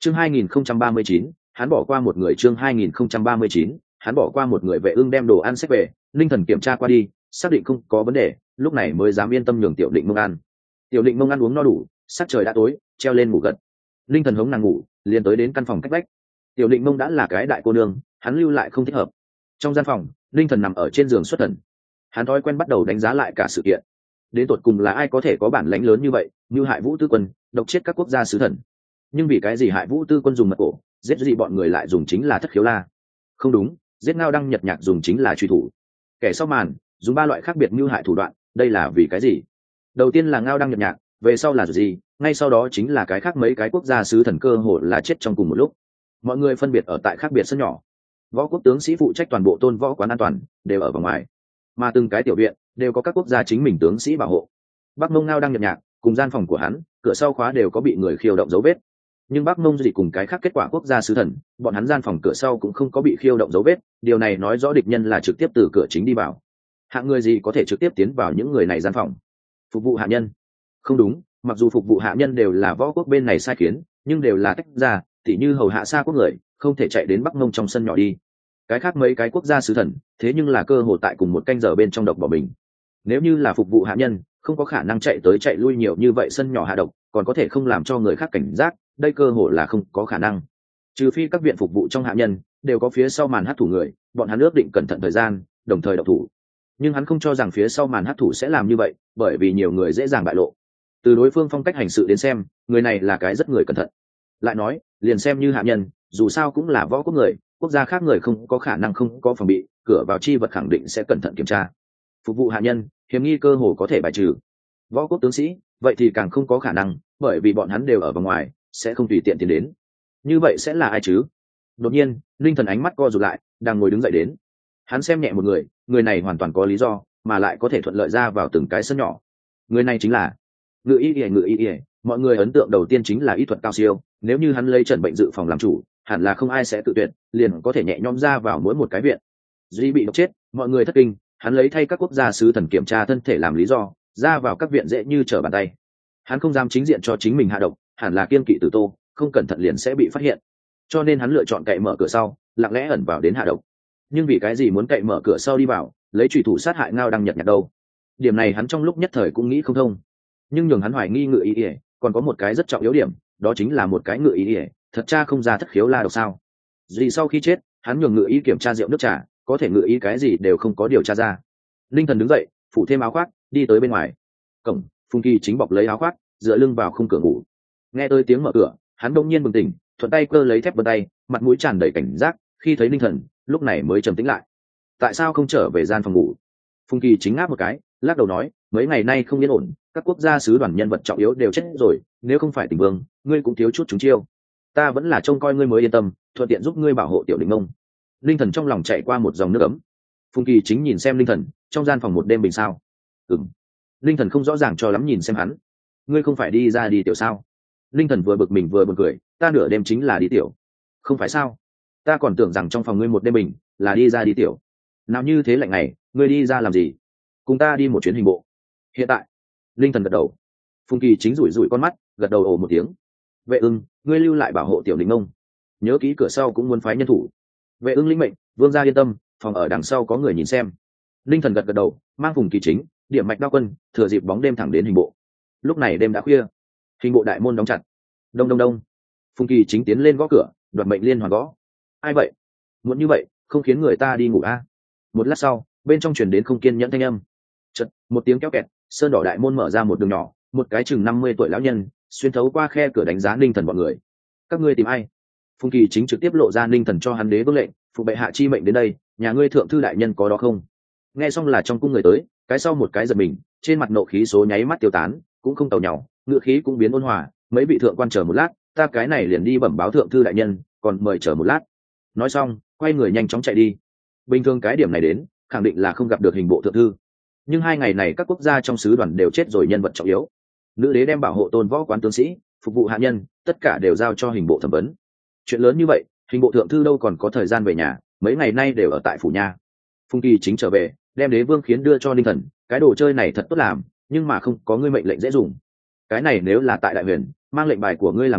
Chương 2039, hắn bỏ qua một người. Chương 2039, hắn bỏ qua một người. Vệ Ưng đem đồ ăn xách về, Linh Thần kiểm tra qua đi, xác định không có vấn đề, lúc này mới dám yên tâm nhường Tiểu Định Mông ăn. Tiểu Định Mông ăn uống no đủ, sắc trời đã tối, treo lên ngủ gật. Linh Thần hống nàng ngủ, liền tới đến căn phòng cách vách. Tiểu Định Mông đã là cái đại cô nương, hắn lưu lại không thích hợp. Trong gian phòng, Linh Thần nằm ở trên giường xuất thần. Hắn thói quen bắt đầu đánh giá lại cả sự kiện. Đến tột cùng là ai có thể có bản lãnh lớn như vậy, như hại Vũ Tư Quân, độc chết các quốc gia sứ thần. Nhưng vì cái gì hại Vũ Tư Quân dùng mật cổ, giết gì bọn người lại dùng chính là thất khiếu la? Không đúng, giết Ngao Đăng Nhật Nhạc dùng chính là truy thủ. Kẻ sau màn dùng ba loại khác biệt mưu hại thủ đoạn, đây là vì cái gì? Đầu tiên là Ngao Đăng Nhật Nhạc, về sau là gì? Ngay sau đó chính là cái khác mấy cái quốc gia sứ thần cơ hội là chết trong cùng một lúc. Mọi người phân biệt ở tại khác biệt sân nhỏ. Võ quốc tướng sĩ phụ trách toàn bộ tôn võ quán an toàn, đều ở vòng ngoài. Mà từng cái tiểu viện đều có các quốc gia chính mình tướng sĩ bảo hộ. Bắc Mông Ngao Đăng Nhật Nhạc cùng gian phòng của hắn, cửa sau khóa đều có bị người khiêu động dấu vết. Nhưng Bắc Mông gì cùng cái khác kết quả quốc gia sứ thần, bọn hắn gian phòng cửa sau cũng không có bị khiêu động dấu vết, điều này nói rõ địch nhân là trực tiếp từ cửa chính đi vào. Hạng người gì có thể trực tiếp tiến vào những người này gian phòng? Phục vụ hạ nhân? Không đúng, mặc dù phục vụ hạ nhân đều là võ quốc bên này sai khiến, nhưng đều là tách ra, tỉ như hầu hạ xa quốc người, không thể chạy đến Bắc Mông trong sân nhỏ đi. Cái khác mấy cái quốc gia sứ thần, thế nhưng là cơ hội tại cùng một canh giờ bên trong độc bỏ bình. Nếu như là phục vụ hạ nhân, không có khả năng chạy tới chạy lui nhiều như vậy sân nhỏ hạ độc, còn có thể không làm cho người khác cảnh giác, đây cơ hội là không có khả năng. Trừ phi các viện phục vụ trong hạ nhân đều có phía sau màn hắc thủ người, bọn hắn ước định cẩn thận thời gian, đồng thời độc thủ. Nhưng hắn không cho rằng phía sau màn hắc thủ sẽ làm như vậy, bởi vì nhiều người dễ dàng bại lộ. Từ đối phương phong cách hành sự đến xem, người này là cái rất người cẩn thận. Lại nói, liền xem như hạ nhân, dù sao cũng là võ quốc người, quốc gia khác người không có khả năng không có phòng bị, cửa vào chi vật khẳng định sẽ cẩn thận kiểm tra. Phục vụ hạ nhân, hiểm nghi cơ hồ có thể bài trừ. Võ quốc tướng sĩ, vậy thì càng không có khả năng, bởi vì bọn hắn đều ở bên ngoài, sẽ không tùy tiện tiến đến. Như vậy sẽ là ai chứ? Đột nhiên, Linh Thần ánh mắt co rụt lại, đang ngồi đứng dậy đến. Hắn xem nhẹ một người, người này hoàn toàn có lý do, mà lại có thể thuận lợi ra vào từng cái sân nhỏ. Người này chính là Ngự Y Y. Ngự Y Y, mọi người ấn tượng đầu tiên chính là y thuật cao siêu, nếu như hắn lấy Trần bệnh dự phòng làm chủ, hẳn là không ai sẽ tự tuyệt, liền có thể nhẹ nhõm ra vào mỗi một cái viện. Duy bị độc chết, mọi người thất kinh, hắn lấy thay các quốc gia sứ thần kiểm tra thân thể làm lý do, ra vào các viện dễ như trở bàn tay. Hắn không dám chính diện cho chính mình hạ độc, hẳn là kiên kỵ tử tô, không cẩn thận liền sẽ bị phát hiện, cho nên hắn lựa chọn cậy mở cửa sau, lặng lẽ ẩn vào đến hạ độc. Nhưng vì cái gì muốn cậy mở cửa sau đi vào, lấy chủy thủ sát hại Ngao Đăng Nhật Nhạc đâu? Điểm này hắn trong lúc nhất thời cũng nghĩ không thông. Nhưng nhường hắn hoài nghi Ngự Y Y, còn có một cái rất trọng yếu điểm, đó chính là một cái Ngự Y Y thật cha không ra thất khiếu la độc sao? Vì sau khi chết, hắn nhường Ngự Y kiểm tra rượu nước trà, có thể Ngự Y cái gì đều không có điều tra ra. Linh Thần đứng dậy, phủ thêm áo khoác, đi tới bên ngoài cổng. Phùng Kỳ chính bọc lấy áo khoác, dựa lưng vào khung cửa ngủ. Nghe tới tiếng mở cửa, hắn đông nhiên bừng tỉnh, thuận tay cơ lấy thép vân tay, mặt mũi tràn đầy cảnh giác. Khi thấy Linh Thần, lúc này mới trầm tĩnh lại. Tại sao không trở về gian phòng ngủ? Phùng Kỳ chính ngáp một cái, lắc đầu nói, mấy ngày nay không yên ổn, các quốc gia sứ đoàn nhân vật trọng yếu đều chết rồi, nếu không phải Tỉnh Vương, ngươi cũng thiếu chút chúng chiêu. Ta vẫn là trông coi ngươi mới yên tâm, thuận tiện giúp ngươi bảo hộ Tiểu Định Mông. Linh Thần trong lòng chạy qua một dòng nước ấm. Phùng Kỳ chính nhìn xem Linh Thần, trong gian phòng một đêm bình sao? Linh Thần không rõ ràng cho lắm nhìn xem hắn. Ngươi không phải đi ra đi tiểu sao? Linh Thần vừa bực mình vừa buồn cười, ta nửa đêm chính là đi tiểu. Không phải sao? Ta còn tưởng rằng trong phòng ngươi một đêm bình là đi ra đi tiểu. Nào như thế lạnh ngày, ngươi đi ra làm gì? Cùng ta đi một chuyến hình bộ. Hiện tại. Linh Thần gật đầu. Phùng Kỳ chính rủi rủi con mắt, gật đầu ồ một tiếng. Vệ Ưng, ngươi lưu lại bảo hộ Tiểu Định Mông. Nhớ kỹ cửa sau cũng muốn phái nhân thủ. Vệ Ưng lĩnh mệnh, vương gia yên tâm, phòng ở đằng sau có người nhìn xem. Linh Thần gật gật đầu, mang Phùng Kỳ chính, điểm mạch đao quân, thừa dịp bóng đêm thẳng đến hình bộ. Lúc này đêm đã khuya, hình bộ đại môn đóng chặt. Đông đông đông. Phùng Kỳ chính tiến lên gõ cửa, đoạt mệnh liên hoàn gõ. Ai vậy? Muốn như vậy, không khiến người ta đi ngủ a? Một lát sau, bên trong truyền đến không kiên nhẫn thanh âm. Chợt, một tiếng kéo kẹt, sơn đỏ đại môn mở ra một đường nhỏ, một cái chừng 50 tuổi lão nhân xuyên thấu qua khe cửa đánh giá Linh Thần bọn người. Các ngươi tìm ai? Phùng Kỳ chính trực tiếp lộ ra Linh Thần cho hắn đế vương lệnh, phụ bệ hạ chi mệnh đến đây, nhà ngươi thượng thư đại nhân có đó không? Nghe xong là trong cung người tới, cái sau một cái giật mình, trên mặt nộ khí số nháy mắt tiêu tán, cũng không tàu nhàu, ngựa khí cũng biến ôn hòa, mấy vị thượng quan chờ một lát, ta cái này liền đi bẩm báo thượng thư đại nhân, còn mời chờ một lát. Nói xong, quay người nhanh chóng chạy đi. Bình thường cái điểm này đến, khẳng định là không gặp được hình bộ thượng thư. Nhưng 2 ngày này các quốc gia trong sứ đoàn đều chết rồi nhân vật trọng yếu. Nữ đế đem bảo hộ tôn võ quán tướng sĩ, phục vụ hạ nhân, tất cả đều giao cho hình bộ thẩm vấn. Chuyện lớn như vậy, hình bộ thượng thư đâu còn có thời gian về nhà, mấy ngày nay đều ở tại phủ nha. Phùng Kỳ chính trở về, đem đế vương khiến đưa cho Linh Thần, cái đồ chơi này thật tốt làm, nhưng mà không có ngươi mệnh lệnh dễ dùng. Cái này nếu là tại đại huyền, mang lệnh bài của ngươi làm việc,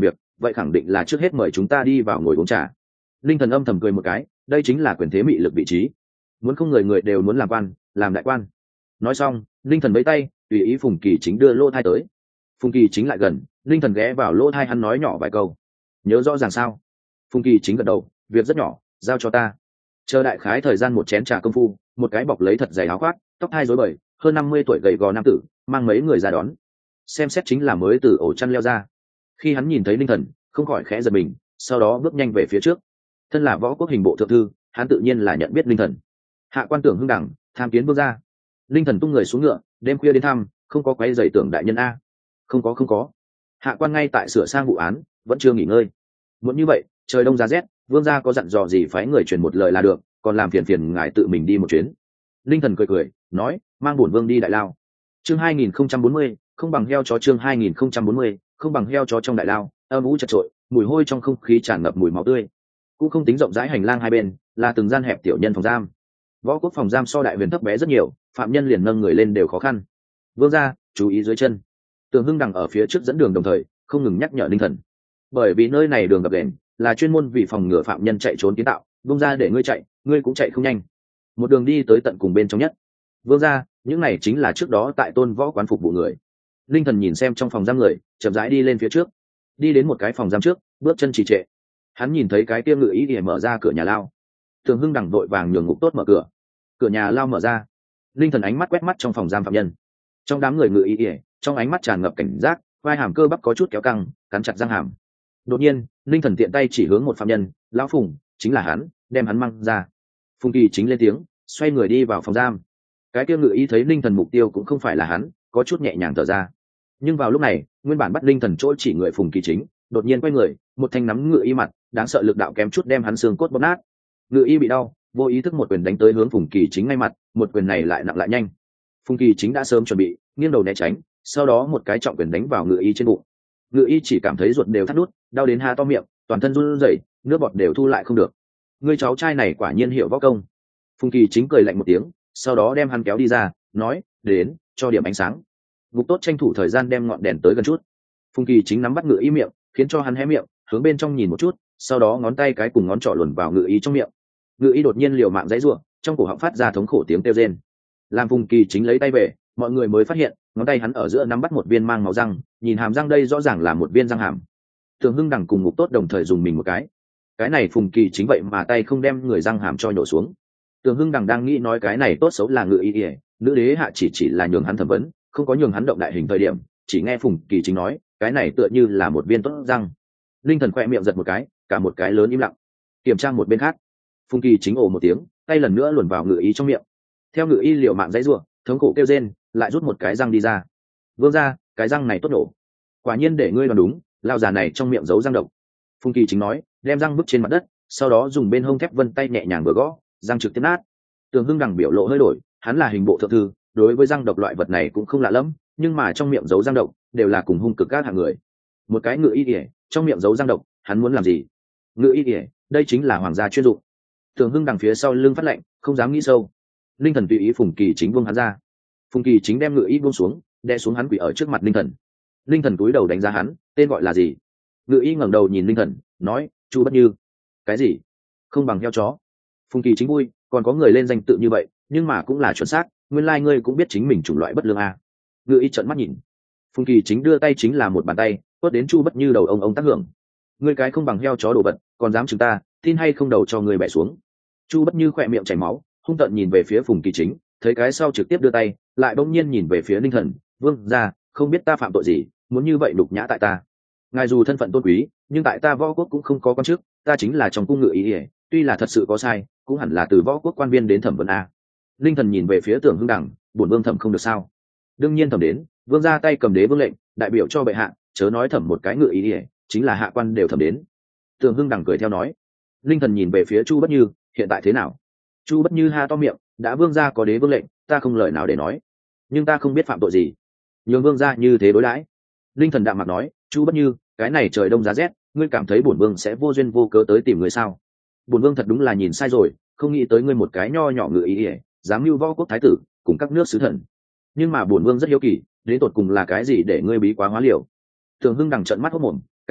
vậy khẳng định là trước hết mời chúng ta đi vào ngồi uống trà. Linh Thần âm thầm cười một cái, đây chính là quyền thế mị lực vị trí, muốn không người người đều muốn làm quan, làm đại quan. Nói xong, Linh Thần vẫy tay, tùy ý Phùng Kỳ Chính đưa lô thai tới. Phùng Kỳ Chính lại gần, Linh Thần ghé vào lô thai hắn nói nhỏ vài câu. Nhớ rõ ràng sao? Phùng Kỳ Chính gật đầu, việc rất nhỏ, giao cho ta. Chờ đại khái thời gian một chén trà công phu, một cái bọc lấy thật dày áo khoác, tóc hai rối bời, hơn 50 tuổi gầy gò nam tử, mang mấy người ra đón. Xem xét chính là mới từ ổ chăn leo ra. Khi hắn nhìn thấy Linh Thần, không khỏi khẽ giật mình, sau đó bước nhanh về phía trước. Thân là võ quốc hình bộ thượng thư, hắn tự nhiên là nhận biết Linh Thần. Hạ quan Tưởng Hưng Đẳng, tham kiến vương gia. Linh Thần tung người xuống ngựa, đêm khuya đến thăm, không có quấy rầy Tưởng đại nhân a. Không có. Hạ quan ngay tại sửa sang vụ án, vẫn chưa nghỉ ngơi. Muốn như vậy, trời đông giá rét, vương gia có dặn dò gì phái người truyền một lời là được, còn làm phiền ngài tự mình đi một chuyến. Linh Thần cười nói, mang bổn vương đi đại lao. Chương 2040, không bằng heo chó. Chương 2040, không bằng heo chó. Trong đại lao, âm u chật chội, mùi hôi trong không khí tràn ngập mùi máu tươi. Cũng không tính rộng rãi, hành lang hai bên là từng gian hẹp tiểu nhân phòng giam. Võ quốc phòng giam so đại huyền thấp bé rất nhiều, phạm nhân liền nâng người lên đều khó khăn. Vương gia, chú ý dưới chân. Tưởng Hưng Đằng ở phía trước dẫn đường, đồng thời không ngừng nhắc nhở Linh Thần, bởi vì nơi này đường gập ghềnh, là chuyên môn vì phòng ngừa phạm nhân chạy trốn kiến tạo. Vương gia để ngươi chạy, ngươi cũng chạy không nhanh, một đường đi tới tận cùng bên trong nhất. Vương gia, những này chính là trước đó tại Tôn Võ quán phục vụ người. Linh Thần nhìn xem trong phòng giam người, chậm rãi đi lên phía trước, đi đến một cái phòng giam trước, bước chân trì trệ. Hắn nhìn thấy cái tiêm ngự ý để mở ra cửa nhà lao. Tưởng Hưng Đằng vội vàng nhường Ngục Tốt mở cửa. Cửa nhà lao mở ra. Linh Thần ánh mắt quét mắt trong phòng giam phạm nhân. Trong đám người ngự ý ỉa, trong ánh mắt tràn ngập cảnh giác, vai hàm cơ bắp có chút kéo căng, cắn chặt răng hàm. Đột nhiên, Linh Thần tiện tay chỉ hướng một phạm nhân, lão Phùng, chính là hắn, đem hắn mang ra. Phùng Kỳ Chính lên tiếng, xoay người đi vào phòng giam. Cái kia ngự ý thấy Linh Thần mục tiêu cũng không phải là hắn, có chút nhẹ nhàng thở ra. Nhưng vào lúc này, nguyên bản bắt Linh Thần chỗ chỉ người Phùng Kỳ Chính, đột nhiên quay người, một thanh nắm ngự ý mặt, đáng sợ lực đạo kém chút đem hắn xương cốt bóp nát. Ngự ý bị đau, vô ý thức một quyền đánh tới hướng Phùng Kỳ Chính ngay mặt, một quyền này lại nặng lại nhanh. Phùng Kỳ Chính đã sớm chuẩn bị, nghiêng đầu né tránh, sau đó một cái trọng quyền đánh vào ngự ý trên bụng. Ngự ý chỉ cảm thấy ruột đều thắt nút, đau đến há to miệng, toàn thân run rẩy, nước bọt đều thu lại không được. Người cháu trai này quả nhiên hiểu võ công. Phùng Kỳ Chính cười lạnh một tiếng, sau đó đem hắn kéo đi ra, nói, đến, cho điểm ánh sáng. Ngục Tốt tranh thủ thời gian đem ngọn đèn tới gần chút. Phùng Kỳ Chính nắm bắt ngự ý miệng, khiến cho hắn hé miệng, hướng bên trong nhìn một chút, sau đó ngón tay cái cùng ngón trỏ luồn vào ngự ý trong miệng. Ngự ý đột nhiên liều mạng giãy giụa, trong cổ họng phát ra thống khổ tiếng kêu rên. Làm Phùng Kỳ Chính lấy tay về, mọi người mới phát hiện, ngón tay hắn ở giữa nắm bắt một viên mang máu răng, nhìn hàm răng đây rõ ràng là một viên răng hàm. Tưởng Hưng Đằng cùng Ngục Tốt đồng thời dùng mình một cái này Phùng Kỳ Chính vậy mà tay không đem người răng hàm cho nhổ xuống. Tưởng Hưng Đằng đang nghĩ nói cái này tốt xấu là ngự ý ỉa, nữ đế hạ chỉ là nhường hắn thẩm vấn, không có nhường hắn động đại hình thời điểm, chỉ nghe Phùng Kỳ Chính nói, cái này tựa như là một viên tốt răng. Linh Thần khoe miệng giật một cái, cả một cái lớn im lặng. Kiểm tra một bên khác, Phùng Kỳ Chính ồ một tiếng, tay lần nữa luồn vào ngự ý trong miệng. Theo ngự ý liều mạng dãy rủa, thống khổ kêu rên, lại rút một cái răng đi ra. Vương gia, cái răng này tốt nổ. Quả nhiên để ngươi đoán đúng, lao già này trong miệng giấu răng độc. Phùng Kỳ Chính nói, đem răng vứt trên mặt đất, sau đó dùng bên hông thép vân tay nhẹ nhàng vừa gõ, răng trực tiếp nát. Tưởng Hưng Đằng biểu lộ hơi đổi, hắn là hình bộ thượng thư, đối với răng độc loại vật này cũng không lạ lắm, nhưng mà trong miệng giấu răng độc đều là cùng hung cực các hạng người. Một cái ngự y ỉa, trong miệng giấu răng độc, hắn muốn làm gì? Ngự y ỉa, đây chính là hoàng gia chuyên dụng. Tưởng Hưng Đằng phía sau lưng phát lạnh, không dám nghĩ sâu. Linh Thần tùy ý Phùng Kỳ Chính buông hắn ra. Phùng Kỳ Chính đem ngự y buông xuống, đè xuống hắn quỳ ở trước mặt Linh Thần. Linh Thần cúi đầu đánh giá hắn, tên gọi là gì? Ngự y ngẩng đầu nhìn Linh Thần, nói, Chu Bất Như. Cái gì? Không bằng heo chó. Phùng Kỳ Chính vui, còn có người lên danh tự như vậy, nhưng mà cũng là chuẩn xác, nguyên lai ngươi cũng biết chính mình chủng loại bất lương a. Ngự y trợn mắt nhìn. Phùng Kỳ Chính đưa tay chính là một bàn tay, quất đến Chu Bất Như đầu ông tác hưởng. Ngươi cái không bằng heo chó đồ vật, còn dám chừng ta, tin hay không đầu cho ngươi bẻ xuống. Chu Bất Như khỏe miệng chảy máu, hung tợn nhìn về phía Phùng Kỳ Chính, thấy cái sau trực tiếp đưa tay, lại bỗng nhiên nhìn về phía Linh Thần, vương gia, không biết ta phạm tội gì, muốn như vậy đục nhã tại ta. Ngài dù thân phận tôn quý, nhưng tại ta võ quốc cũng không có quan chức, ta chính là trong cung ngự ý ỉa, tuy là thật sự có sai, cũng hẳn là từ võ quốc quan viên đến thẩm vấn a. Linh Thần nhìn về phía Tưởng Hưng Đằng, bổn vương thẩm không được sao? Đương nhiên thẩm đến, vương ra tay cầm đế vương lệnh, đại biểu cho bệ hạ, chớ nói thẩm một cái ngự ý ỉa, chính là hạ quan đều thẩm đến. Tưởng Hưng Đằng cười theo nói. Linh Thần nhìn về phía Chu Bất Như, hiện tại thế nào? Chu Bất Như ha to miệng, đã vương gia có đế vương lệnh, ta không lời nào để nói, nhưng ta không biết phạm tội gì, nhường vương gia như thế đối đãi. Linh Thần đạm mặt nói, Chu Bất Như, cái này trời đông giá rét, ngươi cảm thấy bổn vương sẽ vô duyên vô cớ tới tìm ngươi sao? Bổn vương thật đúng là nhìn sai rồi, không nghĩ tới ngươi một cái nho nhỏ ngự ý ỉa, dám mưu võ quốc thái tử cùng các nước sứ thần. Nhưng mà bổn vương rất hiếu kỳ, đến tột cùng là cái gì để ngươi bí quá hóa liều? Tưởng Hưng Đằng trợn mắt hốt mồm,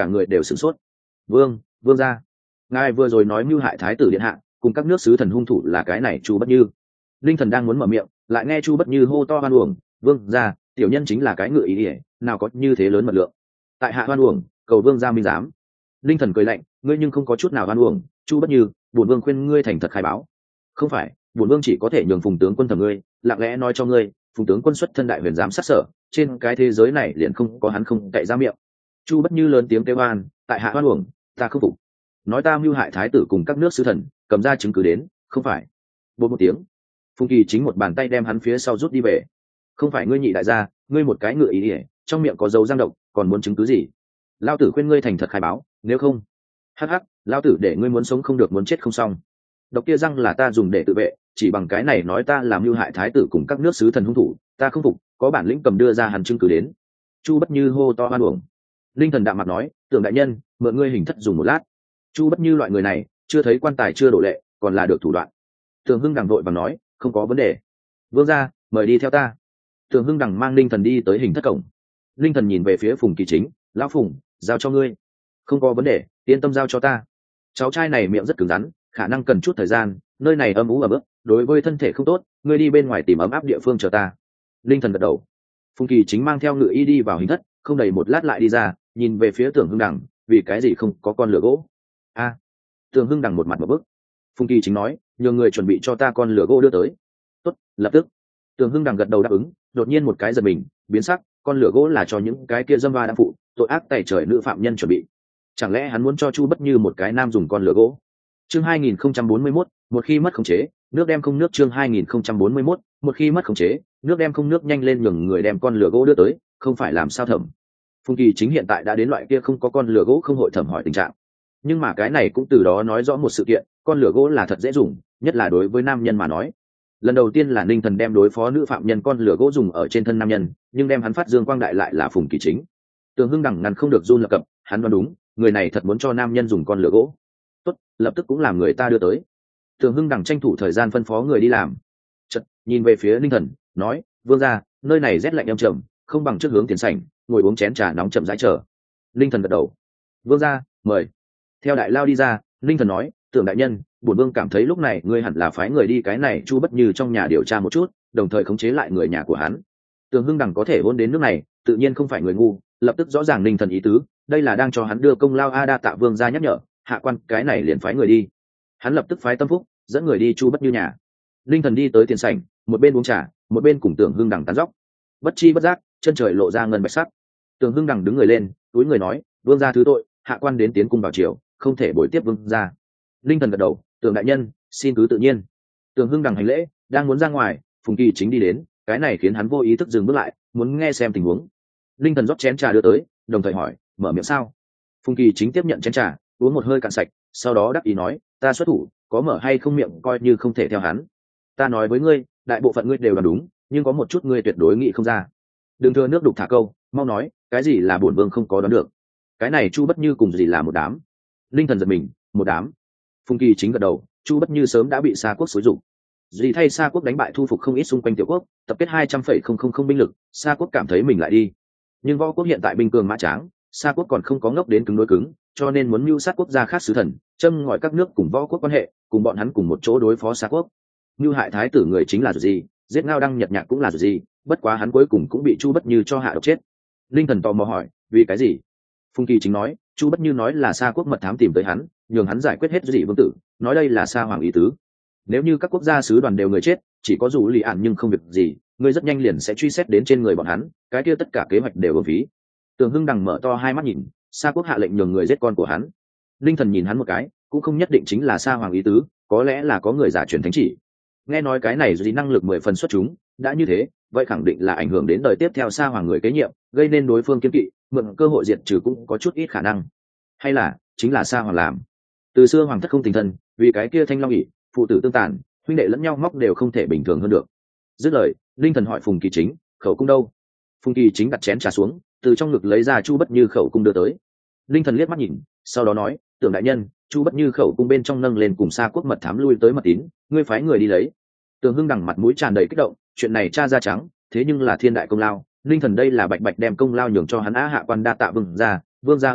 cả người đều sửng sốt. Vương gia, ngài vừa rồi nói mưu hại thái tử điện hạ cùng các nước sứ thần hung thủ là cái này Chu Bất Như. Linh thần đang muốn mở miệng, lại nghe Chu Bất Như hô to hoan uổng, vương gia, tiểu nhân chính là cái ngựa ý ỉa, nào có như thế lớn mật lượng. Tại hạ hoan uổng, cầu vương gia minh giám. Linh thần cười lạnh, ngươi nhưng không có chút nào hoan uổng. Chu Bất Như, bổn vương khuyên ngươi thành thật khai báo. Không phải, bổn vương chỉ có thể nhường Phùng tướng quân thẩm ngươi, lặng lẽ nói cho ngươi, Phùng tướng quân xuất thân đại huyền giám sát sở, trên cái thế giới này liền không có hắn không cậy ra miệng. Chu Bất Như lớn tiếng kêu oan, tại hạ hoan uổng, ta không phục. Nói ta mưu hại thái tử cùng các nước sứ thần, cầm ra chứng cứ đến, không phải. Bột một tiếng, Phùng Kỳ chính một bàn tay đem hắn phía sau rút đi về. Không phải ngươi nhị đại gia, ngươi một cái ngựa ý ỉa, trong miệng có dấu răng độc, còn muốn chứng cứ gì? Lao tử khuyên ngươi thành thật khai báo, nếu không, hắc hắc, lao tử để ngươi muốn sống không được muốn chết không xong. Độc kia răng là ta dùng để tự vệ, chỉ bằng cái này nói ta làm mưu hại thái tử cùng các nước sứ thần hung thủ, ta không phục, có bản lĩnh cầm đưa ra hắn chứng cứ đến. Chu Bất Như hô to hoan uổng. Linh thần đạm mặt nói, tưởng đại nhân, mượn ngươi hình thất dùng một lát. Chu Bất Như loại người này, chưa thấy quan tài chưa đổ lệ, còn là được thủ đoạn. Tường Hưng đằng đội bằng nói, không có vấn đề. Vương gia, mời đi theo ta. Tường Hưng đằng mang Linh thần đi tới hình thất cổng. Linh thần nhìn về phía Phùng Kỳ chính, lão Phùng, giao cho ngươi. Không có vấn đề, yên tâm giao cho ta. Cháu trai này miệng rất cứng rắn, khả năng cần chút thời gian, nơi này âm ú ẩm ướt, đối với thân thể không tốt, ngươi đi bên ngoài tìm ấm áp địa phương chờ ta. Linh thần gật đầu. Phùng Kỳ chính mang theo ngựa y đi vào hình thất, không đầy một lát lại đi ra, nhìn về phía Tưởng Hưng đằng, vì cái gì không có con lửa gỗ? A. Tưởng Hưng đằng một mặt một bức. Phùng Kỳ chính nói, nhờ người chuẩn bị cho ta con lửa gỗ đưa tới. Tốt, lập tức. Tưởng Hưng đằng gật đầu đáp ứng, đột nhiên một cái giật mình, biến sắc, con lửa gỗ là cho những cái kia dâm va đã phụ, tội ác tày trời nữ phạm nhân chuẩn bị. Chẳng lẽ hắn muốn cho Chu Bất Như một cái nam dùng con lửa gỗ? Chương 2041, một khi mất khống chế, nước đem không nước. Chương 2041, một khi mất khống chế, nước đem không nước. Nhanh lên nhường người đem con lửa gỗ đưa tới, không phải làm sao thẩm. Phùng Kỳ chính hiện tại đã đến loại kia không có con lửa gỗ không hội thẩm hỏi tình trạng. Nhưng mà cái này cũng từ đó nói rõ một sự kiện, con lửa gỗ là thật dễ dùng, nhất là đối với nam nhân mà nói. Lần đầu tiên là Ninh Thần đem đối phó nữ phạm nhân con lửa gỗ dùng ở trên thân nam nhân, nhưng đem hắn phát dương quang đại lại là Phùng Kỳ chính. Tường Hưng đằng ngăn không được run lập cập, hắn đoán đúng, người này thật muốn cho nam nhân dùng con lửa gỗ. Tốt, lập tức cũng làm người ta đưa tới. Tường Hưng đằng tranh thủ thời gian phân phó người đi làm. Chợt nhìn về phía Ninh Thần, nói, vương gia, nơi này rét lạnh âm trầm, không bằng trước hướng tiền sảnh, ngồi uống chén trà nóng chậm rãi chờ. Ninh Thần gật đầu. Vương gia, mời. Theo đại lao đi ra, Ninh Thần nói, tưởng đại nhân, bổn vương cảm thấy lúc này ngươi hẳn là phái người đi cái này Chu Bất Như trong nhà điều tra một chút, đồng thời khống chế lại người nhà của hắn. Tường Hưng đằng có thể hôn đến nước này, tự nhiên không phải người ngu, lập tức rõ ràng Ninh Thần ý tứ, đây là đang cho hắn đưa công lao. A đa tạ vương gia nhắc nhở, hạ quan cái này liền phái người đi. Hắn lập tức phái Tâm Phúc dẫn người đi Chu Bất Như nhà. Ninh Thần đi tới tiền sảnh, một bên uống trà, một bên cùng Tưởng Hưng đằng tán dóc. Bất chi bất giác, chân trời lộ ra ngân bạch sắc. Tưởng Hưng đằng đứng người lên, túi người nói, vương gia thứ tội, hạ quan đến tiến cung vào chiều, không thể bồi tiếp vương gia. Ninh Thần gật đầu, Tưởng đại nhân, xin cứ tự nhiên. Tưởng Hưng đằng hành lễ, đang muốn ra ngoài, Phùng Kỳ chính đi đến, cái này khiến hắn vô ý thức dừng bước lại, muốn nghe xem tình huống. Ninh Thần rót chén trà đưa tới, đồng thời hỏi, mở miệng sao? Phùng Kỳ chính tiếp nhận chén trà, uống một hơi cạn sạch, sau đó đắc ý nói, ta xuất thủ, có mở hay không miệng coi như không thể theo hắn. Ta nói với ngươi, đại bộ phận ngươi đều là đúng, nhưng có một chút ngươi tuyệt đối nghĩ không ra. Đừng thừa nước đục thả câu, mau nói, cái gì là bổn vương không có đoán được? Cái này Chu Bất Như cùng gì là một đám? Ninh Thần giật mình, một đám. Phùng Kỳ chính gật đầu, Chu Bất Như sớm đã bị Sa quốc xúi giục. Dì thay Sa quốc đánh bại thu phục không ít xung quanh tiểu quốc, tập kết 200,000 binh lực, Sa quốc cảm thấy mình lại đi. Nhưng Võ quốc hiện tại binh cường mã tráng, Sa quốc còn không có ngốc đến cứng đối cứng, cho nên muốn mưu sát quốc gia khác sứ thần, châm ngòi các nước cùng Võ quốc quan hệ, cùng bọn hắn cùng một chỗ đối phó Sa quốc. Mưu hại thái tử người chính là gì, giết Ngao Đăng Nhật Nhạc cũng là gì, bất quá hắn cuối cùng cũng bị Chu Bất Như cho hạ độc chết. Linh Thần tò mò hỏi, vì cái gì? Phùng Kỳ chính nói, Chu Bất Như nói là Sa quốc mật thám tìm tới hắn, nhường hắn giải quyết hết dị vương tử, nói đây là Sa hoàng ý tứ. Nếu như các quốc gia sứ đoàn đều người chết, chỉ có dù lì ạn nhưng không việc gì, ngươi rất nhanh liền sẽ truy xét đến trên người bọn hắn, cái kia tất cả kế hoạch đều uổng phí. Tường Hưng đằng mở to hai mắt nhìn, Sa quốc hạ lệnh nhường người giết con của hắn. Linh Thần nhìn hắn một cái, cũng không nhất định chính là Sa hoàng ý tứ, có lẽ là có người giả truyền thánh chỉ. Nghe nói cái này gì năng lực 10 phần xuất chúng, đã như thế, vậy khẳng định là ảnh hưởng đến đời tiếp theo Sa hoàng người kế nhiệm, gây nên đối phương kiên kỵ, mượn cơ hội diệt trừ cũng có chút ít khả năng. Hay là chính là Sa hoàng làm. Từ xưa hoàng thất không tình thân, vì cái kia thanh long ỷ, phụ tử tương tàn, huynh đệ lẫn nhau móc đều không thể bình thường hơn được. Dứt lời, Linh Thần hỏi Phùng Kỳ chính, khẩu cung đâu? Phùng Kỳ chính đặt chén trà xuống, từ trong ngực lấy ra Chu Bất Như khẩu cung đưa tới. Linh Thần liếc mắt nhìn, sau đó nói, Tưởng đại nhân, Chu Bất Như khẩu cung bên trong nâng lên cùng Sa quốc mật thám lui tới mật tín, ngươi phái người đi lấy. Tường Hưng đằng mặt mũi tràn đầy kích động, chuyện này cha ra trắng, thế nhưng là thiên đại công lao, Linh Thần đây là bạch bạch đem công lao nhường cho hắn. Á hạ quan đa tạ vương gia ơn đức,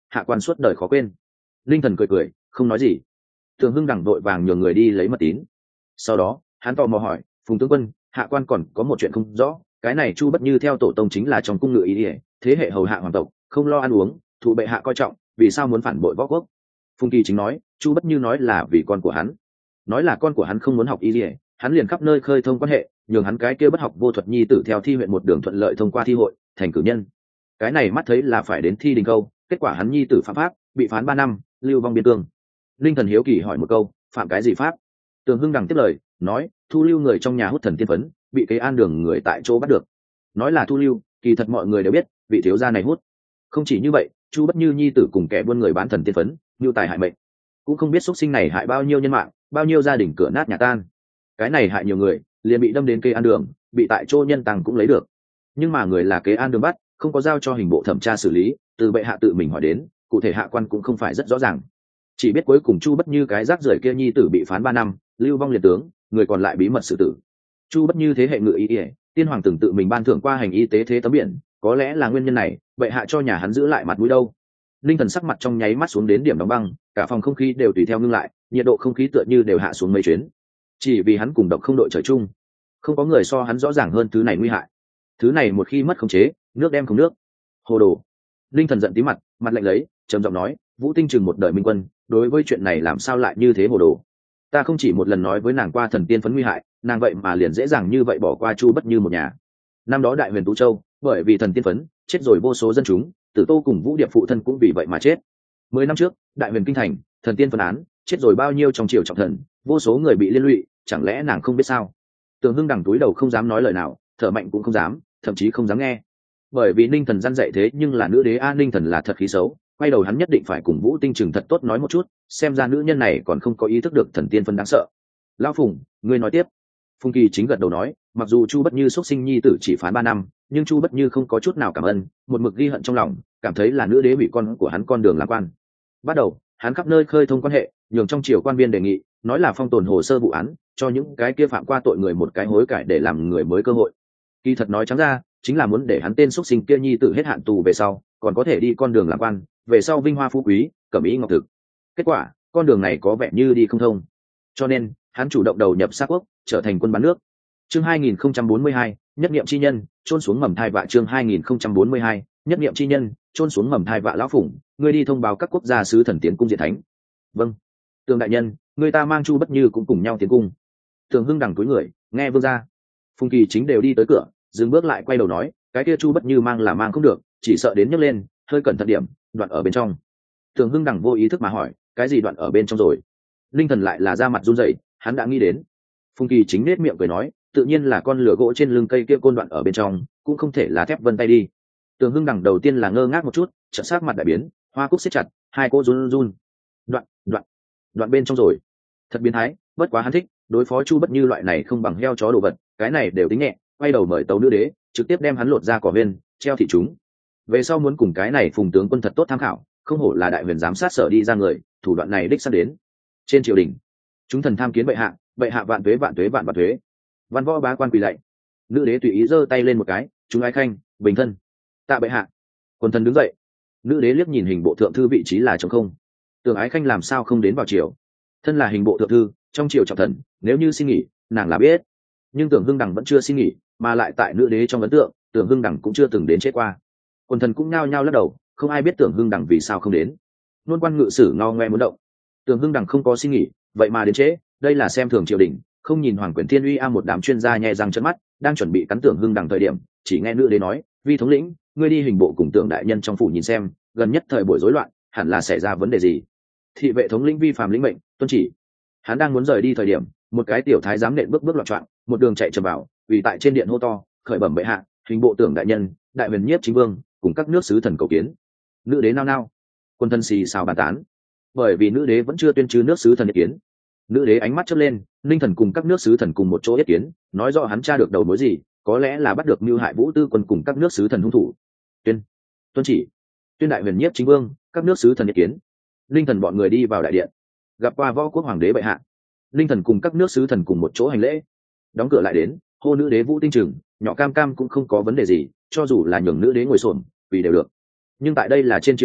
hạ quan suốt đời khó quên. Linh thần cười cười không nói gì. Thường Hưng đằng vội vàng nhường người đi lấy mật tín. Sau đó hắn tò mò hỏi, Phùng tướng quân, hạ quan còn có một chuyện không rõ, cái này Chu Bất Như theo tổ tông chính là trong cung ngự ý ỉa, thế hệ hầu hạ hoàng tộc, không lo ăn uống, thụ bệ hạ coi trọng, vì sao muốn phản bội võ quốc? Phùng Kỳ chính nói, Chu Bất Như nói là vì con của hắn, nói là con của hắn không muốn học y ỉa, hắn liền khắp nơi khơi thông quan hệ, nhường hắn cái kia bất học vô thuật nhi tử theo thi huyện một đường thuận lợi thông qua thi hội, thành cử nhân. Cái này mắt thấy là phải đến thi đình câu, kết quả hắn nhi tử phạm pháp, bị phán 3 năm, lưu vong biên cương. Linh thần hiếu kỳ hỏi một câu, phạm cái gì pháp? Tường Hưng đằng tiếp lời nói, thu lưu người trong nhà hút thần tiên phấn, bị kế an đường người tại chỗ bắt được. Nói là thu lưu, kỳ thật mọi người đều biết vị thiếu gia này hút. Không chỉ như vậy, Chu Bất Như nhi tử cùng kẻ buôn người bán thần tiên phấn, mưu tài hại mệnh, cũng không biết xuất sinh này hại bao nhiêu nhân mạng, bao nhiêu gia đình cửa nát nhà tan. Cái này hại nhiều người, liền bị đâm đến kế an đường, bị tại chỗ nhân tăng cũng lấy được. Nhưng mà người là kế an đường bắt, không có giao cho hình bộ thẩm tra xử lý, từ bệ hạ tự mình hỏi đến, cụ thể hạ quan cũng không phải rất rõ ràng, chỉ biết cuối cùng Chu Bất Như cái rác rưởi kia nhi tử bị phán 3 năm, lưu vong liệt tướng, người còn lại bí mật xử tử. Chu Bất Như thế hệ ngự y ỉa, tiên hoàng từng tự mình ban thưởng qua hành y tế thế tấm biển, có lẽ là nguyên nhân này, bệ hạ cho nhà hắn giữ lại mặt mũi đâu. Linh thần sắc mặt trong nháy mắt xuống đến điểm đóng băng, cả phòng không khí đều tùy theo ngưng lại, nhiệt độ không khí tựa như đều hạ xuống mấy chuyến. Chỉ vì hắn cùng độc không đội trời chung, không có người so hắn rõ ràng hơn thứ này nguy hại. Thứ này một khi mất khống chế, nước đem không nước. Hồ đồ. Linh thần giận tí mặt, mặt lạnh lấy, trầm giọng nói, Vũ Tinh Trừng một đời minh quân, đối với chuyện này làm sao lại như thế hồ đồ? Ta không chỉ một lần nói với nàng qua thần tiên phấn nguy hại, nàng vậy mà liền dễ dàng như vậy bỏ qua Chu Bất Như một nhà. Năm đó đại huyền Tú Châu, bởi vì thần tiên phấn, chết rồi vô số dân chúng, Tử Tô cùng Vũ Điệp phụ thân cũng vì vậy mà chết. 10 năm trước, đại huyền kinh thành, thần tiên phấn án, chết rồi bao nhiêu trong triều trọng thần, vô số người bị liên lụy, chẳng lẽ nàng không biết sao? Tường Hưng đằng túi đầu không dám nói lời nào, thở mạnh cũng không dám, thậm chí không dám nghe. Bởi vì Ninh Thần gian dạy thế nhưng là nữ đế a, Ninh Thần là thật khí xấu, quay đầu hắn nhất định phải cùng Vũ Tinh Trừng thật tốt nói một chút, xem ra nữ nhân này còn không có ý thức được thần tiên phân đáng sợ. Lão Phùng, ngươi nói tiếp. Phùng Kỳ chính gật đầu nói, mặc dù Chu Bất Như xuất sinh nhi tử chỉ phán 3 năm, nhưng Chu Bất Như không có chút nào cảm ơn, một mực ghi hận trong lòng, cảm thấy là nữ đế bị con của hắn con đường làm quan. Bắt đầu, hắn khắp nơi khơi thông quan hệ, nhường trong triều quan viên đề nghị, nói là phong tồn hồ sơ vụ án, cho những cái kia phạm qua tội người một cái hối cải để làm người mới cơ hội. Kỳ thật nói trắng ra, chính là muốn để hắn tên xuất sinh kia nhi tử hết hạn tù về sau, còn có thể đi con đường làm quan, về sau vinh hoa phú quý, cẩm ý ngọc thực. Kết quả, con đường này có vẻ như đi không thông. Cho nên, hắn chủ động đầu nhập Sa Quốc, trở thành quân bán nước. Chương 2042, nhất niệm chi nhân, chôn xuống mầm thai vạ. Chương 2042, nhất niệm chi nhân, chôn xuống mầm thai vạ. Lão Phùng, ngươi đi thông báo các quốc gia sứ thần tiến cung diện thánh. Vâng. Tường đại nhân, người ta mang Chu Bất Như cũng cùng nhau tiến cung. Tường Hưng đằng túi người, nghe vương ra. Phùng Kỳ chính đều đi tới cửa, dừng bước lại quay đầu nói, cái kia Chu Bất Như mang là mang không được, chỉ sợ đến nhấc lên, hơi cẩn thận điểm, đoạn ở bên trong. Tường Hưng đằng vô ý thức mà hỏi, cái gì đoạn ở bên trong rồi? Linh thần lại là ra mặt run rẩy, hắn đã nghĩ đến. Phùng Kỳ chính nết miệng cười nói, tự nhiên là con lửa gỗ trên lưng cây kia côn đoạn ở bên trong, cũng không thể là thép vân tay đi. Tường Hưng đằng đầu tiên là ngơ ngác một chút, chợt sắc mặt đại biến, hoa cúc siết chặt, hai cô run run. Đoạn bên trong rồi. Thật biến thái, bất quá hắn thích, đối phó Chu Bất Như loại này không bằng heo chó đồ vật, cái này đều tính nhẹ, quay đầu mời tấu nữ đế, trực tiếp đem hắn lột ra cỏ viên, treo thị chúng. Về sau muốn cùng cái này Phùng tướng quân thật tốt tham khảo, không hổ là đại huyền giám sát sở đi ra người, thủ đoạn này đích xác đến. Trên triều đình, chúng thần tham kiến bệ hạ vạn tuế vạn tuế vạn vạn tuế. Văn võ bá quan quỳ lạy. Nữ đế tùy ý giơ tay lên một cái, chúng ái khanh, bình thân. Tạ bệ hạ. Quần thần đứng dậy. Nữ đế liếc nhìn hình bộ thượng thư vị trí là trống không. Tưởng ái khanh làm sao không đến vào triều? Thân là hình bộ thượng thư, trong triều trọng thần, nếu như xin nghỉ, nàng là biết. Nhưng Tưởng Hưng đằng vẫn chưa xin nghỉ, mà lại tại nữ đế trong ấn tượng, Tưởng Hưng đằng cũng chưa từng đến chết qua. Quần thần cũng nhao nhao lắc đầu, không ai biết Tưởng Hưng đằng vì sao không đến. Nôn quan ngự sử ngao ngoe muốn động. Tưởng Hưng đằng không có xin nghỉ, vậy mà đến trễ, đây là xem thường triều đình, không nhìn Hoàng Quyền Thiên Uy một đám chuyên gia nhè răng trợn mắt, đang chuẩn bị cắn Tưởng Hưng đằng thời điểm, chỉ nghe nữ đế nói, vi thống lĩnh, ngươi đi hình bộ cùng Tưởng đại nhân trong phủ nhìn xem, gần nhất thời buổi rối loạn, hẳn là xảy ra vấn đề gì. Thị vệ thống lĩnh vi phạm lĩnh mệnh, tuân chỉ. Hắn đang muốn rời đi thời điểm, một cái tiểu thái giám nện bước loạn choạng, một đường chạy trầm vào, vì tại trên điện hô to, khởi bẩm bệ hạ, hình bộ Tưởng đại nhân, đại huyền nhiếp chính vương, cùng các nước sứ thần cầu kiến. Nữ đế nao nao, quân thân xì xào bàn tán, bởi vì nữ đế vẫn chưa tuyên trừ nước sứ thần ý kiến. Nữ đế ánh mắt chớp lên, Ninh thần cùng các nước sứ thần cùng một chỗ ý kiến, nói rõ hắn tra được đầu mối gì, có lẽ là bắt được mưu hại Vũ Tư quân cùng các nước sứ thần hung thủ. Tuân chỉ. Tuyên đại huyền nhiếp chính vương, các nước sứ thần ý kiến. Ninh thần bọn người đi vào đại điện, gặp qua võ quốc hoàng đế bệ hạ. Ninh thần cùng các nước sứ thần cùng một chỗ hành lễ, đóng cửa lại đến, hô nữ đế Vũ Tinh Trừng, nhỏ cam cam cũng không có vấn đề gì, cho dù là nhường nữ đế ngồi xổm vì đều được. Nhưng tại đây là trên triều đình,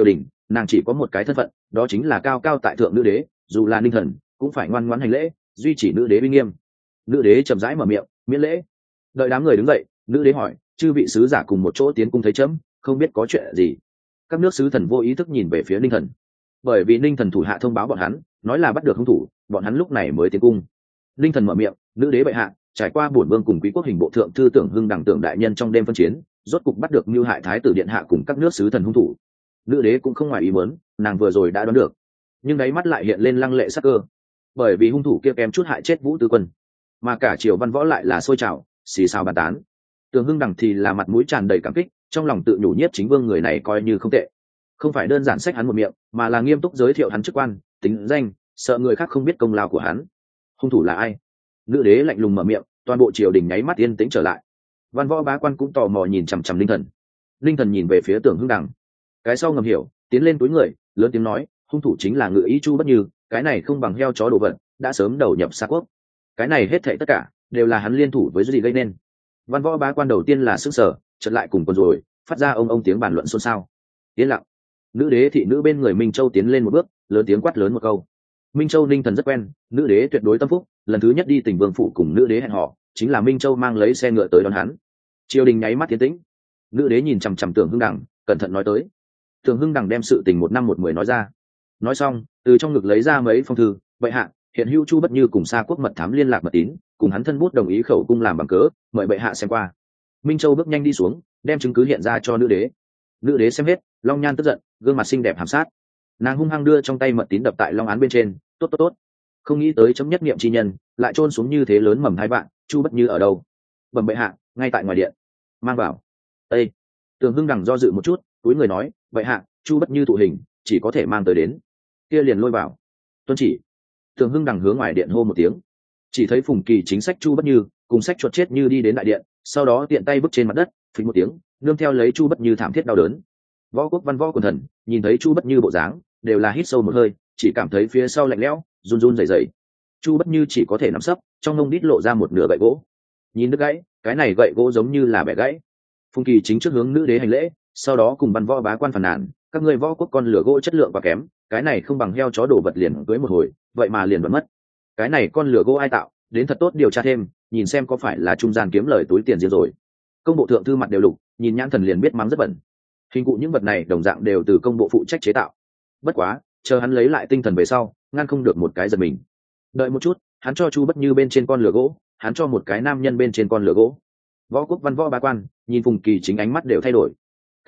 nàng chỉ có một cái thân phận, đó chính là cao cao tại thượng nữ đế, dù là ninh thần cũng phải ngoan ngoãn hành lễ, duy trì nữ đế uy nghiêm. Nữ đế chậm rãi mở miệng miễn lễ. Đợi đám người đứng dậy, nữ đế hỏi, chư vị sứ giả cùng một chỗ tiến cung thấy chấm, không biết có chuyện gì? Các nước sứ thần vô ý thức nhìn về phía ninh thần, bởi vì ninh thần thủ hạ thông báo bọn hắn nói là bắt được hung thủ, bọn hắn lúc này mới tiến cung. Ninh thần mở miệng, nữ đế bệ hạ, trải qua bổn vương cùng quý quốc hình bộ thượng thư Tưởng Hưng đẳng tưởng đại nhân trong đêm phân chiến, rốt cục bắt được mưu hại thái tử điện hạ cùng các nước sứ thần hung thủ. Nữ đế cũng không ngoài ý muốn, nàng vừa rồi đã đoán được, nhưng đáy mắt lại hiện lên lăng lệ sắc cơ, bởi vì hung thủ kia kém chút hại chết Vũ Tư Quân, mà cả triều văn võ lại là sôi trào xì xào bàn tán. Tưởng Hưng đẳng thì là mặt mũi tràn đầy cảm kích, trong lòng tự nhủ nhiếp chính vương người này coi như không tệ, không phải đơn giản sách hắn một miệng, mà là nghiêm túc giới thiệu hắn chức quan tính danh, sợ người khác không biết công lao của hắn. Hung thủ là ai? Nữ đế lạnh lùng mở miệng, toàn bộ triều đình nháy mắt yên tĩnh trở lại. Văn võ bá quan cũng tò mò nhìn chằm chằm linh thần. Linh thần nhìn về phía Tưởng Hưng đằng, cái sau ngầm hiểu, tiến lên túi người lớn tiếng nói, hung thủ chính là Ngự Ý Chu Bất Như, cái này không bằng heo chó đồ vật, đã sớm đầu nhập Sa Quốc. Cái này hết thảy tất cả đều là hắn liên thủ với gì gây nên. Văn võ bá quan đầu tiên là sức sở, chợt lại cùng con rồi phát ra ông tiếng bàn luận xôn xao. Yên lặng. Nữ đế thị nữ bên người Minh Châu tiến lên một bước, lớn tiếng quát lớn một câu. Minh Châu ninh thần rất quen, nữ đế tuyệt đối tâm phúc, lần thứ nhất đi Tỉnh Vương phủ cùng nữ đế hẹn hò, chính là Minh Châu mang lấy xe ngựa tới đón hắn. Triều đình nháy mắt tiến tĩnh. Nữ đế nhìn chằm chằm Tưởng Hưng đằng, cẩn thận nói tới. Tưởng Hưng đằng đem sự tình một năm một mười nói ra. Nói xong, từ trong ngực lấy ra mấy phong thư, bệ hạ, hiện hữu Chu Bất Như cùng Sa Quốc mật thám liên lạc mật tín, cùng hắn thân bút đồng ý khẩu cung làm bằng cớ, mời bệ hạ xem qua. Minh Châu bước nhanh đi xuống, đem chứng cứ hiện ra cho nữ đế. Nữ đế xem hết, long nhan tức giận, gương mặt xinh đẹp hàm sát. Nàng hung hăng đưa trong tay mật tín đập tại long án bên trên, tốt tốt tốt, không nghĩ tới chấm nhất niệm chi nhân lại trôn xuống như thế lớn mầm hai bạn. Chu Bất Như ở đâu? Bẩm bệ hạ, ngay tại ngoài điện. Mang vào. Ê! Tưởng Hưng đằng do dự một chút, túi người nói, bệ hạ, Chu Bất Như thụ hình, chỉ có thể mang tới đến. Kia liền lôi vào. Tuân chỉ. Tưởng Hưng đằng hướng ngoài điện hô một tiếng, chỉ thấy Phùng Kỳ chính sách Chu Bất Như cùng sách chuột chết như đi đến đại điện, sau đó tiện tay bước trên mặt đất, phình một tiếng, nương theo lấy Chu Bất Như thảm thiết đau đớn. Võ quốc văn võ quần thần nhìn thấy Chu Bất Như bộ dáng, đều là hít sâu một hơi, chỉ cảm thấy phía sau lạnh lẽo, run run rẩy rẩy. Chu Bất Như chỉ có thể nằm sấp, trong mông đít lộ ra một nửa gậy gỗ. Nhìn đứt gãy, cái này gậy gỗ giống như là bẻ gãy. Phùng Kỳ chính trước hướng nữ đế hành lễ, sau đó cùng văn võ bá quan phàn nàn, các ngươi võ quốc con lửa gỗ chất lượng quá kém, cái này không bằng heo chó đổ vật liền cưới một hồi, vậy mà liền vẫn mất. Cái này con lửa gỗ ai tạo, đến thật tốt điều tra thêm, nhìn xem có phải là trung gian kiếm lời túi tiền riêng rồi. Công bộ thượng thư mặt đều lục, nhìn nhãn thần liền biết mắng rất bẩn. Hình cụ những vật này đồng dạng đều từ công bộ phụ trách chế tạo. Bất quá, chờ hắn lấy lại tinh thần về sau, ngăn không được một cái giật mình. Đợi một chút, hắn cho Chu Bất Như bên trên con lửa gỗ, hắn cho một cái nam nhân bên trên con lửa gỗ. Võ quốc văn võ bá quan nhìn Phùng Kỳ chính ánh mắt đều thay đổi.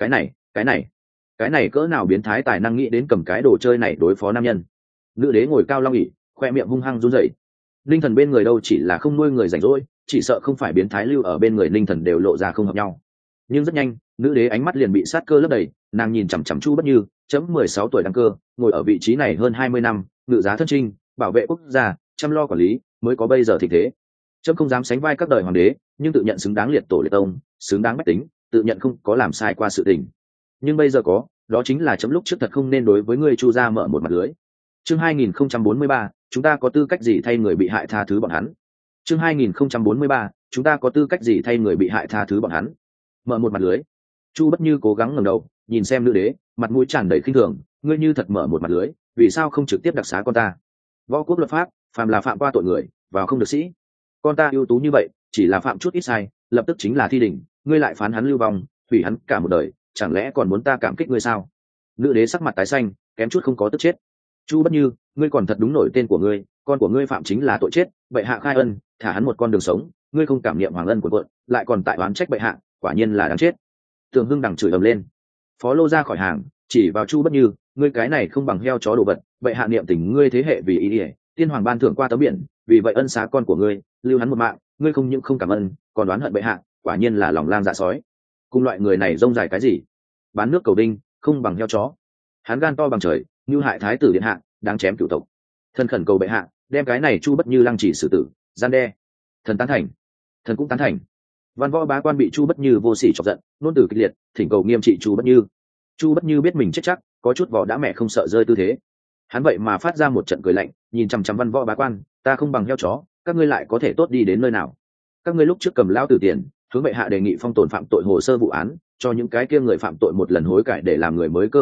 Cái này cỡ nào biến thái tài năng nghĩ đến cầm cái đồ chơi này đối phó nam nhân. Nữ đế ngồi cao long ỉ, khoe miệng hung hăng run rẩy. Linh thần bên người đâu chỉ là không nuôi người rảnh rỗi, chỉ sợ không phải biến thái lưu ở bên người linh thần đều lộ ra không hợp nhau. Nhưng rất nhanh, nữ đế ánh mắt liền bị sát cơ lấp đầy, nàng nhìn chằm chằm Chu Bất Như, chấm 16 tuổi đăng cơ, ngồi ở vị trí này hơn 20 năm, ngự giá thân trinh, bảo vệ quốc gia, chăm lo quản lý, mới có bây giờ thịnh thế. Chấm không dám sánh vai các đời hoàng đế, nhưng tự nhận xứng đáng liệt tổ liệt tông, xứng đáng bách tính, tự nhận không có làm sai qua sự tình. Nhưng bây giờ có, đó chính là chấm lúc trước thật không nên đối với ngươi Chu gia mở một mặt lưới. Chương 2043, chúng ta có tư cách gì thay người bị hại tha thứ bọn hắn? Chương 2043, chúng ta có tư cách gì thay người bị hại tha thứ bọn hắn? Mở một mặt lưới. Chu Bất Như cố gắng ngẩng đầu, nhìn xem nữ đế, mặt mũi tràn đầy khinh thường, ngươi như thật mở một mặt lưới, vì sao không trực tiếp đặc xá con ta? Võ quốc luật pháp, phàm là phạm qua tội người, vào không được sĩ. Con ta ưu tú như vậy, chỉ là phạm chút ít sai, lập tức chính là thi đỉnh, ngươi lại phán hắn lưu vong, hủy hắn cả một đời, chẳng lẽ còn muốn ta cảm kích ngươi sao? Nữ đế sắc mặt tái xanh, kém chút không có tức chết. Chu Bất Như, ngươi còn thật đúng nổi tên của ngươi, con của ngươi phạm chính là tội chết, bệ hạ khai ân, thả hắn một con đường sống, ngươi không cảm niệm hoàng ân của vợ, lại còn tại oán trách bệ hạ, quả nhiên là đáng chết. Tưởng Hưng đằng chửi ầm lên. Phó Lô ra khỏi hàng, chỉ vào Chu Bất Như, ngươi cái này không bằng heo chó đồ vật, bệ hạ niệm tình ngươi thế hệ vì ý ỉa, tiên hoàng ban thưởng qua tấm biển, vì vậy ân xá con của ngươi, lưu hắn một mạng, ngươi không những không cảm ơn, còn đoán hận bệ hạ, quả nhiên là lòng lang dạ sói. Cùng loại người này rông dài cái gì? Bán nước cầu đinh, không bằng heo chó. Hắn gan to bằng trời, như hại thái tử điện hạ, đáng chém cửu tộc. Thần khẩn cầu bệ hạ, đem cái này Chu Bất Như lăng chỉ xử tử, gian đe. Thần tán thành. Thần cũng tán thành. Văn võ bá quan bị Chu Bất Như vô sỉ chọc giận, nôn từ kịch liệt, thỉnh cầu nghiêm trị Chu Bất Như. Chu Bất Như biết mình chết chắc, có chút vỏ đã mẹ không sợ rơi tư thế. Hắn vậy mà phát ra một trận cười lạnh, nhìn chằm chằm văn võ bá quan, ta không bằng heo chó, các ngươi lại có thể tốt đi đến nơi nào? Các ngươi lúc trước cầm lao tử tiền, hướng bệ hạ đề nghị phong tồn phạm tội hồ sơ vụ án, cho những cái kia người phạm tội một lần hối cải để làm người mới cơ hội lúc,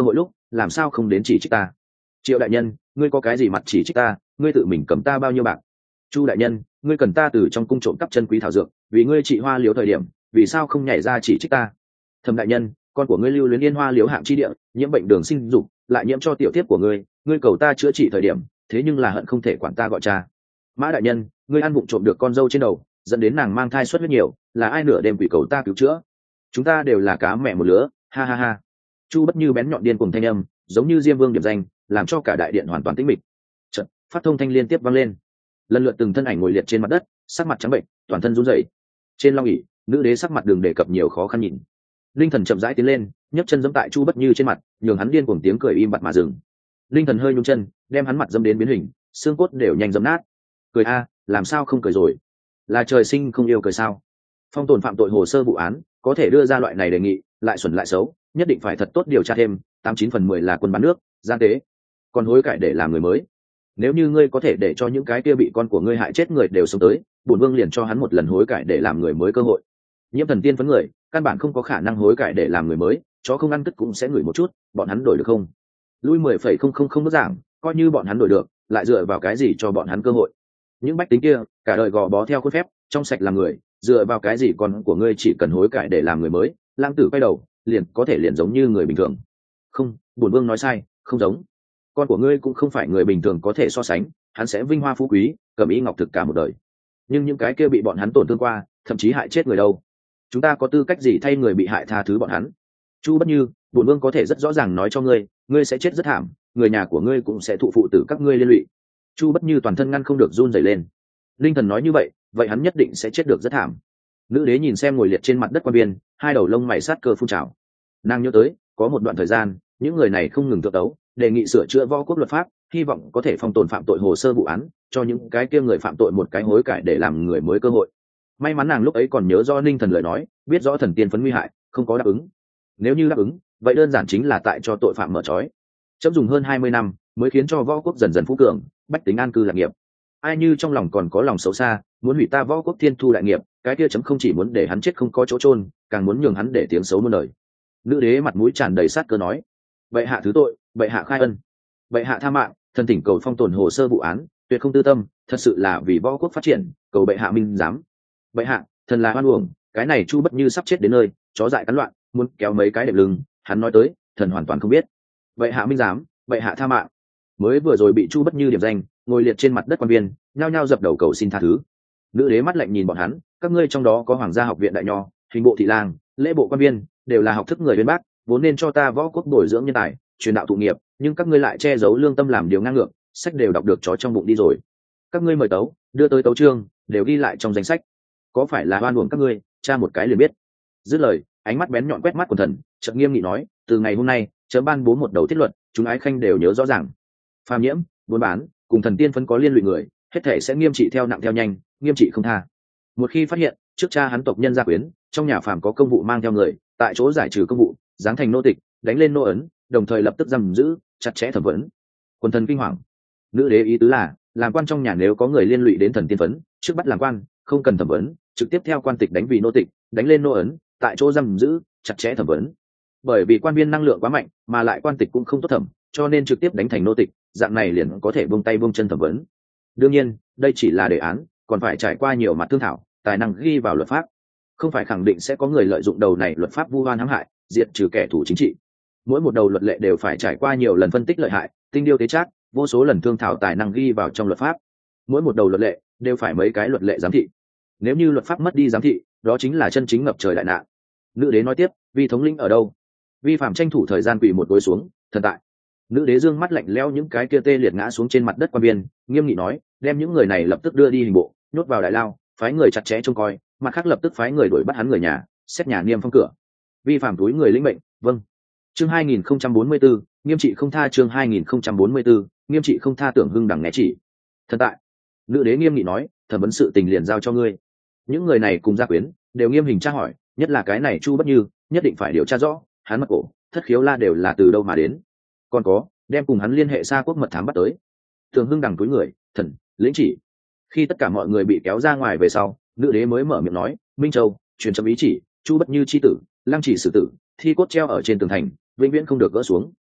làm sao không đến chỉ trích ta? Triệu đại nhân, ngươi có cái gì mặt chỉ trích ta? Ngươi tự mình cầm ta bao nhiêu bạc? Chu đại nhân, ngươi cần ta từ trong cung trộm cắp chân quý thảo dược, vì ngươi trị hoa liếu thời điểm, vì sao không nhảy ra chỉ trích ta? Thẩm đại nhân, con của ngươi lưu luyến yên hoa liếu hạng chi địa, nhiễm bệnh đường sinh dục, lại nhiễm cho tiểu tiếp của ngươi, ngươi cầu ta chữa trị thời điểm, thế nhưng là hận không thể quản ta gọi cha. Mã đại nhân, ngươi ăn vụng trộm được con dâu trên đầu, dẫn đến nàng mang thai xuất huyết nhiều, là ai nửa đêm quỷ cầu ta cứu chữa? Chúng ta đều là cá mẹ một lứa, ha ha ha. Chu Bất Như bén nhọn điên cuồng thanh âm, giống như diêm vương điểm danh, làm cho cả đại điện hoàn toàn tĩnh mịch. Chợt, phát thông thanh liên tiếp vang lên, lần lượt từng thân ảnh ngồi liệt trên mặt đất, sắc mặt trắng bệnh, toàn thân run rẩy. Trên long ỷ, nữ đế sắc mặt đường đề cập nhiều khó khăn nhìn. Linh Thần chậm rãi tiến lên, nhấc chân giẫm tại Chu Bất Như trên mặt, nhường hắn điên cuồng tiếng cười im bặt mà dừng. Linh Thần hơi nhún chân, đem hắn mặt dẫm đến biến hình, xương cốt đều nhanh dẫm nát. Cười a, làm sao không cười rồi? Là trời sinh không yêu cười sao? Phong tồn phạm tội hồ sơ vụ án, có thể đưa ra loại này đề nghị, lại xuẩn lại xấu, nhất định phải thật tốt điều tra thêm, 89/10 là quân bán nước, gian tế. Còn hối cải để làm người mới. Nếu như ngươi có thể để cho những cái kia bị con của ngươi hại chết người đều sống tới, bổn vương liền cho hắn một lần hối cải để làm người mới cơ hội. Nhiễm Thần tiên phấn người, căn bản không có khả năng hối cải để làm người mới, chó không ăn cứt cũng sẽ ngửi một chút, bọn hắn đổi được không? Lui 10,000 bước giảng, coi như bọn hắn đổi được, lại dựa vào cái gì cho bọn hắn cơ hội? Những bách tính kia, cả đời gò bó theo khuôn phép, trong sạch làm người, dựa vào cái gì con của ngươi chỉ cần hối cải để làm người mới, lang tử quay đầu, liền có thể liền giống như người bình thường? Không, bổn vương nói sai, không giống. Con của ngươi cũng không phải người bình thường có thể so sánh, hắn sẽ vinh hoa phú quý, cẩm ý ngọc thực cả một đời. Nhưng những cái kia bị bọn hắn tổn thương qua, thậm chí hại chết người đâu, chúng ta có tư cách gì thay người bị hại tha thứ bọn hắn? Chu Bất Như, bổn vương có thể rất rõ ràng nói cho ngươi, ngươi sẽ chết rất thảm, người nhà của ngươi cũng sẽ thụ phụ tử các ngươi liên lụy. Chu Bất Như toàn thân ngăn không được run rẩy lên. Linh Thần nói như vậy, vậy hắn nhất định sẽ chết được rất thảm. Nữ đế nhìn xem ngồi liệt trên mặt đất quan biên, hai đầu lông mày sát cơ phun trào. Nàng nhớ tới, có một đoạn thời gian, những người này không ngừng thượng tấu, đề nghị sửa chữa võ quốc luật pháp, hy vọng có thể phong tồn phạm tội hồ sơ vụ án, cho những cái kia người phạm tội một cái hối cải để làm người mới cơ hội. May mắn nàng lúc ấy còn nhớ rõ Ninh Thần lời nói, biết rõ thần tiên phấn nguy hại, không có đáp ứng. Nếu như đáp ứng, vậy đơn giản chính là tại cho tội phạm mở trói. Chấm dùng hơn 20 năm mới khiến cho võ quốc dần dần phú cường, bách tính an cư lạc nghiệp. Ai như trong lòng còn có lòng xấu xa, muốn hủy ta võ quốc thiên thu đại nghiệp, cái kia chấm không chỉ muốn để hắn chết không có chỗ chôn, càng muốn nhường hắn để tiếng xấu muôn đời. Nữ đế mặt mũi tràn đầy sát cơ nói: "Bệ hạ thứ tội, bệ hạ khai ân, bệ hạ tha mạng, thần tỉnh cầu phong tồn hồ sơ vụ án, tuyệt không tư tâm, thật sự là vì võ quốc phát triển, cầu bệ hạ minh giám. Bệ hạ, thần là oan uổng, cái này Chu Bất Như sắp chết đến nơi, chó dại cắn loạn, muốn kéo mấy cái đệm lưng, hắn nói tới, thần hoàn toàn không biết. Bệ hạ minh giám, bệ hạ tha mạng." Mới vừa rồi bị Chu Bất Như điểm danh, ngồi liệt trên mặt đất quan viên, nhao nhao dập đầu cầu xin tha thứ. Nữ đế mắt lạnh nhìn bọn hắn, các ngươi trong đó có hoàng gia học viện đại nho, hình bộ thị lang, lễ bộ quan viên, đều là học thức người bên bác, vốn nên cho ta võ quốc bồi dưỡng nhân tài, truyền đạo thụ nghiệp, nhưng các ngươi lại che giấu lương tâm làm điều ngang ngược, sách đều đọc được chó trong bụng đi rồi. Các ngươi mời tấu, đưa tới tấu chương, đều ghi lại trong danh sách. Có phải là oan uổng các ngươi, tra một cái liền biết. Dứt lời, ánh mắt bén nhọn quét mắt quần thần, chợt nghiêm nghị nói: từ ngày hôm nay, chấm ban bố một đầu thiết luật, chúng ái khanh đều nhớ rõ ràng. Phàm nhiễm, buôn bán, cùng thần tiên phấn có liên lụy người, hết thể sẽ nghiêm trị theo nặng theo nhanh, nghiêm trị không tha. Một khi phát hiện trước cha hắn tộc nhân gia quyến, trong nhà phàm có công vụ mang theo người, tại chỗ giải trừ công vụ, giáng thành nô tịch, đánh lên nô ấn, đồng thời lập tức giam giữ, chặt chẽ thẩm vấn. Quần thần kinh hoàng. Nữ đế ý tứ là, làm quan trong nhà nếu có người liên lụy đến thần tiên phấn, trước bắt làm quan, không cần thẩm vấn, trực tiếp theo quan tịch đánh vì nô tịch, đánh lên nô ấn, tại chỗ giam giữ, chặt chẽ thẩm vấn. Bởi vì quan viên năng lượng quá mạnh, mà lại quan tịch cũng không tốt thẩm, cho nên trực tiếp đánh thành nô tịch, dạng này liền có thể buông tay buông chân thẩm vấn. Đương nhiên, đây chỉ là đề án, còn phải trải qua nhiều mặt thương thảo, tài năng ghi vào luật pháp. Không phải khẳng định sẽ có người lợi dụng đầu này luật pháp vu oan hãm hại, diệt trừ kẻ thù chính trị. Mỗi một đầu luật lệ đều phải trải qua nhiều lần phân tích lợi hại, tinh điêu tế trác, vô số lần thương thảo tài năng ghi vào trong luật pháp. Mỗi một đầu luật lệ đều phải mấy cái luật lệ giám thị. Nếu như luật pháp mất đi giám thị, đó chính là chân chính ngập trời đại nạn. Nữ đế nói tiếp: vi thống lĩnh ở đâu? Vi phạm tranh thủ thời gian quỳ một gối xuống, thần tại. Nữ đế dương mắt lạnh lẽo những cái kia tê liệt ngã xuống trên mặt đất quan viên, nghiêm nghị nói: đem những người này lập tức đưa đi hình bộ, nhốt vào đại lao, phái người chặt chẽ trông coi, mặt khác lập tức phái người đuổi bắt hắn người nhà, xét nhà niêm phong cửa. Vi phạm túi người lĩnh mệnh. Vâng. Chương 2044, nghiêm trị không tha. Chương 2044, nghiêm trị không tha. Tưởng Hưng đằng né chỉ. Thần tại. Nữ đế nghiêm nghị nói: thẩm vấn sự tình liền giao cho ngươi. Những người này cùng gia quyến đều nghiêm hình tra hỏi, nhất là cái này Chu Bất Như, nhất định phải điều tra rõ hắn mật cổ, thất khiếu la đều là từ đâu mà đến. Còn có, đem cùng hắn liên hệ xa quốc mật thám bắt tới. Tưởng Hưng đằng túi người, thần lĩnh chỉ. Khi tất cả mọi người bị kéo ra ngoài về sau, nữ đế mới mở miệng nói: Minh Châu, truyền chấm ý chỉ, Chu Bất Như chi tử, lăng chỉ xử tử, thi cốt treo ở trên tường thành, vĩnh viễn không được gỡ xuống.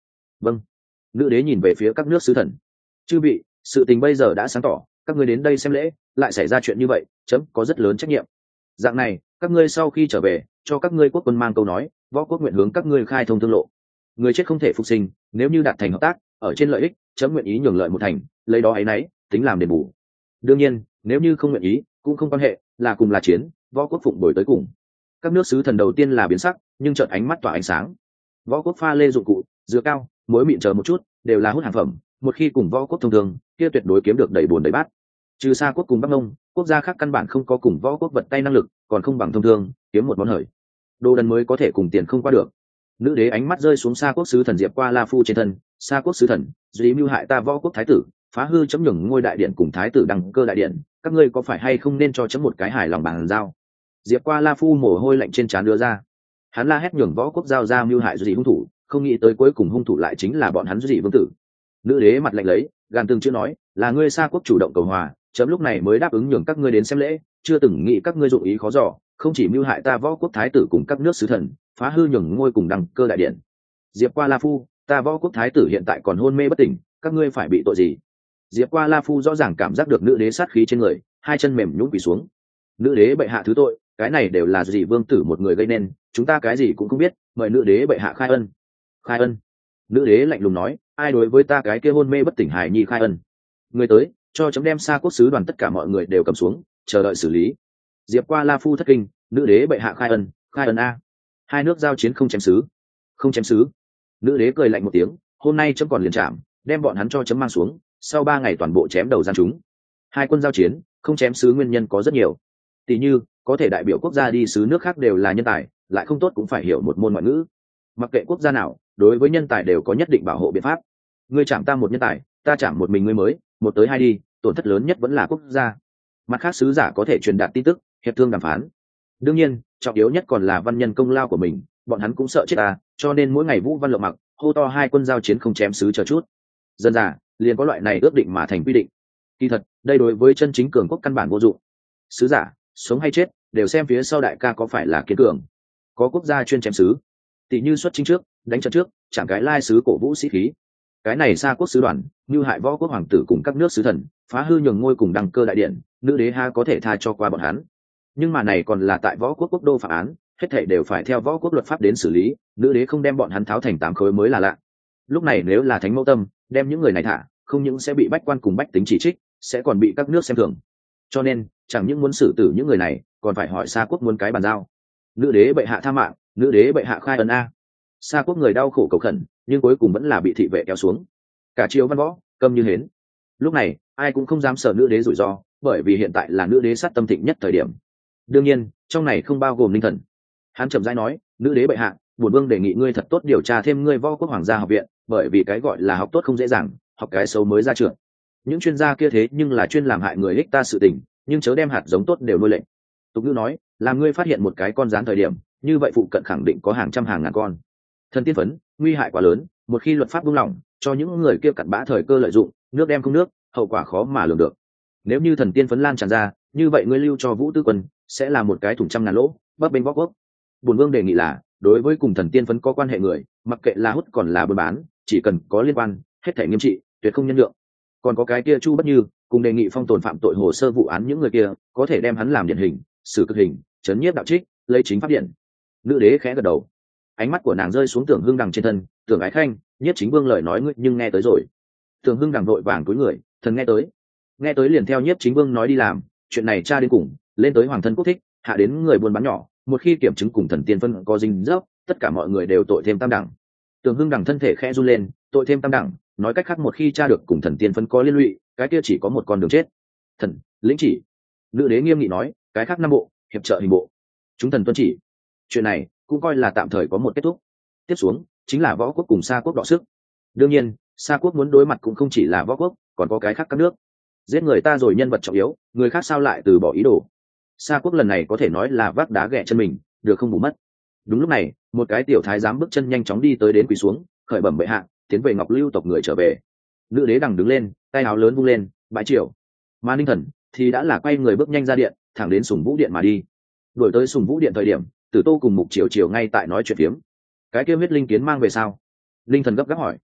Vâng. Nữ đế nhìn về phía các nước sứ thần. Chư vị, sự tình bây giờ đã sáng tỏ, các ngươi đến đây xem lễ, lại xảy ra chuyện như vậy, chấm có rất lớn trách nhiệm. Dạng này, các ngươi sau khi trở về, cho các ngươi quốc quân mang câu nói, võ quốc nguyện hướng các ngươi khai thông thương lộ. Người chết không thể phục sinh, nếu như đạt thành hợp tác, ở trên lợi ích, chấm nguyện ý nhường lợi một thành, lấy đó ấy nấy, tính làm đền bù. Đương nhiên, nếu như không nguyện ý, cũng không quan hệ, là cùng là chiến, võ quốc phụng bồi tới cùng. Các nước sứ thần đầu tiên là biến sắc, nhưng chợt ánh mắt tỏa ánh sáng. Võ quốc pha lê dụng cụ, dừa cao, muối mịn chờ một chút, đều là hút hàng phẩm, một khi cùng võ quốc thông thường, kia tuyệt đối kiếm được đầy bồn đầy bát. Trừ xa quốc cùng Bắc Nông, quốc gia khác căn bản không có cùng võ quốc vật tay năng lực, còn không bằng thông thường, kiếm một món hời. Đồ đần mới có thể cùng tiền không qua được. Nữ đế ánh mắt rơi xuống xa quốc sứ thần Diệp Qua La Phu trên thân, xa quốc sứ thần, duy mưu hại ta võ quốc thái tử, phá hư chấm nhường ngôi đại điện cùng thái tử đăng cơ đại điện, các ngươi có phải hay không nên cho chấm một cái hài lòng bàn giao? Diệp Qua La Phu mồ hôi lạnh trên trán đưa ra. Hắn la hét nhường võ quốc giao ra mưu hại duy hung thủ, không nghĩ tới cuối cùng hung thủ lại chính là bọn hắn duy vương tử. Nữ đế mặt lạnh lấy, gàn từng chữ nói, là ngươi xa quốc chủ động cầu hòa, chấm lúc này mới đáp ứng nhường các ngươi đến xem lễ, chưa từng nghĩ các ngươi dụng ý khó dò, không chỉ mưu hại ta võ quốc thái tử cùng các nước sứ thần, phá hư nhường ngôi cùng đăng cơ đại điện. Diệp Qua La Phu, ta võ quốc thái tử hiện tại còn hôn mê bất tỉnh, các ngươi phải bị tội gì? Diệp Qua La Phu rõ ràng cảm giác được nữ đế sát khí trên người, hai chân mềm nhũn quỳ xuống. Nữ đế bệ hạ thứ tội, cái này đều là gì vương tử một người gây nên, chúng ta cái gì cũng không biết, mời nữ đế bệ hạ khai ân. Khai ân? Nữ đế lạnh lùng nói, ai đối với ta cái kia hôn mê bất tỉnh hải nhi khai ân? Người tới, cho chấm đem xa quốc sứ đoàn tất cả mọi người đều cầm xuống, chờ đợi xử lý. Diệp Qua La Phu thất kinh, nữ đế bệ hạ khai ân a. Hai nước giao chiến không chém sứ. Không chém sứ. Nữ đế cười lạnh một tiếng, hôm nay chấm còn liền chạm, đem bọn hắn cho chấm mang xuống, sau 3 ngày toàn bộ chém đầu gian chúng. Hai quân giao chiến, không chém sứ nguyên nhân có rất nhiều. Tỷ như, có thể đại biểu quốc gia đi sứ nước khác đều là nhân tài, lại không tốt cũng phải hiểu một môn ngoại ngữ. Mặc kệ quốc gia nào, đối với nhân tài đều có nhất định bảo hộ biện pháp. Ngươi chạm ta một nhân tài, ta chạm một mình ngươi mới, một tới hai đi, tổn thất lớn nhất vẫn là quốc gia. Mặt khác sứ giả có thể truyền đạt tin tức, hiệp thương đàm phán. Đương nhiên, trọng yếu nhất còn là văn nhân công lao của mình, bọn hắn cũng sợ chết ta, cho nên mỗi ngày vũ văn lộng mặc, hô to hai quân giao chiến không chém sứ chờ chút. Dân già, liền có loại này ước định mà thành quy định. Kỳ thật, đây đối với chân chính cường quốc căn bản vô dụng. Sứ giả, sống hay chết, đều xem phía sau đại ca có phải là kiến cường. Có quốc gia chuyên chém sứ, tỷ như xuất chính trước, đánh trận trước, chẳng cái lai sứ cổ vũ sĩ khí. Cái này xa quốc sứ đoàn, như hại võ quốc hoàng tử cùng các nước sứ thần, phá hư nhường ngôi cùng đăng cơ đại điện, nữ đế ha có thể tha cho qua bọn hắn. Nhưng mà này còn là tại võ quốc quốc đô phạm án, hết thảy đều phải theo võ quốc luật pháp đến xử lý, nữ đế không đem bọn hắn tháo thành 8 khối mới là lạ. Lúc này nếu là thánh mẫu tâm, đem những người này thả, không những sẽ bị bách quan cùng bách tính chỉ trích, sẽ còn bị các nước xem thường. Cho nên, chẳng những muốn xử tử những người này, còn phải hỏi xa quốc muốn cái bàn giao. Nữ đế bệ hạ tha mạng, nữ đế bệ hạ khai ân a. Xa quốc người đau khổ cầu khẩn, nhưng cuối cùng vẫn là bị thị vệ kéo xuống. Cả triều văn võ câm như hến. Lúc này ai cũng không dám sợ nữ đế rủi ro, bởi vì hiện tại là nữ đế sát tâm thịnh nhất thời điểm. Đương nhiên trong này không bao gồm Ninh Thần. Hắn chậm rãi nói, nữ đế bệ hạ, bổn vương đề nghị ngươi thật tốt điều tra thêm ngươi võ quốc hoàng gia học viện, bởi vì cái gọi là học tốt không dễ dàng, học cái xấu mới ra trường. Những chuyên gia kia thế nhưng là chuyên làm hại người ích ta sự tình, nhưng chớ đem hạt giống tốt đều nuôi lệnh. Tục ngữ nói, làm ngươi phát hiện một cái con rán thời điểm, như vậy phụ cận khẳng định có hàng trăm hàng ngàn con. Thần tiên phấn, nguy hại quá lớn, một khi luật pháp buông lỏng, cho những người kia cặn bã thời cơ lợi dụng, nước đem không nước, hậu quả khó mà lường được. Nếu như thần tiên phấn lan tràn ra, như vậy ngươi lưu cho Vũ Tư Quân sẽ là một cái thủng trăm ngàn lỗ, bấp bênh võ quốc. Bổn vương đề nghị là, đối với cùng thần tiên phấn có quan hệ người, mặc kệ là hút còn là buôn bán, chỉ cần có liên quan, hết thảy nghiêm trị, tuyệt không nhân lượng. Còn có cái kia Chu Bất Như, cùng đề nghị phong tồn phạm tội hồ sơ vụ án những người kia, có thể đem hắn làm điển hình, xử cực hình, chấn nhiếp đạo trích, lấy chính pháp điện. Nữ đế khẽ gật đầu, ánh mắt của nàng rơi xuống Tưởng Hưng Đằng trên thân. Tưởng Ái Khanh, Nhiếp Chính Vương lời nói ngươi nhưng nghe tới rồi. Tưởng Hưng Đằng vội vàng cúi người, thần nghe tới liền theo Nhiếp Chính Vương nói đi làm, chuyện này tra đến cùng, lên tới hoàng thân quốc thích, hạ đến người buôn bán nhỏ, một khi kiểm chứng cùng thần tiên phân có dính dấp, tất cả mọi người đều tội thêm tam đẳng. Tưởng Hưng Đằng thân thể khẽ run lên, tội thêm tam đẳng, nói cách khác một khi tra được cùng thần tiên phân có liên lụy, cái kia chỉ có một con đường chết. Thần, lĩnh chỉ. Nữ đế nghiêm nghị nói, cái khác 5 bộ, hiệp trợ hình bộ. Chúng thần tuân chỉ. Chuyện này cũng coi là tạm thời có một kết thúc. Tiếp xuống chính là võ quốc cùng Sa quốc đọ sức. Đương nhiên, Sa quốc muốn đối mặt cũng không chỉ là võ quốc, còn có cái khác các nước. Giết người ta rồi nhân vật trọng yếu, người khác sao lại từ bỏ ý đồ. Sa quốc lần này có thể nói là vác đá ghẻ chân mình, được không bù mất. Đúng lúc này, một cái tiểu thái giám bước chân nhanh chóng đi tới đến quỳ xuống, khởi bẩm bệ hạ, tiến về Ngọc Lưu tộc người trở về. Nữ đế đằng đứng lên, tay áo lớn vung lên, bãi triều. Mà Ninh Thần thì đã là quay người bước nhanh ra điện, thẳng đến Sùng Vũ điện mà đi. Đuổi tới Sùng Vũ điện thời điểm, Tử Tô cùng Mục Triều Triều ngay tại nói chuyện phiếm. Cái kia huyết linh kiến mang về sao? Ninh Thần gấp gáp hỏi.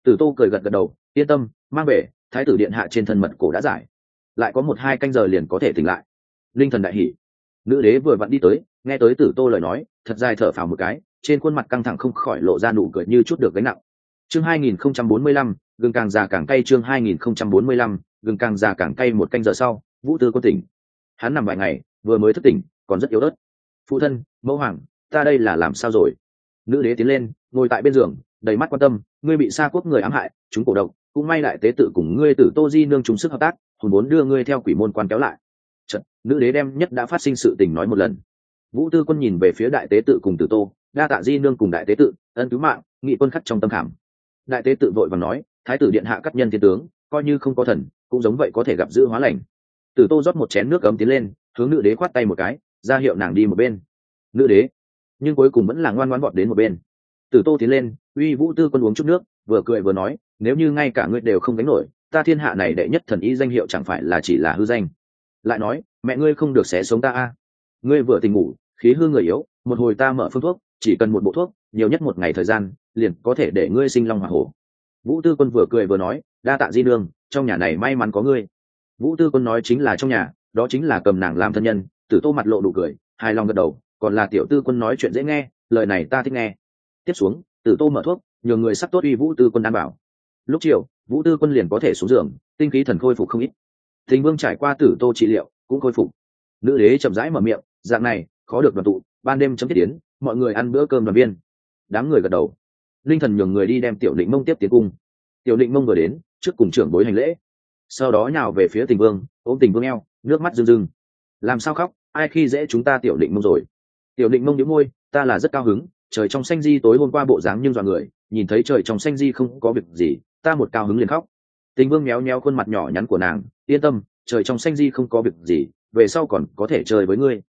Tử Tô cười gật gật đầu, yên tâm, mang về, thái tử điện hạ trên thân mật cổ đã giải, lại có 1-2 canh giờ liền có thể tỉnh lại. Linh thần đại hỉ. Nữ đế vừa vặn đi tới, nghe tới Tử Tô lời nói, thật dài thở phào một cái, trên khuôn mặt căng thẳng không khỏi lộ ra nụ cười như chút được gánh nặng. Chương 2045, gừng càng già càng cay. Chương 2045, gừng càng già càng cay. 1 canh giờ sau, Vũ Tư Quân tỉnh. Hắn nằm vài ngày, vừa mới thức tỉnh, còn rất yếu ớt. Phụ thân, mẫu hoàng, ta đây là làm sao rồi? Nữ đế tiến lên, ngồi tại bên giường, đầy mắt quan tâm. Ngươi bị Sa Quốc người ám hại, chúng cổ độc, cũng may đại tế tự cùng ngươi Tử Tô Di nương chúng sức hợp tác, hồn muốn đưa ngươi theo quỷ môn quan kéo lại. Chợt, nữ đế đem nhất đã phát sinh sự tình nói một lần. Vũ Tư Quân nhìn về phía đại tế tự cùng Tử Tô, đa tạ Di nương cùng đại tế tự ân cứu mạng, nghị quân khắc trong tâm khảm. Đại tế tự vội vàng nói, thái tử điện hạ cắt nhân thiên tướng, coi như không có thần cũng giống vậy có thể gặp dữ hóa lành. Tử Tô rót một chén nước ấm tiến lên, hướng nữ đế khoát tay một cái, ra hiệu nàng đi một bên. Nữ đế nhưng cuối cùng vẫn là ngoan ngoãn vọt đến một bên. Tử Tô tiến lên, uy Vũ Tư Quân uống chút nước, vừa cười vừa nói, nếu như ngay cả ngươi đều không gánh nổi, ta thiên hạ này đệ nhất thần y danh hiệu chẳng phải là chỉ là hư danh. Lại nói, mẹ ngươi không được xé sống ta a. Ngươi vừa tỉnh ngủ, khí hư người yếu, một hồi ta mở phương thuốc, chỉ cần một bộ thuốc, nhiều nhất 1 ngày thời gian, liền có thể để ngươi sinh long hỏa hổ. Vũ Tư Quân vừa cười vừa nói, đa tạ Di nương, trong nhà này may mắn có ngươi. Vũ Tư Quân nói chính là trong nhà, đó chính là cầm nàng làm thân nhân. Tử Tô mặt lộ nụ cười, hài lòng gật đầu, còn là Tiểu Tư Quân nói chuyện dễ nghe, lời này ta thích nghe. Tiếp xuống, Tử Tô mở thuốc, nhờ người sắp tốt uy Vũ Tư Quân đảm bảo. Lúc chiều, Vũ Tư Quân liền có thể xuống giường, tinh khí thần khôi phục không ít. Thình Vương trải qua Tử Tô trị liệu, cũng khôi phục. Nữ đế chậm rãi mở miệng, dạng này khó được đoàn tụ, ban đêm chấm thiết tiến, mọi người ăn bữa cơm đoàn viên. Đám người gật đầu. Linh thần nhường người đi đem Tiểu Định Mông tiếp tiến cung. Tiểu Định Mông vừa đến, trước cùng trưởng bối hành lễ, sau đó nhào về phía Tình Vương, ôm Tình Vương eo, nước mắt rưng rưng. Làm sao khóc, ai khi dễ chúng ta Tiểu Định Mông rồi? Tiểu Định Mông nhíu môi, ta là rất cao hứng, trời trong xanh di tối hôm qua bộ dáng nhưng dọa người, nhìn thấy trời trong xanh di không có việc gì, ta một cao hứng liền khóc. Tình Vương méo méo khuôn mặt nhỏ nhắn của nàng, yên tâm, trời trong xanh di không có việc gì, về sau còn có thể chơi với ngươi.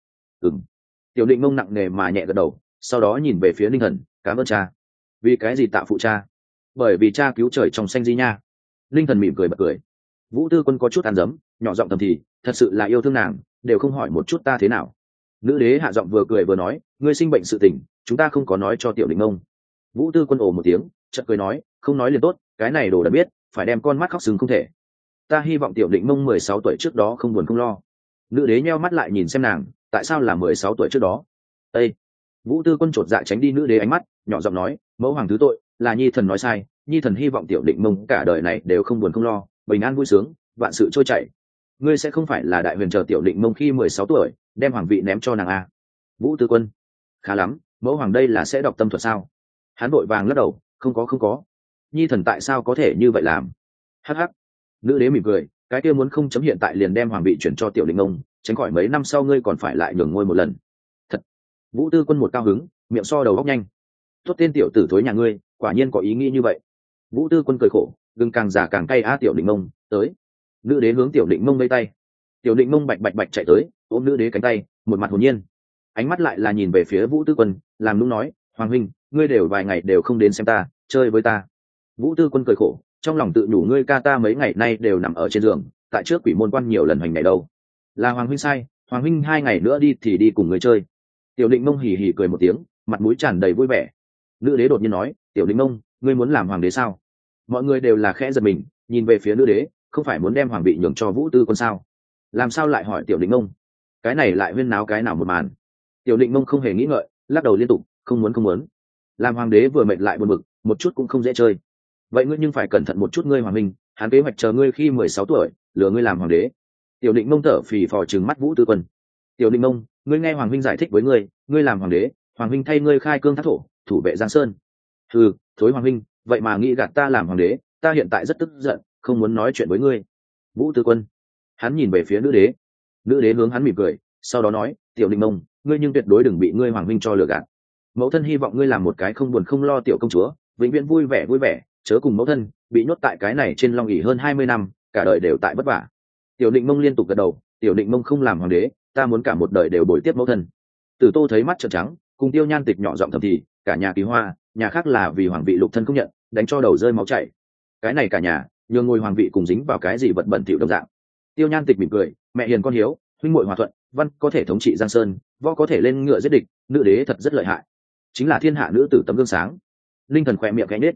Tiểu Định Mông nặng nề mà nhẹ gật đầu, sau đó nhìn về phía Linh thần, cảm ơn cha. Vì cái gì tạ phụ cha? Bởi vì cha cứu trời trong xanh di nha. Linh thần mỉm cười bật cười. Vũ Tư Quân có chút ăn dấm, nhỏ giọng thầm thì, thật sự là yêu thương nàng, đều không hỏi một chút ta thế nào. Nữ đế hạ giọng vừa cười vừa nói, ngươi sinh bệnh sự tình, chúng ta không có nói cho Tiểu Định Mông. Vũ Tư Quân ồ một tiếng, chợt cười nói, không nói liền tốt, cái này đồ đã biết, phải đem con mắt khóc sưng không thể. Ta hy vọng Tiểu Định Mông 16 tuổi trước đó không buồn không lo. Nữ đế nheo mắt lại nhìn xem nàng, tại sao là 16 tuổi trước đó? Ê! Vũ Tư Quân chột dạ tránh đi nữ đế ánh mắt, nhỏ giọng nói, mẫu hoàng thứ tội, là nhi thần nói sai, nhi thần hy vọng Tiểu Định Mông cả đời này đều không buồn không lo, bình an vui sướng, vạn sự trôi chảy. Ngươi sẽ không phải là đại huyền chờ Tiểu Định Mông khi 16 tuổi, đem hoàng vị ném cho nàng à? Vũ Tư Quân, khá lắm, mẫu hoàng đây là sẽ đọc tâm thuật sao? Hắn vội vàng lắc đầu, không có. Nhi thần tại sao có thể như vậy làm? Hắc hắc. Nữ đế mỉm cười, cái kia muốn không chấm hiện tại liền đem hoàng vị chuyển cho Tiểu Định Mông, tránh khỏi mấy năm sau ngươi còn phải lại nhường ngôi một lần. Thật. Vũ Tư Quân một cao hứng, miệng so đầu góc nhanh. Tốt tên tiểu tử thối nhà ngươi, quả nhiên có ý nghĩ như vậy. Vũ Tư Quân cười khổ, gừng càng già càng cay Tiểu Định Mông, tới. Nữ đế hướng Tiểu Định Mông vây tay. Tiểu Định Mông bạch bạch chạy tới, ôm nữ đế cánh tay, một mặt hồn nhiên. Ánh mắt lại là nhìn về phía Vũ Tư Quân, làm nũng nói, hoàng huynh, ngươi đều vài ngày đều không đến xem ta, chơi với ta. Vũ Tư Quân cười khổ, trong lòng tự nhủ ngươi ca ta mấy ngày nay đều nằm ở trên giường, tại trước quỷ môn quan nhiều lần hành này đâu. Là hoàng huynh sai, hoàng huynh 2 ngày nữa đi thì đi cùng người chơi. Tiểu Định Mông hì hì cười một tiếng, mặt mũi tràn đầy vui vẻ. Nữ đế đột nhiên nói, Tiểu Định Mông, ngươi muốn làm hoàng đế sao? Mọi người đều là khẽ giật mình, nhìn về phía nữ đế, không phải muốn đem hoàng vị nhường cho Vũ Tư Quân sao? Làm sao lại hỏi Tiểu Định Mông? Cái này lại huyên náo cái nào một màn. Tiểu Định Mông không hề nghĩ ngợi, lắc đầu liên tục, không muốn. Làm hoàng đế vừa mệt lại buồn bực, một chút cũng không dễ chơi. Vậy ngươi nhưng phải cẩn thận một chút ngươi hoàng minh, hắn kế hoạch chờ ngươi khi 16 tuổi, lừa ngươi làm hoàng đế. Tiểu Định Mông thở phì phò trừng mắt Vũ Tư Quân. Tiểu Định Mông, ngươi nghe hoàng huynh giải thích với ngươi làm hoàng đế, hoàng huynh thay ngươi khai cương thác thổ, thủ vệ Giang Sơn. Thối hoàng huynh, vậy mà nghĩ gạt ta làm hoàng đế, ta hiện tại rất tức giận, không muốn nói chuyện với ngươi. Vũ Tư Quân. Hắn nhìn về phía nữ đế. Nữ đế hướng hắn mỉm cười, sau đó nói, Tiểu Định Mông, ngươi nhưng tuyệt đối đừng bị ngươi hoàng huynh cho lừa gạt. Mẫu thân hy vọng ngươi làm một cái không buồn không lo tiểu công chúa, vĩnh viễn vui vẻ, chớ cùng mẫu thân bị nhốt tại cái này trên long ỷ hơn 20 năm, cả đời đều tại vất vả. Tiểu Định Mông liên tục gật đầu, Tiểu Định Mông không làm hoàng đế, ta muốn cả một đời đều bồi tiếp mẫu thân. Tử Tô thấy mắt trợn trắng, cùng Tiêu Nhan Tịch nhỏ giọng thầm thì, cả nhà Kỳ Hoa, nhà khác là vì hoàng vị lục thân không nhận, đánh cho đầu rơi máu chảy. Cái này cả nhà, nhường ngôi hoàng vị cùng dính vào cái gì vật bẩn thỉu đồng dạng. Tiêu Nhan Tịch mỉm cười, mẹ hiền con hiếu, huynh muội hòa thuận, văn có thể thống trị Giang Sơn, võ có thể lên ngựa giết địch, nữ đế thật rất lợi hại, chính là thiên hạ nữ tử tấm gương sáng. Linh thần khỏe miệng khẽ nhếch.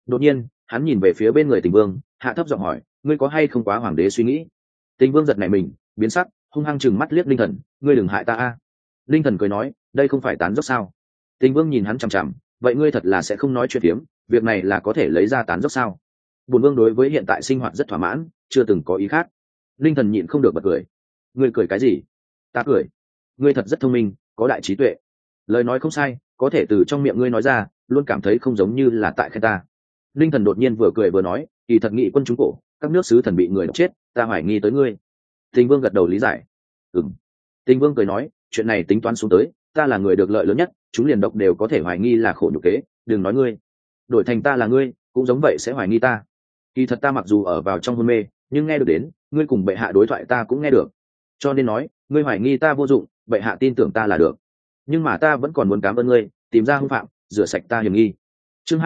Đột nhiên hắn nhìn về phía bên người Tình Vương, hạ thấp giọng hỏi, ngươi có hay không quá hoàng đế suy nghĩ? Tình Vương giật nảy mình, biến sắc, hung hăng chừng mắt liếc Linh Thần, ngươi đừng hại ta a. Linh Thần cười nói, đây không phải tán dốc sao? Tình Vương nhìn hắn chằm chằm, vậy ngươi thật là sẽ không nói chuyện phiếm, việc này là có thể lấy ra tán dốc sao? Bổn Vương đối với hiện tại sinh hoạt rất thỏa mãn, chưa từng có ý khác. Linh Thần nhịn không được bật cười. Ngươi cười cái gì? Ta cười. Ngươi thật rất thông minh, có đại trí tuệ. Lời nói không sai, có thể từ trong miệng ngươi nói ra, luôn cảm thấy không giống như là tại khen ta. Linh Thần đột nhiên vừa cười vừa nói, kỳ thật nghị quân chúng cổ, các nước sứ thần bị người độc chết, ta hoài nghi tới ngươi. Tình Vương gật đầu lý giải. Ừm. Tình Vương cười nói, chuyện này tính toán xuống tới, ta là người được lợi lớn nhất, chúng liền độc đều có thể hoài nghi là khổ nhục kế, đừng nói ngươi. Đổi thành ta là ngươi, cũng giống vậy sẽ hoài nghi ta. Kỳ thật ta mặc dù ở vào trong hôn mê, nhưng nghe được đến, ngươi cùng bệ hạ đối thoại ta cũng nghe được. Cho nên nói, ngươi hoài nghi ta vô dụng, bệ hạ tin tưởng ta là được. Nhưng mà ta vẫn còn muốn cảm ơn ngươi, tìm ra hung phạm, rửa sạch ta hiểm nghi. Chương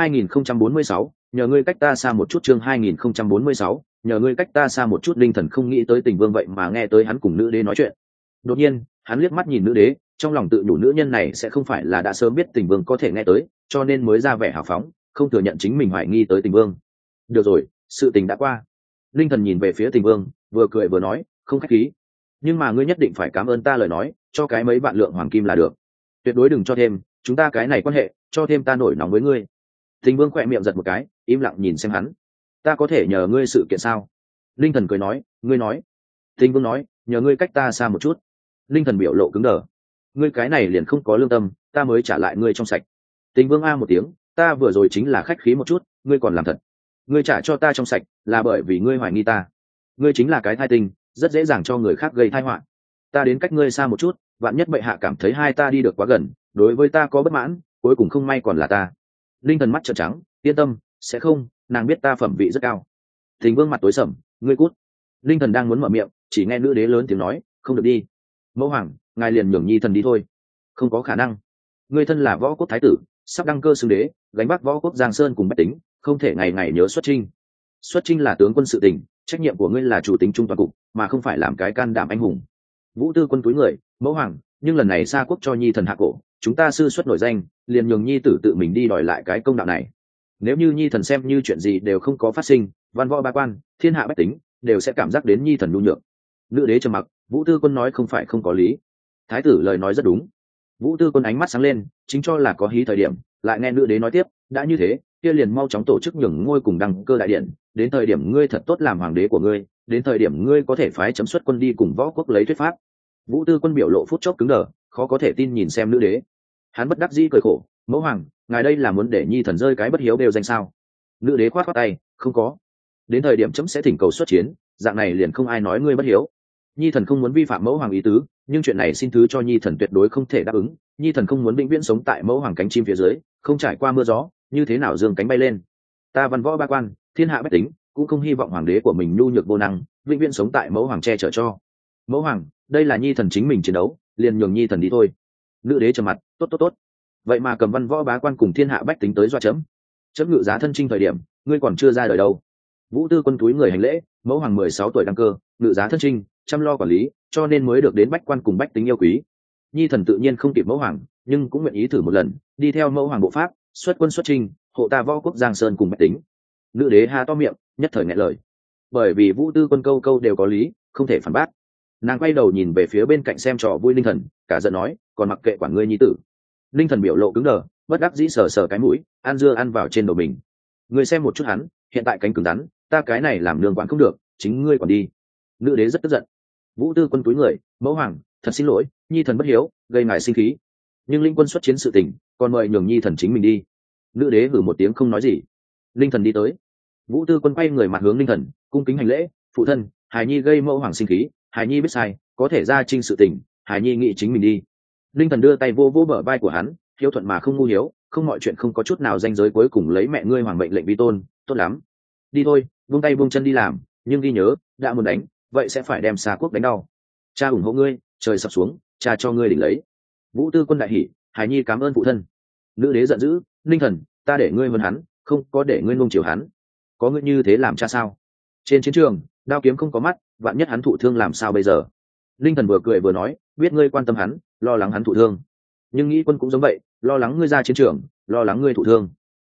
2046, nhờ ngươi cách ta xa một chút. Chương 2046, nhờ ngươi cách ta xa một chút. Linh Thần không nghĩ tới Tình Vương vậy mà nghe tới hắn cùng nữ đế nói chuyện. Đột nhiên hắn liếc mắt nhìn nữ đế, trong lòng tự nhủ nữ nhân này sẽ không phải là đã sớm biết Tình Vương có thể nghe tới, cho nên mới ra vẻ hào phóng, không thừa nhận chính mình hoài nghi tới Tình Vương. Được rồi, sự tình đã qua. Linh Thần nhìn về phía Tình Vương, vừa cười vừa nói, không khách khí, nhưng mà ngươi nhất định phải cảm ơn ta lời nói, cho cái mấy vạn lượng hoàng kim là được, tuyệt đối đừng cho thêm, chúng ta cái này quan hệ, cho thêm ta nổi nóng với ngươi. Tình Vương khỏe miệng giật một cái, im lặng nhìn xem hắn. Ta có thể nhờ ngươi sự kiện sao? Linh Thần cười nói, ngươi nói. Tình Vương nói, nhờ ngươi cách ta xa một chút. Linh Thần biểu lộ cứng đờ. Ngươi cái này liền không có lương tâm, ta mới trả lại ngươi trong sạch. Tình Vương a một tiếng, ta vừa rồi chính là khách khí một chút, ngươi còn làm thật. Ngươi trả cho ta trong sạch là bởi vì ngươi hoài nghi ta. Ngươi chính là cái thai tinh, rất dễ dàng cho người khác gây tai họa. Ta đến cách ngươi xa một chút, vạn nhất bệ hạ cảm thấy hai ta đi được quá gần, đối với ta có bất mãn, cuối cùng không may còn là ta. Linh Thần mắt trợn trắng, yên tâm, sẽ không, nàng biết ta phẩm vị rất cao. Tình Vương mặt tối sầm, ngươi cút. Linh Thần đang muốn mở miệng, chỉ nghe nữ đế lớn tiếng nói, không được đi. Mẫu hoàng, ngài liền nhường nhi thần đi thôi. Không có khả năng. Ngươi thân là võ quốc thái tử, sắp đăng cơ xưng đế, gánh vác võ quốc Giang Sơn cùng bách tính, không thể ngày ngày nhớ xuất chinh. Xuất chinh là tướng quân sự tình, trách nhiệm của ngươi là chủ tính trung toàn cục, mà không phải làm cái can đảm anh hùng. Vũ Tư Quân túi người, mẫu hoàng, nhưng lần này xa quốc cho nhi thần hạ cổ, chúng ta sư xuất nổi danh, liền nhường nhi tử tự mình đi đòi lại cái công đạo này. Nếu như nhi thần xem như chuyện gì đều không có phát sinh, văn võ ba quan, thiên hạ bách tính đều sẽ cảm giác đến nhi thần nhu nhược. Nữ đế trầm mặc, Vũ Tư Quân nói không phải không có lý. Thái tử lời nói rất đúng. Vũ Tư Quân ánh mắt sáng lên, chính cho là có hí thời điểm, lại nghe nữ đế nói tiếp, đã như thế, kia liền mau chóng tổ chức nhường ngôi cùng đăng cơ đại điện, đến thời điểm ngươi thật tốt làm hoàng đế của ngươi, đến thời điểm ngươi có thể phái chấm xuất quân đi cùng võ quốc lấy thuyết pháp. Vũ Tư Quân biểu lộ phút chốc cứng đờ, khó có thể tin nhìn xem nữ đế. Hắn bất đắc dĩ cười khổ, mẫu hoàng, ngài đây là muốn để nhi thần rơi cái bất hiếu đều danh sao? Nữ đế khoát khoát tay, không có. Đến thời điểm chấm sẽ thỉnh cầu xuất chiến, dạng này liền không ai nói ngươi bất hiếu. Nhi thần không muốn vi phạm mẫu hoàng ý tứ, nhưng chuyện này xin thứ cho nhi thần tuyệt đối không thể đáp ứng. Nhi thần không muốn vĩnh viễn sống tại mẫu hoàng cánh chim phía dưới, không trải qua mưa gió, như thế nào dương cánh bay lên. Ta văn võ ba quan, thiên hạ bách tính, cũng không hy vọng hoàng đế của mình nhu nhược vô năng, vĩnh viễn sống tại mẫu hoàng che chở cho. Mẫu hoàng, đây là nhi thần chính mình chiến đấu, liền nhường nhi thần đi thôi. Nữ đế trầm mặt, tốt tốt tốt. Vậy mà cầm văn võ bá quan cùng thiên hạ bách tính tới dọa chấm. Chấm ngự giá thân trinh thời điểm, ngươi còn chưa ra đời đâu. Vũ Tư Quân túi người hành lễ, mẫu hoàng 16 tuổi đăng cơ, ngự giá thân trinh, chăm lo quản lý, cho nên mới được đến bách quan cùng bách tính yêu quý. Nhi thần tự nhiên không kịp mẫu hoàng, nhưng cũng nguyện ý thử một lần, đi theo mẫu hoàng bộ pháp, xuất quân xuất trinh, hộ ta võ quốc Giang Sơn cùng bách tính. Nữ đế ha to miệng, nhất thời nghẹn lời. Bởi vì Vũ Tư Quân câu câu đều có lý, không thể phản bác. Nàng quay đầu nhìn về phía bên cạnh xem trò vui Linh Thần, cả giận nói, còn mặc kệ quản ngươi nhi tử. Linh Thần biểu lộ cứng đờ, bất đắc dĩ sờ sờ cái mũi, ăn dưa ăn vào trên đầu mình. Ngươi xem một chút hắn, hiện tại cánh cứng rắn, ta cái này làm nương quản không được, chính ngươi còn đi. Nữ đế rất tức giận. Vũ Tư Quân túi người, mẫu hoàng, thật xin lỗi, nhi thần bất hiếu, gây ngài sinh khí. Nhưng Linh quân xuất chiến sự tình, còn mời nhường nhi thần chính mình đi. Nữ đế hừ một tiếng không nói gì. Linh Thần đi tới. Vũ Tư Quân quay người mặt hướng Linh Thần, cung kính hành lễ, phụ thân, Hải Nhi gây mẫu hoàng sinh khí, Hải Nhi biết sai, có thể ra trinh sự tình, Hải Nhi nghĩ chính mình đi. Linh Thần đưa tay vô vô bờ vai của hắn, hiếu thuận mà không ngu hiếu, không mọi chuyện không có chút nào danh giới, cuối cùng lấy mẹ ngươi hoàng mệnh lệnh vi tôn, tốt lắm. Đi thôi, buông tay buông chân đi làm, nhưng ghi nhớ, đã muốn đánh, vậy sẽ phải đem xa quốc đánh đau. Cha ủng hộ ngươi, trời sập xuống, cha cho ngươi đỉnh lấy. Vũ Tư Quân đại hỉ, Hải Nhi cảm ơn phụ thân. Nữ đế giận dữ, Linh Thần, ta để ngươi hơn hắn, không có để ngươi nung chiều hắn. Có ngươi như thế làm cha sao? Trên chiến trường, đao kiếm không có mắt, vạn nhất hắn thụ thương làm sao bây giờ? Linh Thần vừa cười vừa nói, biết ngươi quan tâm hắn, lo lắng hắn thụ thương, nhưng nghĩ quân cũng giống vậy, lo lắng ngươi ra chiến trường, lo lắng ngươi thụ thương.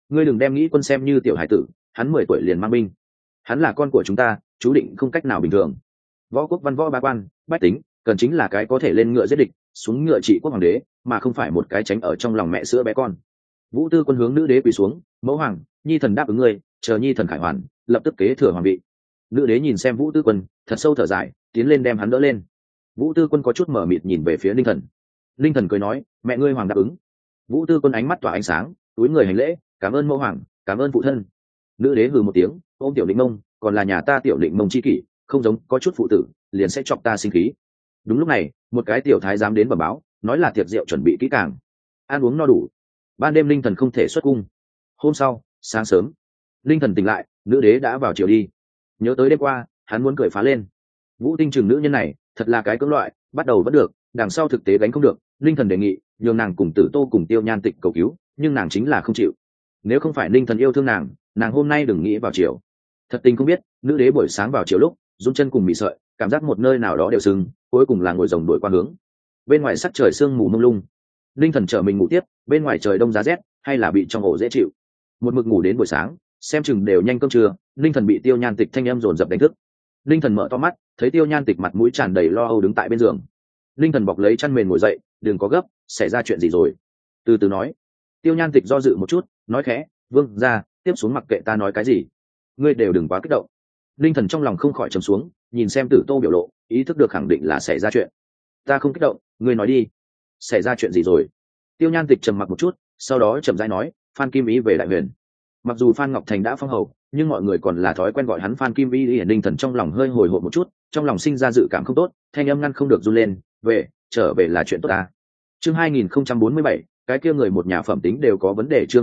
ngươi đừng đem nghĩ quân xem như tiểu hải tử, hắn 10 tuổi liền mang binh, hắn là con của chúng ta, chú định không cách nào bình thường. Võ quốc văn võ ba quan bách tính cần chính là cái có thể lên ngựa giết địch, xuống ngựa trị quốc hoàng đế, mà không phải một cái tránh ở trong lòng mẹ sữa bé con. Vũ Tư Quân hướng nữ đế quỳ xuống, mẫu hoàng, nhi thần đáp ứng ngươi, chờ nhi thần khải hoàn, lập tức kế thừa hoàng vị. Nữ đế nhìn xem Vũ Tư Quân, thật sâu thở dài, tiến lên đem hắn đỡ lên. Vũ Tư Quân có chút mở mịt nhìn về phía Linh Thần. Linh Thần cười nói, mẹ ngươi hoàng đáp ứng. Vũ Tư Quân ánh mắt tỏa ánh sáng, túi người hành lễ, cảm ơn mẫu hoàng, cảm ơn phụ thân. Nữ đế hừ một tiếng, ôm Tiểu Định Mông, còn là nhà ta Tiểu Định Mông chi kỷ, không giống có chút phụ tử, liền sẽ chọc ta sinh khí. Đúng lúc này, một cái tiểu thái giám đến bẩm báo, nói là tiệc rượu chuẩn bị kỹ càng, ăn uống no đủ. Ban đêm Linh Thần không thể xuất cung. Hôm sau sáng sớm, Linh Thần tỉnh lại, nữ đế đã vào triều đi. Nhớ tới đêm qua, hắn muốn cười phá lên. Vũ Tinh Trừng nữ nhân này thật là cái cưỡng loại, bắt đầu vẫn được, đằng sau thực tế gánh không được. Linh Thần đề nghị nhường nàng cùng Tử Tô cùng Tiêu Nhan Tịch cầu cứu, nhưng nàng chính là không chịu. Nếu không phải Linh Thần yêu thương nàng hôm nay đừng nghĩ vào triều. Thật tình không biết, nữ đế buổi sáng vào triều lúc run chân cùng mị sợi, cảm giác một nơi nào đó đều sưng, cuối cùng là ngồi rồng đuổi qua hướng. Bên ngoài sắc trời sương mù mông lung, Linh Thần trở mình ngủ tiếp. Bên ngoài trời đông giá rét, hay là bị trong ổ dễ chịu. Một mực ngủ đến buổi sáng, xem chừng đều nhanh cơm trưa. Linh Thần bị Tiêu Nhan Tịch thanh âm dồn dập đánh thức. Linh Thần mở to mắt, thấy Tiêu Nhan Tịch mặt mũi tràn đầy lo âu đứng tại bên giường. Linh Thần bọc lấy chăn mền ngồi dậy, đừng có gấp, xảy ra chuyện gì rồi, từ từ nói. Tiêu Nhan Tịch do dự một chút, nói khẽ, vương ra, tiếp xuống mặc kệ ta nói cái gì, ngươi đều đừng quá kích động. Linh Thần trong lòng không khỏi trầm xuống, nhìn xem Tử Tô biểu lộ, ý thức được khẳng định là xảy ra chuyện. Ta không kích động, ngươi nói đi, xảy ra chuyện gì rồi? Tiêu Nhan Tịch trầm mặc một chút, sau đó chậm rãi nói, Phan Kim Ý về Đại Huyền. Mặc dù Phan Ngọc Thành đã phong hầu, nhưng mọi người còn là thói quen gọi hắn Phan Kim Ý. Linh Thần trong lòng hơi hồi hộp một chút, trong lòng sinh ra dự cảm không tốt, thanh âm ngăn không được run lên. Trở về là chuyện tốt ta. Chương 2047, cái kia người một nhà phẩm tính đều có vấn đề. Chương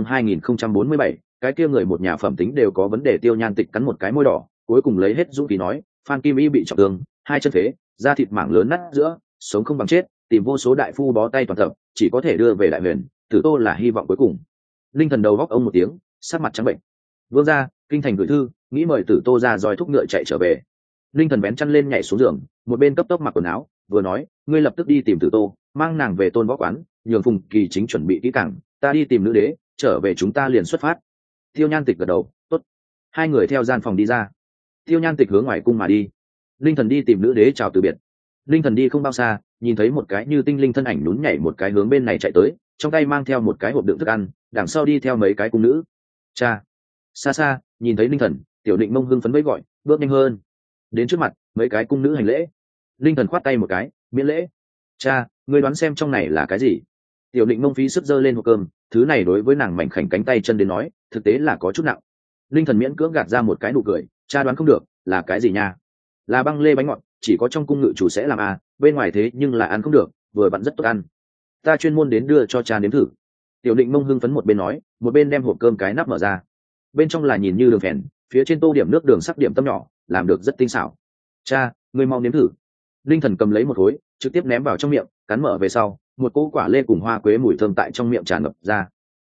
2047, cái kia người một nhà phẩm tính đều có vấn đề. Tiêu Nhan Tịch cắn một cái môi đỏ, cuối cùng lấy hết dũng khí nói, Phan Kim Ý bị trọng thương, hai chân phế, da thịt mảng lớn nát giữa, sống không bằng chết, tìm vô số đại phu bó tay toàn tập, chỉ có thể đưa về Đại Huyền. Tử Tô là hy vọng cuối cùng. Linh Thần đầu góc ông một tiếng, sắc mặt trắng bệnh. Vương gia, kinh thành gửi thư, nghĩ mời Tử Tô ra roi thúc ngựa chạy trở về. Linh Thần bén chăn lên nhảy xuống giường, một bên cấp tốc mặc quần áo, vừa nói, ngươi lập tức đi tìm Tử Tô, mang nàng về Tôn Võ quán, nhường Phùng Kỳ Chính chuẩn bị kỹ càng, ta đi tìm nữ đế, trở về chúng ta liền xuất phát. Tiêu Nhan Tịch gật đầu, tốt. Hai người theo gian phòng đi ra. Tiêu Nhan Tịch hướng ngoài cung mà đi. Linh Thần đi tìm nữ đế chào từ biệt. Linh Thần đi không bao xa, nhìn thấy một cái như tinh linh thân ảnh nhún nhảy một cái hướng bên này chạy tới, trong tay mang theo một cái hộp đựng thức ăn, đằng sau đi theo mấy cái cung nữ. Cha. Xa xa nhìn thấy Linh Thần, Tiểu Định Mông hưng phấn vẫy gọi, bước nhanh hơn. Đến trước mặt, mấy cái cung nữ hành lễ. Linh Thần khoát tay một cái, miễn lễ. Cha, ngươi đoán xem trong này là cái gì? Tiểu Định Mông phí sức giơ lên hộp cơm, thứ này đối với nàng mảnh khảnh cánh tay chân đến nói, thực tế là có chút nặng. Linh Thần miễn cưỡng gạt ra một cái nụ cười, cha đoán không được, là cái gì nha? Là băng lê bánh ngọt, chỉ có trong cung ngự chủ sẽ làm à, bên ngoài thế nhưng là ăn không được, vừa vặn rất tốt ăn. Ta chuyên môn đến đưa cho cha nếm thử. Tiểu Định Mông hưng phấn một bên nói, một bên đem hộp cơm cái nắp mở ra. Bên trong là nhìn như đường phèn, phía trên tô điểm nước đường sắc điểm tâm nhỏ, làm được rất tinh xảo. Cha, ngươi mau nếm thử. Linh Thần cầm lấy một khối, trực tiếp ném vào trong miệng, cắn mở về sau, một cỗ quả lê cùng hoa quế mùi thơm tại trong miệng tràn ngập ra.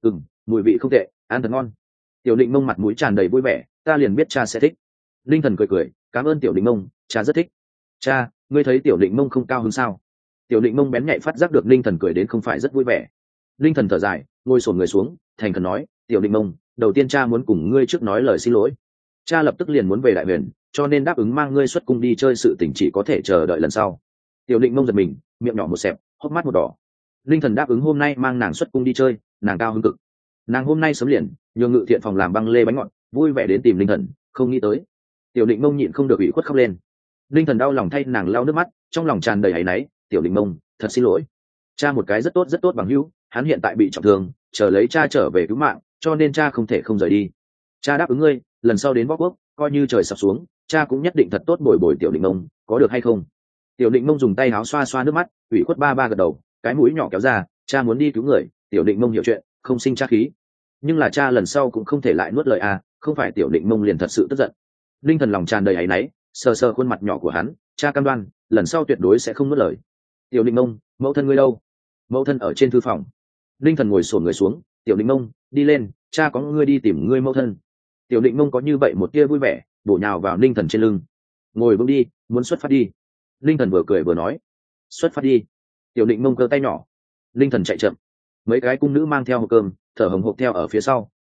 Mùi vị không tệ, ăn thật ngon. Tiểu Định Mông mặt mũi tràn đầy vui vẻ, ta liền biết cha sẽ thích. Linh Thần cười cười, cảm ơn Tiểu Định Mông, cha rất thích. Cha, ngươi thấy Tiểu Định Mông không cao hứng sao? Tiểu Định Mông bén nhạy phát giác được Linh Thần cười đến không phải rất vui vẻ. Linh Thần thở dài, ngồi xổm người xuống, thành khẩn nói, Tiểu Định Mông, đầu tiên cha muốn cùng ngươi trước nói lời xin lỗi. Cha lập tức liền muốn về Đại Huyền, cho nên đáp ứng mang ngươi xuất cung đi chơi, sự tình chỉ có thể chờ đợi lần sau. Tiểu Định Mông giật mình, miệng nhỏ một xẹp, hốc mắt một đỏ. Linh Thần đáp ứng hôm nay mang nàng xuất cung đi chơi, nàng cao hứng cực. Nàng hôm nay sớm liền nhường ngự thiện phòng làm băng lê bánh ngọt, vui vẻ đến tìm Linh Thần, không nghĩ tới. Tiểu Định Mông nhịn không được ủy khuất khóc lên. Linh Thần đau lòng thay nàng lau nước mắt, trong lòng tràn đầy áy náy. Tiểu Định Mông, thật xin lỗi. Cha một cái rất tốt bằng hữu, hắn hiện tại bị trọng thương, chờ lấy cha trở về cứu mạng, cho nên cha không thể không rời đi. Cha đáp ứng ngươi, lần sau đến Võ Quốc, coi như trời sập xuống, cha cũng nhất định thật tốt bồi bồi Tiểu Định Mông, có được hay không? Tiểu Định Mông dùng tay áo xoa xoa nước mắt, ủy khuất ba gật đầu, cái mũi nhỏ kéo ra, cha muốn đi cứu người. Tiểu Định Mông hiểu chuyện, không sinh cha khí. Nhưng là cha lần sau cũng không thể lại nuốt lời à, không phải Tiểu Định Mông liền thật sự tức giận. Linh Thần lòng tràn đầy áy náy, sờ sờ khuôn mặt nhỏ của hắn, cha cam đoan lần sau tuyệt đối sẽ không nuốt lời. Tiểu Định Mông, mẫu thân ngươi đâu? Mẫu thân ở trên thư phòng. Linh Thần ngồi xổm người xuống, Tiểu Định Mông, đi lên, cha có ngươi đi tìm ngươi mẫu thân. Tiểu Định Mông có như vậy một tia vui vẻ, bổ nhào vào Linh Thần trên lưng. Ngồi vững đi, muốn xuất phát đi. Linh Thần vừa cười vừa nói, xuất phát đi. Tiểu Định Mông cơ tay nhỏ. Linh Thần chạy chậm. Mấy cái cung nữ mang theo hộp cơm, thở hồng hộc theo ở phía sau,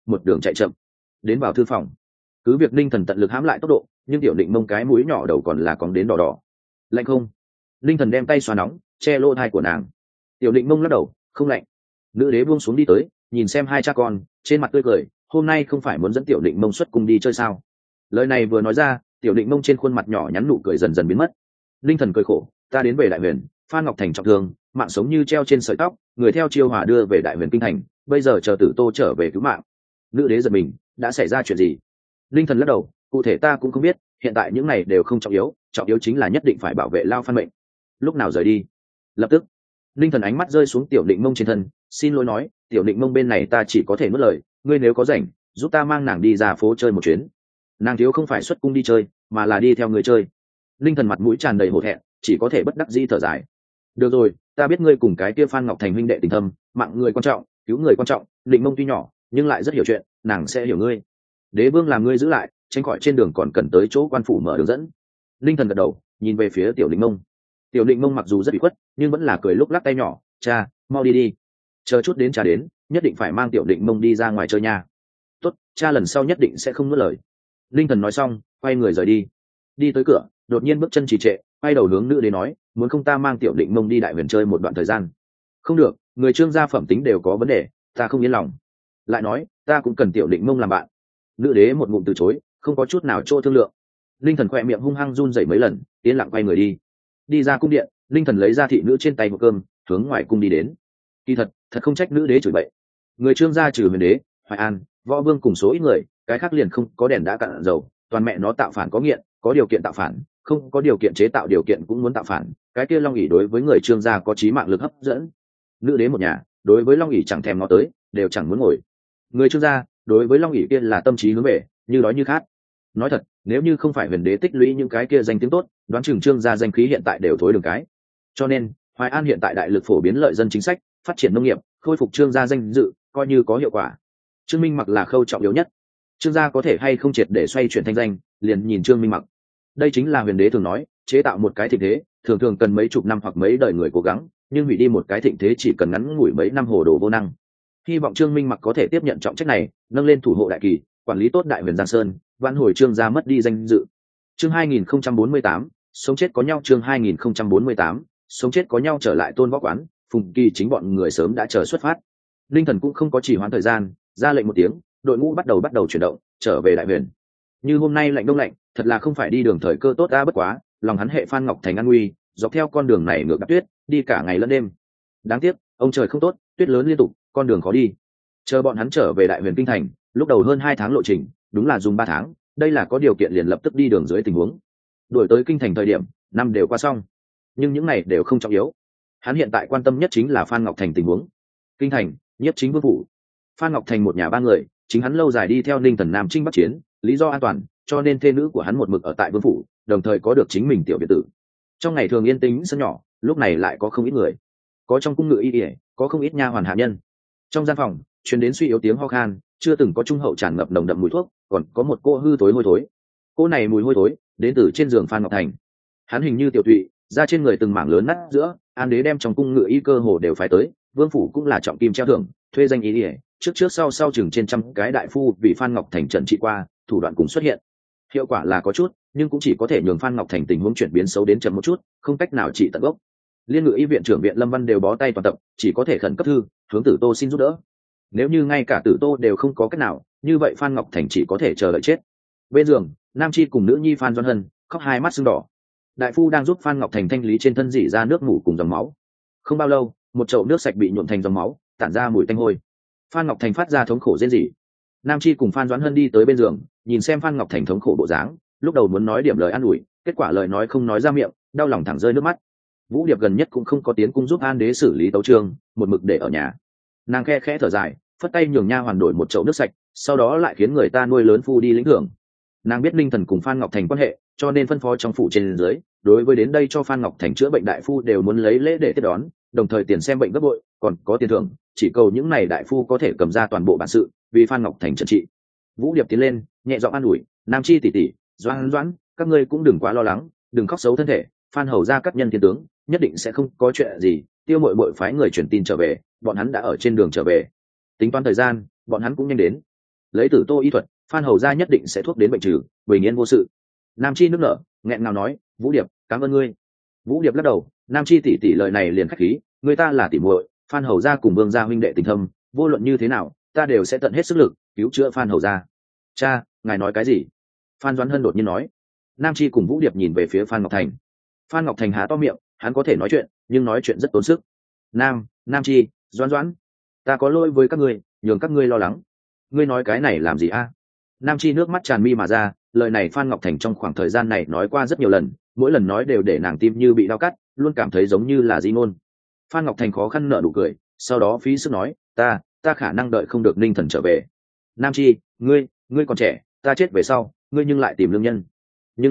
một đường chạy chậm đến vào thư phòng. Cứ việc Ninh Thần tận lực hãm lại tốc độ, nhưng Tiểu Định Mông cái mũi nhỏ đầu còn là cóng đến đỏ đỏ. Lạnh không? Ninh Thần đem tay xoa nóng che lỗ tai của nàng. Tiểu Định Mông lắc đầu, không lạnh. Nữ đế buông xuống đi tới, nhìn xem hai cha con, trên mặt tươi cười, hôm nay không phải muốn dẫn Tiểu Định Mông xuất cung đi chơi sao? Lời này vừa nói ra, Tiểu Định Mông trên khuôn mặt nhỏ nhắn nụ cười dần dần biến mất. Ninh Thần cười khổ, ta đến về Đại Huyền, Phan Ngọc Thành trọng thương, mạng sống như treo trên sợi tóc, người theo chiêu hòa đưa về Đại Huyền kinh thành, bây giờ chờ Tử Tô trở về cứu mạng. Nữ đế giật mình, đã xảy ra chuyện gì? Ninh Thần lắc đầu, cụ thể ta cũng không biết, hiện tại những này đều không trọng yếu chính là nhất định phải bảo vệ Lao Phan mệnh. Lúc nào rời đi? Lập tức. Ninh Thần ánh mắt rơi xuống Tiểu Định Mông trên thân, xin lỗi nói, Tiểu Định Mông bên này ta chỉ có thể nuốt lời, ngươi nếu có rảnh, giúp ta mang nàng đi ra phố chơi một chuyến. Nàng thiếu không phải xuất cung đi chơi, mà là đi theo người chơi. Ninh Thần mặt mũi tràn đầy hổ thẹn, chỉ có thể bất đắc dĩ thở dài. Được rồi, ta biết ngươi cùng cái kia Phan Ngọc Thành huynh đệ tình thâm, mạng người quan trọng, cứu người quan trọng. Định Mông tuy nhỏ, nhưng lại rất hiểu chuyện, nàng sẽ hiểu ngươi. Đế vương làm ngươi giữ lại, tránh khỏi trên đường còn cần tới chỗ quan phủ mở đường dẫn. Ninh Thần gật đầu, nhìn về phía Tiểu Định Mông. Tiểu Định Mông mặc dù rất bị khuất, nhưng vẫn là cười lúc lắc tay nhỏ, cha, mau đi đi, chờ chút đến cha đến, nhất định phải mang Tiểu Định Mông đi ra ngoài chơi nha. Tốt, cha lần sau nhất định sẽ không nuốt lời. Ninh Thần nói xong, quay người rời đi. Đi tới cửa, đột nhiên bước chân trì trệ, quay đầu hướng nữ đế nói, muốn không ta mang Tiểu Định Mông đi Đại Huyền chơi một đoạn thời gian? Không được, người Trương gia phẩm tính đều có vấn đề, ta không yên lòng. Lại nói, ta cũng cần Tiểu Định Mông làm bạn. Nữ đế một ngụm từ chối, không có chút nào chỗ thương lượng. Linh Thần khỏe miệng hung hăng run rẩy mấy lần, yên lặng quay người đi. Đi ra cung điện, Linh Thần lấy ra thị nữ trên tay một cơm, hướng ngoài cung đi đến. Kỳ thật không trách nữ đế chửi bậy. Người Trương gia trừ Huyền đế, Hoài An, Võ Vương cùng số ít người, cái khác liền không có đèn đã cạn dầu, toàn mẹ nó tạo phản có nghiện, có điều kiện tạo phản, không có điều kiện chế tạo điều kiện cũng muốn tạo phản. Cái kia Long ỷ đối với người Trương gia có chí mạng lực hấp dẫn. Nữ đế một nhà, đối với Long ỷ chẳng thèm ngó tới, đều chẳng muốn ngồi. Người Trương gia, đối với Long ỷ kia là tâm trí hướng về, như đói như khát. Nói thật, nếu như không phải Huyền đế tích lũy những cái kia danh tiếng tốt, đoán chừng Trương gia danh khí hiện tại đều thối đường cái. Cho nên, Hoài An hiện tại đại lực phổ biến lợi dân chính sách, phát triển nông nghiệp, khôi phục Trương gia danh dự, coi như có hiệu quả. Trương Minh Mặc là khâu trọng yếu nhất. Trương gia có thể hay không triệt để xoay chuyển thanh danh, liền nhìn Trương Minh Mặc. Đây chính là Huyền đế thường nói, chế tạo một cái thịnh thế, thường thường cần mấy chục năm hoặc mấy đời người cố gắng, nhưng hủy đi một cái thịnh thế chỉ cần ngắn ngủi mấy năm hồ đồ vô năng. Hy vọng Trương Minh Mặc có thể tiếp nhận trọng trách này, nâng lên thủ hộ đại kỳ, quản lý tốt Đại Huyền Giang Sơn, vãn hồi Trương gia mất đi danh dự. Chương 2048, sống chết có nhau. Chương 2048, sống chết có nhau. Trở lại Tôn Võ quán, Phùng Kỳ chính bọn người sớm đã chờ xuất phát. Linh Thần cũng không có trì hoãn thời gian, ra lệnh một tiếng, đội ngũ bắt đầu chuyển động, trở về Đại Huyền. Như hôm nay lạnh đông lạnh, thật là không phải đi đường thời cơ tốt, bất quá, lòng hắn hệ Phan Ngọc Thành an nguy, dọc theo con đường này ngược đạp tuyết, đi cả ngày lẫn đêm. Đáng tiếc, ông trời không tốt, tuyết lớn liên tục, con đường khó đi. Chờ bọn hắn trở về Đại Huyền kinh thành, lúc đầu hơn 2 tháng lộ trình, đúng là dùng 3 tháng, đây là có điều kiện liền lập tức đi đường dưới tình huống. Đuổi tới kinh thành thời điểm, năm đều qua xong, nhưng những này đều không trọng yếu. Hắn hiện tại quan tâm nhất chính là Phan Ngọc Thành tình huống. Kinh thành, Nhiếp Chính Vương phủ. Phan Ngọc Thành một nhà 3 người, chính hắn lâu dài đi theo Ninh Thần Nam chinh bắc chiến, lý do an toàn, cho nên thê nữ của hắn một mực ở tại vương phủ, đồng thời có được chính mình tiểu biệt tử. Trong ngày thường yên tĩnh sân nhỏ, lúc này lại có không ít người, có trong cung ngự y, có không ít nha hoàn hạ nhân. Trong gian phòng truyền đến suy yếu tiếng ho khan, chưa từng có trung hậu tràn ngập nồng đậm mùi thuốc, còn có một cô hư tối hôi thối. Cô này mùi hôi thối đến từ trên giường Phan Ngọc Thành. Hắn hình như tiểu tụy, da trên người từng mảng lớn nát giữa, An đế đem trong cung ngự y cơ hồ đều phái tới, vương phủ cũng là trọng kim treo thưởng, thuê danh y, trước sau chừng trên trăm cái đại phu vì Phan Ngọc Thành trận trị qua, thủ đoạn cùng xuất hiện. Hiệu quả là có chút, nhưng cũng chỉ có thể nhường Phan Ngọc Thành tình huống chuyển biến xấu đến chậm một chút, không cách nào trị tận gốc. Liên ngự y viện trưởng viện Lâm Văn đều bó tay toàn tập, chỉ có thể khẩn cấp thư hướng Tử Tô xin giúp đỡ. Nếu như ngay cả Tử Tô đều không có cách nào, như vậy Phan Ngọc Thành chỉ có thể chờ đợi chết. Bên giường, Nam Chi cùng nữ nhi Phan Doãn Hân khóc hai mắt sưng đỏ. Đại phu đang giúp Phan Ngọc Thành thanh lý trên thân rỉ ra nước mủ cùng dòng máu. Không bao lâu, một chậu nước sạch bị nhuộm thành dòng máu, tản ra mùi tanh hôi. Phan Ngọc Thành phát ra thống khổ rên rỉ. Nam Chi cùng Phan Doãn Hân đi tới bên giường, nhìn xem Phan Ngọc Thành thống khổ bộ dáng, lúc đầu muốn nói điểm lời an ủi, kết quả lời nói không nói ra miệng, đau lòng thẳng rơi nước mắt. Vũ Điệp gần nhất cũng không có tiến cung giúp An đế xử lý tấu chương, một mực để ở nhà. Nàng khe khẽ thở dài, phất tay nhường nha hoàn đổi một chậu nước sạch, sau đó lại khiến người ta nuôi lớn phu đi lĩnh thưởng. Nàng biết Linh Thần cùng Phan Ngọc Thành quan hệ, cho nên phân phó trong phủ trên dưới, đối với đến đây cho Phan Ngọc Thành chữa bệnh đại phu đều muốn lấy lễ để tiếp đón, đồng thời tiền xem bệnh gấp bội, còn có tiền thưởng, chỉ cầu những này đại phu có thể cầm ra toàn bộ bản sự, vì Phan Ngọc Thành trần trị. Vũ Điệp tiến lên, nhẹ giọng an ủi, Nam Chi tỷ tỷ, Doãn, các ngươi cũng đừng quá lo lắng, đừng khóc xấu thân thể, Phan hầu ra các nhân thiên tướng, nhất định sẽ không có chuyện gì. Tiêu Mội Mội phái người truyền tin trở về, bọn hắn đã ở trên đường trở về. Tính toán thời gian, bọn hắn cũng nhanh đến. lấy tử tô y thuật, Phan hầu gia nhất định sẽ thuốc đến bệnh trừ, bình yên vô sự. Nam Chi nước nở, nghẹn ngào nói, Vũ Điệp, cảm ơn ngươi. Vũ Điệp lắc đầu, Nam Chi tỷ tỷ lời này liền khách khí, người ta là tỷ muội, Phan hầu gia cùng Vương gia huynh đệ tình thâm, vô luận như thế nào, ta đều sẽ tận hết sức lực cứu chữa Phan hầu gia. Cha, ngài nói cái gì? Phan Doãn Hân đột nhiên nói. Nam Chi cùng Vũ Điệp nhìn về phía Phan Ngọc Thành. Phan Ngọc Thành há to miệng, hắn có thể nói chuyện, nhưng nói chuyện rất tốn sức. Nam Chi, Doãn, ta có lỗi với các ngươi, nhường các ngươi lo lắng. Ngươi nói cái này làm gì a? Nam Chi nước mắt tràn mi mà ra, lời này Phan Ngọc Thành trong khoảng thời gian này nói qua rất nhiều lần, mỗi lần nói đều để nàng tim như bị đau cắt, luôn cảm thấy giống như là di ngôn. Phan Ngọc Thành khó khăn nở nụ cười, sau đó phí sức nói, ta khả năng đợi không được Ninh Thần trở về. Nam Chi, ngươi còn trẻ, ta chết về sau, ngươi nhưng lại tìm lương nhân. Nhưng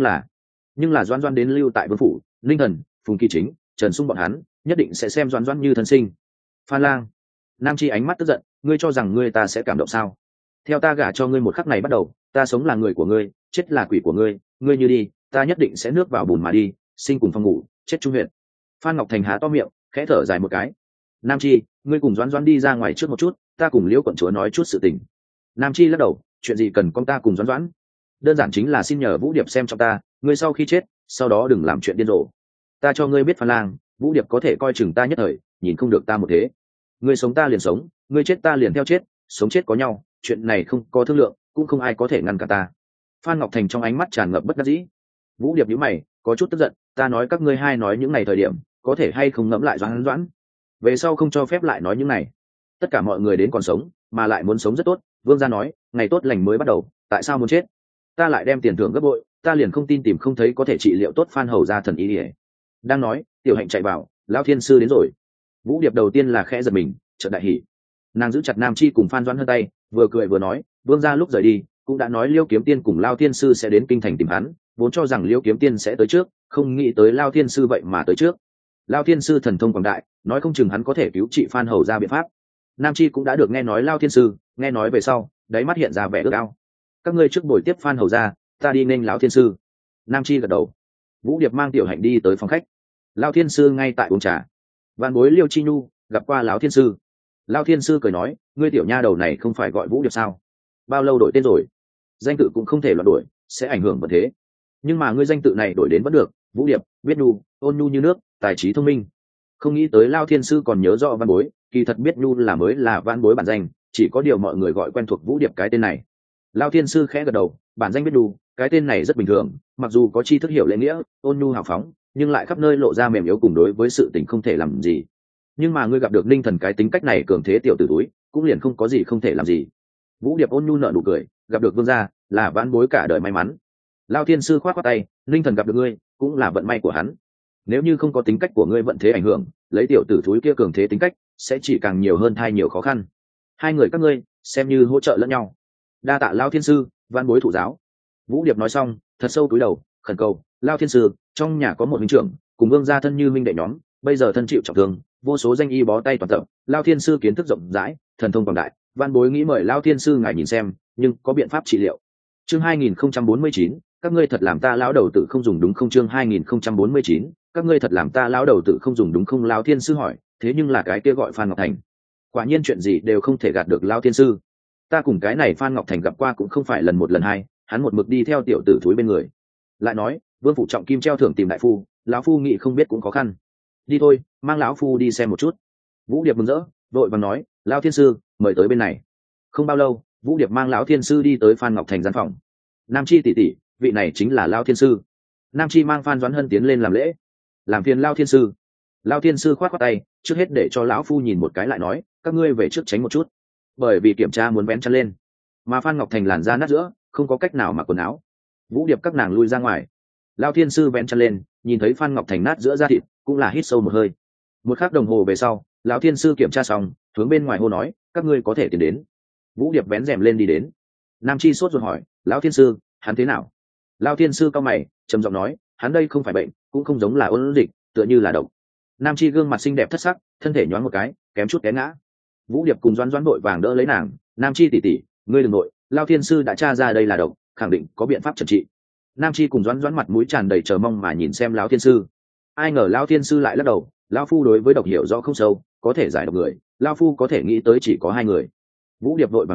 là Doãn đến lưu tại Vương phủ, Ninh Thần, Phùng Kỳ Chính, Trần Sung bọn hắn nhất định sẽ xem Doãn như thân sinh. Phan Lang. Nam Chi ánh mắt tức giận, ngươi cho rằng ngươi ta sẽ cảm động sao? Theo ta gả cho ngươi một khắc này bắt đầu, ta sống là người của ngươi, chết là quỷ của ngươi, ngươi như đi, ta nhất định sẽ nước vào bùn mà đi, sinh cùng phòng ngủ, chết trung huyện. Phan Ngọc Thành há to miệng, khẽ thở dài một cái. Nam Chi, ngươi cùng Doãn đi ra ngoài trước một chút, ta cùng Liễu quận chúa nói chút sự tình. Nam Chi lắc đầu, chuyện gì cần con ta cùng Doãn? Đơn giản chính là xin nhờ Vũ Điệp xem trong ta, ngươi sau khi chết, sau đó đừng làm chuyện điên rồ. Ta cho ngươi biết Phan Lang, Vũ Điệp có thể coi chừng ta nhất thời, nhìn không được ta một thế. Ngươi sống ta liền sống, ngươi chết ta liền theo chết, sống chết có nhau, chuyện này không có thương lượng, cũng không ai có thể ngăn cả ta. Phan Ngọc Thành trong ánh mắt tràn ngập bất đắc dĩ. Vũ Điệp nhíu mày, có chút tức giận, ta nói các ngươi hai nói những ngày thời điểm, có thể hay không ngẫm lại Doãn, về sau không cho phép lại nói những này. Tất cả mọi người đến còn sống, mà lại muốn sống rất tốt, Vương gia nói, ngày tốt lành mới bắt đầu, tại sao muốn chết? Ta lại đem tiền thưởng gấp bội, ta liền không tin tìm không thấy có thể trị liệu tốt Phan hầu gia thần y điệp. Đang nói, Tiểu Hạnh chạy vào, Lão Thiên sư đến rồi. Vũ Điệp đầu tiên là khẽ giật mình, chợt đại hỉ. Nàng giữ chặt Nam Chi cùng Phan Doãn Hân tay, vừa cười vừa nói, Vương gia lúc rời đi cũng đã nói Liêu Kiếm Tiên cùng Lao Thiên sư sẽ đến kinh thành tìm hắn, vốn cho rằng Liêu Kiếm Tiên sẽ tới trước, không nghĩ tới Lao Thiên sư vậy mà tới trước. Lao Thiên sư thần thông quảng đại, nói không chừng hắn có thể cứu trị Phan hầu gia biện pháp. Nam Chi cũng đã được nghe nói Lao Thiên sư, nghe nói về sau, đáy mắt hiện ra vẻ ước ao. Các ngươi trước buổi tiếp Phan hầu gia, ta đi nên Lão Thiên sư. Nam Chi gật đầu. Vũ Điệp mang Tiểu Hạnh đi tới phòng khách. Lao Thiên sư ngay tại uống trà. Vạn bối Liêu Chi Nhu gặp qua Lão Thiên sư. Lao Thiên sư cười nói, ngươi tiểu nha đầu này không phải gọi Vũ Điệp sao? Bao lâu đổi tên rồi? Danh tự cũng không thể loạn đổi, sẽ ảnh hưởng vận thế. Nhưng mà ngươi danh tự này đổi đến vẫn được, Vũ Điệp, biết nhu, ôn nhu như nước, tài trí thông minh. Không nghĩ tới Lao Thiên sư còn nhớ rõ văn bối, kỳ thật biết nhu là mới là văn bối bản danh, chỉ có điều mọi người gọi quen thuộc Vũ Điệp cái tên này. Lao Thiên sư khẽ gật đầu, bản danh biết nhu, cái tên này rất bình thường, mặc dù có tri thức hiểu lễ nghĩa, ôn nhu hào phóng, nhưng lại khắp nơi lộ ra mềm yếu cùng đối với sự tình không thể làm gì. Nhưng mà ngươi gặp được Ninh Thần cái tính cách này cường thế tiểu tử túi, cũng liền không có gì không thể làm gì. Vũ Điệp ôn nhu nở nụ cười, gặp được Vương gia là vãn bối cả đời may mắn. Lao Thiên sư khoát khoát tay, Ninh Thần gặp được ngươi cũng là vận may của hắn. Nếu như không có tính cách của ngươi vận thế ảnh hưởng, lấy tiểu tử thúi kia cường thế tính cách sẽ chỉ càng nhiều hơn thay nhiều khó khăn. Hai người các ngươi xem như hỗ trợ lẫn nhau. Đa tạ Lao Thiên sư, vãn bối thụ giáo. Vũ Điệp nói xong, thật sâu cúi đầu, khẩn cầu, Lao Thiên sư, trong nhà có một huynh trưởng, cùng Vương gia thân như minh đệ nhóm, bây giờ thân chịu trọng thương, vô số danh y bó tay toàn tập, Lao Thiên sư kiến thức rộng rãi, thần thông quảng đại, văn bối nghĩ mời Lao Thiên sư ngài nhìn xem, nhưng có biện pháp trị liệu. Chương 2049, các ngươi thật làm ta lão đầu tử không dùng đúng không? Chương 2049, các ngươi thật làm ta lão đầu tử không dùng đúng không? Lao Thiên sư hỏi, thế nhưng là cái kia gọi Phan Ngọc Thành. Quả nhiên chuyện gì đều không thể gạt được Lao Thiên sư. Ta cùng cái này Phan Ngọc Thành gặp qua cũng không phải lần một lần hai, hắn một mực đi theo tiểu tử thúi bên người. Lại nói, Vương phủ trọng kim treo thưởng tìm đại phu, lão phu nghĩ không biết cũng khó khăn. Đi thôi, mang lão phu đi xem một chút. Vũ Điệp mừng rỡ, vội vàng nói, Lão Thiên sư mời tới bên này. Không bao lâu, Vũ Điệp mang Lão Thiên sư đi tới Phan Ngọc Thành gian phòng. Nam Chi tỷ tỷ, vị này chính là Lão Thiên sư. Nam Chi mang Phan Doãn Hân tiến lên làm lễ. Làm phiền Lão Thiên sư. Lão Thiên sư khoát khoát tay, trước hết để cho lão phu nhìn một cái lại nói, các ngươi về trước tránh một chút. Bởi vì kiểm tra muốn vén chăn lên, mà Phan Ngọc Thành làn da nát giữa, không có cách nào mặc quần áo. Vũ Điệp các nàng lui ra ngoài. Lão Thiên sư vén chăn lên, nhìn thấy Phan Ngọc Thành nát giữa da thịt, cũng là hít sâu một hơi. Một khắc đồng hồ về sau, Lão Thiên sư kiểm tra xong, hướng bên ngoài hô nói, các ngươi có thể tiến đến. Vũ Điệp vén rèm lên đi đến. Nam Chi sốt ruột hỏi, Lão Thiên sư, hắn thế nào? Lão Thiên sư cau mày, trầm giọng nói, hắn đây không phải bệnh, cũng không giống là ôn dịch, tựa như là độc. Nam Chi gương mặt xinh đẹp thất sắc, thân thể nhoáng một cái, kém chút té ngã. Vũ Điệp cùng Doãn vội vàng đỡ lấy nàng, Nam Chi tỷ tỷ, ngươi đừng nội, Lão Thiên sư đã tra ra đây là độc, khẳng định có biện pháp trần trị. Nam Chi cùng Doãn mặt mũi tràn đầy chờ mong mà nhìn xem Lão Thiên sư. Ai ngờ Lão Thiên sư lại lắc đầu, Lão phu đối với độc hiểu rõ không sâu, có thể giải độc người, Lão phu có thể nghĩ tới chỉ có hai người. Vũ Điệp vội vàng nói,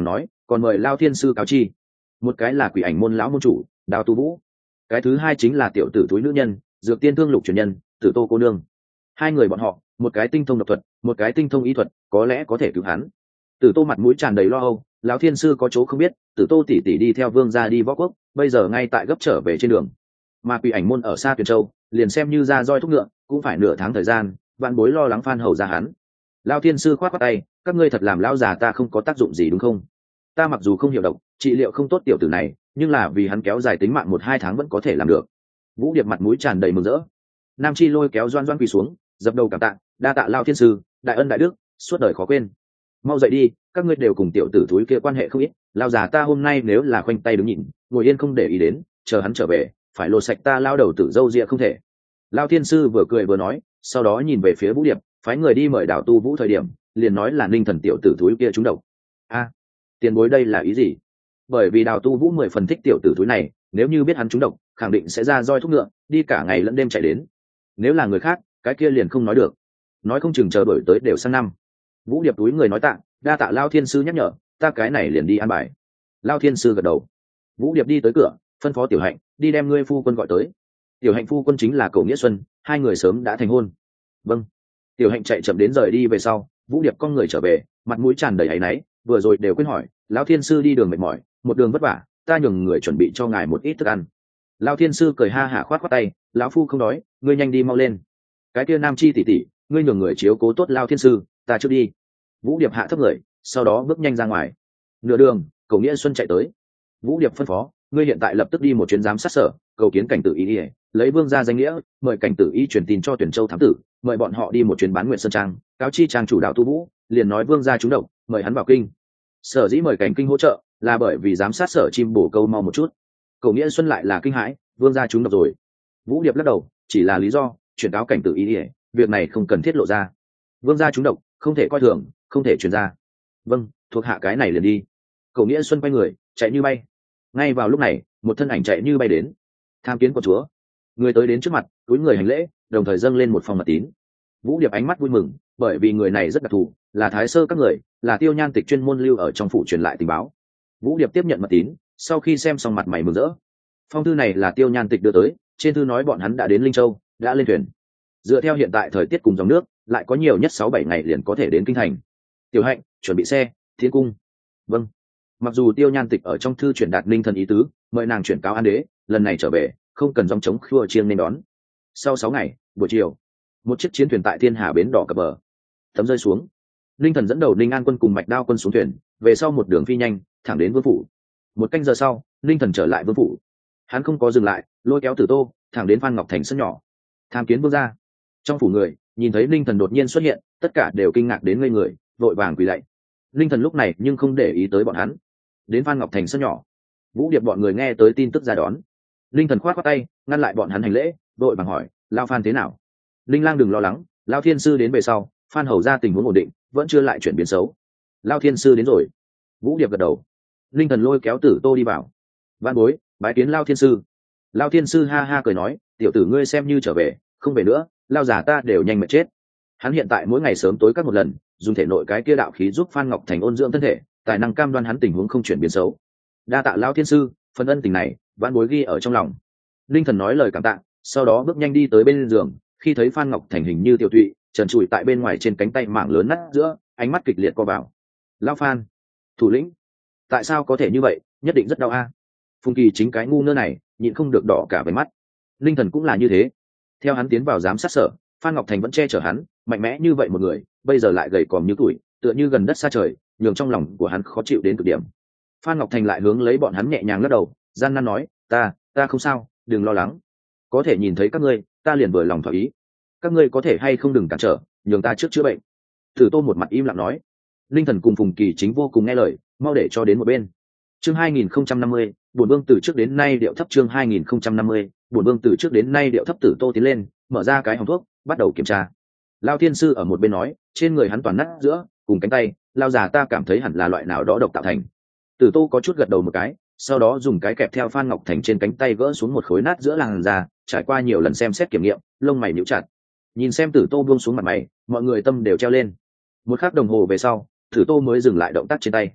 còn mời Lao thiên sư cáo chi. Một cái là quỷ ảnh môn lão môn chủ Đào Tu Vũ, cái thứ hai chính là tiểu tử túi nữ nhân Dược Tiên Thương Lục truyền nhân Tử Tô cô nương. Hai người bọn họ, một cái tinh thông độc thuật, một cái tinh thông y thuật, có lẽ có thể cứu hắn. Tử Tô mặt mũi tràn đầy lo âu, lão thiên sư có chỗ không biết, Tử Tô tỷ tỷ đi theo vương gia đi võ quốc, bây giờ ngay tại gấp trở về trên đường. Mà quỷ ảnh môn ở xa Tuyền Châu, liền xem như ra roi thúc ngựa, cũng phải nửa tháng thời gian, vạn bối lo lắng Phan hầu ra hắn. Lão thiên sư khoát khoát tay, các ngươi thật làm lão già ta không có tác dụng gì đúng không? Ta mặc dù không hiểu độc, trị liệu không tốt tiểu tử này, nhưng là vì hắn kéo dài tính mạng 1-2 tháng vẫn có thể làm được. Vũ Điệp mặt mũi tràn đầy mừng rỡ. Nam Chi lôi kéo Doan Doan quỳ xuống, dập đầu cảm tạ, đa tạ Lão thiên sư, đại ân đại đức, suốt đời khó quên. Mau dậy đi, các ngươi đều cùng tiểu tử thúi kia quan hệ không ít, lão già ta hôm nay nếu là khoanh tay đứng nhìn, ngồi yên không để ý đến, chờ hắn trở về, phải lột sạch ta lao đầu tử râu ria không thể. Lão thiên sư vừa cười vừa nói, sau đó nhìn về phía Vũ Điệp, phái người đi mời Đào Tu Vũ thời điểm, liền nói là Ninh Thần tiểu tử thúi kia trúng độc. A, tiền bối đây là ý gì? Bởi vì Đào Tu Vũ 10 phần thích tiểu tử thúi này, nếu như biết hắn trúng độc, khẳng định sẽ ra roi thúc ngựa, đi cả ngày lẫn đêm chạy đến. Nếu là người khác, cái kia liền không nói được, nói không chừng chờ đổi tới đều sang năm. Vũ Điệp túi người nói tạ, đa tạ Lao thiên sư nhắc nhở, ta cái này liền đi an bài. Lao thiên sư gật đầu. Vũ Điệp đi tới cửa, phân phó Tiểu Hạnh đi đem ngươi phu quân gọi tới. Tiểu Hạnh phu quân chính là Cổ Nghĩa Xuân, hai người sớm đã thành hôn. Vâng. Tiểu Hạnh chạy chậm đến rời đi về sau, Vũ Điệp con người trở về, mặt mũi tràn đầy áy náy, vừa rồi đều quên hỏi, Lão thiên sư đi đường mệt mỏi, một đường vất vả, ta nhường người chuẩn bị cho ngài một ít thức ăn. Lão thiên sư cười ha hả khoát khoát tay, lão phu không đói, ngươi nhanh đi mau lên. Cái kia Nam Chi tỷ tỷ, ngươi nhường người chiếu cố tốt Lão thiên sư, ta trước đi. Vũ Điệp hạ thấp người, sau đó bước nhanh ra ngoài. Nửa đường, Cổ Nghĩa Xuân chạy tới. Vũ Điệp phân phó, ngươi hiện tại lập tức đi một chuyến giám sát sở, cầu kiến cảnh tử y, lấy vương gia danh nghĩa, mời cảnh tử y truyền tin cho Tuyển Châu thám tử, mời bọn họ đi một chuyến bán nguyện sơn trang, cáo chi trang chủ đạo Tu Vũ, liền nói vương gia trúng độc, mời hắn vào kinh. Sở dĩ mời cảnh kinh hỗ trợ, là bởi vì giám sát sở chim bổ câu mau một chút. Cổ Nghĩa Xuân lại là kinh hãi, vương gia trúng độc rồi. Vũ Điệp lắc đầu, chỉ là lý do, chuyển cáo cảnh tử y, việc này không cần thiết lộ ra. Vương gia trúng độc, không thể coi thường, không thể truyền ra. Vâng, thuộc hạ cái này liền đi. Cổ Nghĩa Xuân quay người, chạy như bay. Ngay vào lúc này, một thân ảnh chạy như bay đến. Tham kiến của chúa. Người tới đến trước mặt, cúi người hành lễ, đồng thời dâng lên một phong mật tín. Vũ Điệp ánh mắt vui mừng, bởi vì người này rất đặc thù, là thái sơ các người, là Tiêu Nhan Tịch chuyên môn lưu ở trong phủ truyền lại tình báo. Vũ Điệp tiếp nhận mật tín, sau khi xem xong mặt mày mừng rỡ. Phong thư này là Tiêu Nhan Tịch đưa tới, trên thư nói bọn hắn đã đến Linh Châu, đã lên thuyền. Dựa theo hiện tại thời tiết cùng dòng nước, lại có nhiều nhất 6-7 ngày liền có thể đến kinh thành. Tiểu Hạnh, chuẩn bị xe, Thiên cung. Vâng. Mặc dù Tiêu Nhan Tịch ở trong thư truyền đạt Ninh Thần ý tứ, mời nàng chuyển cáo An Đế, lần này trở về, không cần dòng chống khua chiêng nên đón. Sau 6 ngày, buổi chiều, một chiếc chiến thuyền tại Thiên Hà bến đỏ cập bờ, tấm rơi xuống. Ninh Thần dẫn đầu Ninh An quân cùng Mạch Đao quân xuống thuyền, về sau một đường phi nhanh, thẳng đến vương phủ. 1 canh giờ sau, Ninh Thần trở lại vương phủ. Hắn không có dừng lại, lôi kéo Tử Tô, thẳng đến Phan Ngọc Thành sân nhỏ. Tham kiến vương gia. Trong phủ người, nhìn thấy Ninh Thần đột nhiên xuất hiện, tất cả đều kinh ngạc đến ngây người, vội vàng quỳ lạy. Ninh Thần lúc này nhưng không để ý tới bọn hắn. Đến Phan Ngọc Thành sân nhỏ, Vũ Điệp bọn người nghe tới tin tức ra đón. Ninh Thần khoát khoát tay, ngăn lại bọn hắn hành lễ, vội vàng hỏi, Lao Phan thế nào? Ninh Lang đừng lo lắng, Lao thiên sư đến về sau, Phan hầu ra tình huống ổn định, vẫn chưa lại chuyển biến xấu. Lao thiên sư đến rồi. Vũ Điệp gật đầu. Ninh Thần lôi kéo Tử Tô đi vào. Văn bối, bái kiến Lao thiên sư. Lao thiên sư ha ha cười nói, tiểu tử ngươi xem như trở về, không về nữa, Lao già ta đều nhanh mệt chết. Hắn hiện tại mỗi ngày sớm tối các một lần, dùng thể nội cái kia đạo khí giúp Phan Ngọc Thành ôn dưỡng thân thể, tài năng cam đoan hắn tình huống không chuyển biến xấu. Đa tạ Lao thiên sư, phần ân tình này, vãn bối ghi ở trong lòng. Linh Thần nói lời cảm tạ, sau đó bước nhanh đi tới bên giường, khi thấy Phan Ngọc Thành hình như tiểu tụy, trần trụi tại bên ngoài trên cánh tay mảng lớn nát giữa, ánh mắt kịch liệt co vào. Lao Phan, thủ lĩnh, tại sao có thể như vậy, nhất định rất đau a. Phùng Kỳ chính cái ngu ngơ này, nhịn không được đỏ cả váy mắt. Linh Thần cũng là như thế. Theo hắn tiến vào giám sát sở, Phan Ngọc Thành vẫn che chở hắn, mạnh mẽ như vậy một người, bây giờ lại gầy còm như tuổi, tựa như gần đất xa trời, nhường trong lòng của hắn khó chịu đến cực điểm. Phan Ngọc Thành lại hướng lấy bọn hắn nhẹ nhàng lắc đầu, gian nan nói, ta không sao, đừng lo lắng. Có thể nhìn thấy các ngươi, ta liền vừa lòng thỏa ý. Các ngươi có thể hay không đừng cản trở, nhường ta trước chữa bệnh. Tử Tô một mặt im lặng nói. Linh Thần cùng Phùng Kỳ chính vô cùng nghe lời, mau để cho đến một bên. Chương 2050, bổn vương từ trước đến nay điệu thấp. Chương 2050, bổn vương từ trước đến nay điệu thấp. Tử Tô tiến lên, mở ra cái hòm thuốc, bắt đầu kiểm tra. Lao thiên sư ở một bên nói, trên người hắn toàn nát giữa, cùng cánh tay, Lao già ta cảm thấy hẳn là loại nào đó độc tạo thành. Tử Tô có chút gật đầu một cái, sau đó dùng cái kẹp theo Phan Ngọc Thành trên cánh tay gỡ xuống một khối nát giữa làn da, trải qua nhiều lần xem xét kiểm nghiệm, lông mày nhíu chặt. Nhìn xem Tử Tô buông xuống mặt mày, mọi người tâm đều treo lên. 1 khắc đồng hồ về sau, Tử Tô mới dừng lại động tác trên tay.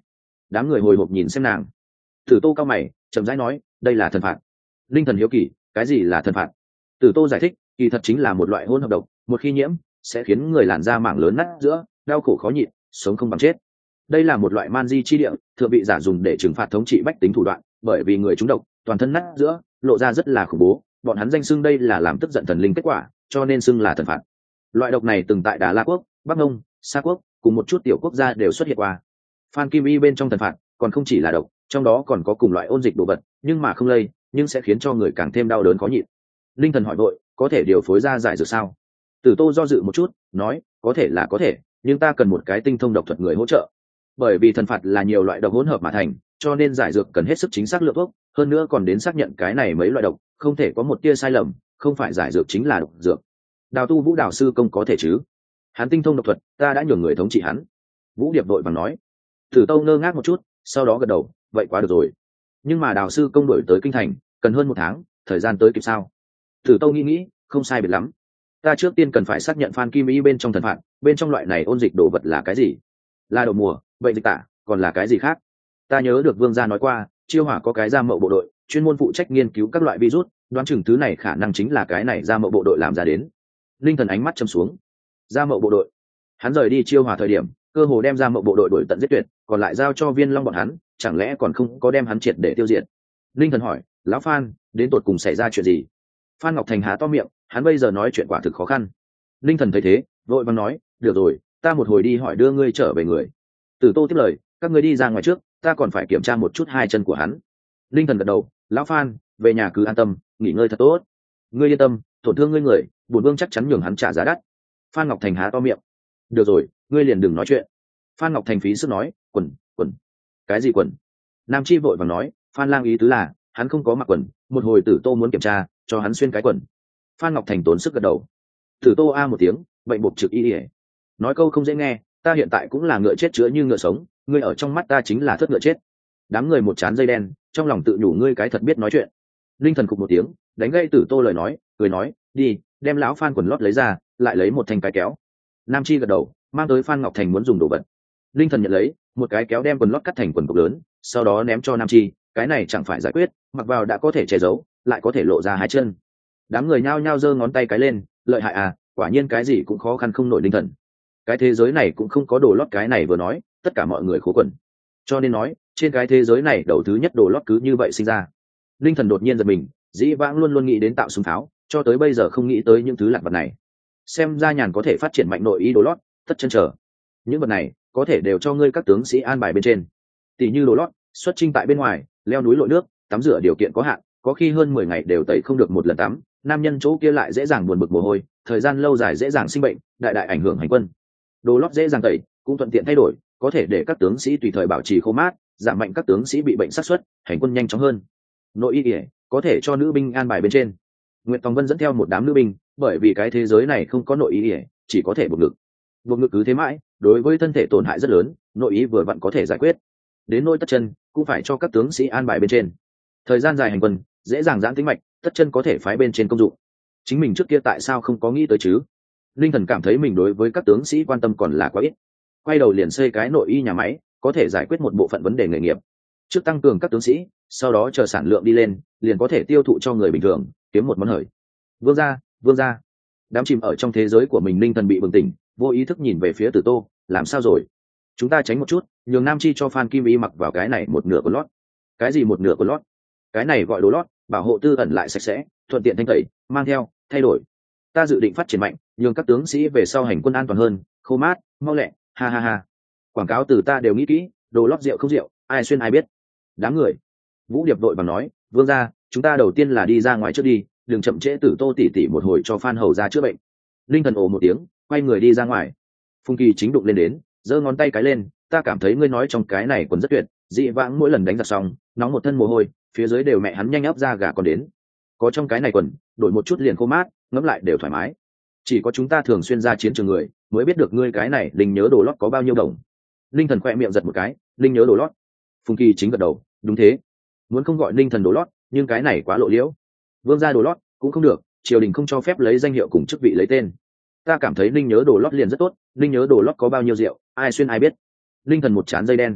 Đám người hồi hộp nhìn xem nàng. Tử Tô cao mày chậm rãi nói, đây là thần phạt. Linh thần hiếu kỳ, cái gì là thần phạt? Tử Tô giải thích, kỳ thật chính là một loại hỗn hợp độc, một khi nhiễm sẽ khiến người làn da mảng lớn nát giữa, đau khổ khó nhịn, sống không bằng chết. Đây là một loại man di chi địa, thừa bị giả dùng để trừng phạt thống trị bách tính thủ đoạn, bởi vì người chúng độc toàn thân nát giữa, lộ ra rất là khủng bố, bọn hắn danh xưng đây là làm tức giận thần linh kết quả, cho nên xưng là thần phạt. Loại độc này từng tại Đà La quốc, Bắc Ngông, Sa quốc cùng một chút tiểu quốc gia đều xuất hiện qua. Phan Kim Y bên trong thần phạt còn không chỉ là độc, trong đó còn có cùng loại ôn dịch đồ vật, nhưng mà không lây, nhưng sẽ khiến cho người càng thêm đau đớn khó nhịn. Linh thần hỏi vội, có thể điều phối ra giải dược sao? Tử Tô do dự một chút, nói, có thể là có thể, nhưng ta cần một cái tinh thông độc thuật người hỗ trợ. Bởi vì thần phạt là nhiều loại độc hỗn hợp mà thành, cho nên giải dược cần hết sức chính xác lượng thuốc, hơn nữa còn đến xác nhận cái này mấy loại độc, không thể có một tia sai lầm, không phải giải dược chính là độc dược. Đào Tu Vũ đào sư công có thể chứ? Hắn tinh thông độc thuật, ta đã nhường người thống trị hắn. Vũ Điệp vội vàng nói. Tử Tâu ngơ ngác một chút, sau đó gật đầu, vậy quá được rồi. Nhưng mà đào sư công đổi tới kinh thành, cần hơn 1 tháng, thời gian tới kịp sao? Tử Tâu nghĩ, không sai biệt lắm. Ta trước tiên cần phải xác nhận Phan Kim Y bên trong thần phạt, bên trong loại này ôn dịch đồ vật là cái gì? Là đậu mùa, bệnh dịch tả, còn là cái gì khác? Ta nhớ được Vương gia nói qua, Chiêu Hỏa có cái gia mậu bộ đội, chuyên môn phụ trách nghiên cứu các loại virus, đoán chừng thứ này khả năng chính là cái này gia mậu bộ đội làm ra đến. Linh thần ánh mắt châm xuống. Gia mậu bộ đội. Hắn rời đi Chiêu Hỏa thời điểm, cơ hồ đem gia mậu bộ đội đuổi tận giết tuyệt, còn lại giao cho Viên Long bọn hắn, chẳng lẽ còn không có đem hắn triệt để tiêu diệt? Linh thần hỏi, lão Phan, đến tột cùng xảy ra chuyện gì? Phan Ngọc Thành há to miệng, hắn bây giờ nói chuyện quả thực khó khăn. Linh thần thấy thế, vội vàng nói, được rồi, ta một hồi đi hỏi đưa ngươi trở về người. Tử Tô tiếp lời, các ngươi đi ra ngoài trước, ta còn phải kiểm tra một chút hai chân của hắn. Linh thần gật đầu, lão Phan, về nhà cứ an tâm, nghỉ ngơi thật tốt. Ngươi yên tâm, tổn thương ngươi người, bổn vương chắc chắn nhường hắn trả giá đắt. Phan Ngọc Thành há to miệng. Được rồi, ngươi liền đừng nói chuyện. Phan Ngọc Thành phí sức nói, quần, cái gì quần? Nam Chi vội vàng nói, Phan lang ý tứ là, hắn không có mặc quần, một hồi Tử Tô muốn kiểm tra, cho hắn xuyên cái quần. Phan Ngọc Thành tốn sức gật đầu. Tử Tô a một tiếng, bệnh buộc trực y ỉa. Nói câu không dễ nghe, ta hiện tại cũng là ngựa chết chữa như ngựa sống, ngươi ở trong mắt ta chính là thất ngựa chết. Đám người một chán dây đen, trong lòng tự nhủ ngươi cái thật biết nói chuyện. Linh thần cục một tiếng, đánh gây Tử Tô lời nói, cười nói, đi, đem lão Phan quần lót lấy ra, lại lấy một thanh cái kéo. Nam Chi gật đầu, mang tới Phan Ngọc Thành muốn dùng đồ vật. Linh thần nhận lấy một cái kéo, đem quần lót cắt thành quần cục lớn, sau đó ném cho Nam Chi, cái này chẳng phải giải quyết, mặc vào đã có thể che giấu, lại có thể lộ ra hai chân. Đám người nhao nhao giơ ngón tay cái lên, lợi hại à, quả nhiên cái gì cũng khó khăn không nổi. Linh thần, cái thế giới này cũng không có đồ lót, cái này vừa nói tất cả mọi người khố quần, cho nên nói trên cái thế giới này đầu thứ nhất đồ lót cứ như vậy sinh ra. Linh thần đột nhiên giật mình, dĩ vãng luôn luôn nghĩ đến tạo súng tháo, cho tới bây giờ không nghĩ tới những thứ lặt vặt này. Xem ra nhàn có thể phát triển mạnh nội ý đồ lót, tất chân trở những vật này có thể đều cho ngươi các tướng sĩ an bài bên trên. Tỷ như đồ lót xuất chinh tại bên ngoài, leo núi lội nước, tắm rửa điều kiện có hạn, có khi hơn 10 ngày đều tẩy không được một lần tắm, nam nhân chỗ kia lại dễ dàng buồn bực mồ hôi, thời gian lâu dài dễ dàng sinh bệnh, đại đại ảnh hưởng hành quân. Đồ lót dễ dàng tẩy, cũng thuận tiện thay đổi, có thể để các tướng sĩ tùy thời bảo trì khô mát, giảm mạnh các tướng sĩ bị bệnh xác suất, hành quân nhanh chóng hơn. Nội y ỉa có thể cho nữ binh an bài bên trên. Nguyệt Tòng Vân dẫn theo một đám nữ binh, bởi vì cái thế giới này không có nội y ỉa, chỉ có thể buộc ngực. Buộc ngực cứ thế mãi, đối với thân thể tổn hại rất lớn, nội ý vừa vặn có thể giải quyết. Đến nỗi tất chân cũng phải cho các tướng sĩ an bài bên trên. Thời gian dài hành quân dễ dàng giãn tĩnh mạch, tất chân có thể phái bên trên công dụng. Chính mình trước kia tại sao không có nghĩ tới chứ? Linh thần cảm thấy mình đối với các tướng sĩ quan tâm còn là quá ít. Quay đầu liền xây cái nội y nhà máy, có thể giải quyết một bộ phận vấn đề nghề nghiệp. Trước tăng cường các tướng sĩ, sau đó chờ sản lượng đi lên, liền có thể tiêu thụ cho người bình thường, kiếm một món hời. Vương gia. Đám chìm ở trong thế giới của mình, Linh thần bị bừng tỉnh, vô ý thức nhìn về phía Tử Tô, làm sao rồi? Chúng ta tránh một chút, nhường Nam Chi cho Phan Kim Y mặc vào cái này một nửa của lót. Cái gì một nửa của lót? Cái này gọi đồ lót, bảo hộ tư ẩn lại sạch sẽ, thuận tiện thanh tẩy, mang theo, thay đổi. Ta dự định phát triển mạnh, nhường các tướng sĩ về sau hành quân an toàn hơn, khô mát, mau lẹ, ha ha ha. Quảng cáo từ ta đều nghĩ kỹ, đồ lót rượu không rượu, ai xuyên ai biết. Đám người. Vũ Điệp vội vàng nói, Vương gia, chúng ta đầu tiên là đi ra ngoài trước đi, đừng chậm trễ Tử Tô tỷ tỷ một hồi cho Phan hầu ra chữa bệnh. Linh thần ồ một tiếng, quay người đi ra ngoài. Phùng Kỳ chính đụng lên đến, giơ ngón tay cái lên, ta cảm thấy ngươi nói trong cái này quần rất tuyệt, dị vãng mỗi lần đánh giặc xong nóng một thân mồ hôi, phía dưới đều mẹ hắn nhanh ấp ra gà còn đến, có trong cái này quần đổi một chút liền khô mát, ngẫm lại đều thoải mái. Chỉ có chúng ta thường xuyên ra chiến trường người mới biết được ngươi cái này linh nhớ đồ lót có bao nhiêu đồng. Linh thần khoe miệng giật một cái, linh nhớ đồ lót. Phùng Kỳ chính gật đầu, đúng thế, muốn không gọi linh thần đồ lót, nhưng cái này quá lộ liễu. Vương gia đồ lót cũng không được, triều đình không cho phép lấy danh hiệu cùng chức vị lấy tên. Ta cảm thấy linh nhớ đồ lót liền rất tốt, linh nhớ đồ lót có bao nhiêu rượu ai xuyên ai biết. Linh thần một chán dây đen.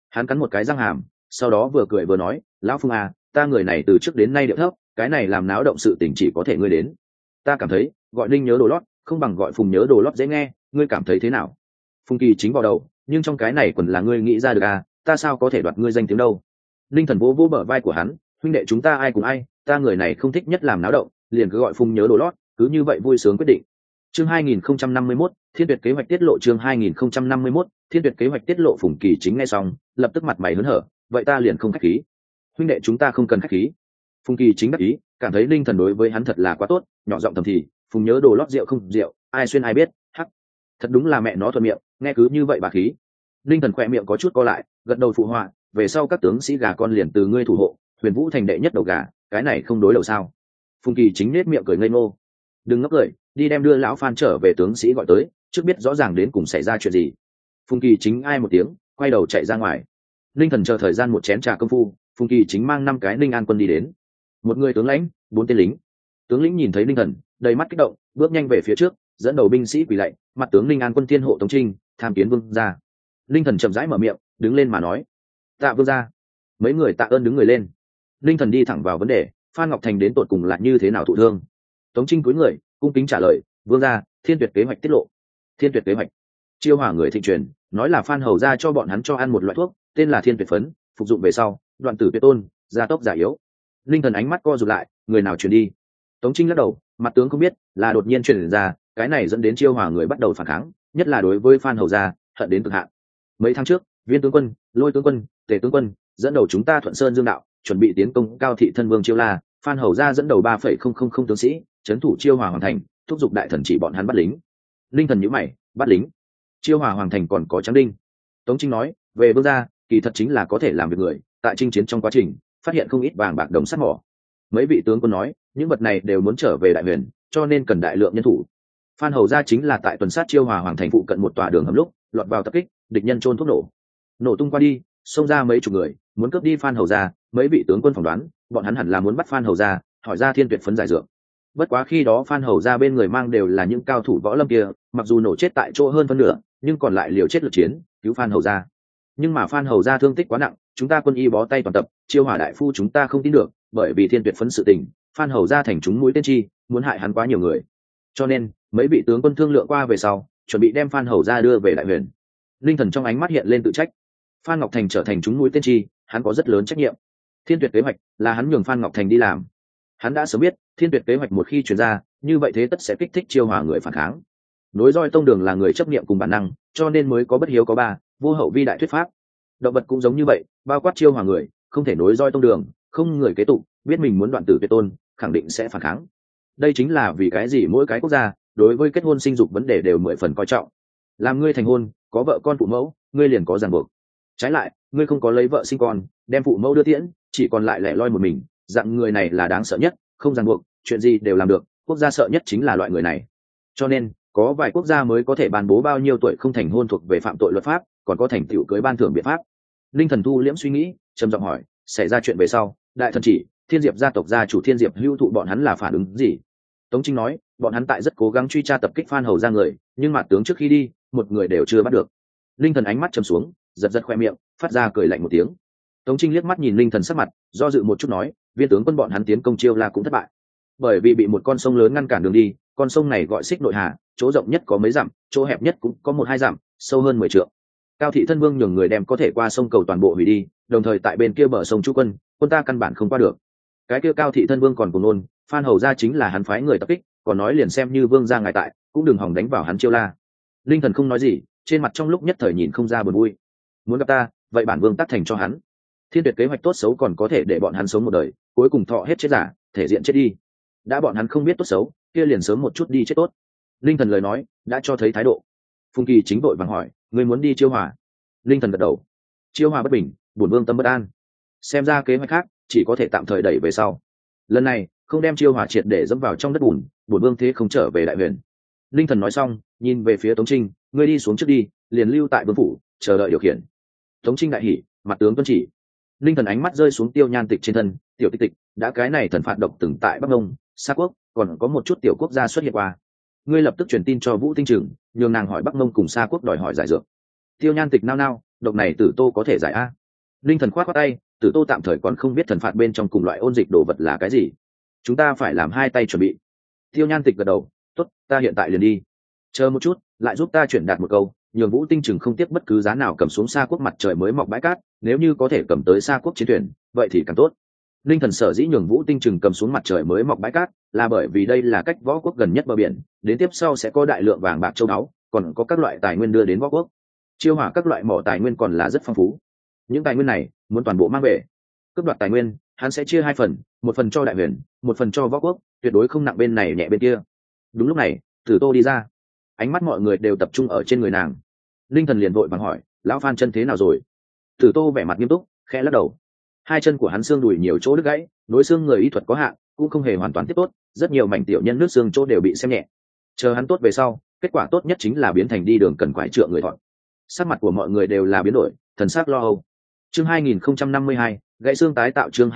Hắn cắn một cái răng hàm, sau đó vừa cười vừa nói, lão Phùng à, ta người này từ trước đến nay điệu thấp, cái này làm náo động sự tình chỉ có thể ngươi đến. Ta cảm thấy gọi Ninh nhớ đồ lót không bằng gọi Phùng nhớ đồ lót dễ nghe, ngươi cảm thấy thế nào? Phùng Kỳ Chính vào đầu, nhưng trong cái này còn là ngươi nghĩ ra được à, ta sao có thể đoạt ngươi danh tiếng đâu? Ninh Thần vỗ vỗ bờ vai của hắn, huynh đệ chúng ta ai cùng ai, ta người này không thích nhất làm náo động, liền cứ gọi Phùng nhớ đồ lót, cứ như vậy vui sướng quyết định. Chương 2051, Thiên Tuyệt kế hoạch tiết lộ. Chương 2051, Thiên Tuyệt kế hoạch tiết lộ. Phùng Kỳ Chính nghe xong, lập tức mặt mày hớn hở, vậy ta liền không khách khí. Huynh đệ chúng ta không cần khách khí. Phùng Kỳ Chính đắc ý, cảm thấy Ninh Thần đối với hắn thật là quá tốt, nhỏ giọng thầm thì, Phùng nhớ đồ lót rượu không rượu, ai xuyên ai biết, hắc. Thật đúng là mẹ nó thuận miệng, nghe cứ như vậy bà khí. Ninh Thần khỏe miệng có chút co lại, gật đầu phụ họa, về sau các tướng sĩ gà con liền từ ngươi thủ hộ, Huyền Vũ thành đệ nhất đầu gà, cái này không đối đầu sao? Phùng Kỳ Chính nết miệng cười ngây ngô. Đừng ngốc cười, đi đem đưa lão Phan trở về tướng sĩ gọi tới, trước biết rõ ràng đến cùng xảy ra chuyện gì. Phùng Kỳ Chính ai một tiếng, quay đầu chạy ra ngoài. Ninh Thần chờ thời gian một chén trà công phu, Phùng Kỳ Chính mang 5 cái Ninh An quân đi đến. Một người tướng lãnh, 4 tên lính. Tướng lĩnh nhìn thấy Ninh Thần, đầy mắt kích động, bước nhanh về phía trước, dẫn đầu binh sĩ quỳ lạy, mặt tướng Ninh An quân thiên hộ Tống Trinh, tham kiến vương gia. Ninh Thần chậm rãi mở miệng, đứng lên mà nói, tạ vương gia. Mấy người tạ ơn đứng người lên. Ninh Thần đi thẳng vào vấn đề, Phan Ngọc Thành đến tột cùng là như thế nào thụ thương? Tống Trinh cúi người, cung kính trả lời, vương gia, Thiên Tuyệt kế hoạch tiết lộ. Thiên Tuyệt kế hoạch? Chiêu Hỏa người thịnh truyền, nói là Phan hầu gia cho bọn hắn cho ăn một loại thuốc, tên là Thiên Tuyệt phấn, phục dụng về sau, đoạn tử tuyệt tôn, gia tốc giả yếu. Linh Thần ánh mắt co rụt lại, người nào truyền đi? Tống Trinh lắc đầu, mặt tướng không biết, là đột nhiên truyền ra, cái này dẫn đến Chiêu Hỏa người bắt đầu phản kháng, nhất là đối với Phan hầu gia, hận đến cực hạn. Mấy tháng trước, Viên tướng quân, Lôi tướng quân, Tề tướng quân dẫn đầu chúng ta Thuận Sơn Dương đạo, chuẩn bị tiến công Cao thị thân vương Chiêu La, Phan hầu gia dẫn đầu 3,000 tướng sĩ, trấn thủ Chiêu Hỏa hoàng thành, thúc giục đại thần chỉ bọn hắn bắt lính. Linh Thần nhíu mày, bắt lính? Chiêu Hỏa hoàng thành còn có Tráng Đinh. Tống Trinh nói, về vương gia, kỳ thật chính là có thể làm việc người, tại chinh chiến trong quá trình, phát hiện không ít vàng bạc đồng sắt mỏ. Mấy vị tướng quân nói, những vật này đều muốn trở về Đại Huyền, cho nên cần đại lượng nhân thủ. Phan hầu gia chính là tại tuần sát Chiêu Hỏa hoàng thành phụ cận một tòa đường hầm lúc, lọt vào tập kích, địch nhân trôn thuốc nổ. Nổ tung qua đi, xông ra mấy chục người, muốn cướp đi Phan hầu gia, mấy vị tướng quân phỏng đoán, bọn hắn hẳn là muốn bắt Phan hầu gia, hỏi ra Thiên Tuyệt phấn giải dược. Bất quá khi đó Phan hầu gia bên người mang đều là những cao thủ võ lâm kia, mặc dù nổ chết tại chỗ hơn phân nửa, nhưng còn lại liều chết lực chiến, cứu Phan hầu gia. Nhưng mà Phan hầu gia thương tích quá nặng, chúng ta quân y bó tay toàn tập, Chiêu Hỏa đại phu chúng ta không tin được, bởi vì Thiên Tuyệt phấn sự tình, Phan hầu gia thành chúng mũi tên chi, muốn hại hắn quá nhiều người. Cho nên, mấy vị tướng quân thương lượng qua về sau, chuẩn bị đem Phan hầu gia đưa về Đại Huyền. Linh Thần trong ánh mắt hiện lên tự trách. Phan Ngọc Thành trở thành chúng mũi tên chi, hắn có rất lớn trách nhiệm. Thiên Tuyệt kế hoạch là hắn nhường Phan Ngọc Thành đi làm. Hắn đã sớm biết, Thiên Tuyệt kế hoạch một khi truyền ra, như vậy thế tất sẽ kích thích Chiêu Hỏa người phản kháng. Nối roi tông đường là người chấp niệm cùng bản năng, cho nên mới có bất hiếu có ba, vô hậu vi đại thuyết pháp. Động vật cũng giống như vậy, bao quát Chiêu Hỏa người, không thể nối roi tông đường, không người kế tục, biết mình muốn đoạn tử tuyệt tôn, khẳng định sẽ phản kháng. Đây chính là vì cái gì mỗi cái quốc gia đối với kết hôn sinh dục vấn đề đều 10 phần coi trọng. Làm ngươi thành hôn, có vợ con phụ mẫu, ngươi liền có ràng buộc. Trái lại, ngươi không có lấy vợ sinh con, đem phụ mẫu đưa tiễn, chỉ còn lại lẻ loi một mình, dạng người này là đáng sợ nhất, không ràng buộc, chuyện gì đều làm được, quốc gia sợ nhất chính là loại người này. Cho nên, có vài quốc gia mới có thể ban bố bao nhiêu tuổi không thành hôn thuộc về phạm tội luật pháp, còn có thành tựu cưới ban thưởng biện pháp. Linh Thần thu liễm suy nghĩ, trầm giọng hỏi, xảy ra chuyện về sau, đại thần chỉ, Thiên Diệp gia tộc gia chủ Thiên Diệp Hưu thụ bọn hắn là phản ứng gì? Tống Trinh nói, bọn hắn tại rất cố gắng truy tra tập kích Phan hầu gia người, nhưng mà tướng trước khi đi, một người đều chưa bắt được. Linh Thần ánh mắt trầm xuống, giật giật khoe miệng, phát ra cười lạnh một tiếng. Tống Trinh liếc mắt nhìn Linh Thần sắc mặt, do dự một chút nói, viên tướng quân bọn hắn tiến công Chiêu La cũng thất bại, bởi vì bị một con sông lớn ngăn cản đường đi. Con sông này gọi Xích Nội Hà, chỗ rộng nhất có mấy dặm, chỗ hẹp nhất cũng có 1-2 dặm, sâu hơn 10 trượng. Cao thị thân vương nhường người đem có thể qua sông cầu toàn bộ hủy đi, đồng thời tại bên kia bờ sông trú quân, quân ta căn bản không qua được. Cái kia Cao thị thân vương còn cùng nôn, Phan hầu gia chính là hắn phái người tập kích, còn nói liền xem như vương gia ngài tại, cũng đừng hòng đánh vào hắn Chiêu La. Linh Thần không nói gì, trên mặt trong lúc nhất thời nhìn không ra buồn vui. Muốn gặp ta, vậy bản vương tác thành cho hắn. Thiên Tuyệt kế hoạch tốt xấu còn có thể để bọn hắn sống một đời, cuối cùng thọ hết chết giả, thể diện chết đi. Đã bọn hắn không biết tốt xấu, kia liền sớm một chút đi chết tốt. Linh Thần lời nói đã cho thấy thái độ. Phùng Kỳ chính vội vàng hỏi, ngươi muốn đi Chiêu Hỏa? Linh Thần gật đầu. Chiêu Hỏa bất bình, bổn vương tâm bất an. Xem ra kế hoạch khác chỉ có thể tạm thời đẩy về sau. Lần này không đem Chiêu Hỏa triệt để dẫm vào trong đất bùn, bổn vương thế không trở về Đại Huyền. Linh Thần nói xong, nhìn về phía Tống Trinh, ngươi đi xuống trước đi, liền lưu tại vương phủ, chờ đợi điều khiển. Tống Trinh đại hỉ, mặt tướng tuân chỉ. Linh Thần ánh mắt rơi xuống Tiêu Nhan Tịch trên thân, tiểu Tịch Tịch, đã cái này thần phạt độc từng tại Bắc Ngông, Sa Quốc, còn có một chút tiểu quốc gia xuất hiện qua. Ngươi lập tức truyền tin cho Vũ Tinh Trừng, nhường nàng hỏi Bắc Ngông cùng Sa Quốc đòi hỏi giải dược. Tiêu Nhan Tịch nao nao, độc này Tử Tô có thể giải a. Linh thần khoát khoát tay, Tử Tô tạm thời còn không biết thần phạt bên trong cùng loại ôn dịch đồ vật là cái gì, chúng ta phải làm hai tay chuẩn bị. Tiêu Nhan Tịch gật đầu, tốt, ta hiện tại liền đi. Chờ một chút, lại giúp ta chuyển đạt một câu, nhường Vũ Tinh Trừng không tiếc bất cứ giá nào cầm xuống Sa Quốc mặt trời mới mọc bãi cát, nếu như có thể cầm tới Sa Quốc chiến thuyền, vậy thì càng tốt. Linh thần sở dĩ nhường Vũ Tinh Trừng cầm xuống mặt trời mới mọc bãi cát, là bởi vì đây là cách Võ Quốc gần nhất bờ biển, đến tiếp sau sẽ có đại lượng vàng bạc châu báu, còn có các loại tài nguyên đưa đến Võ Quốc. Chiêu hỏa các loại mỏ tài nguyên còn là rất phong phú. Những tài nguyên này muốn toàn bộ mang về. Cướp đoạt tài nguyên, hắn sẽ chia hai phần, một phần cho Đại Huyền, một phần cho Võ Quốc, tuyệt đối không nặng bên này nhẹ bên kia. Đúng lúc này, Tử Tô đi ra, ánh mắt mọi người đều tập trung ở trên người nàng. Linh thần liền vội vàng hỏi, lão Phan chân thế nào rồi? Tử Tô vẻ mặt nghiêm túc, khẽ lắc đầu. Hai chân của hắn xương đùi nhiều chỗ đứt gãy, nối xương người y thuật có hạn, cũng không hề hoàn toàn tiếp tốt, rất nhiều mảnh tiểu nhân nước xương chỗ đều bị xem nhẹ. Chờ hắn tốt về sau, kết quả tốt nhất chính là biến thành đi đường cần quải trượng người thọn. Sắc mặt của mọi người đều là biến đổi, thần sắc lo âu. Chương 2052, gãy xương tái tạo. Chương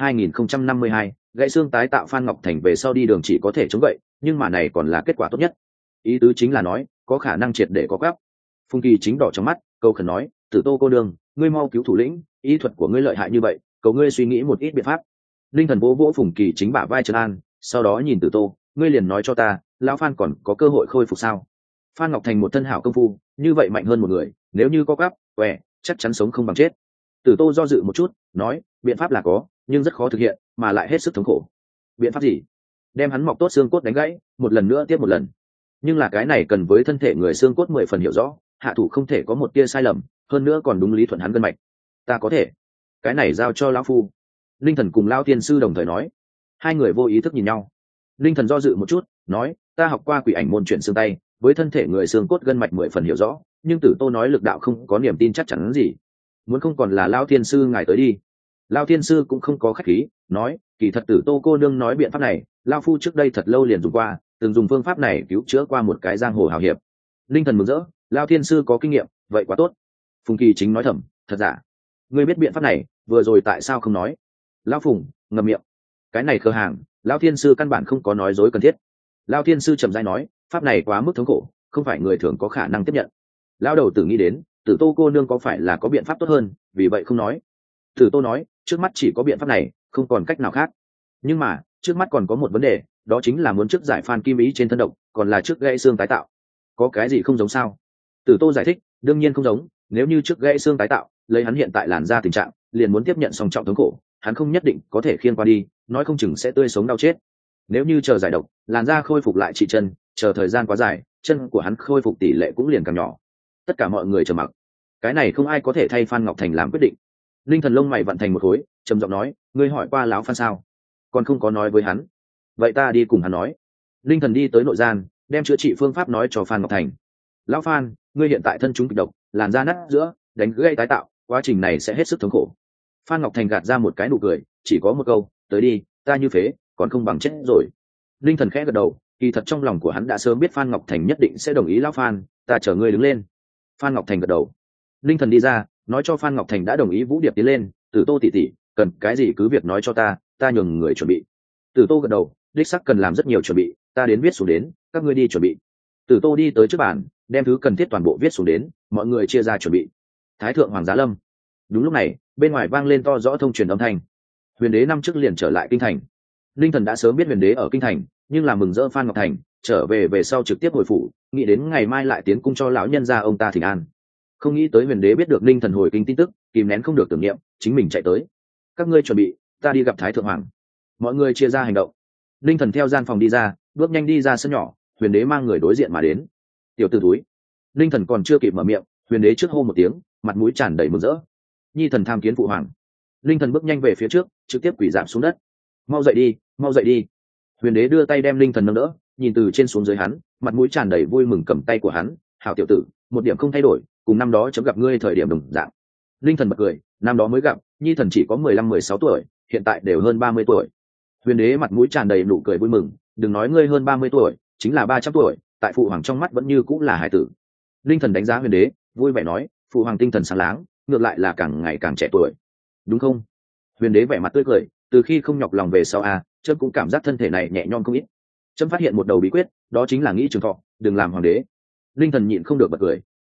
2052, gãy xương tái tạo. Phan Ngọc Thành về sau đi đường chỉ có thể chống gậy, nhưng mà này còn là kết quả tốt nhất. Ý tứ chính là nói, có khả năng triệt để có gấp. Phùng Kỳ chính đỏ trong mắt, câu khẩn nói, Tử Tô cô đương, ngươi mau cứu thủ lĩnh, ý thuật của ngươi lợi hại như vậy, cầu ngươi suy nghĩ một ít biện pháp. Linh thần vỗ vỗ Phùng Kỳ chính bả vai trấn an, sau đó nhìn Tử Tô, ngươi liền nói cho ta, lão Phan còn có cơ hội khôi phục sao? Phan Ngọc Thành một thân hảo công phu, như vậy mạnh hơn một người, nếu như có gấp, quẻ, chắc chắn sống không bằng chết. Tử Tô do dự một chút, nói, biện pháp là có, nhưng rất khó thực hiện, mà lại hết sức thống khổ. Biện pháp gì? Đem hắn mọc tốt xương cốt đánh gãy, một lần nữa tiếp một lần. Nhưng là cái này cần với thân thể người xương cốt 10 phần hiểu rõ, hạ thủ không thể có một tia sai lầm, hơn nữa còn đúng lý thuận hắn gân mạch. Ta có thể. Cái này giao cho lão phu. Linh thần cùng Lão Tiên sư đồng thời nói. Hai người vô ý thức nhìn nhau. Linh thần do dự một chút, nói, ta học qua quỷ ảnh môn chuyển xương tay, với thân thể người xương cốt gân mạch 10 phần hiểu rõ, nhưng Tử Tô nói lực đạo không có niềm tin chắc chắn gì. Muốn không còn là Lão Tiên sư ngài tới đi. Lão Tiên sư cũng không có khách khí, nói, kỳ thật Tử Tô cô nương nói biện pháp này, lão phu trước đây thật lâu liền dùng qua, từng dùng phương pháp này cứu chữa qua một cái giang hồ hào hiệp. Linh thần mừng rỡ, Lão Tiên sư có kinh nghiệm, vậy quá tốt. Phùng Kỳ chính nói thầm, thật giả? Ngươi biết biện pháp này, vừa rồi tại sao không nói? Lão Phùng, ngậm miệng. Cái này khờ hàng, Lão Thiên sư căn bản không có nói dối cần thiết. Lão Thiên sư trầm rãi nói, pháp này quá mức thống khổ, không phải người thường có khả năng tiếp nhận. Lão đầu tử nghĩ đến, Tử Tô cô nương có phải là có biện pháp tốt hơn, vì vậy không nói. Tử Tô nói, trước mắt chỉ có biện pháp này, không còn cách nào khác. Nhưng mà, trước mắt còn có một vấn đề, đó chính là muốn trước giải Phan Kim Ý trên thân độc, còn là trước gãy xương tái tạo. Có cái gì không giống sao? Tử Tô giải thích, đương nhiên không giống, nếu như trước gãy xương tái tạo, lấy hắn hiện tại làn da tình trạng, liền muốn tiếp nhận song trọng thống khổ, hắn không nhất định có thể khiêng qua đi, nói không chừng sẽ tươi sống đau chết. Nếu như chờ giải độc, làn da khôi phục lại trị chân, chờ thời gian quá dài, chân của hắn khôi phục tỷ lệ cũng liền càng nhỏ. Tất cả mọi người trầm mặc. Cái này không ai có thể thay Phan Ngọc Thành làm quyết định. Linh thần lông mày vặn thành một khối, trầm giọng nói, ngươi hỏi qua lão Phan sao? Còn không có nói với hắn. Vậy ta đi cùng hắn nói. Linh thần đi tới nội gian, đem chữa trị phương pháp nói cho Phan Ngọc Thành. Lão Phan, ngươi hiện tại thân chúng kịch độc, làn da nát giữa, đánh gãy tái tạo, quá trình này sẽ hết sức thống khổ. Phan Ngọc Thành gạt ra một cái nụ cười, chỉ có một câu, tới đi, ta như phế, còn không bằng chết rồi. Linh thần khẽ gật đầu, kỳ thật trong lòng của hắn đã sớm biết Phan Ngọc Thành nhất định sẽ đồng ý. Lão Phan, ta chờ ngươi đứng lên. Phan Ngọc Thành gật đầu. Linh thần đi ra, nói cho Phan Ngọc Thành đã đồng ý Vũ Điệp tiến lên, Tử Tô tỷ tỷ, cần cái gì cứ việc nói cho ta nhường người chuẩn bị. Tử Tô gật đầu, đích xác cần làm rất nhiều chuẩn bị, ta đến viết xuống đến, các ngươi đi chuẩn bị. Tử Tô đi tới trước bàn, đem thứ cần thiết toàn bộ viết xuống đến, mọi người chia ra chuẩn bị. Thái thượng hoàng giá lâm. Đúng lúc này, bên ngoài vang lên to rõ thông truyền âm thanh. Huyền đế năm trước liền trở lại kinh thành. Linh thần đã sớm biết huyền đế ở kinh thành, nhưng là mừng rỡ Phan Ngọc Thành trở về sau trực tiếp hồi phủ, nghĩ đến ngày mai lại tiến cung cho lão nhân gia ông ta thỉnh an. Không nghĩ tới huyền đế biết được Linh thần hồi kinh tin tức, kìm nén không được tưởng niệm, chính mình chạy tới. Các ngươi chuẩn bị, ta đi gặp thái thượng hoàng. Mọi người chia ra hành động. Linh thần theo gian phòng đi ra, bước nhanh đi ra sân nhỏ, huyền đế mang người đối diện mà đến. Tiểu tử túi. Linh thần còn chưa kịp mở miệng, huyền đế trước hô một tiếng, mặt mũi tràn đầy mừng rỡ. Nhi thần tham kiến phụ hoàng. Linh thần bước nhanh về phía trước, trực tiếp quỳ giảm xuống đất. Mau dậy đi, mau dậy đi. Huyền đế đưa tay đem Linh thần nâng đỡ, nhìn từ trên xuống dưới hắn, mặt mũi tràn đầy vui mừng cầm tay của hắn. Hảo tiểu tử, một điểm không thay đổi, cùng năm đó chấm gặp ngươi thời điểm đồng dạng. Linh thần bật cười, năm đó mới gặp, nhi thần chỉ có 15-16 tuổi, hiện tại đều hơn 30 tuổi. Huyền đế mặt mũi tràn đầy nụ cười vui mừng, đừng nói ngươi hơn 30 tuổi, chính là 300 tuổi, tại phụ hoàng trong mắt vẫn như cũng là hải tử. Linh thần đánh giá huyền đế, vui vẻ nói, phụ hoàng tinh thần sáng láng, ngược lại là càng ngày càng trẻ tuổi, đúng không? Huyền đế vẻ mặt tươi cười, từ khi không nhọc lòng về sau chấm cũng cảm giác thân thể này nhẹ nhõm không ít. Chấm phát hiện một đầu bí quyết, đó chính là nghĩ trường thọ, đừng làm hoàng đế. Linh thần nhịn không được bật cười. Chật,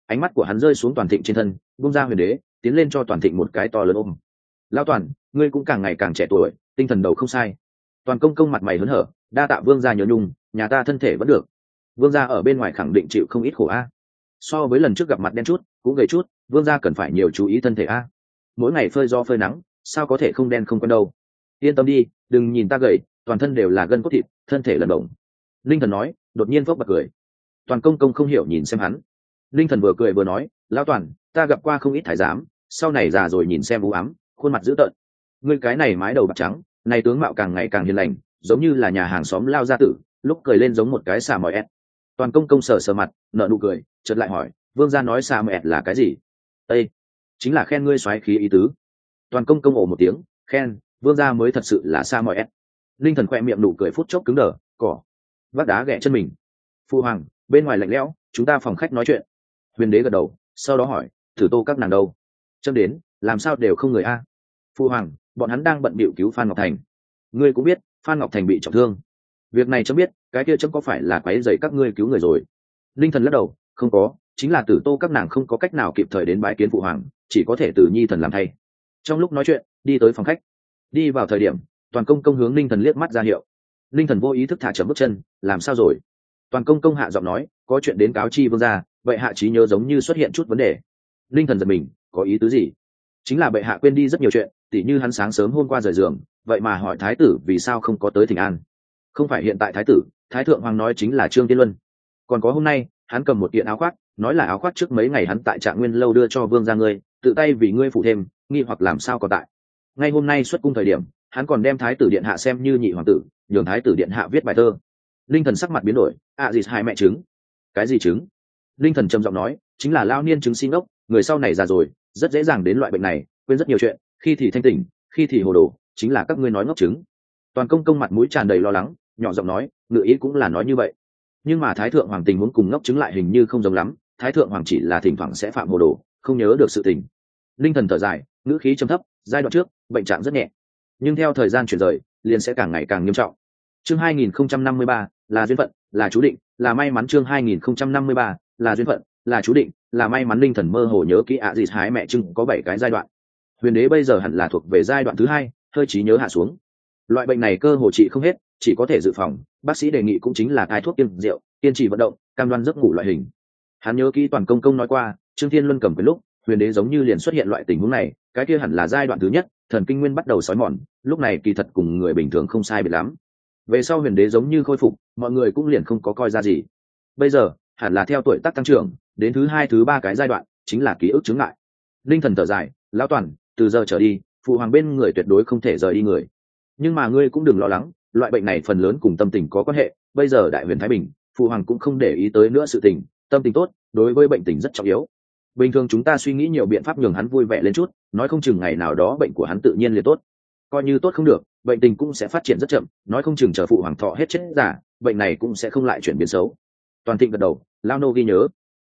ánh mắt của hắn rơi xuống Toàn Thịnh trên thân, bung ra Huyền Đế, tiến lên cho Toàn Thịnh một cái to lớn ôm. Lão Toàn, ngươi cũng càng ngày càng trẻ tuổi, tinh thần đầu không sai. Toàn Công Công mặt mày hớn hở, đa tạ vương gia nhớ nhung, nhà ta thân thể vẫn được. Vương gia ở bên ngoài khẳng định chịu không ít khổ a. So với lần trước gặp mặt đen chút, cũng gầy chút, vương gia cần phải nhiều chú ý thân thể a. Mỗi ngày phơi gió phơi nắng, sao có thể không đen không quen đâu. Yên tâm đi, đừng nhìn ta gầy, toàn thân đều là gân cốt thịt, thân thể lần động. Linh Thần nói, đột nhiên phốc bật cười. Toàn Công Công không hiểu nhìn xem hắn. Linh Thần vừa cười vừa nói, lão Toàn, ta gặp qua không ít thái giám, sau này già rồi nhìn xem u ám, khuôn mặt dữ tợn. Ngươi cái này mái đầu bạc trắng, này tướng mạo càng ngày càng hiền lành, giống như là nhà hàng xóm lao gia tử, lúc cười lên giống một cái xà mỏi ẹt. Toàn Công Công sờ sờ mặt, nở nụ cười, chợt lại hỏi, vương gia nói xà mỏi ẹt là cái gì? Ê, chính là khen ngươi xoáy khí ý tứ. Toàn Công Công ồ một tiếng, khen, vương gia mới thật sự là xà mỏi ẹt. Linh Thần khoe miệng nụ cười phút chốc cứng đờ, cỏ vác đá ghẹ chân mình. Phu hoàng, bên ngoài lạnh lẽo, chúng ta phòng khách nói chuyện. Huyền Đế gật đầu, sau đó hỏi, Tử Tô các nàng đâu? Chấm đến, làm sao đều không người a? Phu hoàng, bọn hắn đang bận bịu cứu Phan Ngọc Thành. Ngươi cũng biết, Phan Ngọc Thành bị trọng thương. Việc này chấm biết, cái kia chấm có phải là quấy rầy các ngươi cứu người rồi? Linh Thần lắc đầu, không có, chính là Tử Tô các nàng không có cách nào kịp thời đến bái kiến phụ hoàng, chỉ có thể từ Nhi thần làm thay. Trong lúc nói chuyện, đi tới phòng khách. Đi vào thời điểm, Toàn Công Công hướng Linh Thần liếc mắt ra hiệu. Linh Thần vô ý thức thả chậm bước chân, làm sao rồi? Toàn Công Công hạ giọng nói, có chuyện đến cáo chi vương gia, vậy hạ trí nhớ giống như xuất hiện chút vấn đề. Linh Thần giật mình, có ý tứ gì? Chính là bệ hạ quên đi rất nhiều chuyện, tỉ như hắn sáng sớm hôm qua rời giường, vậy mà hỏi thái tử vì sao không có tới thỉnh an. Không phải hiện tại thái tử, thái thượng hoàng nói chính là Trương Tiên Luân. Còn có hôm nay, hắn cầm một kiện áo khoác, nói là áo khoác trước mấy ngày hắn tại Trạng Nguyên lâu đưa cho vương gia ngươi, tự tay vì ngươi phụ thêm, nghi hoặc làm sao còn tại. Ngay hôm nay xuất cung thời điểm, hắn còn đem thái tử điện hạ xem như nhị hoàng tử, nhường thái tử điện hạ viết bài thơ. Linh Thần sắc mặt biến đổi, gì hai mẹ trứng? Cái gì trứng? Linh Thần trầm giọng nói, chính là lao niên chứng si ngốc, người sau này già rồi, rất dễ dàng đến loại bệnh này, quên rất nhiều chuyện, khi thì thanh tỉnh, khi thì hồ đồ, chính là các ngươi nói ngốc trứng. Toàn Công Công mặt mũi tràn đầy lo lắng, nhỏ giọng nói, ngự ý cũng là nói như vậy. Nhưng mà thái thượng hoàng tình huống cùng ngốc trứng lại hình như không giống lắm, thái thượng hoàng chỉ là thỉnh thoảng sẽ phạm hồ đồ, không nhớ được sự tình. Linh Thần thở dài, ngữ khí trầm thấp, giai đoạn trước, bệnh trạng rất nhẹ, nhưng theo thời gian chuyển rời, liền sẽ càng ngày càng nghiêm trọng. Chương 2053 là duyên phận, là chú định, là may mắn. Chương 2053 là duyên phận, là chú định, là may mắn. Linh Thần mơ hồ nhớ kỹ gì hái mẹ trưng có 7 cái giai đoạn. Huyền Đế bây giờ hẳn là thuộc về giai đoạn thứ 2, hơi trí nhớ hạ xuống. Loại bệnh này cơ hồ trị không hết, chỉ có thể dự phòng, bác sĩ đề nghị cũng chính là cai thuốc tiên rượu, kiên trì vận động, cam đoan giấc ngủ loại hình. Hắn nhớ kỹ Toàn Công Công nói qua, Trương Thiên Luân cầm cái lúc, Huyền Đế giống như liền xuất hiện loại tình huống này, cái kia hẳn là giai đoạn thứ nhất, thần kinh nguyên bắt đầu xói mòn, lúc này kỳ thật cùng người bình thường không sai biệt lắm. Về sau Huyền Đế giống như khôi phục, mọi người cũng liền không có coi ra gì. Bây giờ hẳn là theo tuổi tác tăng trưởng, đến thứ 2, thứ 3 cái giai đoạn chính là ký ức chứng ngại. Linh Thần thở dài, lão Toàn, từ giờ trở đi, phụ hoàng bên người tuyệt đối không thể rời đi người. Nhưng mà ngươi cũng đừng lo lắng, loại bệnh này phần lớn cùng tâm tình có quan hệ, bây giờ đại huyền thái bình, phụ hoàng cũng không để ý tới nữa sự tình, tâm tình tốt đối với bệnh tình rất trọng yếu. Bình thường chúng ta suy nghĩ nhiều biện pháp nhường hắn vui vẻ lên chút, nói không chừng ngày nào đó bệnh của hắn tự nhiên liền tốt. Coi như tốt không được, bệnh tình cũng sẽ phát triển rất chậm, nói không chừng chờ phụ hoàng thọ hết chết giả, bệnh này cũng sẽ không lại chuyển biến xấu. Toàn Thịnh gật đầu, lao nô ghi nhớ.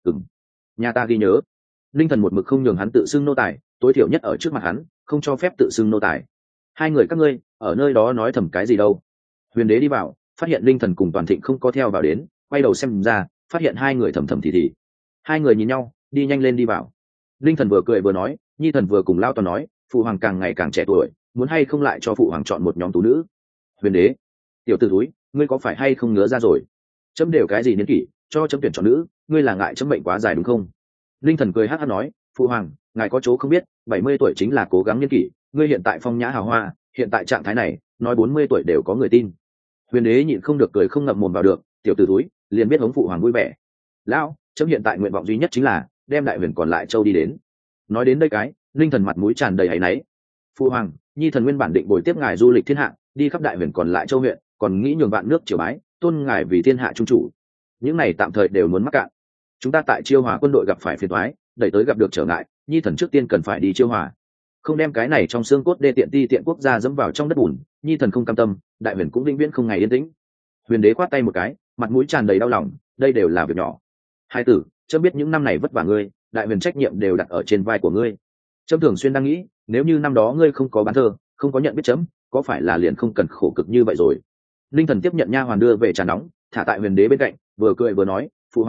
Nhà ta ghi nhớ. Linh Thần một mực không nhường hắn tự xưng nô tài, tối thiểu nhất ở trước mặt hắn, không cho phép tự xưng nô tài. Hai người các ngươi ở nơi đó nói thầm cái gì đâu? Huyền Đế đi vào, phát hiện Linh Thần cùng Toàn Thịnh không có theo vào đến, quay đầu xem ra, phát hiện hai người thầm thầm thì. Hai người nhìn nhau, đi nhanh lên đi vào. Linh Thần vừa cười vừa nói, Nhi thần vừa cùng Lao Toàn nói, phụ hoàng càng ngày càng trẻ tuổi, muốn hay không lại cho phụ hoàng chọn một nhóm tú nữ. Huyền Đế, tiểu tử túi, ngươi có phải hay không ngứa ra rồi? Chấm đều cái gì niên kỷ, cho chấm tuyển chọn nữ, ngươi là ngại chấm mệnh quá dài đúng không? Linh Thần cười hát hát nói, phụ hoàng, ngài có chỗ không biết, 70 tuổi chính là cố gắng niên kỷ, ngươi hiện tại phong nhã hào hoa, hiện tại trạng thái này, nói 40 tuổi đều có người tin. Huyền Đế nhịn không được cười không ngậm mồm vào được, tiểu tử túi, liền biết hống phụ hoàng vui vẻ. Lão, chấm hiện tại nguyện vọng duy nhất chính là đem đại huyền còn lại châu đi đến. Nói đến đây cái, Linh Thần mặt mũi tràn đầy áy náy. Phụ hoàng, Nhi thần nguyên bản định bồi tiếp ngài du lịch thiên hạ, đi khắp đại huyền còn lại châu huyện, còn nghĩ nhường vạn nước triều bái, tôn ngài vì thiên hạ trung chủ. Những này tạm thời đều muốn mắc cạn. Chúng ta tại Chiêu Hòa quân đội gặp phải phiền toái, đẩy tới gặp được trở ngại, Nhi thần trước tiên cần phải đi Chiêu Hòa. Không đem cái này trong xương cốt đê tiện ti tiện quốc gia dẫm vào trong đất bùn, Nhi thần không cam tâm, đại huyền cũng vĩnh viễn không ngày yên tĩnh. Huyền Đế quát tay một cái, mặt mũi tràn đầy đau lòng, đây đều là việc nhỏ. Hai tử, chấm biết những năm này vất vả ngươi, đại huyền trách nhiệm đều đặt ở trên vai của ngươi. Chấm thường xuyên đang nghĩ, nếu như năm đó ngươi không có bán thơ, không có nhận biết chấm, có phải là liền không cần khổ cực như vậy rồi. Linh Thần tiếp nhận nha hoàn đưa về trà nóng, thả tại Huyền Đế bên cạnh, vừa cười vừa nói, phụ hoàng,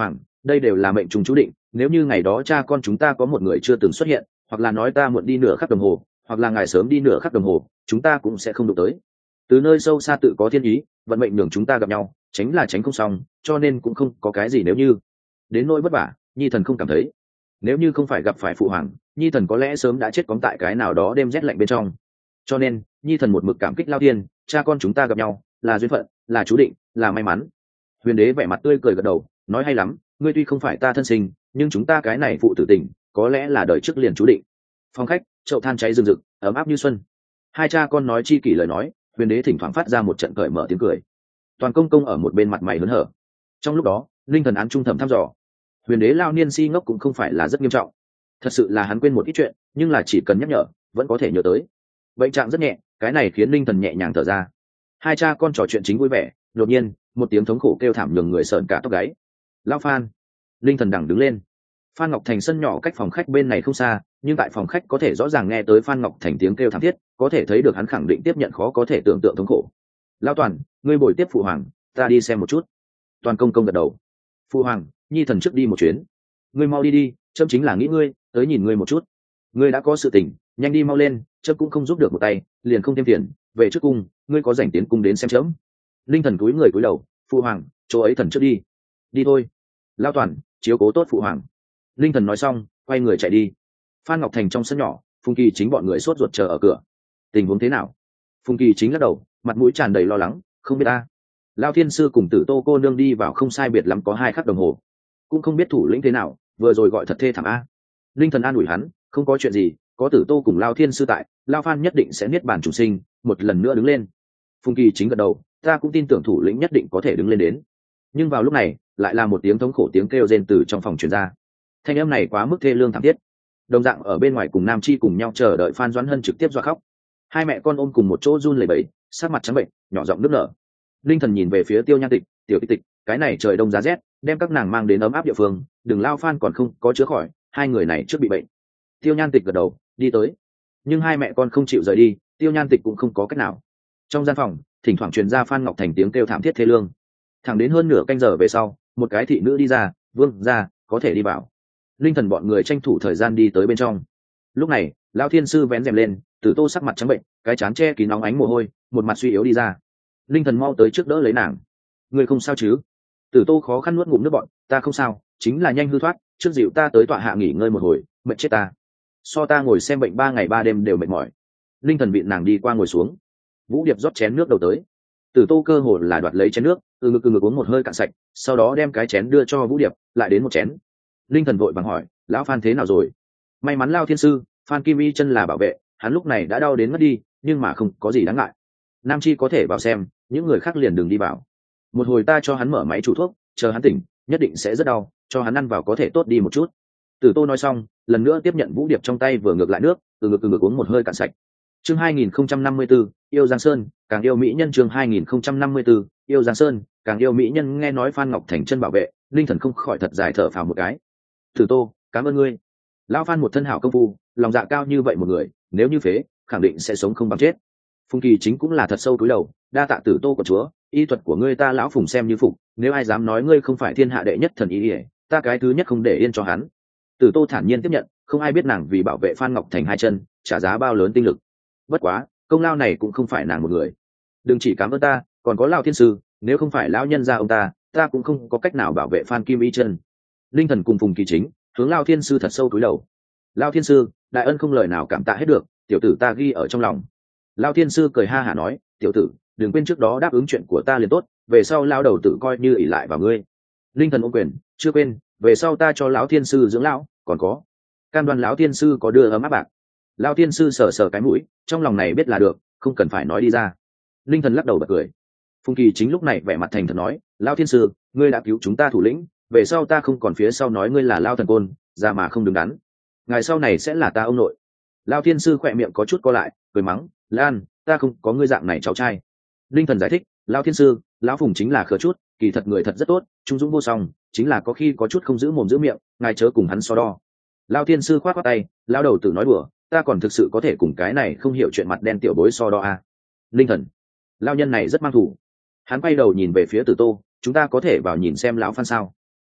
đây đều là mệnh trùng chú định. Nếu như ngày đó cha con chúng ta có một người chưa từng xuất hiện, hoặc là nói ta muộn đi nửa khắc đồng hồ, hoặc là ngài sớm đi nửa khắc đồng hồ, chúng ta cũng sẽ không đụng tới. Từ nơi sâu xa tự có thiên ý, vận mệnh nhường chúng ta gặp nhau, tránh là tránh không xong, cho nên cũng không có cái gì nếu như. Đến nỗi vất vả, nhi thần không cảm thấy. Nếu như không phải gặp phải phụ hoàng, nhi thần có lẽ sớm đã chết cóng tại cái nào đó đêm rét lạnh bên trong. Cho nên nhi thần một mực cảm kích lao thiên, cha con chúng ta gặp nhau là duyên phận, là chú định, là may mắn. Huyền đế vẻ mặt tươi cười gật đầu, nói hay lắm, ngươi tuy không phải ta thân sinh, nhưng chúng ta cái này phụ tử tình, có lẽ là đời trước liền chú định. Phòng khách, chậu than cháy rừng rực, ấm áp như xuân. Hai cha con nói chi kỷ lời nói, huyền đế thỉnh thoảng phát ra một trận cởi mở tiếng cười. Toàn công công ở một bên mặt mày hớn hở. Trong lúc đó, linh thần án trung thẩm thăm dò, huyền đế lao niên si ngốc cũng không phải là rất nghiêm trọng. Thật sự là hắn quên một ít chuyện, nhưng là chỉ cần nhắc nhở, vẫn có thể nhớ tới. Bệnh trạng rất nhẹ, cái này khiến linh thần nhẹ nhàng thở ra. Hai cha con trò chuyện chính vui vẻ, đột nhiên một tiếng thống khổ kêu thảm nhường người sợn cả tóc gáy. Lao Phan! Linh thần đằng đứng lên. Phan Ngọc Thành sân nhỏ cách phòng khách bên này không xa, nhưng tại phòng khách có thể rõ ràng nghe tới Phan Ngọc Thành tiếng kêu thảm thiết, có thể thấy được hắn khẳng định tiếp nhận khó có thể tưởng tượng thống khổ. Lao Toàn, ngươi bồi tiếp phụ hoàng, ta đi xem một chút. Toàn công công gật đầu. Phụ hoàng, nhi thần trước đi một chuyến. Ngươi mau đi đi, chấm chính là nghĩ ngươi, tới nhìn ngươi một chút. Ngươi đã có sự tình, nhanh đi mau lên, chấm cũng không giúp được một tay, liền không thêm tiền. Về trước cung, ngươi có rảnh tiến cung đến xem chấm. Linh thần cúi người cúi đầu. Phụ hoàng, chỗ ấy thần trước đi. Đi thôi. Lao Toàn, chiếu cố tốt phụ hoàng. Linh thần nói xong, quay người chạy đi. Phan Ngọc Thành trong sân nhỏ, Phùng Kỳ chính bọn người sốt ruột chờ ở cửa. Tình huống thế nào? Phùng Kỳ chính lắc đầu, mặt mũi tràn đầy lo lắng, không biết ta. Lao Thiên sư cùng Tử Tô cô nương đi vào không sai biệt lắm có 2 khắc đồng hồ, cũng không biết thủ lĩnh thế nào, vừa rồi gọi thật thê thảm a. Linh thần an ủi hắn, không có chuyện gì, có Tử Tô cùng Lao Thiên sư tại, Lao Phan nhất định sẽ niết bàn chủ sinh, một lần nữa đứng lên. Phùng Kỳ chính gật đầu, ta cũng tin tưởng thủ lĩnh nhất định có thể đứng lên đến. Nhưng vào lúc này, lại là một tiếng thống khổ tiếng kêu rên từ trong phòng truyền ra. Thanh âm này quá mức thê lương thảm thiết. Đồng dạng ở bên ngoài cùng Nam Chi cùng nhau chờ đợi Phan Doãn Hân trực tiếp dọa khóc. Hai mẹ con ôm cùng một chỗ run lẩy bẩy, sắc mặt trắng bệnh, nhỏ giọng nức nở. Linh thần nhìn về phía Tiêu Nhan Tịch, Tiểu Tịch Tịch, cái này trời đông giá rét, đem các nàng mang đến ấm áp địa phương, đừng Lao Phan còn không có chữa khỏi, hai người này trước bị bệnh. Tiêu Nhan Tịch gật đầu, đi tới. Nhưng hai mẹ con không chịu rời đi, Tiêu Nhan Tịch cũng không có cách nào. Trong gian phòng, thỉnh thoảng truyền ra Phan Ngọc Thành tiếng kêu thảm thiết thê lương. Thẳng đến hơn nửa canh giờ về sau, một cái thị nữ đi ra, "Vương gia, có thể đi vào." Linh thần bọn người tranh thủ thời gian đi tới bên trong. Lúc này, Lão Thiên sư vén rèm lên, Tử Tô sắc mặt trắng bệnh, cái trán che kín nóng ánh mồ hôi, một mặt suy yếu đi ra. Linh thần mau tới trước đỡ lấy nàng. "Người không sao chứ?" Tử Tô khó khăn nuốt ngụm nước bọt, "Ta không sao, chính là nhanh hư thoát, trước dịu ta tới tọa hạ nghỉ ngơi một hồi, mệt chết ta. So ta ngồi xem bệnh 3 ngày 3 đêm đều mệt mỏi." Linh thần vịn nàng đi qua ngồi xuống. Vũ Điệp rót chén nước đầu tới. Tử Tô cơ hồ là đoạt lấy chén nước, từ ngực uống một hơi cạn sạch, sau đó đem cái chén đưa cho Vũ Điệp, lại đến một chén. Linh thần vội vàng hỏi, lão Phan thế nào rồi? May mắn Lao Thiên sư, Phan Kim Y chân là bảo vệ, hắn lúc này đã đau đến mất đi, nhưng mà không có gì đáng ngại. Nam Chi có thể vào xem, những người khác liền đừng đi vào. Một hồi ta cho hắn mở máy chủ thuốc, chờ hắn tỉnh, nhất định sẽ rất đau, cho hắn ăn vào có thể tốt đi một chút. Tử Tô nói xong, lần nữa tiếp nhận Vũ Điệp trong tay vừa ngược lại nước, từ ngực uống một hơi cạn sạch. Chương 2054, yêu Giang Sơn, càng yêu mỹ nhân. Chương 2054, yêu Giang Sơn, càng yêu mỹ nhân. Nghe nói Phan Ngọc Thành chân bảo vệ, linh thần không khỏi thật dài thở phào một cái. Tử Tô, cảm ơn ngươi. Lão Phan một thân hảo công phu, lòng dạ cao như vậy một người, nếu như phế, khẳng định sẽ sống không bằng chết. Phùng Kỳ chính cũng là thật sâu cúi đầu, đa tạ Tử Tô của chúa, y thuật của ngươi ta lão Phùng xem như phục, nếu ai dám nói ngươi không phải thiên hạ đệ nhất thần y, ta cái thứ nhất không để yên cho hắn. Tử Tô thản nhiên tiếp nhận, không ai biết nàng vì bảo vệ Phan Ngọc Thành hai chân, trả giá bao lớn tinh lực. Bất quá, công lao này cũng không phải nàng một người. Đừng chỉ cảm ơn ta, còn có Lão Thiên sư, nếu không phải lão nhân gia ông ta cũng không có cách nào bảo vệ Phan Kim Y chân. Linh thần cùng Phùng Kỳ chính hướng Lão Thiên sư thật sâu cúi đầu. Lão Thiên sư, đại ân không lời nào cảm tạ hết được, tiểu tử ta ghi ở trong lòng. Lão Thiên sư cười ha hả nói, tiểu tử, đừng quên trước đó đáp ứng chuyện của ta liền tốt, về sau lão đầu tử coi như ỷ lại vào ngươi. Linh thần ôm quyền, chưa quên, về sau ta cho Lão Thiên sư dưỡng lão, còn có cam đoan Lão Thiên sư có đưa ấm áp bạc. Lão Thiên sư sờ sờ cái mũi, trong lòng này biết là được, không cần phải nói đi ra. Linh thần lắc đầu bật cười. Phùng Kỳ chính lúc này vẻ mặt thành thật nói, Lão Thiên sư, ngươi đã cứu chúng ta thủ lĩnh, về sau ta không còn phía sau nói ngươi là Lao thần côn, ra mà không đứng đắn, ngày sau này sẽ là ta ông nội. Lão Thiên sư khỏe miệng có chút co lại, cười mắng, Lan, ta không có ngươi dạng này cháu trai. Linh thần giải thích, Lão Thiên sư, lão Phùng chính là khờ chút, kỳ thật người thật rất tốt, trung dũng vô song, chính là có khi có chút không giữ mồm giữ miệng, ngài chớ cùng hắn so đo. Lão Thiên sư khoát khoát tay, lão đầu tử nói đùa, ta còn thực sự có thể cùng cái này không hiểu chuyện mặt đen tiểu bối so đo à. Linh thần, lão nhân này rất mang thủ. Hắn quay đầu nhìn về phía Tử Tô, chúng ta có thể vào nhìn xem lão Phan sao?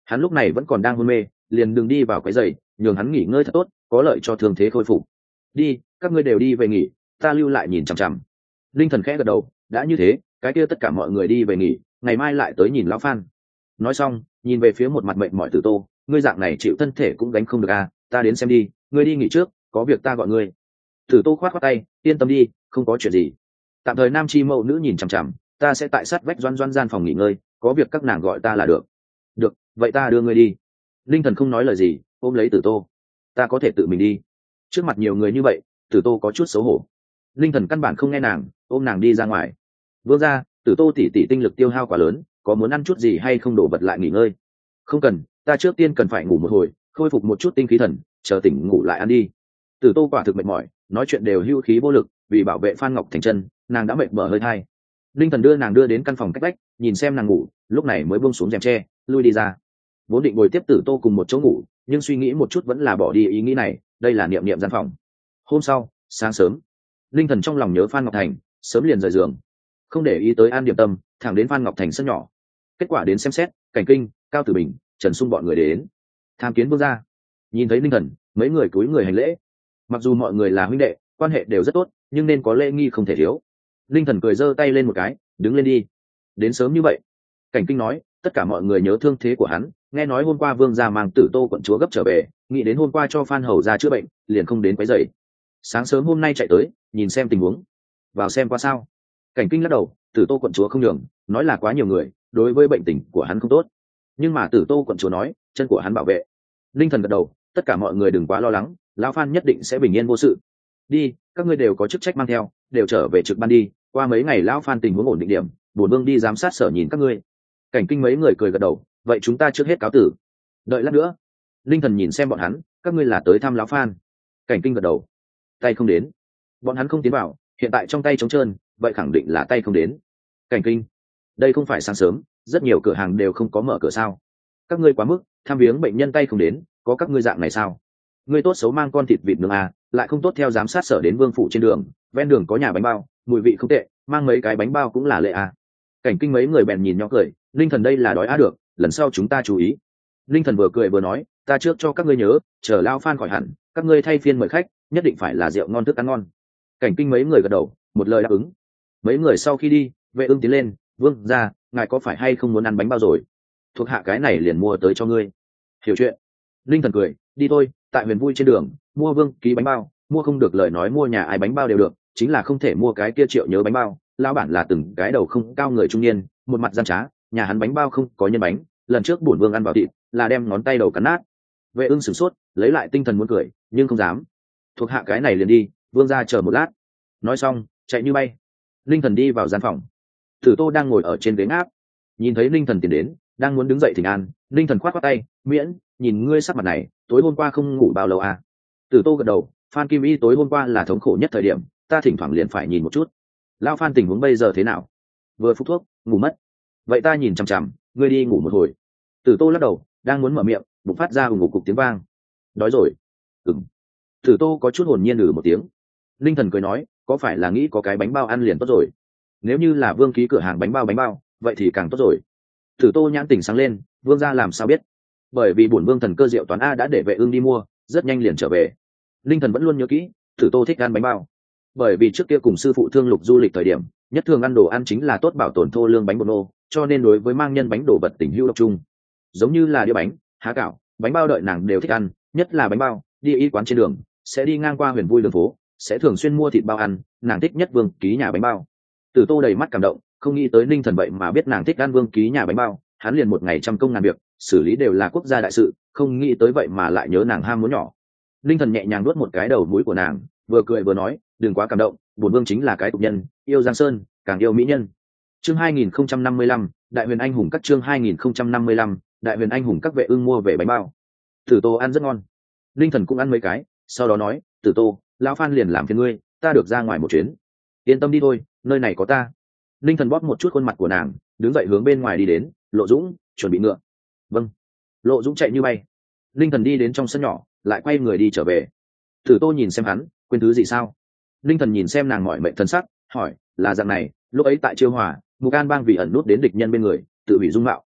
hắn lúc này vẫn còn đang hôn mê, liền đừng đi vào cái giày, nhường hắn nghỉ ngơi thật tốt, có lợi cho thương thế khôi phục. Đi, các ngươi đều đi về nghỉ, ta lưu lại nhìn chằm chằm. Linh Thần khẽ gật đầu, đã như thế, cái kia tất cả mọi người đi về nghỉ, ngày mai lại tới nhìn lão Phan. Nói xong, nhìn về phía một mặt mệt mỏi Tử Tô, ngươi dạng này chịu thân thể cũng gánh không được à, ta đến xem đi, ngươi đi nghỉ trước, có việc ta gọi ngươi. Tử Tô khoát khoát tay, yên tâm đi, không có chuyện gì. Tạm thời nam chi mẫu nữ nhìn chằm chằm, ta sẽ tại sát vách Doan gian phòng nghỉ ngơi, có việc các nàng gọi ta là được. Được, vậy ta đưa ngươi đi. Linh Thần không nói lời gì, ôm lấy Tử Tô. Ta có thể tự mình đi. Trước mặt nhiều người như vậy, Tử Tô có chút xấu hổ. Linh Thần căn bản không nghe nàng, ôm nàng đi ra ngoài. Vương ra, Tử Tô tỉ tỉ tinh lực tiêu hao quá lớn, có muốn ăn chút gì hay không đổ vật lại nghỉ ngơi? Không cần, ta trước tiên cần phải ngủ một hồi, khôi phục một chút tinh khí thần, chờ tỉnh ngủ lại ăn đi. Tử Tô quả thực mệt mỏi, nói chuyện đều hưu khí vô lực, vì bảo vệ Phan Ngọc Thành chân, nàng đã mệt mỏi hơi thai. Linh Thần đưa nàng đưa đến căn phòng cách vách, nhìn xem nàng ngủ, lúc này mới buông xuống rèm tre, lui đi ra. Vốn định ngồi tiếp Tử Tô cùng một chỗ ngủ, nhưng suy nghĩ một chút vẫn là bỏ đi ý nghĩ này, đây là niệm niệm gian phòng. Hôm sau, sáng sớm, Linh Thần trong lòng nhớ Phan Ngọc Thành, sớm liền rời giường, không để ý tới An Điểm Tâm, thẳng đến Phan Ngọc Thành sân nhỏ. Kết quả đến xem xét, Cảnh Kinh, Cao Tử Bình, Trần Xung bọn người đến tham kiến vương gia. Nhìn thấy Linh Thần, mấy người cúi người hành lễ. Mặc dù mọi người là huynh đệ, quan hệ đều rất tốt, nhưng nên có lễ nghi không thể thiếu. Linh Thần cười giơ tay lên một cái, đứng lên đi. Đến sớm như vậy. Cảnh Kinh nói, tất cả mọi người nhớ thương thế của hắn, nghe nói hôm qua vương gia mang Tử Tô quận chúa gấp trở về, nghĩ đến hôm qua cho Phan hầu ra chữa bệnh, liền không đến quấy rầy. Sáng sớm hôm nay chạy tới, nhìn xem tình huống. Vào xem qua sao? Cảnh Kinh lắc đầu, Tử Tô quận chúa không nhường, nói là quá nhiều người, đối với bệnh tình của hắn không tốt. Nhưng mà Tử Tô quận chúa nói, chân của hắn bảo vệ. Linh Thần gật đầu, tất cả mọi người đừng quá lo lắng, lão Phan nhất định sẽ bình yên vô sự. Đi, các ngươi đều có chức trách mang theo, đều trở về trực ban đi, qua mấy ngày lão Phan tình huống ổn định điểm, bổn vương đi giám sát sở nhìn các ngươi. Cảnh Kinh mấy người cười gật đầu, vậy chúng ta trước hết cáo tử. Đợi lát nữa. Linh Thần nhìn xem bọn hắn, các ngươi là tới thăm lão Phan. Cảnh Kinh gật đầu. Tay không đến. Bọn hắn không tiến vào, hiện tại trong tay trống trơn, vậy khẳng định là tay không đến. Cảnh Kinh, đây không phải sáng sớm, rất nhiều cửa hàng đều không có mở cửa sao? Các ngươi quá mức, tham viếng bệnh nhân tay không đến, có các ngươi dạng này sao? Ngươi tốt xấu mang con thịt vịt nướng à, lại không tốt theo giám sát sở đến vương phủ trên đường, ven đường có nhà bánh bao, mùi vị không tệ, mang mấy cái bánh bao cũng là lệ à. Cảnh Kinh mấy người bèn nhìn nhau cười, Linh Thần đây là đói á được, lần sau chúng ta chú ý. Linh Thần vừa cười vừa nói, ta trước cho các ngươi nhớ, chờ lao Phan khỏi hẳn, các ngươi thay phiên mời khách, nhất định phải là rượu ngon thức ăn ngon. Cảnh Kinh mấy người gật đầu, một lời đáp ứng. Mấy người sau khi đi, Vệ Ưng tiến lên, vương ra, ngài có phải hay không muốn ăn bánh bao rồi? Thuộc hạ cái này liền mua tới cho ngươi. Hiểu chuyện. Linh Thần cười, đi thôi, tại Huyền Vui trên đường, mua vương ký bánh bao, mua không được lời nói mua nhà ai bánh bao đều được, chính là không thể mua cái kia Triệu Nhớ bánh bao. Lão bản là từng cái đầu không cao người trung niên, một mặt gian trá, nhà hắn bánh bao không có nhân bánh, lần trước bổn vương ăn vào thịt, là đem ngón tay đầu cắn nát. Vệ Ưng sửng sốt, lấy lại tinh thần muốn cười, nhưng không dám. Thuộc hạ cái này liền đi, vương ra chờ một lát. Nói xong, chạy như bay. Linh Thần đi vào gian phòng. Tử Tô đang ngồi ở trên ghế ngáp, nhìn thấy Linh Thần tiến đến, đang muốn đứng dậy thỉnh an. Linh Thần khoát khoát tay, miễn, nhìn ngươi sắc mặt này, tối hôm qua không ngủ bao lâu à? Tử Tô gật đầu, Phan Kim Y tối hôm qua là thống khổ nhất thời điểm, ta thỉnh thoảng liền phải nhìn một chút. Lão Phan tình huống bây giờ thế nào? Vừa phục thuốc, ngủ mất. Vậy ta nhìn chằm chằm, ngươi đi ngủ một hồi. Tử Tô lắc đầu, đang muốn mở miệng, bụng phát ra ùng ục cục tiếng vang. Đói rồi. Ừm. Tử Tô có chút hồn nhiên một tiếng. Linh Thần cười nói, có phải là nghĩ có cái bánh bao ăn liền tốt rồi? Nếu như là vương ký cửa hàng bánh bao, vậy thì càng tốt rồi. Tử Tô nhãn tỉnh sáng lên, vương gia làm sao biết? Bởi vì bổn vương thần cơ diệu toán a đã để Vệ Ưng đi mua, rất nhanh liền trở về. Linh Thần vẫn luôn nhớ kỹ, Tử Tô thích ăn bánh bao. Bởi vì trước kia cùng sư phụ thương lục du lịch thời điểm, nhất thường ăn đồ ăn chính là tốt bảo tồn thô lương bánh bột nô, cho nên đối với mang nhân bánh đồ vật tình hữu độc chung. Giống như là đĩa bánh, há cảo, bánh bao đợi nàng đều thích ăn, nhất là bánh bao, đi y quán trên đường, sẽ đi ngang qua Huyền Vui đường phố, sẽ thường xuyên mua thịt bao ăn, nàng thích nhất vương ký nhà bánh bao. Tử Tô đầy mắt cảm động, không nghĩ tới Linh Thần vậy mà biết nàng thích ăn vương ký nhà bánh bao, hắn liền một ngày trăm công ngàn việc, xử lý đều là quốc gia đại sự, không nghĩ tới vậy mà lại nhớ nàng ham muốn nhỏ. Linh Thần nhẹ nhàng nuốt một cái đầu mũi của nàng, vừa cười vừa nói, đừng quá cảm động, bổn vương chính là cái tục nhân, yêu Giang Sơn, càng yêu mỹ nhân. Chương 2055, Đại Huyền Anh hùng các chương 2055, Đại Huyền Anh hùng các. Vệ Ưng mua về bánh bao. Tử Tô ăn rất ngon. Linh Thần cũng ăn mấy cái, sau đó nói, Tử Tô, lão Phan liền làm phiền ngươi, ta được ra ngoài một chuyến. Yên tâm đi thôi, nơi này có ta. Linh Thần bóp một chút khuôn mặt của nàng, đứng dậy hướng bên ngoài đi đến. Lộ Dũng, chuẩn bị ngựa. Vâng. Lộ Dũng chạy như bay. Linh Thần đi đến trong sân nhỏ, lại quay người đi trở về. Tử Tô nhìn xem hắn, quên thứ gì sao? Linh Thần nhìn xem nàng mỏi mệt thân sắc, hỏi, là dạng này, lúc ấy tại Chiêu Hòa, Mục An Bang vì ẩn nút đến địch nhân bên người, tự hủy dung mạo.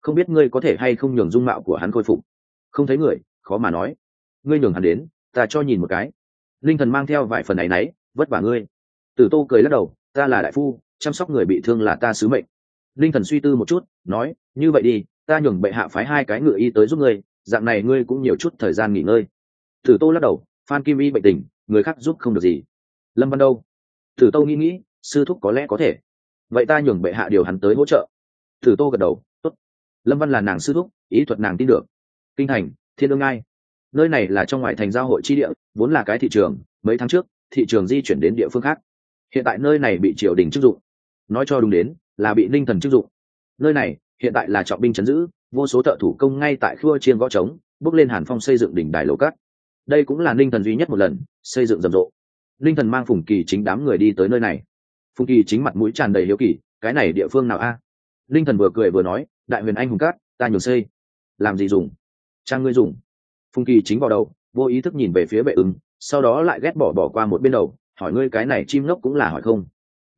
không biết ngươi có thể hay không nhường dung mạo của hắn khôi phục. Không thấy người, khó mà nói. Ngươi nhường hắn đến, ta cho nhìn một cái. Linh thần mang theo vài phần áy náy, vất vả ngươi. Tử Tô cười lắc đầu, ta là đại phu, chăm sóc người bị thương là ta sứ mệnh. Linh thần suy tư một chút, nói, như vậy đi, ta nhường bệ hạ phái 2 cái ngựa y tới giúp ngươi, dạng này ngươi cũng nhiều chút thời gian nghỉ ngơi. Tử Tô lắc đầu, Phan Kim Y bệnh tình, người khác giúp không được gì. Lâm Văn đâu? Tử Tô nghĩ, sư thúc có lẽ có thể. Vậy ta nhường bệ hạ điều hắn tới hỗ trợ. Tử Tô gật đầu, tốt. Lâm Văn là nàng sư thúc, ý thuật nàng tin được. Kinh thành, Thiên Ương Ngai. Nơi này là trong ngoại thành giao hội chi địa, vốn là cái thị trường, mấy tháng trước, thị trường di chuyển đến địa phương khác. Hiện tại nơi này bị triều đình trưng dụng. Nói cho đúng đến, là bị Ninh Thần trưng dụng. Nơi này, hiện tại là trọng binh trấn giữ, vô số thợ thủ công ngay tại khua chiên gõ trống, bước lên hàn phong xây dựng đỉnh đài lầu cát. Đây cũng là Ninh Thần duy nhất một lần xây dựng rầm rộ. Ninh Thần mang Phùng Kỳ Chính đám người đi tới nơi này. Phùng Kỳ Chính mặt mũi tràn đầy hiếu kỳ, cái này địa phương nào a? Ninh Thần vừa cười vừa nói, đại huyền anh hùng cát, ta nhường xây. Làm gì dùng? Trang ngươi dùng. Phùng Kỳ Chính vào đầu, vô ý thức nhìn về phía Vệ Ưng, sau đó lại ghét bỏ qua một bên đầu, hỏi ngươi cái này chim ngốc cũng là hỏi không?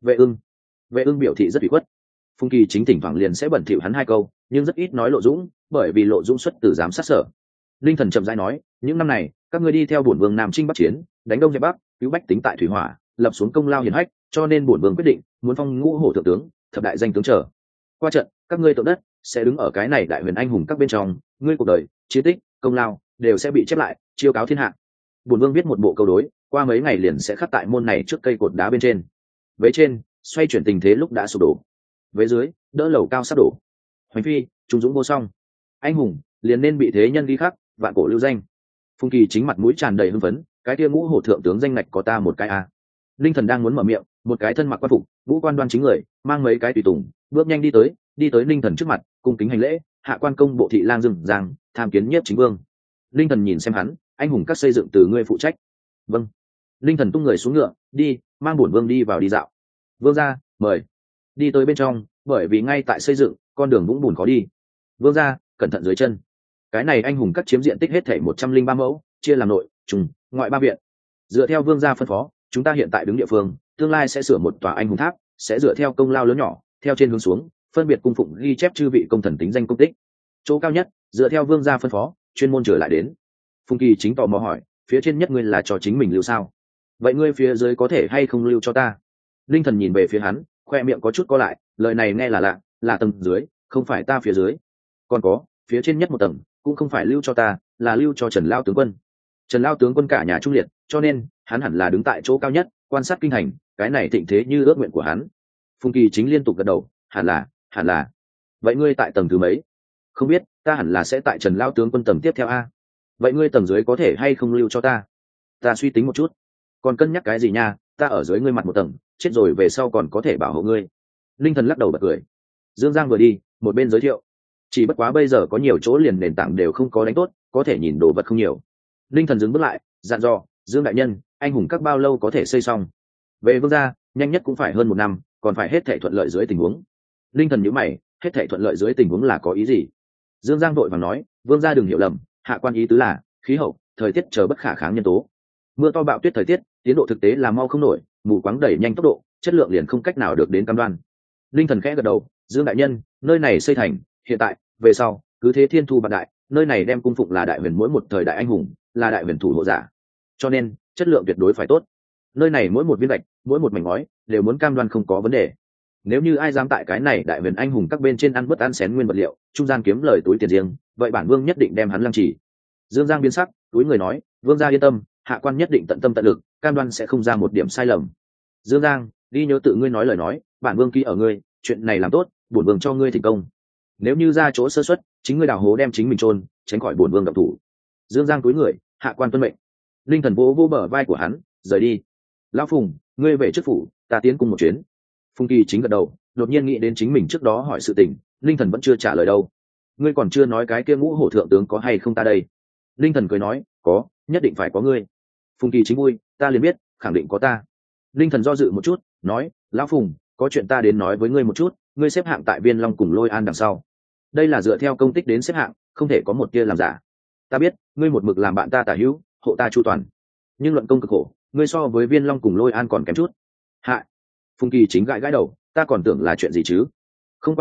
Vệ Ưng biểu thị rất ủy khuất. Phùng Kỳ Chính thỉnh thoảng liền sẽ bẩn thỉu hắn 2 câu, nhưng rất ít nói Lộ Dũng, bởi vì Lộ Dũng xuất từ giám sát sở. Linh thần chậm rãi nói, những năm này các ngươi đi theo bổn vương Nam Chinh Bắc Chiến, đánh đông dẹp bắc, cứu bách tính tại thủy hỏa, lập xuống công lao hiển hách, cho nên bổn vương quyết định muốn phong Ngũ Hổ thượng tướng, thập đại danh tướng trở. Qua trận, các ngươi tượng đất sẽ đứng ở cái này đại huyền anh hùng các bên trong, ngươi cuộc đời, chiến tích, công lao đều sẽ bị chép lại, chiêu cáo thiên hạ. Bổn vương viết một bộ câu đối, qua mấy ngày liền sẽ khắc tại môn này trước cây cột đá bên trên. Vế trên, xoay chuyển tình thế lúc đã sụp đổ. Vế dưới, đỡ lầu cao sắp đổ. Hoành phi, trung dũng vô song. Anh hùng liền nên bị thế nhân ghi khắc, vạn cổ lưu danh. Phùng Kỳ Chính mặt mũi tràn đầy hưng phấn, cái kia Ngũ Hổ thượng tướng danh ngạch có ta một cái a. Linh thần đang muốn mở miệng, một cái thân mặc quan phục, ngũ quan đoan chính người, mang mấy cái tùy tùng, bước nhanh đi tới Linh thần trước mặt, cung kính hành lễ, hạ quan công bộ thị lang dừng giang, tham kiến nhiếp chính vương. Linh thần nhìn xem hắn, anh hùng các xây dựng từ ngươi phụ trách. Vâng. Linh thần tung người xuống ngựa, đi, mang bổn vương đi vào đi dạo. Vương gia, mời. Đi tới bên trong, bởi vì ngay tại xây dựng, con đường vũng bùn khó đi. Vương gia, cẩn thận dưới chân. Cái này anh hùng các chiếm diện tích hết thảy 103 mẫu, chia làm nội, trung, ngoại 3 viện. Dựa theo vương gia phân phó, chúng ta hiện tại đứng địa phương, tương lai sẽ sửa một tòa anh hùng tháp, sẽ dựa theo công lao lớn nhỏ, theo trên hướng xuống, phân biệt cung phụng ghi chép chư vị công thần tính danh công tích. Chỗ cao nhất, dựa theo vương gia phân phó, chuyên môn trở lại đến. Phùng Kỳ Chính tò mò hỏi, phía trên nhất ngươi là cho chính mình lưu sao? Vậy ngươi phía dưới có thể hay không lưu cho ta? Linh thần nhìn về phía hắn, khoe miệng có chút co lại, lời này nghe là lạ, là tầng dưới, không phải ta phía dưới. Còn có, phía trên nhất một tầng, cũng không phải lưu cho ta, là lưu cho Trần Lao tướng quân. Trần Lao tướng quân cả nhà trung liệt, cho nên hắn hẳn là đứng tại chỗ cao nhất, quan sát kinh thành, cái này thịnh thế như ước nguyện của hắn. Phùng Kỳ Chính liên tục gật đầu, hẳn là. Vậy ngươi tại tầng thứ mấy? Không biết, ta hẳn là sẽ tại Trần Lao tướng quân tầng tiếp theo a. Vậy ngươi tầng dưới có thể hay không lưu cho ta? Ta suy tính một chút. Còn cân nhắc cái gì nha, ta ở dưới ngươi mặt một tầng, chết rồi về sau còn có thể bảo hộ ngươi. Linh thần lắc đầu bật cười. Dương Giang vừa đi, một bên giới thiệu. Chỉ bất quá bây giờ có nhiều chỗ liền nền tảng đều không có đánh tốt, có thể nhìn đồ vật không nhiều. Linh thần dừng bước lại, dặn dò, Dương đại nhân, anh hùng các bao lâu có thể xây xong? Về vương gia, nhanh nhất cũng phải hơn 1 năm, còn phải hết thảy thuận lợi dưới tình huống. Linh thần nhíu mày, hết thảy thuận lợi dưới tình huống là có ý gì? Dương Giang vội vàng nói, vương gia đừng hiểu lầm, hạ quan ý tứ là khí hậu, thời tiết chờ bất khả kháng nhân tố. Mưa to bạo tuyết thời tiết, tiến độ thực tế là mau không nổi, mù quáng đẩy nhanh tốc độ, chất lượng liền không cách nào được đến cam đoan. Linh thần khẽ gật đầu, Dương đại nhân, nơi này xây thành, hiện tại, về sau, cứ thế thiên thu vạn đại, nơi này đem cung phụng là đại huyền mỗi một thời đại anh hùng, là đại huyền thủ hộ giả, cho nên chất lượng tuyệt đối phải tốt. Nơi này mỗi một viên gạch, mỗi một mảnh ngói đều muốn cam đoan không có vấn đề. Nếu như ai dám tại cái này đại huyền anh hùng các bên trên ăn bớt ăn xén nguyên vật liệu, trung gian kiếm lời túi tiền riêng, vậy bản vương nhất định đem hắn lăng trì. Dương Giang biến sắc, túi người nói, vương gia yên tâm, hạ quan nhất định tận tâm tận lực, cam đoan sẽ không ra một điểm sai lầm. Dương Giang, đi nhớ tự ngươi nói lời nói, bản vương ký ở ngươi, chuyện này làm tốt, bổn vương cho ngươi thành công. Nếu như ra chỗ sơ suất, chính ngươi đào hố đem chính mình chôn, tránh khỏi bổn vương động thủ. Dương Giang túi người, hạ quan tuân mệnh. Linh thần vỗ bờ vai của hắn, rời đi. Lão Phùng, ngươi về trước phủ, ta tiến cùng một chuyến. Phùng Kỳ Chính gật đầu, đột nhiên nghĩ đến chính mình trước đó hỏi sự tình, Linh thần vẫn chưa trả lời đâu. Ngươi còn chưa nói cái kia Ngũ Hổ thượng tướng có hay không ta đây? Linh thần cười nói, có, nhất định phải có ngươi. Phùng Kỳ Chính vui, ta liền biết, khẳng định có ta. Linh thần do dự một chút, nói, lão Phùng, có chuyện ta đến nói với ngươi một chút, ngươi xếp hạng tại Viên Long cùng Lôi An đằng sau. Đây là dựa theo công tích đến xếp hạng, không thể có một tia làm giả. Ta biết, ngươi một mực làm bạn ta tả hữu, hộ ta chu toàn, nhưng luận công cực khổ, ngươi so với Viên Long cùng Lôi An còn kém chút. Hạ. Phùng Kỳ Chính gãi gãi đầu, ta còn tưởng là chuyện gì chứ? Không quan hệ,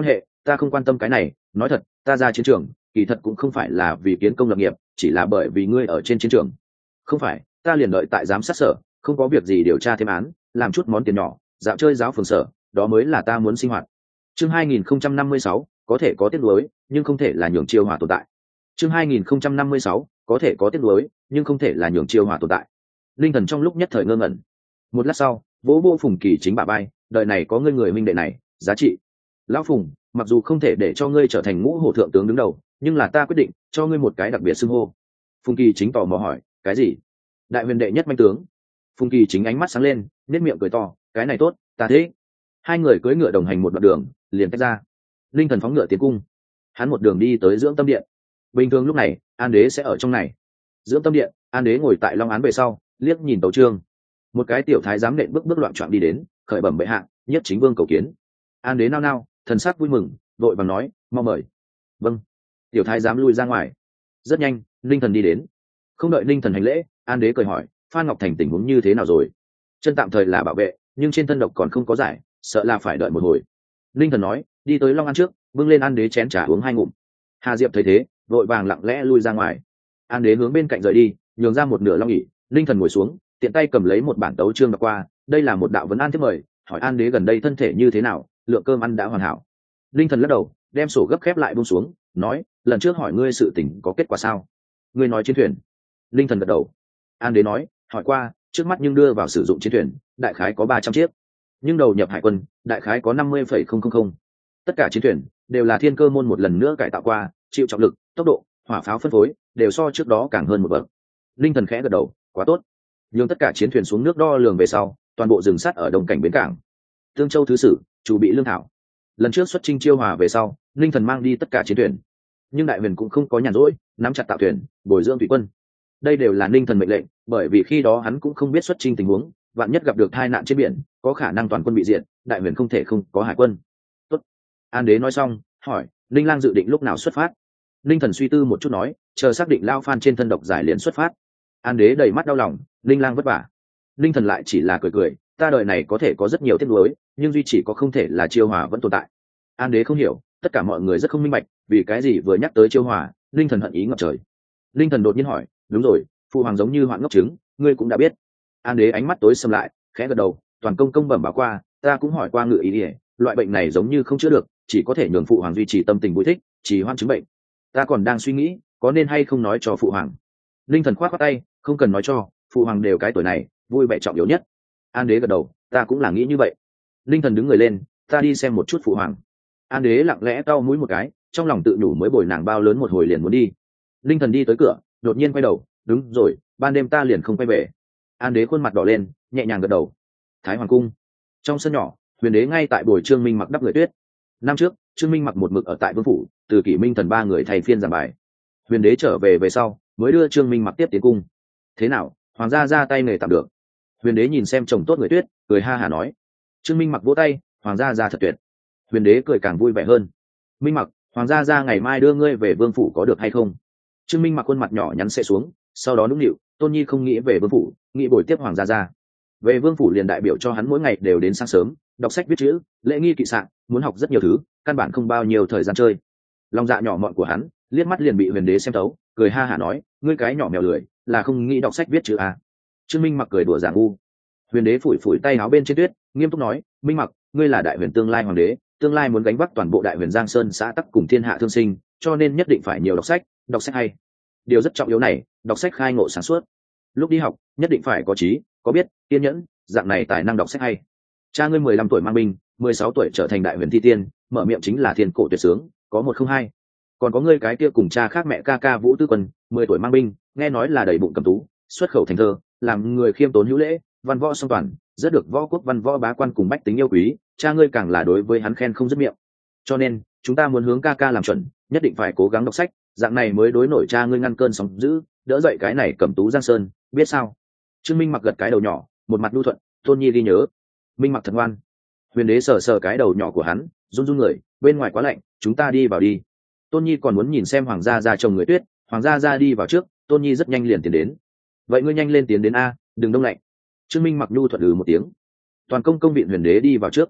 ta không quan tâm cái này, nói thật, ta ra chiến trường kỳ thật cũng không phải là vì kiến công lập nghiệp, chỉ là bởi vì ngươi ở trên chiến trường. Không phải, ta liền đợi tại giám sát sở, không có việc gì điều tra thêm án, làm chút món tiền nhỏ, dạo chơi giáo phường sở, đó mới là ta muốn sinh hoạt. Chương 2056, có thể có tiếc nuối, nhưng không thể là nhường Chiêu Hòa tồn tại. Chương 2056, có thể có tiếc nuối, nhưng không thể là nhường Chiêu Hòa tồn tại. Linh Thần trong lúc nhất thời ngơ ngẩn. Một lát sau, vỗ vỗ Phùng Kỳ Chính bả vai, đời này có ngươi người minh đệ này, giá trị. Lão Phùng, mặc dù không thể để cho ngươi trở thành ngũ hổ thượng tướng đứng đầu, nhưng là ta quyết định cho ngươi một cái đặc biệt xưng hô. Phùng Kỳ Chính tò mò hỏi, cái gì? Đại huyền đệ nhất manh tướng. Phùng Kỳ Chính ánh mắt sáng lên, nét miệng cười to, cái này tốt, ta thế. Hai người cưỡi ngựa đồng hành một đoạn đường, liền tách ra. Linh Thần phóng ngựa tiến cung, hắn một đường đi tới Dưỡng Tâm Điện. Bình thường lúc này, An Đế sẽ ở trong này. Dưỡng Tâm Điện, An Đế ngồi tại long án về sau, liếc nhìn Tấu Trương. Một cái tiểu thái giám nện bước loạn choạng đi đến, khởi bẩm bệ hạ, nhất chính vương cầu kiến. An Đế nao nao, thần sắc vui mừng, vội vàng nói, mau mời. Vâng. Tiểu thái giám lui ra ngoài. Rất nhanh, Linh Thần đi đến. Không đợi Linh Thần hành lễ, An Đế cười hỏi, Phan Ngọc Thành tình huống như thế nào rồi? Chân tạm thời là bảo vệ, nhưng trên thân độc còn không có giải, sợ là phải đợi một hồi. Linh Thần nói, đi tới long án trước, bưng lên An Đế chén trà uống hai ngụm. Hà Diệp thấy thế, vội vàng lặng lẽ lui ra ngoài. An Đế hướng bên cạnh rời đi, nhường ra một nửa long ỉ. Linh Thần ngồi xuống, tiện tay cầm lấy một bản tấu chương đọc qua, đây là một đạo vấn an thiết mời, hỏi An Đế gần đây thân thể như thế nào, lượng cơm ăn đã hoàn hảo. Linh Thần lắc đầu, đem sổ gấp khép lại buông xuống, nói, lần trước hỏi ngươi sự tình có kết quả sao? Ngươi nói chiến thuyền. Linh Thần gật đầu. An Đế nói, hỏi qua, trước mắt nhưng đưa vào sử dụng chiến thuyền, đại khái có 300 chiếc, nhưng đầu nhập hải quân, đại khái có 50,000. Tất cả chiến thuyền đều là Thiên Cơ môn một lần nữa cải tạo qua, chịu trọng lực, tốc độ, hỏa pháo phân phối đều so trước đó càng hơn một bậc. Linh Thần khẽ gật đầu, quá tốt. Nhưng tất cả chiến thuyền xuống nước đo lường về sau, toàn bộ dừng sát ở đông cảnh bến cảng. Tương Châu thứ sử, chủ bị lương thảo. Lần trước xuất chinh Chiêu Hòa về sau, Linh Thần mang đi tất cả chiến thuyền, nhưng đại huyền cũng không có nhàn rỗi, nắm chặt tạo thuyền, bồi dưỡng thủy quân. Đây đều là Linh Thần mệnh lệnh, bởi vì khi đó hắn cũng không biết xuất chinh tình huống, vạn nhất gặp được tai nạn trên biển, có khả năng toàn quân bị diệt, đại huyền không thể không có hải quân. Tốt. An Đế nói xong, hỏi, Linh Lang dự định lúc nào xuất phát? Linh Thần suy tư một chút nói, chờ xác định Lao Phan trên thân độc giải liền xuất phát. An Đế đầy mắt đau lòng, Linh Lang vất vả. Linh Thần lại chỉ là cười cười, ta đời này có thể có rất nhiều tiếc nuối, nhưng duy chỉ có không thể là Chiêu Hòa vẫn tồn tại. An Đế không hiểu, tất cả mọi người rất không minh bạch, vì cái gì vừa nhắc tới Chiêu Hòa, Linh Thần hận ý ngập trời. Linh Thần đột nhiên hỏi, đúng rồi, phụ hoàng giống như hoạn ngốc trứng, ngươi cũng đã biết. An Đế ánh mắt tối sầm lại, khẽ gật đầu, toàn công công bẩm báo qua, ta cũng hỏi qua Ngự Ý Ỉa, loại bệnh này giống như không chữa được, chỉ có thể nhường phụ hoàng duy trì tâm tình vui thích, trì hoãn chứng bệnh. Ta còn đang suy nghĩ, có nên hay không nói cho phụ hoàng. Linh Thần khoát khoát tay, không cần nói cho, phụ hoàng đều cái tuổi này, vui vẻ trọng yếu nhất. An Đế gật đầu, ta cũng là nghĩ như vậy. Linh Thần đứng người lên, ta đi xem một chút phụ hoàng. An Đế lặng lẽ cau mũi một cái, trong lòng tự nhủ mới bồi nàng bao lớn một hồi liền muốn đi. Linh Thần đi tới cửa, đột nhiên quay đầu, đúng rồi, ban đêm ta liền không quay về. An Đế khuôn mặt đỏ lên, nhẹ nhàng gật đầu. Thái Hoàng cung, trong sân nhỏ, Huyền Đế ngay tại buổi Trương Minh Mặc đắp người tuyết. Năm trước, Trương Minh Mặc một mực ở tại vương phủ, từ Kỷ Minh Thần ba người thay phiên giảng bài. Huyền Đế trở về sau, mới đưa Trương Minh Mặc tiếp tiến cung. Thế nào, hoàng gia ra tay nghề tạm được? Huyền Đế nhìn xem chồng tốt người tuyết, cười ha hả nói. Trương Minh Mặc vỗ tay, hoàng gia ra thật tuyệt. Huyền Đế cười càng vui vẻ hơn. Minh Mặc, hoàng gia ra ngày mai đưa ngươi về vương phủ có được hay không? Trương Minh Mặc khuôn mặt nhỏ nhắn sẽ xuống, sau đó nũng nịu, Tôn Nhi không nghĩ về vương phủ, nghĩ bồi tiếp hoàng gia ra. Về vương phủ liền đại biểu cho hắn mỗi ngày đều đến sáng sớm, đọc sách viết chữ, lễ nghi kỵ sạn, muốn học rất nhiều thứ, căn bản không bao nhiêu thời gian chơi. Lòng dạ nhỏ mọn của hắn, liếc mắt liền bị Huyền Đế xem thấu, cười ha hả nói, ngươi cái nhỏ mèo lười, là không nghĩ đọc sách viết chữ à? Trương Minh Mặc cười đùa giảng u. Huyền Đế phủi phủi tay áo bên trên tuyết, nghiêm túc nói, Minh Mặc, ngươi là đại huyền tương lai hoàng đế, tương lai muốn gánh vác toàn bộ đại huyền Giang Sơn xã tắc cùng thiên hạ thương sinh, cho nên nhất định phải nhiều đọc sách hay. Điều rất trọng yếu này, đọc sách khai ngộ sáng suốt. Lúc đi học, nhất định phải có trí, có biết, kiên nhẫn, dạng này tài năng đọc sách hay. Cha ngươi 15 tuổi mang binh, 16 tuổi trở thành đại huyền thi tiên, mở miệng chính là thiên cổ tuyệt sướng, có một không hai. Còn có ngươi cái kia cùng cha khác mẹ ca ca Vũ Tư Quân, 10 tuổi mang binh, nghe nói là đầy bụng cầm tú, xuất khẩu thành thơ, làm người khiêm tốn hữu lễ, văn võ song toàn, rất được võ quốc văn võ bá quan cùng bách tính yêu quý, cha ngươi càng là đối với hắn khen không dứt miệng. Cho nên, chúng ta muốn hướng ca ca làm chuẩn, nhất định phải cố gắng đọc sách, dạng này mới đối nổi cha ngươi ngăn cơn sóng dữ, đỡ dậy cái này cầm tú Giang Sơn, biết sao? Trương Minh Mặc gật cái đầu nhỏ, một mặt nhu thuận, Tôn Nhi ghi nhớ. Minh Mặc thật ngoan. Huyền Đế sờ sờ cái đầu nhỏ của hắn, run run người, bên ngoài quá lạnh, chúng ta đi vào đi. Tôn Nhi còn muốn nhìn xem hoàng gia ra chồng người tuyết, hoàng gia ra đi vào trước, Tôn Nhi rất nhanh liền tiến đến. Vậy ngươi nhanh lên tiến đến a, đừng đông lạnh. Trương Minh Mặc nhu thuận một tiếng. Toàn công công viện Huyền Đế đi vào trước.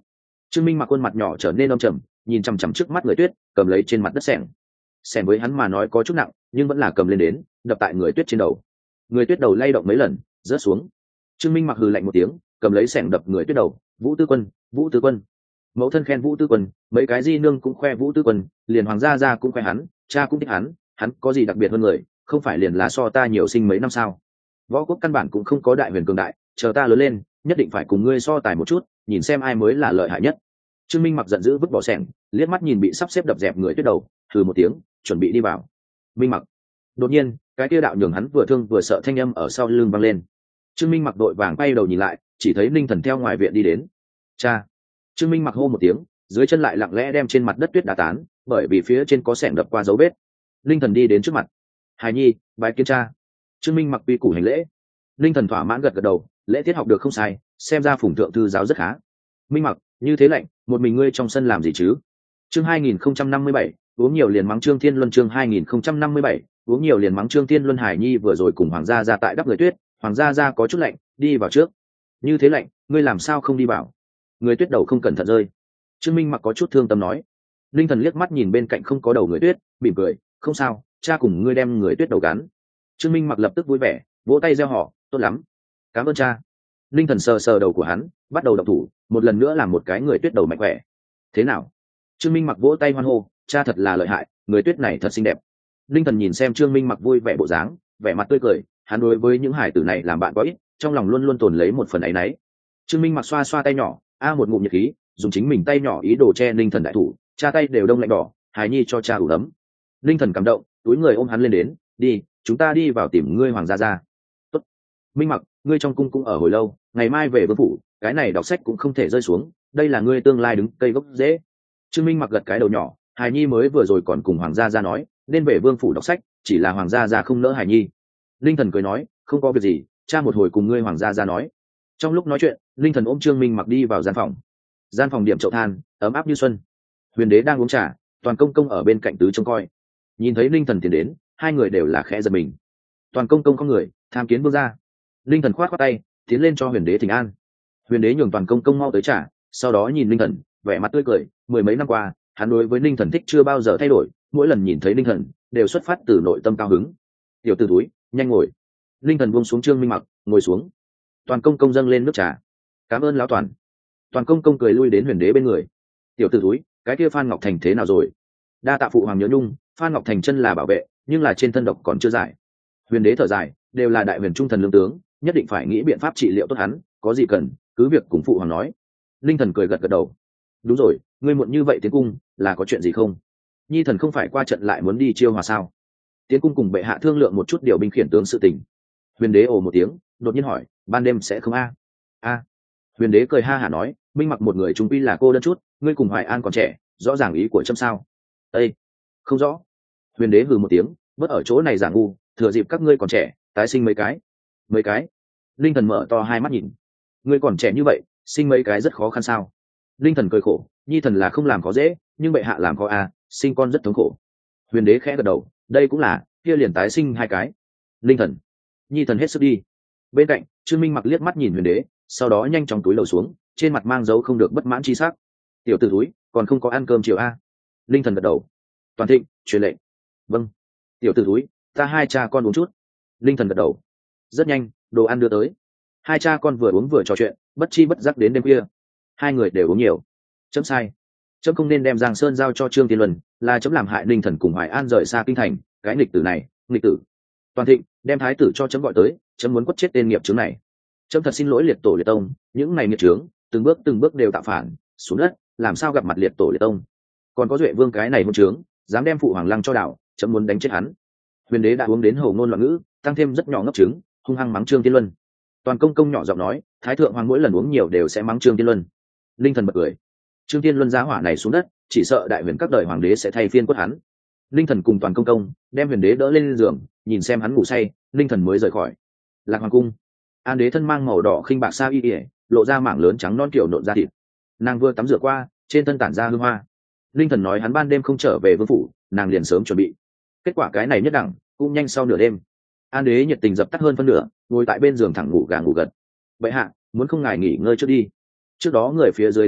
Trương Minh mặc khuôn mặt nhỏ trở nên âm trầm, nhìn chằm chằm trước mắt người tuyết, cầm lấy trên mặt đất xẻng. Xẻng với hắn mà nói có chút nặng, nhưng vẫn là cầm lên đến, đập tại người tuyết trên đầu. Người tuyết đầu lay động mấy lần, rớt xuống. Trương Minh mặc hừ lạnh một tiếng, cầm lấy xẻng đập người tuyết đầu. Vũ Tư Quân, Vũ Tư Quân. Mẫu thân khen Vũ Tư Quân, mấy cái di nương cũng khoe Vũ Tư Quân, liền hoàng gia gia cũng khoe hắn, cha cũng thích hắn có gì đặc biệt hơn người, không phải liền là so ta nhiều sinh mấy năm sao? Võ quốc căn bản cũng không có đại huyền cường đại, chờ ta lớn lên, nhất định phải cùng ngươi so tài một chút, nhìn xem ai mới là lợi hại nhất. Trương Minh mặc giận dữ vứt bỏ xẻng, liếc mắt nhìn bị sắp xếp đập dẹp người tuyết đầu, thử một tiếng, chuẩn bị đi vào. Minh mặc. Đột nhiên, cái kia đạo nhường hắn vừa thương vừa sợ thanh âm ở sau lưng vang lên. Trương Minh mặc đội vàng bay đầu nhìn lại, chỉ thấy Ninh Thần theo ngoài viện đi đến. Cha. Trương Minh mặc hô một tiếng, dưới chân lại lặng lẽ đem trên mặt đất tuyết đá tán, bởi vì phía trên có xẻng đập qua dấu vết. Ninh Thần đi đến trước mặt. Hài nhi, bái kiến cha. Trương Minh mặc quy củ hành lễ. Ninh Thần thỏa mãn gật gật đầu, lễ tiết học được không sai, xem ra phùng thượng thư giáo rất khá. Minh mặc, như thế lạnh, một mình ngươi trong sân làm gì chứ? Chương 2057, uống nhiều liền mắng Trương Thiên Luân. Chương 2057, uống nhiều liền mắng Trương Thiên Luân. Hải nhi vừa rồi cùng hoàng gia ra tại đắp người tuyết, hoàng gia ra có chút lạnh, đi vào trước. Như thế lạnh, ngươi làm sao không đi vào? Người tuyết đầu không cẩn thận rơi. Trương Minh mặc có chút thương tâm nói. Linh Thần liếc mắt nhìn bên cạnh không có đầu người tuyết, mỉm cười, không sao, cha cùng ngươi đem người tuyết đầu gắn. Trương Minh mặc lập tức vui vẻ, vỗ tay reo hò, tốt lắm, cảm ơn cha. Linh Thần sờ sờ đầu của hắn, bắt đầu động thủ, một lần nữa làm một cái người tuyết đầu mạnh khỏe. Thế nào? Trương Minh mặc vỗ tay hoan hô, cha thật là lợi hại, người tuyết này thật xinh đẹp. Linh Thần nhìn xem Trương Minh mặc vui vẻ bộ dáng, vẻ mặt tươi cười, hắn đối với những hải tử này làm bạn có ít, trong lòng luôn luôn tồn lấy một phần áy náy. Trương Minh mặc xoa xoa tay nhỏ, một ngụm nhiệt khí, dùng chính mình tay nhỏ ý đồ che Linh Thần đại thủ, cha tay đều đông lạnh đỏ, hài nhi cho cha ủ ấm. Linh Thần cảm động, túi người ôm hắn lên đến, đi, chúng ta đi vào tìm ngươi hoàng gia gia. Tốt. Minh mặc, ngươi trong cung cũng ở hồi lâu, ngày mai về vương phủ, cái này đọc sách cũng không thể rơi xuống, đây là ngươi tương lai đứng cây gốc rễ. Trương Minh mặc gật cái đầu nhỏ, hài nhi mới vừa rồi còn cùng hoàng gia gia nói, nên về vương phủ đọc sách, chỉ là hoàng gia gia không nỡ hài nhi. Linh Thần cười nói, không có việc gì, cha một hồi cùng ngươi hoàng gia gia nói. Trong lúc nói chuyện, Linh Thần ôm Trương Minh mặc đi vào gian phòng. Gian phòng điểm chậu than, ấm áp như xuân. Huyền đế đang uống trà, Toàn công công ở bên cạnh tứ trông coi. Nhìn thấy Linh Thần tiến đến, hai người đều là khẽ giật mình. Toàn công công có người tham kiến vương gia. Linh Thần khoát khoát tay, tiến lên cho huyền đế thỉnh an. Huyền đế nhường Toàn công công mau tới trà, sau đó nhìn Linh Thần, vẻ mặt tươi cười. Mười mấy năm qua, hắn đối với Linh Thần thích chưa bao giờ thay đổi, mỗi lần nhìn thấy Linh Thần đều xuất phát từ nội tâm cao hứng. Tiểu tử túi, nhanh ngồi. Linh Thần buông xuống Trương Minh mặc, ngồi xuống. Toàn công công dâng lên nước trà. Cảm ơn lão Toàn. Toàn công công cười lui đến huyền đế bên người. Tiểu tử túi, cái kia Phan Ngọc Thành thế nào rồi? Đa tạ phụ hoàng nhớ nhung, Phan Ngọc Thành chân là bảo vệ, nhưng là trên thân độc còn chưa giải. Huyền đế thở dài, đều là đại huyền trung thần lương tướng, nhất định phải nghĩ biện pháp trị liệu tốt hắn, có gì cần cứ việc cùng phụ hoàng nói. Linh Thần cười gật gật đầu. Đúng rồi, ngươi muộn như vậy tiến cung là có chuyện gì không? Nhi thần không phải qua trận lại muốn đi chiêu hòa sao? Tiến cung cùng bệ hạ thương lượng một chút điều binh khiển tướng sự tình. Huyền đế ồ một tiếng, đột nhiên hỏi, ban đêm sẽ không a? Huyền đế cười ha hả nói, Minh mặc một người chúng quy là cô đơn chút, ngươi cùng Hoài An còn trẻ, rõ ràng ý của trâm sao? Ê, không rõ. Huyền đế hừ một tiếng, vất ở chỗ này giả ngu, thừa dịp các ngươi còn trẻ, tái sinh mấy cái. Mấy cái? Linh Thần mở to hai mắt nhìn. Ngươi còn trẻ như vậy, sinh mấy cái rất khó khăn sao? Linh Thần cười khổ, nhi thần là không làm có dễ, nhưng bệ hạ làm khó sinh con rất thống khổ. Huyền đế khẽ gật đầu, đây cũng là, kia liền tái sinh hai cái. Linh Thần, nhi thần hết sức đi. Bên cạnh, Trương Minh mặc liếc mắt nhìn huyền đế, sau đó nhanh chóng túi lầu xuống, trên mặt mang dấu không được bất mãn chi sắc. Tiểu tử túi, còn không có ăn cơm chiều Linh Thần gật đầu. Toàn Thịnh, truyền lệnh. Vâng. Tiểu tử túi, ta hai cha con uống chút. Linh Thần gật đầu. Rất nhanh, đồ ăn đưa tới. Hai cha con vừa uống vừa trò chuyện, bất chi bất giác đến đêm khuya. Hai người đều uống nhiều. Chấm sai. Chấm không nên đem Giang Sơn giao cho Trương Thiên Luân, là chấm làm hại Linh Thần cùng Hoài An rời xa kinh thành, cái nghịch tử này, nghịch tử. Toàn Thịnh, đem thái tử cho chấm gọi tới, chấm muốn quất chết tên nghiệp chướng này. Chấm thật xin lỗi liệt tổ liệt tông, những này nghiệp chướng, từng bước đều tạo phản, xuống đất, làm sao gặp mặt liệt tổ liệt tông. Còn có Duệ Vương cái này hôn trướng, dám đem phụ hoàng lăng cho đảo, chấm muốn đánh chết hắn. Huyền đế đã uống đến hầu ngôn loạn ngữ, tăng thêm rất nhỏ ngốc trứng, hung hăng mắng Trương Thiên Luân. Toàn công công nhỏ giọng nói, thái thượng hoàng mỗi lần uống nhiều đều sẽ mắng Trương Thiên Luân. Linh Thần bật cười. Trương Thiên Luân giá hỏa này xuống đất, chỉ sợ đại huyền các đời hoàng đế sẽ thay phiên quất hắn. Linh Thần cùng Toàn công công đem huyền đế đỡ lên giường, nhìn xem hắn ngủ say, Linh Thần mới rời khỏi. Lạc hoàng cung, An đế thân mang màu đỏ khinh bạc sa y ỉa, lộ ra mảng lớn trắng non kiểu nộn da thịt. Nàng vừa tắm rửa qua, trên thân tản ra hương hoa. Linh Thần nói hắn ban đêm không trở về vương phủ, nàng liền sớm chuẩn bị. Kết quả cái này nhất đẳng, cũng nhanh sau nửa đêm. An đế nhiệt tình dập tắt hơn phân nửa, ngồi tại bên giường thẳng ngủ gà ngủ gật. Bệ hạ, muốn không ngài nghỉ ngơi trước đi. Trước đó người phía dưới đến báo,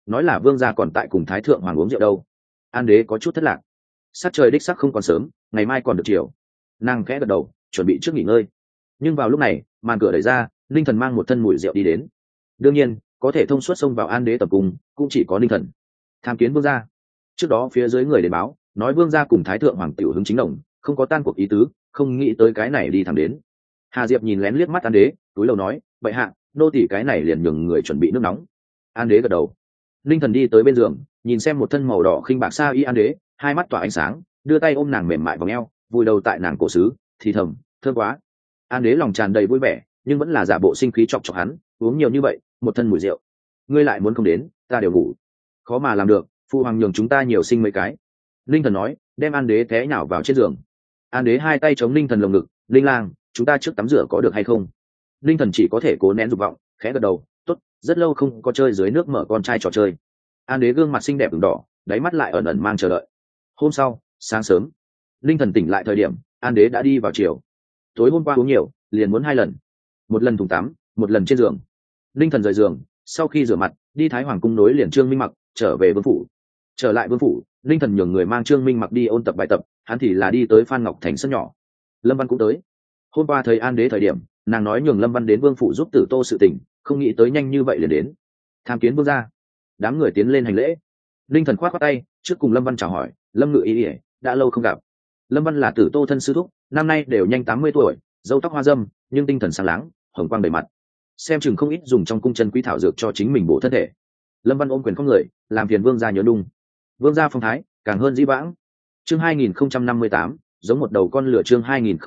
nói là vương gia còn tại cùng thái thượng hoàng uống rượu đâu. An đế có chút thất lạc. Sắc trời đích sắc không còn sớm, ngày mai còn được chiều. Nàng khẽ gật đầu, chuẩn bị trước nghỉ ngơi. Nhưng vào lúc này, màn cửa đẩy ra, Ninh Thần mang một thân mùi rượu đi đến. Đương nhiên, có thể thông suốt xông vào An đế tập cung cũng chỉ có Ninh Thần. Tham kiến vương gia. Trước đó phía dưới người đến báo, nói vương gia cùng thái thượng hoàng tiểu hứng chính đồng, không có tan cuộc ý tứ, không nghĩ tới cái này đi thẳng đến. Hà Diệp nhìn lén liếc mắt An đế, túi lầu nói, vậy hạ, nô tỳ cái này liền nhường người chuẩn bị nước nóng. An đế gật đầu. Ninh Thần đi tới bên giường, nhìn xem một thân màu đỏ khinh bạc sa y An đế, hai mắt tỏa ánh sáng, đưa tay ôm nàng mềm mại vòng eo, vùi đầu tại nàng cổ sứ, thì thầm, thơm quá. An đế lòng tràn đầy vui vẻ, nhưng vẫn là giả bộ sinh khí chọc chọc hắn, uống nhiều như vậy, một thân mùi rượu, ngươi lại muốn không đến, ta đều ngủ. Khó mà làm được, phụ hoàng nhường chúng ta nhiều sinh mấy cái. Ninh Thần nói, đem An đế té nhào vào trên giường. An đế hai tay chống Ninh Thần lồng ngực, Ninh lang, chúng ta trước tắm rửa có được hay không? Ninh Thần chỉ có thể cố nén dục vọng, khẽ gật đầu, tốt, rất lâu không có chơi dưới nước mở con trai trò chơi. An đế gương mặt xinh đẹp ửng đỏ, đáy mắt lại ẩn ẩn mang chờ đợi. Hôm sau sáng sớm, Ninh Thần tỉnh lại thời điểm An đế đã đi vào chiều. Tối hôm qua uống nhiều, liền muốn 2 lần, một lần thùng tắm, một lần trên giường. Ninh Thần rời giường, sau khi rửa mặt, đi Thái Hoàng cung nối liền Trương Minh Mặc trở về vương phủ. Trở lại vương phủ, Ninh Thần nhường người mang Trương Minh Mặc đi ôn tập bài tập, hắn thì là đi tới Phan Ngọc Thành sân nhỏ. Lâm Văn cũng tới. Hôm qua thấy An đế thời điểm, nàng nói nhường Lâm Văn đến vương phủ giúp Tử Tô sự tình, không nghĩ tới nhanh như vậy liền đến. Tham kiến vương gia. Đám người tiến lên hành lễ. Ninh Thần khoát khoát tay, trước cùng Lâm Văn chào hỏi, Lâm Ngự ý ỉa, đã lâu không gặp. Lâm Văn là Tử Tô thân sư thúc, năm nay đều nhanh 80 tuổi, râu tóc hoa râm, nhưng tinh thần sáng láng, hồng quang đầy mặt. Xem chừng không ít dùng trong cung chân quý thảo dược cho chính mình bổ thân thể. Lâm Văn ôm quyền không người, làm phiền vương gia nhớ đung. Vương gia phong thái càng hơn dĩ vãng. Chương 2058, giống một đầu con lửa. Chương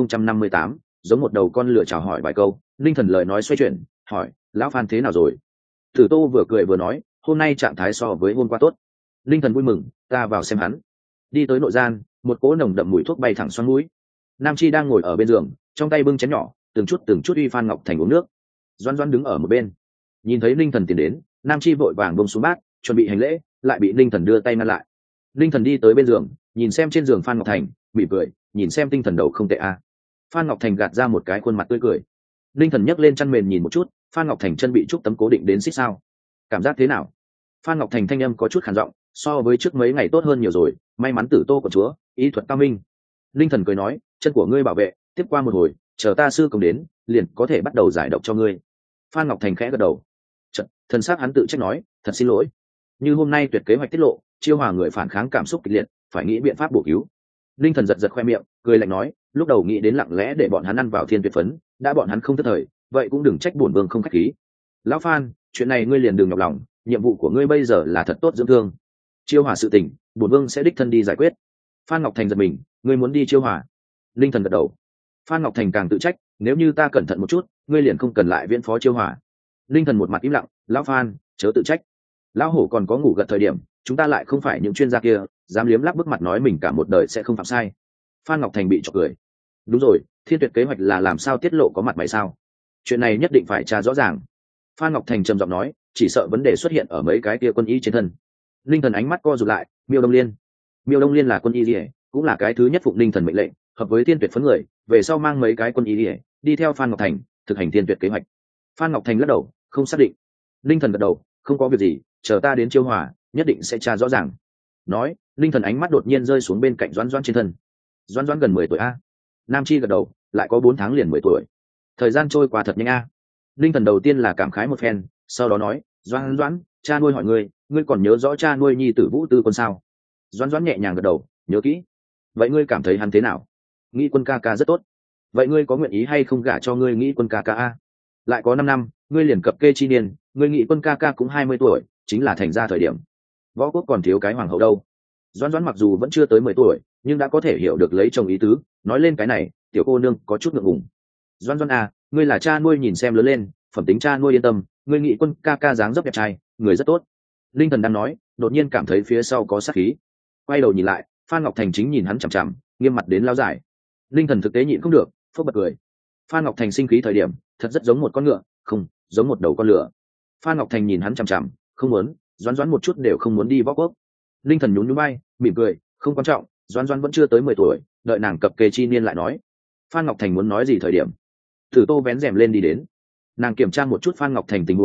2058, giống một đầu con lửa. Chào hỏi vài câu, Ninh Thần lời nói xoay chuyển, hỏi, lão Phan thế nào rồi? Tử Tô vừa cười vừa nói, hôm nay trạng thái so với hôm qua tốt. Ninh Thần vui mừng, ta vào xem hắn. Đi tới nội gian, một cỗ nồng đậm mùi thuốc bay thẳng xoắn mũi. Nam Chi đang ngồi ở bên giường, trong tay bưng chén nhỏ, từng chút uy Phan Ngọc Thành uống nước. Doan Doan đứng ở một bên, nhìn thấy Ninh Thần tiến đến, Nam Chi vội vàng buông xuống bát, chuẩn bị hành lễ, lại bị Ninh Thần đưa tay ngăn lại. Ninh Thần đi tới bên giường, nhìn xem trên giường Phan Ngọc Thành, mỉm cười, nhìn xem tinh thần đầu không tệ a. Phan Ngọc Thành gạt ra một cái khuôn mặt tươi cười. Ninh Thần nhấc lên chăn mền nhìn một chút, Phan Ngọc Thành chân bị trúc tấm cố định đến xích sao, cảm giác thế nào? Phan Ngọc Thành thanh âm có chút khàn giọng, so với trước mấy ngày tốt hơn nhiều rồi, may mắn Tử Tô của chúa ý thuật cao minh. Ninh Thần cười nói, chân của ngươi bảo vệ, tiếp qua một hồi, chờ ta sư công đến, liền có thể bắt đầu giải độc cho ngươi. Phan Ngọc Thành khẽ gật đầu. Thần sắc hắn tự trách nói, thật xin lỗi, như hôm nay tuyệt kế hoạch tiết lộ, chiêu hòa người phản kháng cảm xúc kịch liệt, phải nghĩ biện pháp bổ cứu. Ninh Thần giật khoe miệng, cười lạnh nói, lúc đầu nghĩ đến lặng lẽ để bọn hắn ăn vào thiên tuyệt phấn, đã bọn hắn không thất thời, vậy cũng đừng trách bổn vương không khách khí. Lão Phan, chuyện này ngươi liền đừng nhọc lòng, nhiệm vụ của ngươi bây giờ là thật tốt dưỡng thương. Chiêu hòa sự tình, bổn vương sẽ đích thân đi giải quyết. Phan Ngọc Thành giật mình, ngươi muốn đi chiêu hòa? Ninh Thần gật đầu. Phan Ngọc Thành càng tự trách, nếu như ta cẩn thận một chút, ngươi liền không cần lại viễn phó chiêu hòa. Ninh Thần một mặt im lặng, lão Phan, chớ tự trách. Lão hổ còn có ngủ gật thời điểm, chúng ta lại không phải những chuyên gia kia, dám liếm lắp bức mặt nói mình cả một đời sẽ không phạm sai. Phan Ngọc Thành bị chọc cười. Đúng rồi, thiên tuyệt kế hoạch là làm sao tiết lộ có mặt mày sao? Chuyện này nhất định phải tra rõ ràng. Phan Ngọc Thành trầm giọng nói, chỉ sợ vấn đề xuất hiện ở mấy cái kia quân y trên thân. Ninh Thần ánh mắt co rụt lại, Miêu Đông Liên. Miêu Đông Liên là quân y liễu, cũng là cái thứ nhất phụng Ninh Thần mệnh lệnh, hợp với thiên tuyệt phấn người, về sau mang mấy cái quân y liễu, đi theo Phan Ngọc Thành, thực hành thiên tuyệt kế hoạch. Phan Ngọc Thành lắc đầu, không xác định. Ninh Thần gật đầu, không có việc gì, chờ ta đến chiêu hòa, nhất định sẽ tra rõ ràng. Nói, Ninh Thần ánh mắt đột nhiên rơi xuống bên cạnh Doãn Doãn trên thân. Doãn Doãn gần 10 tuổi a. Nam Chi gật đầu, lại có 4 tháng liền 10 tuổi. Thời gian trôi qua thật nhanh a. Ninh Thần đầu tiên là cảm khái một phen, sau đó nói, Doãn Doãn, cha nuôi hỏi ngươi còn nhớ rõ cha nuôi nhi tử Vũ Tư Quân sao? Doãn Doãn nhẹ nhàng gật đầu, nhớ kỹ. Vậy ngươi cảm thấy hắn thế nào? Nghĩ Quân ca ca rất tốt. Vậy ngươi có nguyện ý hay không gả cho ngươi Nghĩ Quân ca ca a? Lại có 5 năm, ngươi liền cập kê chi niên, ngươi Nghĩ Quân ca ca cũng 20 tuổi, chính là thành ra thời điểm. Võ quốc còn thiếu cái hoàng hậu đâu. Doãn Doãn mặc dù vẫn chưa tới 10 tuổi, nhưng đã có thể hiểu được lấy chồng ý tứ, nói lên cái này, tiểu cô nương có chút ngượng ngùng. Doãn Doãn à, ngươi là cha nuôi nhìn xem lớn lên, phẩm tính cha nuôi yên tâm, ngươi Nghĩ Quân ca ca dáng dấp đẹp trai, người rất tốt. Linh Thần đang nói, đột nhiên cảm thấy phía sau có sát khí. Quay đầu nhìn lại, Phan Ngọc Thành chính nhìn hắn chằm chằm, nghiêm mặt đến lao giải. Linh Thần thực tế nhịn không được, phốc bật cười. Phan Ngọc Thành sinh khí thời điểm, thật rất giống một con ngựa, không, giống một đầu con lửa. Phan Ngọc Thành nhìn hắn chằm chằm, không muốn, Doãn Doãn một chút đều không muốn đi võ quốc. Linh Thần nhún nhún vai, mỉm cười, không quan trọng, Doãn Doãn vẫn chưa tới 10 tuổi, đợi nàng cập kê chi niên lại nói. Phan Ngọc Thành muốn nói gì thời điểm, Tử Tô vén rèm lên đi đến. Nàng kiểm tra một chút Phan Ngọc Thành tình huống,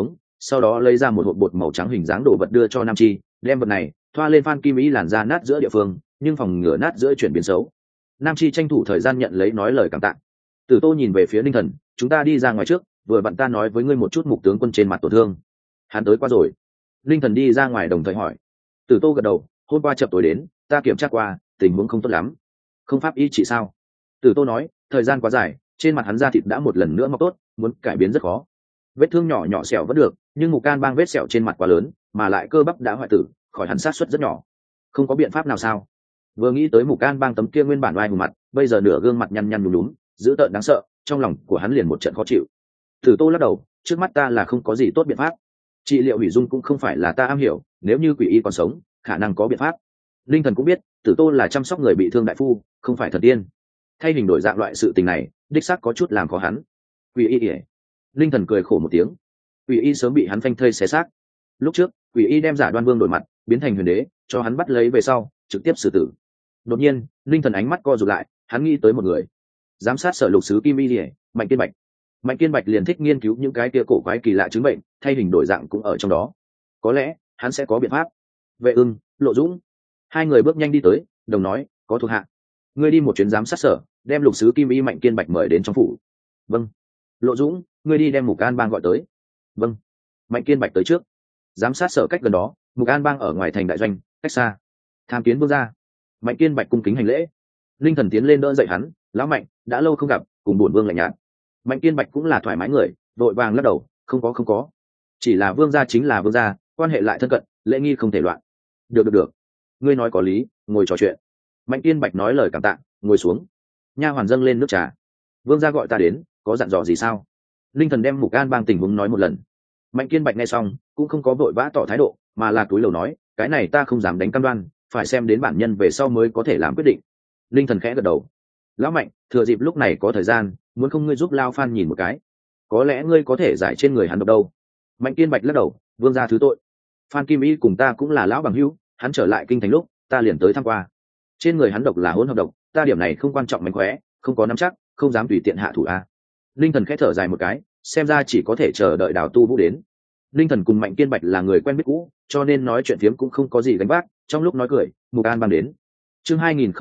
sau đó lấy ra một hộp bột màu trắng hình dáng đồ vật đưa cho Nam Chi, đem vật này thoa lên Phan Kim Ý làn da nát giữa địa phương, nhưng phòng ngừa nát giữa chuyển biến xấu. Nam Chi tranh thủ thời gian nhận lấy nói lời cảm tạ. Tử Tô nhìn về phía Linh Thần, chúng ta đi ra ngoài trước, vừa bạn ta nói với ngươi một chút Mục tướng quân trên mặt tổn thương. Hắn tới qua rồi. Linh Thần đi ra ngoài đồng thời hỏi. Tử Tô gật đầu, hôm qua chập tối đến, ta kiểm tra qua, tình huống không tốt lắm. Không pháp y trị sao? Tử Tô nói, thời gian quá dài, trên mặt hắn da thịt đã một lần nữa mọc tốt, muốn cải biến rất khó. Vết thương nhỏ nhỏ sẹo vẫn được, nhưng Mục Can Bang vết sẹo trên mặt quá lớn, mà lại cơ bắp đã hoại tử, khỏi hẳn sát suất rất nhỏ. Không có biện pháp nào sao? Vừa nghĩ tới Mục Can Bang tấm kia nguyên bản oai hùng mặt, bây giờ nửa gương mặt nhăn nhăn nhúm nhúm, dữ tợn đáng sợ, trong lòng của hắn liền một trận khó chịu. Tử Tô lắc đầu, trước mắt ta là không có gì tốt biện pháp. Trị liệu hủy dung cũng không phải là ta am hiểu, nếu như quỷ y còn sống, khả năng có biện pháp. Linh Thần cũng biết, Tử Tô là chăm sóc người bị thương đại phu, không phải thần tiên. Thay hình đổi dạng loại sự tình này, đích xác có chút làm khó hắn. Quỷ y ỉa. Linh Thần cười khổ một tiếng. Quỷ y sớm bị hắn phanh thây xé xác. Lúc trước, quỷ y đem Giả Đoan Vương đổi mặt, biến thành huyền đế, cho hắn bắt lấy về sau, trực tiếp xử tử. Đột nhiên, Linh Thần ánh mắt co rụt lại, hắn nghĩ tới một người. Giám sát sở lục sứ Kim Y ỉa, Mạnh Kiên Bạch. Mạnh Kiên Bạch liền thích nghiên cứu những cái kia cổ quái kỳ lạ chứng bệnh, thay hình đổi dạng cũng ở trong đó. Có lẽ hắn sẽ có biện pháp. Vệ Ưng, Lộ Dũng, hai người bước nhanh đi tới, đồng nói, có thuộc hạ. Ngươi đi một chuyến giám sát sở, đem lục sứ Kim Y Mạnh Kiên Bạch mời đến trong phủ. Vâng. Lộ Dũng, ngươi đi đem Mục An Bang gọi tới. Vâng. Mạnh Kiên Bạch tới trước. Giám sát sở cách gần đó, Mục An Bang ở ngoài thành đại doanh, cách xa. Tham kiến vương gia. Mạnh Kiên Bạch cung kính hành lễ. Linh Thần tiến lên đỡ dậy hắn, lão Mạnh, đã lâu không gặp, cùng bổn vương lạnh nhạt. Mạnh Kiên Bạch cũng là thoải mái người, vội vàng lắc đầu, không có, chỉ là vương gia chính là vương gia, quan hệ lại thân cận, lễ nghi không thể loạn. Được, ngươi nói có lý, ngồi trò chuyện. Mạnh Kiên Bạch nói lời cảm tạ, ngồi xuống. Nha hoàn dâng lên nước trà. Vương gia gọi ta đến, có dặn dò gì sao? Linh Thần đem Mục An Bang tình huống nói một lần. Mạnh Kiên Bạch nghe xong, cũng không có vội vã tỏ thái độ, mà là túi lầu nói, cái này ta không dám đánh cam đoan, phải xem đến bản nhân về sau mới có thể làm quyết định. Linh Thần khẽ gật đầu. Lão Mạnh, thừa dịp lúc này có thời gian, muốn không ngươi giúp Lao Phan nhìn một cái, có lẽ ngươi có thể giải trên người hắn độc đâu. Mạnh Kiên Bạch lắc đầu, vương gia thứ tội. Phan Kim Y cùng ta cũng là lão bằng hữu, hắn trở lại kinh thành lúc, ta liền tới thăm qua. Trên người hắn độc là hỗn hợp độc, ta điểm này không quan trọng mánh khóe, không có nắm chắc, không dám tùy tiện hạ thủ a. Linh Thần khẽ thở dài một cái, xem ra chỉ có thể chờ đợi Đào Tu Vũ đến. Linh Thần cùng Mạnh Kiên Bạch là người quen biết cũ, cho nên nói chuyện phiếm cũng không có gì gánh vác. Trong lúc nói cười, Mục An Bang đến. Chương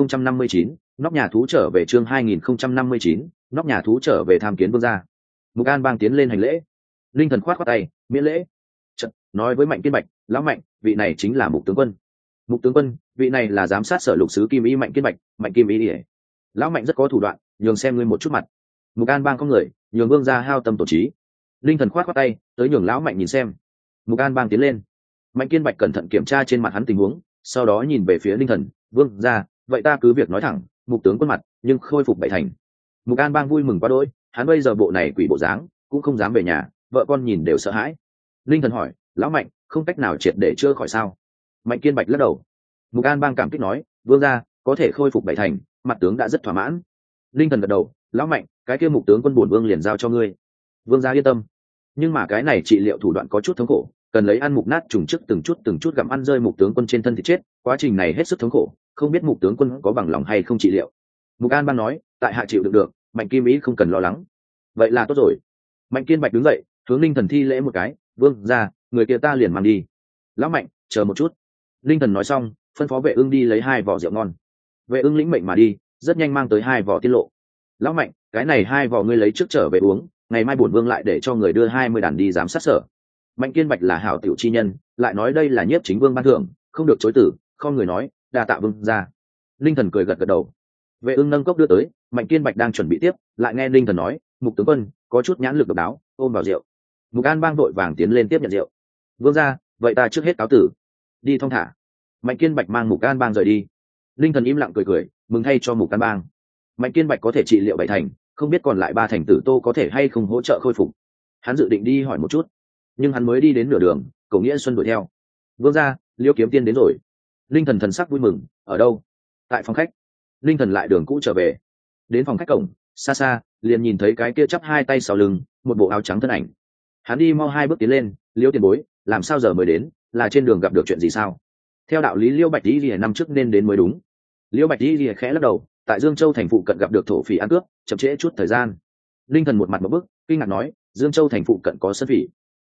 2059, nóc nhà thú trở về. Chương 2059, nóc nhà thú trở về tham kiến vương gia. Mục An Bang tiến lên hành lễ. Linh Thần khoát tay, miễn lễ. Chợt nói với Mạnh Kiên Bạch, lão Mạnh, vị này chính là Mục tướng quân. Mục tướng quân, vị này là giám sát sở lục sứ Kim Y Mạnh Kiên Bạch, Mạnh Kim Y. Lão Mạnh rất có thủ đoạn, nhường xem ngươi một chút mặt. Mục An Bang có người, nhường vương gia hao tâm tổ trí. Linh Thần khoát tay, tới nhường lão Mạnh nhìn xem. Mục An Bang tiến lên. Mạnh Kiên Bạch cẩn thận kiểm tra trên mặt hắn tình huống, sau đó nhìn về phía Linh Thần, vương gia, vậy ta cứ việc nói thẳng, Mục tướng quân mặt, nhưng khôi phục bảy thành. Mục An Bang vui mừng quá đỗi, hắn bây giờ bộ này quỷ bộ dáng, cũng không dám về nhà, vợ con nhìn đều sợ hãi. Linh Thần hỏi, lão Mạnh, không cách nào triệt để chữa khỏi sao? Mạnh Kiên Bạch lắc đầu. Mục An Bang cảm kích nói, vương gia, có thể khôi phục bảy thành, mặt tướng đã rất thỏa mãn. Linh Thần gật đầu, lão Mạnh, cái kia Mục tướng quân bổn vương liền giao cho ngươi. Vương gia yên tâm. Nhưng mà cái này trị liệu thủ đoạn có chút thống khổ, cần lấy ăn mục nát trùng trước từng chút gặm ăn rơi Mục tướng quân trên thân thì chết, quá trình này hết sức thống khổ, không biết Mục tướng quân có bằng lòng hay không trị liệu. Mục An Bang nói, tại hạ chịu được, Mạnh Kim Ý không cần lo lắng. Vậy là tốt rồi. Mạnh Kiên Bạch đứng dậy, hướng Linh Thần thi lễ một cái, vương gia, người kia ta liền mang đi. Lão Mạnh, chờ một chút. Linh Thần nói xong, phân phó Vệ Ưng đi lấy 2 vỏ rượu ngon. Vệ Ưng lĩnh mệnh mà đi, rất nhanh mang tới 2 vỏ tiết lộ. Lão Mạnh, cái này 2 vỏ ngươi lấy trước trở về uống, ngày mai bổn vương lại để cho người đưa 20 đàn đi giám sát sở. Mạnh Kiên Bạch là hảo tiểu chi nhân, lại nói đây là nhiếp chính vương ban thưởng, không được chối từ, không người nói, đa tạ vương gia. Linh Thần cười gật gật đầu. Vệ Ưng nâng cốc đưa tới, Mạnh Kiên Bạch đang chuẩn bị tiếp, lại nghe Linh Thần nói, Mục tướng quân có chút nhãn lực độc đáo, ôm vào rượu. Mục An Bang vội vàng tiến lên tiếp nhận rượu. Vương gia, vậy ta trước hết cáo tử. Đi thong thả. Mạnh Kiên Bạch mang Mục An Bang rời đi. Linh Thần im lặng cười, mừng thay cho Mục An Bang. Mạnh Kiên Bạch có thể trị liệu 7 thành, không biết còn lại 3 thành Tử Tô có thể hay không hỗ trợ khôi phục. Hắn dự định đi hỏi một chút, nhưng hắn mới đi đến nửa đường, Cổ Nghĩa Xuân đuổi theo. Vương gia, Liêu Kiếm Tiên đến rồi. Linh Thần thần sắc vui mừng, ở đâu? Tại phòng khách. Linh Thần lại đường cũ trở về. Đến phòng khách cổng, xa xa liền nhìn thấy cái kia chắp 2 tay sau lưng, một bộ áo trắng thân ảnh. Hắn đi mau 2 bước tiến lên, Liêu tiền bối, làm sao giờ mới đến, là trên đường gặp được chuyện gì sao? Theo đạo lý Liêu Bạch Di năm trước nên đến mới đúng. Liêu Bạch Di khẽ lắc đầu, tại Dương Châu thành phụ cận gặp được thổ phỉ ăn cướp, chậm trễ chút thời gian. Linh Thần một mặt một bức, kinh ngạc nói, Dương Châu thành phụ cận có sơn phỉ?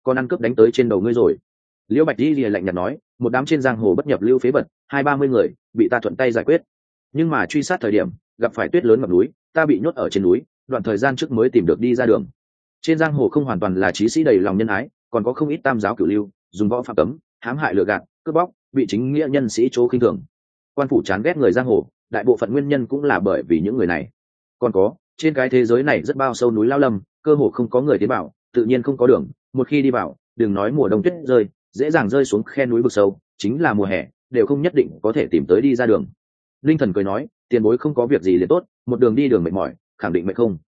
con ăn cướp đánh tới trên đầu ngươi rồi. Liễu Bạch Di lìa lạnh nhạt nói, một đám trên giang hồ bất nhập lưu phế vật, 20-30 người bị ta thuận tay giải quyết, nhưng mà truy sát thời điểm gặp phải tuyết lớn ngập núi, ta bị nhốt ở trên núi, đoạn thời gian trước mới tìm được đi ra đường. Trên giang hồ không hoàn toàn là trí sĩ đầy lòng nhân ái, còn có không ít tam giáo cửu lưu dùng võ phạm cấm, hãm hại lừa gạt, cướp bóc, bị chính nghĩa nhân sĩ chỗ khinh thường. Quan phủ chán ghét người giang hồ, đại bộ phận nguyên nhân cũng là bởi vì những người này. Còn có, trên cái thế giới này rất bao sâu núi lao lâm, cơ hồ không có người tiến vào, tự nhiên không có đường, một khi đi vào, đừng nói mùa đông tuyết rơi, dễ dàng rơi xuống khe núi vực sâu, chính là mùa hè đều không nhất định có thể tìm tới đi ra đường. Linh Thần cười nói, tiền bối không có việc gì liền tốt, một đường đi đường mệt mỏi, khẳng định mệt không?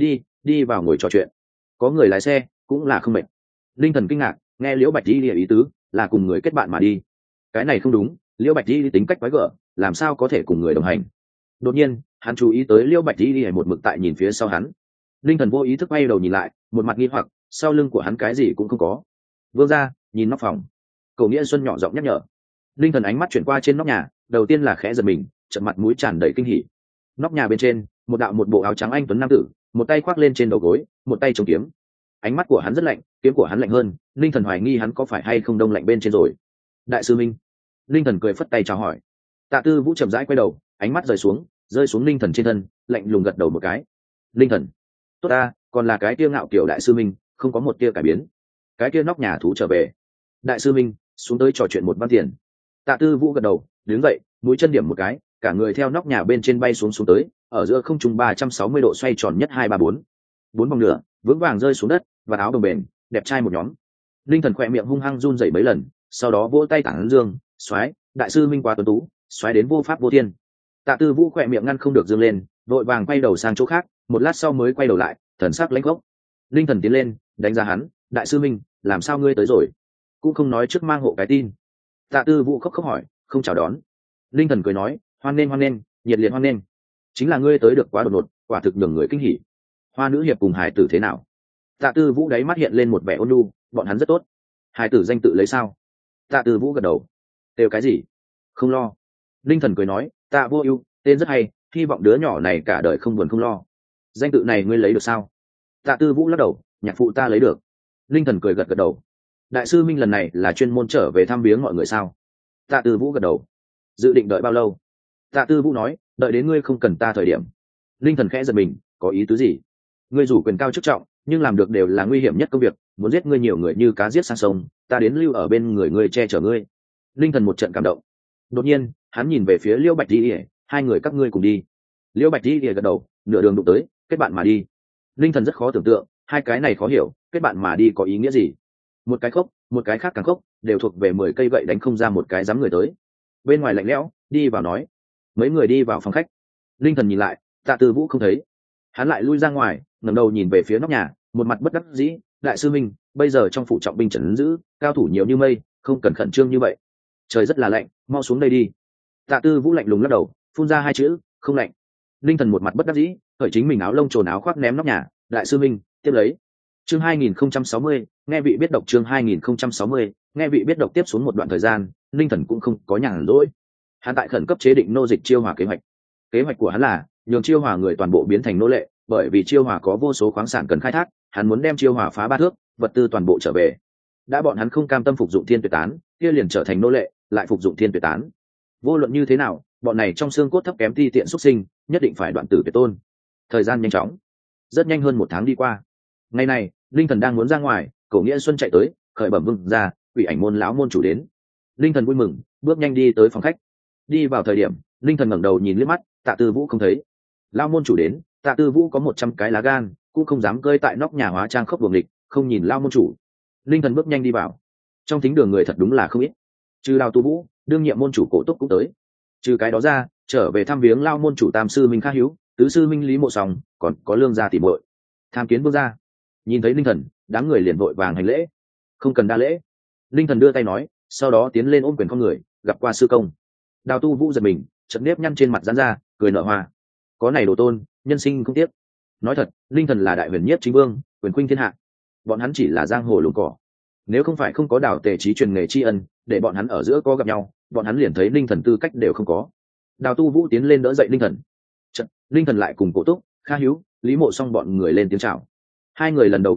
Đi vào ngồi trò chuyện. Có người lái xe, cũng là không mệt. Linh Thần kinh ngạc, nghe Liễu Bạch Di ý tứ là cùng người kết bạn mà đi. Cái này không đúng, Liễu Bạch Di tính cách quái gở, làm sao có thể cùng người đồng hành? Đột nhiên, hắn chú ý tới Liễu Bạch Di một mực tại nhìn phía sau hắn. Linh Thần vô ý thức quay đầu nhìn lại, một mặt nghi hoặc, sau lưng của hắn cái gì cũng không có. Vương gia, nhìn nóc phòng. Cổ Nghĩa Xuân nhỏ giọng nhắc nhở. Linh Thần ánh mắt chuyển qua trên nóc nhà, đầu tiên là khẽ giật mình, chợt mặt mũi tràn đầy kinh hỉ. Nóc nhà bên trên, một bộ áo trắng anh tuấn nam tử, một tay khoác lên trên đầu gối, một tay chống kiếm. Ánh mắt của hắn rất lạnh, kiếm của hắn lạnh hơn, Linh Thần hoài nghi hắn có phải hay không đông lạnh bên trên rồi. Đại sư Minh. Linh Thần cười phất tay chào hỏi. Tạ Tư Vũ chậm rãi quay đầu, ánh mắt rơi xuống Linh Thần trên thân, lạnh lùng gật đầu một cái. Linh Thần, tốt ta, còn là cái kia ngạo kiểu đại sư Minh, không có một tia cải biến. Cái kia nóc nhà thú trở về. Đại sư Minh, xuống tới trò chuyện một ban tiền. Tạ Tư Vũ gật đầu, đứng dậy, mũi chân điểm một cái, cả người theo nóc nhà bên trên bay xuống tới, ở giữa không trung 360 độ xoay tròn nhất 234, 4 vòng nửa, vững vàng rơi xuống đất, và áo đồng bền, đẹp trai một nhóm. Linh Thần khỏe miệng hung hăng run rẩy mấy lần, sau đó vỗ tay tản dương, xoáy, đại sư Minh quá tuấn tú, xoáy đến vô pháp vô thiên. Tạ Tư Vũ khỏe miệng ngăn không được dương lên, vội vàng quay đầu sang chỗ khác, một lát sau mới quay đầu lại, thần sắc lãnh gốc. Linh Thần tiến lên, đánh giá hắn, đại sư Minh, làm sao ngươi tới rồi? Cũng không nói trước mang hộ cái tin. Tạ Tư Vũ khóc hỏi, không chào đón. Linh Thần cười nói, hoan nghênh, nhiệt liệt hoan nghênh. Chính là ngươi tới được quá đột ngột, quả thực nhường người kinh hỉ. Hoa nữ hiệp cùng hải tử thế nào? Tạ Tư Vũ đáy mắt hiện lên một vẻ ôn nhu, bọn hắn rất tốt. Hải tử danh tự lấy sao? Tạ Tư Vũ gật đầu. Đều cái gì? Không lo. Linh Thần cười nói, Tạ Vô Ưu, tên rất hay, hy vọng đứa nhỏ này cả đời không buồn không lo. Danh tự này ngươi lấy được sao? Tạ Tư Vũ lắc đầu, nhạc phụ ta lấy được. Linh Thần cười gật đầu. Đại sư Minh lần này là chuyên môn trở về thăm viếng mọi người sao? Tạ Tư Vũ gật đầu. Dự định đợi bao lâu? Tạ Tư Vũ nói, đợi đến ngươi không cần ta thời điểm. Linh Thần khẽ giật mình, có ý tứ gì? Ngươi rủ quyền cao chức trọng, nhưng làm được đều là nguy hiểm nhất công việc, muốn giết ngươi nhiều người như cá giết sang sông, ta đến lưu ở bên người ngươi che chở ngươi. Linh Thần một trận cảm động. Đột nhiên, hắn nhìn về phía Liễu Bạch Di, hai người các ngươi cùng đi. Liễu Bạch Di gật đầu, nửa đường đụng tới, kết bạn mà đi. Linh Thần rất khó tưởng tượng, hai cái này khó hiểu, kết bạn mà đi có ý nghĩa gì? Một cái khốc, một cái khác càng khốc, đều thuộc về 10 cây gậy đánh không ra một cái dám người tới. Bên ngoài lạnh lẽo, đi vào nói. Mấy người đi vào phòng khách. Linh Thần nhìn lại, Tạ Tư Vũ không thấy. Hắn lại lui ra ngoài, ngẩng đầu nhìn về phía nóc nhà, một mặt bất đắc dĩ, đại sư Minh, bây giờ trong phủ trọng binh trấn giữ, cao thủ nhiều như mây, không cần khẩn trương như vậy. Trời rất là lạnh, mau xuống đây đi. Tạ Tư Vũ lạnh lùng lắc đầu, phun ra hai chữ, không lạnh. Linh Thần một mặt bất đắc dĩ, cởi chính mình áo lông trồn áo khoác ném nóc nhà, đại sư Minh, tiếp lấy. Chương 2060, nghe vị biết độc. Chương 2060, nghe vị biết độc. Tiếp xuống một đoạn thời gian, Linh Thần cũng không có nhàn rỗi. Hắn tại khẩn cấp chế định nô dịch chiêu hòa kế hoạch. Kế hoạch của hắn là nhường chiêu hòa người toàn bộ biến thành nô lệ, bởi vì chiêu hòa có vô số khoáng sản cần khai thác, hắn muốn đem chiêu hòa phá 3 thước, vật tư toàn bộ trở về. Đã bọn hắn không cam tâm phục dụng thiên tuyệt tán, kia liền trở thành nô lệ, lại phục dụng thiên tuyệt tán. Vô luận như thế nào, bọn này trong xương cốt thấp kém ti tiện xuất sinh, nhất định phải đoạn tử tuyệt tôn. Thời gian nhanh chóng, rất nhanh hơn 1 tháng đi qua. Ngày này, Linh Thần đang muốn ra ngoài, Cổ Nghĩa Xuân chạy tới, khởi bẩm vương ra, ủy ảnh môn lão môn chủ đến. Linh Thần vui mừng, bước nhanh đi tới phòng khách. Đi vào thời điểm, Linh Thần ngẩng đầu nhìn liếc mắt, Tạ Tư Vũ không thấy. Lão môn chủ đến, Tạ Tư Vũ có 100 cái lá gan, cũng không dám cơi tại nóc nhà hóa trang khốc buồng địch, không nhìn lão môn chủ. Linh Thần bước nhanh đi vào. Trong thính đường người thật đúng là không ít. Trừ Đào Tu Vũ, đương nhiệm môn chủ Cổ Túc cũng tới. Trừ cái đó ra, trở về thăm viếng lão môn chủ Tam sư Minh Kha Hiếu, tứ sư Minh Lý Mộ Sòng, còn có Lương gia tỷ muội. Tham kiến vương gia. Nhìn thấy Linh Thần, đám người liền vội vàng hành lễ. Không cần đa lễ. Linh Thần đưa tay nói, sau đó tiến lên ôm quyền con người, gặp qua sư công. Đào Tu Vũ giật mình, chợt nếp nhăn trên mặt giãn ra, cười nở hoa. Có này đồ tôn, nhân sinh không tiếc. Nói thật, Linh Thần là đại huyền nhiếp chính vương, quyền khuynh thiên hạ. Bọn hắn chỉ là giang hồ lùng cỏ. Nếu không phải không có Đào Tề trí truyền nghề tri ân, để bọn hắn ở giữa có gặp nhau, bọn hắn liền thấy Linh Thần tư cách đều không có. Đào Tu Vũ tiến lên đỡ dậy Linh Thần. Chợt, Linh Thần lại cùng Cổ Túc, Kha Hiếu, Lý Mộ Song bọn người lên tiếng chào. Hai người lần đầu gặp mặt,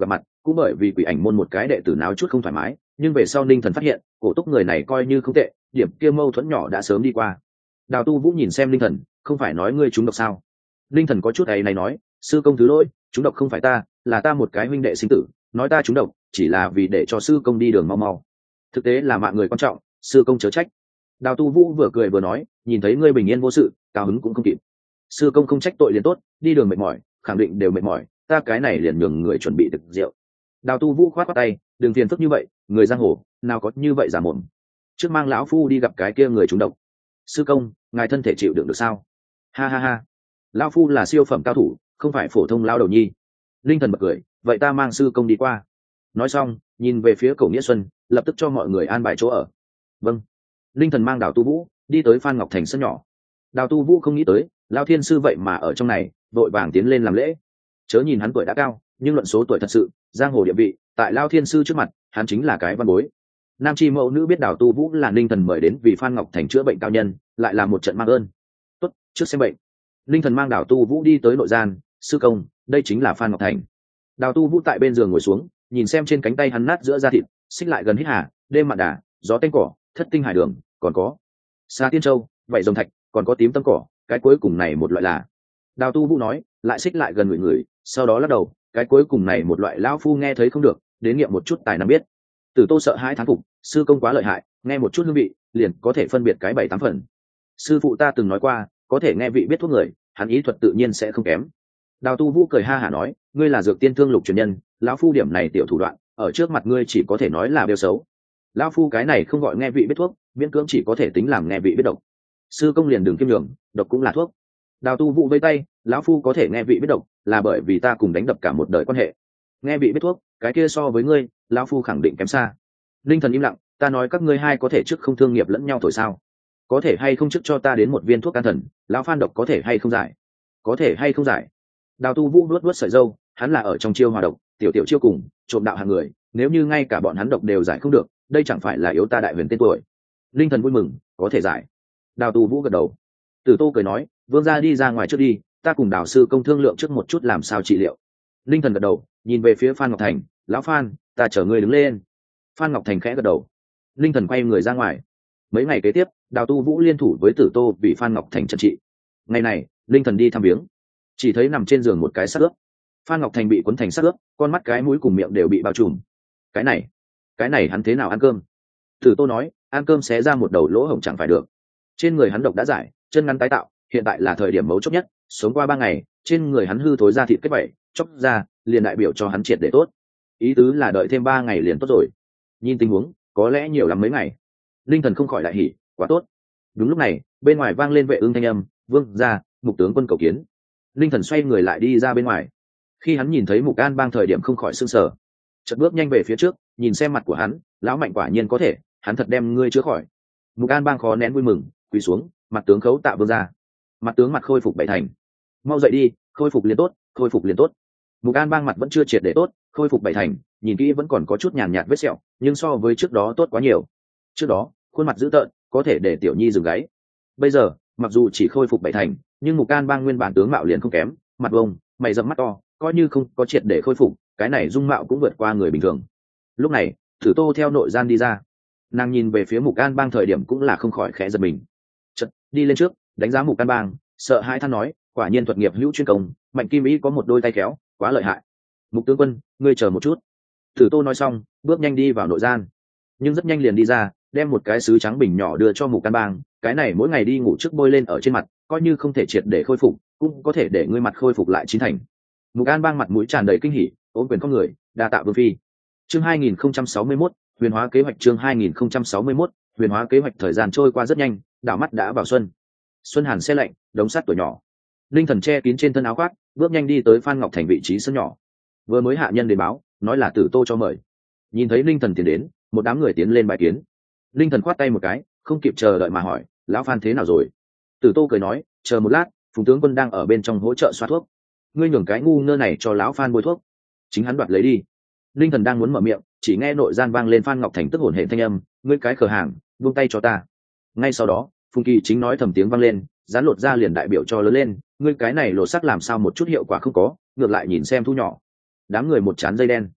cũng bởi vì quỷ ảnh môn một cái đệ tử náo chút không thoải mái, nhưng về sau Ninh Thần phát hiện cổ túc người này coi như không tệ, điểm kia mâu thuẫn nhỏ đã sớm đi qua. Đào Tu Vũ nhìn xem Ninh Thần, không phải nói ngươi trúng độc sao? Ninh Thần có chút ấy này nói, sư công thứ lỗi, trúng độc không phải ta, là ta một cái huynh đệ sinh tử, nói ta trúng độc chỉ là vì để cho sư công đi đường mau mau, thực tế là mạng người quan trọng, sư công chớ trách. Đào Tu Vũ vừa cười vừa nói, nhìn thấy ngươi bình yên vô sự, cao hứng cũng không kịp. Sư công không trách tội liền tốt, đi đường mệt mỏi khẳng định đều mệt mỏi, ta cái này liền nhường người chuẩn bị thực rượu. Đào Tu Vũ khoát khoát tay, đừng phiền phức như vậy, người giang hồ nào có như vậy giả mồm. Trước mang lão phu đi gặp cái kia người trúng độc. Sư công, ngài thân thể chịu đựng được sao? Ha ha ha, lão phu là siêu phẩm cao thủ, không phải phổ thông lão đầu nhi. Linh Thần bật cười, vậy ta mang sư công đi qua. Nói xong nhìn về phía Cổ Nghĩa Xuân, lập tức cho mọi người an bài chỗ ở. Vâng. Linh Thần mang Đào Tu Vũ đi tới Phan Ngọc Thành sân nhỏ. Đào Tu Vũ không nghĩ tới Lão thiên sư vậy mà ở trong này, vội vàng tiến lên làm lễ. Chớ nhìn hắn tuổi đã cao, nhưng luận số tuổi thật sự, giang hồ địa vị, tại Lão thiên sư trước mặt hắn chính là cái văn bối. Nam chi mẫu nữ biết Đào Tu Vũ là Ninh Thần mời đến vì Phan Ngọc Thành chữa bệnh cao nhân, lại là một trận mang ơn. Tốt, trước xem bệnh. Ninh Thần mang Đào Tu Vũ đi tới nội gian. Sư công, đây chính là Phan Ngọc Thành. Đào Tu Vũ tại bên giường ngồi xuống, nhìn xem trên cánh tay hắn nát giữa da thịt, xích lại gần hít hà, đêm mạn đà, gió tanh cỏ, thất tinh hải đường, còn có xa tiên châu, vậy rồng thạch, còn có tím tâm cỏ, cái cuối cùng này một loại là. Đào Tu Vũ nói, lại xích lại gần người, sau đó lắc đầu, cái cuối cùng này một loại lão phu nghe thấy không được, đến nghiệm một chút tài năng biết. Tử Tô sợ hãi thán phục, sư công quá lợi hại, nghe một chút hương vị liền có thể phân biệt cái 7-8 phần. Sư phụ ta từng nói qua, có thể nghe vị biết thuốc người, hắn ý thuật tự nhiên sẽ không kém. Đào Tu Vũ cười ha hả nói, ngươi là dược tiên thương lục truyền nhân, lão phu điểm này tiểu thủ đoạn ở trước mặt ngươi chỉ có thể nói là bêu xấu. Lão phu cái này không gọi nghe vị biết thuốc, miễn cưỡng chỉ có thể tính làm nghe vị biết độc. Sư công liền đừng kiêm nhường, độc cũng là thuốc. Đào Tu Vũ vây tay, lão phu có thể nghe vị biết độc là bởi vì ta cùng đánh đập cả một đời quan hệ, nghe vị biết thuốc cái kia so với ngươi lão phu khẳng định kém xa. Linh Thần im lặng, ta nói các ngươi hai có thể trước không thương nghiệp lẫn nhau thổi sao? Có thể hay không trước cho ta đến một viên thuốc an thần, lão phan độc có thể hay không giải? Có thể hay không giải? Đào Tu Vũ vuốt sợi râu, hắn là ở trong chiêu hòa độc, tiểu tiểu chiêu cùng trộm đạo hàng người, nếu như ngay cả bọn hắn độc đều giải không được, đây chẳng phải là yếu ta đại huyền tên tuổi. Linh Thần vui mừng, có thể giải. Đào Tu Vũ gật đầu. Tử Tô cười nói, vương gia đi ra ngoài trước đi, ta cùng Đào sư công thương lượng trước một chút làm sao trị liệu. Linh Thần gật đầu, nhìn về phía Phan Ngọc Thành, lão Phan, ta chở ngươi đứng lên. Phan Ngọc Thành khẽ gật đầu. Linh Thần quay người ra ngoài. Mấy ngày kế tiếp, Đào Tu Vũ liên thủ với Tử Tô vì Phan Ngọc Thành trần trị. Ngày này, Linh Thần đi thăm viếng, chỉ thấy nằm trên giường một cái xác ướp. Phan Ngọc Thành bị cuốn thành xác ướp, con mắt cái mũi cùng miệng đều bị bao trùm. Cái này hắn thế nào ăn cơm? Tử Tô nói, ăn cơm xé ra một đầu lỗ hổng chẳng phải được. Trên người hắn độc đã giải, chân ngắn tái tạo, hiện tại là thời điểm mấu chốt nhất, sống qua 3 ngày, trên người hắn hư thối ra thịt kết vảy, chóc ra, liền đại biểu cho hắn triệt để tốt. Ý tứ là đợi thêm 3 ngày liền tốt rồi. Nhìn tình huống, có lẽ nhiều lắm mấy ngày. Linh Thần không khỏi đại hỉ, quá tốt. Đúng lúc này, bên ngoài vang lên vệ ương thanh âm, vương gia, Mục tướng quân cầu kiến. Linh Thần xoay người lại đi ra bên ngoài. Khi hắn nhìn thấy Mục An Bang thời điểm không khỏi sưng sờ, chợt bước nhanh về phía trước, nhìn xem mặt của hắn, lão mạnh quả nhiên có thể, hắn thật đem ngươi chữa khỏi. Mục An Bang khó nén vui mừng, quỳ xuống, mặt tướng khấu tạ vương gia. Mặt tướng mặt khôi phục 7 thành. Mau dậy đi, khôi phục liền tốt, khôi phục liền tốt. Mục An Bang mặt vẫn chưa triệt để tốt, khôi phục 7 thành, nhìn kỹ vẫn còn có chút nhàn nhạt vết sẹo, nhưng so với trước đó tốt quá nhiều. Trước đó, khuôn mặt dữ tợn, có thể để tiểu nhi dừng gáy. Bây giờ, mặc dù chỉ khôi phục 7 thành, nhưng Mục An Bang nguyên bản tướng mạo liền không kém, mặt vông, mày rậm mắt to, coi như không có triệt để khôi phục, cái này dung mạo cũng vượt qua người bình thường. Lúc này, Tử Tô theo nội gian đi ra, nàng nhìn về phía Mục An Bang thời điểm cũng là không khỏi khẽ giật mình. Chợt đi lên trước, đánh giá Mục An Bang, sợ hãi than nói, quả nhiên thuật nghiệp hữu chuyên công, Mạnh Kim Ý có một đôi tay khéo, quá lợi hại. Mục tướng quân, ngươi chờ một chút. Tử Tô nói xong, bước nhanh đi vào nội gian, nhưng rất nhanh liền đi ra, đem một cái sứ trắng bình nhỏ đưa cho Mục An Bang, cái này mỗi ngày đi ngủ trước bôi lên ở trên mặt, coi như không thể triệt để khôi phục, cũng có thể để ngươi mặt khôi phục lại 9 thành. Mục An Bang mặt mũi tràn đầy kinh hỉ, ôm quyền con người, đa tạ vương phi. Chương 2061, huyền hóa kế hoạch. Chương 2061, huyền hóa kế hoạch. Thời gian trôi qua rất nhanh, đảo mắt đã vào xuân. Xuân hàn se lạnh, đống sắt tuổi nhỏ. Linh Thần che kín trên thân áo khoác, bước nhanh đi tới Phan Ngọc Thành vị trí sân nhỏ. Vừa mới hạ nhân đến báo, nói là Tử Tô cho mời. Nhìn thấy Linh Thần tiến đến, một đám người tiến lên bài kiến. Linh Thần khoát tay một cái, không kịp chờ đợi mà hỏi, lão Phan thế nào rồi? Tử Tô cười nói, chờ một lát, Phùng tướng quân đang ở bên trong hỗ trợ xoa thuốc. Ngươi nhường cái ngu ngơ này cho lão Phan bôi thuốc, chính hắn đoạt lấy đi. Linh Thần đang muốn mở miệng, chỉ nghe nội gian vang lên Phan Ngọc Thành tức hổn hển thanh âm, ngươi cái khờ hàng, buông tay cho ta. Ngay sau đó, Phùng Kỳ chính nói thầm tiếng vang lên, dán lột ra liền đại biểu cho lớn lên, ngươi cái này lột sắc làm sao một chút hiệu quả không có, ngược lại nhìn xem thu nhỏ. Đám người một chán dây đen.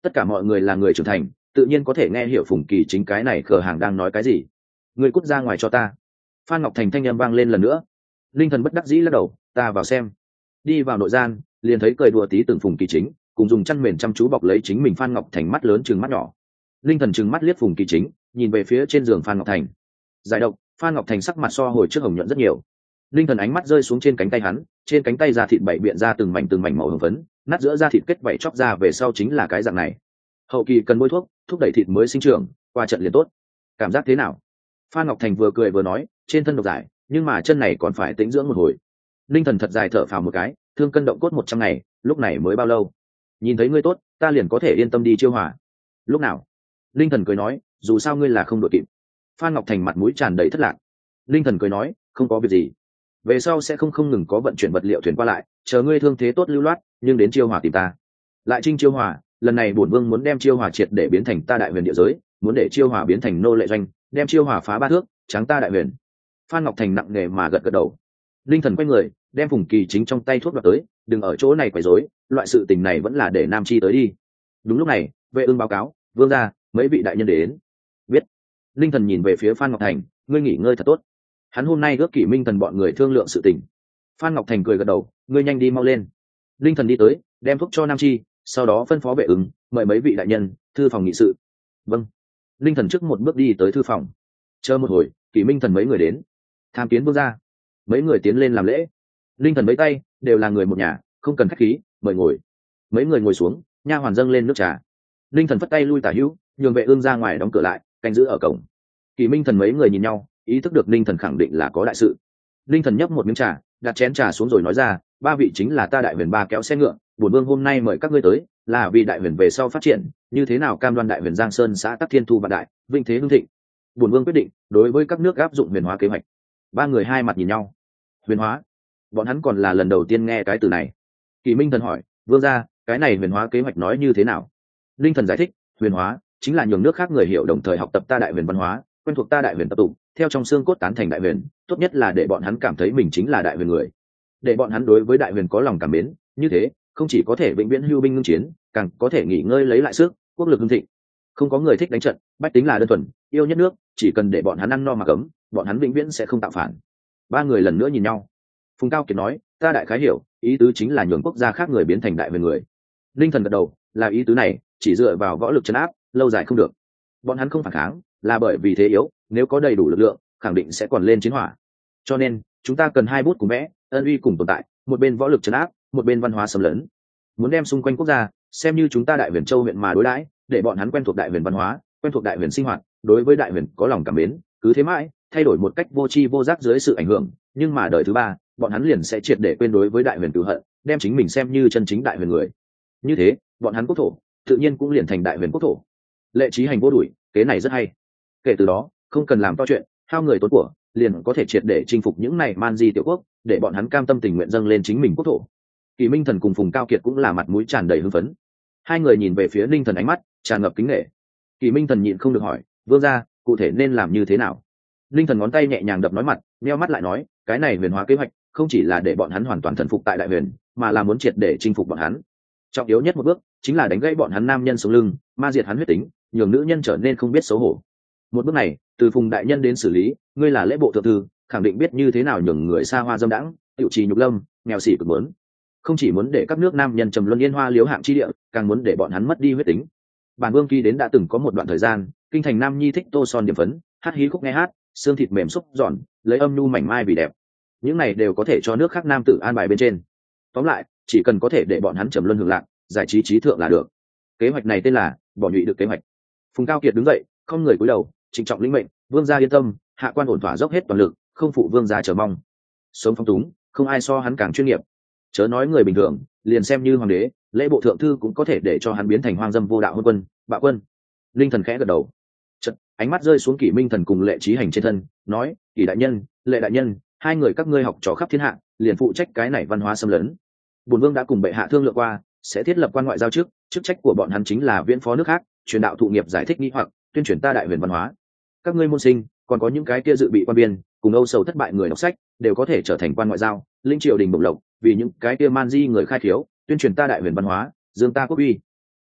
tất cả mọi người là người trưởng thành, tự nhiên có thể nghe hiểu Phùng Kỳ Chính cái này cửa hàng đang nói cái gì. Người cút ra ngoài cho ta. Phan Ngọc Thành thanh âm vang lên lần nữa. Linh Thần bất đắc dĩ lắc đầu, ta vào xem. Đi vào nội gian, liền thấy cười đùa tí từng Phùng Kỳ Chính cùng dùng chăn mền chăm chú bọc lấy chính mình. Phan Ngọc Thành mắt lớn trừng mắt nhỏ. Linh Thần trừng mắt liếc Phùng Kỳ Chính, nhìn về phía trên giường Phan Ngọc Thành. Giải độc. Phan Ngọc Thành sắc mặt so hồi trước hồng nhuận rất nhiều. Linh Thần ánh mắt rơi xuống trên cánh tay hắn, trên cánh tay da thịt bảy biện ra từng mảnh màu hồng phấn, nát giữa da thịt kết vảy chóc ra về sau chính là cái dạng này. Hậu kỳ cần bôi thuốc, thúc đẩy thịt mới sinh trưởng, qua trận liền tốt. Cảm giác thế nào? Phan Ngọc Thành vừa cười vừa nói, trên thân độc giải, nhưng mà chân này còn phải tĩnh dưỡng một hồi. Linh Thần thật dài thở phào một cái, thương cân động cốt 100 ngày, lúc này mới bao lâu? Nhìn thấy ngươi tốt, ta liền có thể yên tâm đi chiêu hỏa. Lúc nào? Linh Thần cười nói, dù sao ngươi là không đội kịp. Phan Ngọc Thành mặt mũi tràn đầy thất lạc. Linh Thần cười nói, không có việc gì, về sau sẽ không ngừng có vận chuyển vật liệu thuyền qua lại, chờ ngươi thương thế tốt lưu loát, nhưng đến chiêu hỏa tìm ta. Lại trinh chiêu hỏa, lần này bổn vương muốn đem chiêu hỏa triệt để biến thành ta đại huyền địa giới, muốn để chiêu hỏa biến thành nô lệ doanh, đem chiêu hỏa phá 3 thước, trắng ta đại huyền. Phan Ngọc Thành nặng nề mà gật gật đầu. Linh Thần quay người, đem Phùng Kỳ Chính trong tay thuốc đoạt tới, đừng ở chỗ này quấy rối, loại sự tình này vẫn là để Nam Chi tới đi. Đúng lúc này, Vệ Ưng báo cáo, vương gia, mấy vị đại nhân đến. Biết. Linh Thần nhìn về phía Phan Ngọc Thành, ngươi nghỉ ngơi thật tốt. Hắn hôm nay ước Kỷ Minh Thần bọn người thương lượng sự tình. Phan Ngọc Thành cười gật đầu, ngươi nhanh đi mau lên. Linh Thần đi tới, đem thuốc cho Nam Chi, sau đó phân phó Vệ Ưng mời mấy vị đại nhân thư phòng nghị sự. Vâng. Linh Thần trước một bước đi tới thư phòng. Chờ một hồi, Kỷ Minh Thần mấy người đến. Tham kiến vương gia. Mấy người tiến lên làm lễ. Linh Thần mấy tay đều là người một nhà, không cần khách khí, mời ngồi. Mấy người ngồi xuống, nha hoàn dâng lên nước trà. Linh Thần phất tay lui tả hữu, nhường Vệ Ưng ra ngoài đóng cửa lại, canh giữ ở cổng. Kỷ Minh Thần mấy người nhìn nhau, ý thức được Linh Thần khẳng định là có đại sự. Linh Thần nhấp một miếng trà, đặt chén trà xuống rồi nói ra, 3 vị chính là ta đại huyền 3 kéo xe ngựa, bổn vương hôm nay mời các ngươi tới, là vì đại huyền về sau phát triển, như thế nào cam đoan đại huyền Giang Sơn xã Tắc Thiên Thu vạn đại, vinh thế hưng thịnh. Bổn vương quyết định, đối với các nước áp dụng huyền hóa kế hoạch. 3 người hai mặt nhìn nhau. Huyền hóa? Bọn hắn còn là lần đầu tiên nghe cái từ này. Kỷ Minh Thần hỏi, vương gia, cái này huyền hóa kế hoạch nói như thế nào? Linh Thần giải thích, huyền hóa chính là nhường nước khác người hiểu đồng thời học tập ta đại huyền văn hóa, quen thuộc ta đại huyền tập tụ, theo trong xương cốt tán thành đại huyền, tốt nhất là để bọn hắn cảm thấy mình chính là đại huyền người, để bọn hắn đối với đại huyền có lòng cảm mến, như thế không chỉ có thể vĩnh viễn hưu binh ngưng chiến, càng có thể nghỉ ngơi lấy lại sức, quốc lực hưng thịnh. Không có người thích đánh trận, bách tính là đơn thuần yêu nhất nước, chỉ cần để bọn hắn ăn no mặc ấm, bọn hắn vĩnh viễn sẽ không tạo phản. 3 người lần nữa nhìn nhau. Phùng Cao Kiệt nói, ta đại khái hiểu, ý tứ chính là nhường quốc gia khác người biến thành đại huyền người. Linh Thần gật đầu, là ý tứ này, chỉ dựa vào võ lực trấn áp lâu dài không được. Bọn hắn không phản kháng là bởi vì thế yếu, nếu có đầy đủ lực lượng khẳng định sẽ còn lên chiến hỏa. Cho nên chúng ta cần 2 bút cùng vẽ, ân uy cùng tồn tại, một bên võ lực trấn áp, một bên văn hóa xâm lấn. Muốn đem xung quanh quốc gia xem như chúng ta đại huyền châu huyện mà đối đãi, để bọn hắn quen thuộc đại huyền văn hóa, quen thuộc đại huyền sinh hoạt, đối với đại huyền có lòng cảm mến, cứ thế mãi thay đổi một cách vô tri vô giác dưới sự ảnh hưởng, nhưng mà đời thứ 3 bọn hắn liền sẽ triệt để quên đối với đại huyền cửu hận, đem chính mình xem như chân chính đại huyền người. Như thế bọn hắn quốc thổ tự nhiên cũng liền thành đại huyền quốc thổ. Lệ Chí Hành vô đuổi, kế này rất hay. Kể từ đó không cần làm to chuyện hao người tốn của, liền có thể triệt để chinh phục những này man di tiểu quốc, để bọn hắn cam tâm tình nguyện dâng lên chính mình quốc thổ. Kỷ Minh Thần cùng Phùng Cao Kiệt cũng là mặt mũi tràn đầy hưng phấn. Hai người nhìn về phía Linh Thần, ánh mắt tràn ngập kính nể. Kỷ Minh Thần nhịn không được hỏi, vương gia, cụ thể nên làm như thế nào? Linh Thần ngón tay nhẹ nhàng đập nói mặt, nheo mắt lại nói, cái này huyền hóa kế hoạch không chỉ là để bọn hắn hoàn toàn thần phục tại đại huyền, mà là muốn triệt để chinh phục bọn hắn. Trọng yếu nhất một bước chính là đánh gãy bọn hắn nam nhân sống lưng, ma diệt hắn huyết tính, nhường nữ nhân trở nên không biết xấu hổ. Một bước này từ Phùng đại nhân đến xử lý, ngươi là lễ bộ thượng thư, khẳng định biết như thế nào nhường người xa hoa dâm đãng, tiểu trì nhục lâm, nghèo xỉ cực muốn. Không chỉ muốn để các nước nam nhân trầm luân yên hoa liếu hạng chi địa, càng muốn để bọn hắn mất đi huyết tính. Bản vương ký đến đã từng có một đoạn thời gian, kinh thành nam nhi thích tô son điểm phấn, hát hí khúc nghe hát, xương thịt mềm xúc giòn, lấy âm nhu mảnh mai vì đẹp. Những này đều có thể cho nước khác nam tự an bài bên trên. Tóm lại, chỉ cần có thể để bọn hắn trầm luân hưởng lạc, giải trí trí thượng là được. Kế hoạch này tên là bỏ nhụy được kế hoạch. Phùng Cao Kiệt đứng dậy, không người cúi đầu, trịnh trọng lĩnh mệnh, vương gia yên tâm, hạ quan ổn thỏa dốc hết toàn lực, không phụ vương gia chờ mong. Sống phong túng, không ai so hắn càng chuyên nghiệp. Chớ nói người bình thường, liền xem như hoàng đế, lễ bộ thượng thư cũng có thể để cho hắn biến thành hoang dâm vô đạo hôn quân, bạo quân. Linh Thần khẽ gật đầu. Chợt, ánh mắt rơi xuống Kỷ Minh Thần cùng Lệ Chí Hành trên thân, nói, Kỷ đại nhân, Lệ đại nhân, hai người các ngươi học trò khắp thiên hạ, liền phụ trách cái này văn hóa xâm lấn. Bổn vương đã cùng bệ hạ thương lượng qua, sẽ thiết lập quan ngoại giao chức trách của bọn hắn chính là viễn phó nước khác, truyền đạo thụ nghiệp, giải thích nghi hoặc, tuyên truyền ta đại huyền văn hóa. Các ngươi môn sinh, còn có những cái kia dự bị quan biên, cùng âu sầu thất bại người đọc sách, đều có thể trở thành quan ngoại giao, linh triều đình bổng lộc, vì những cái kia man di người khai khiếu, tuyên truyền ta đại huyền văn hóa, dương ta quốc uy.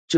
Chương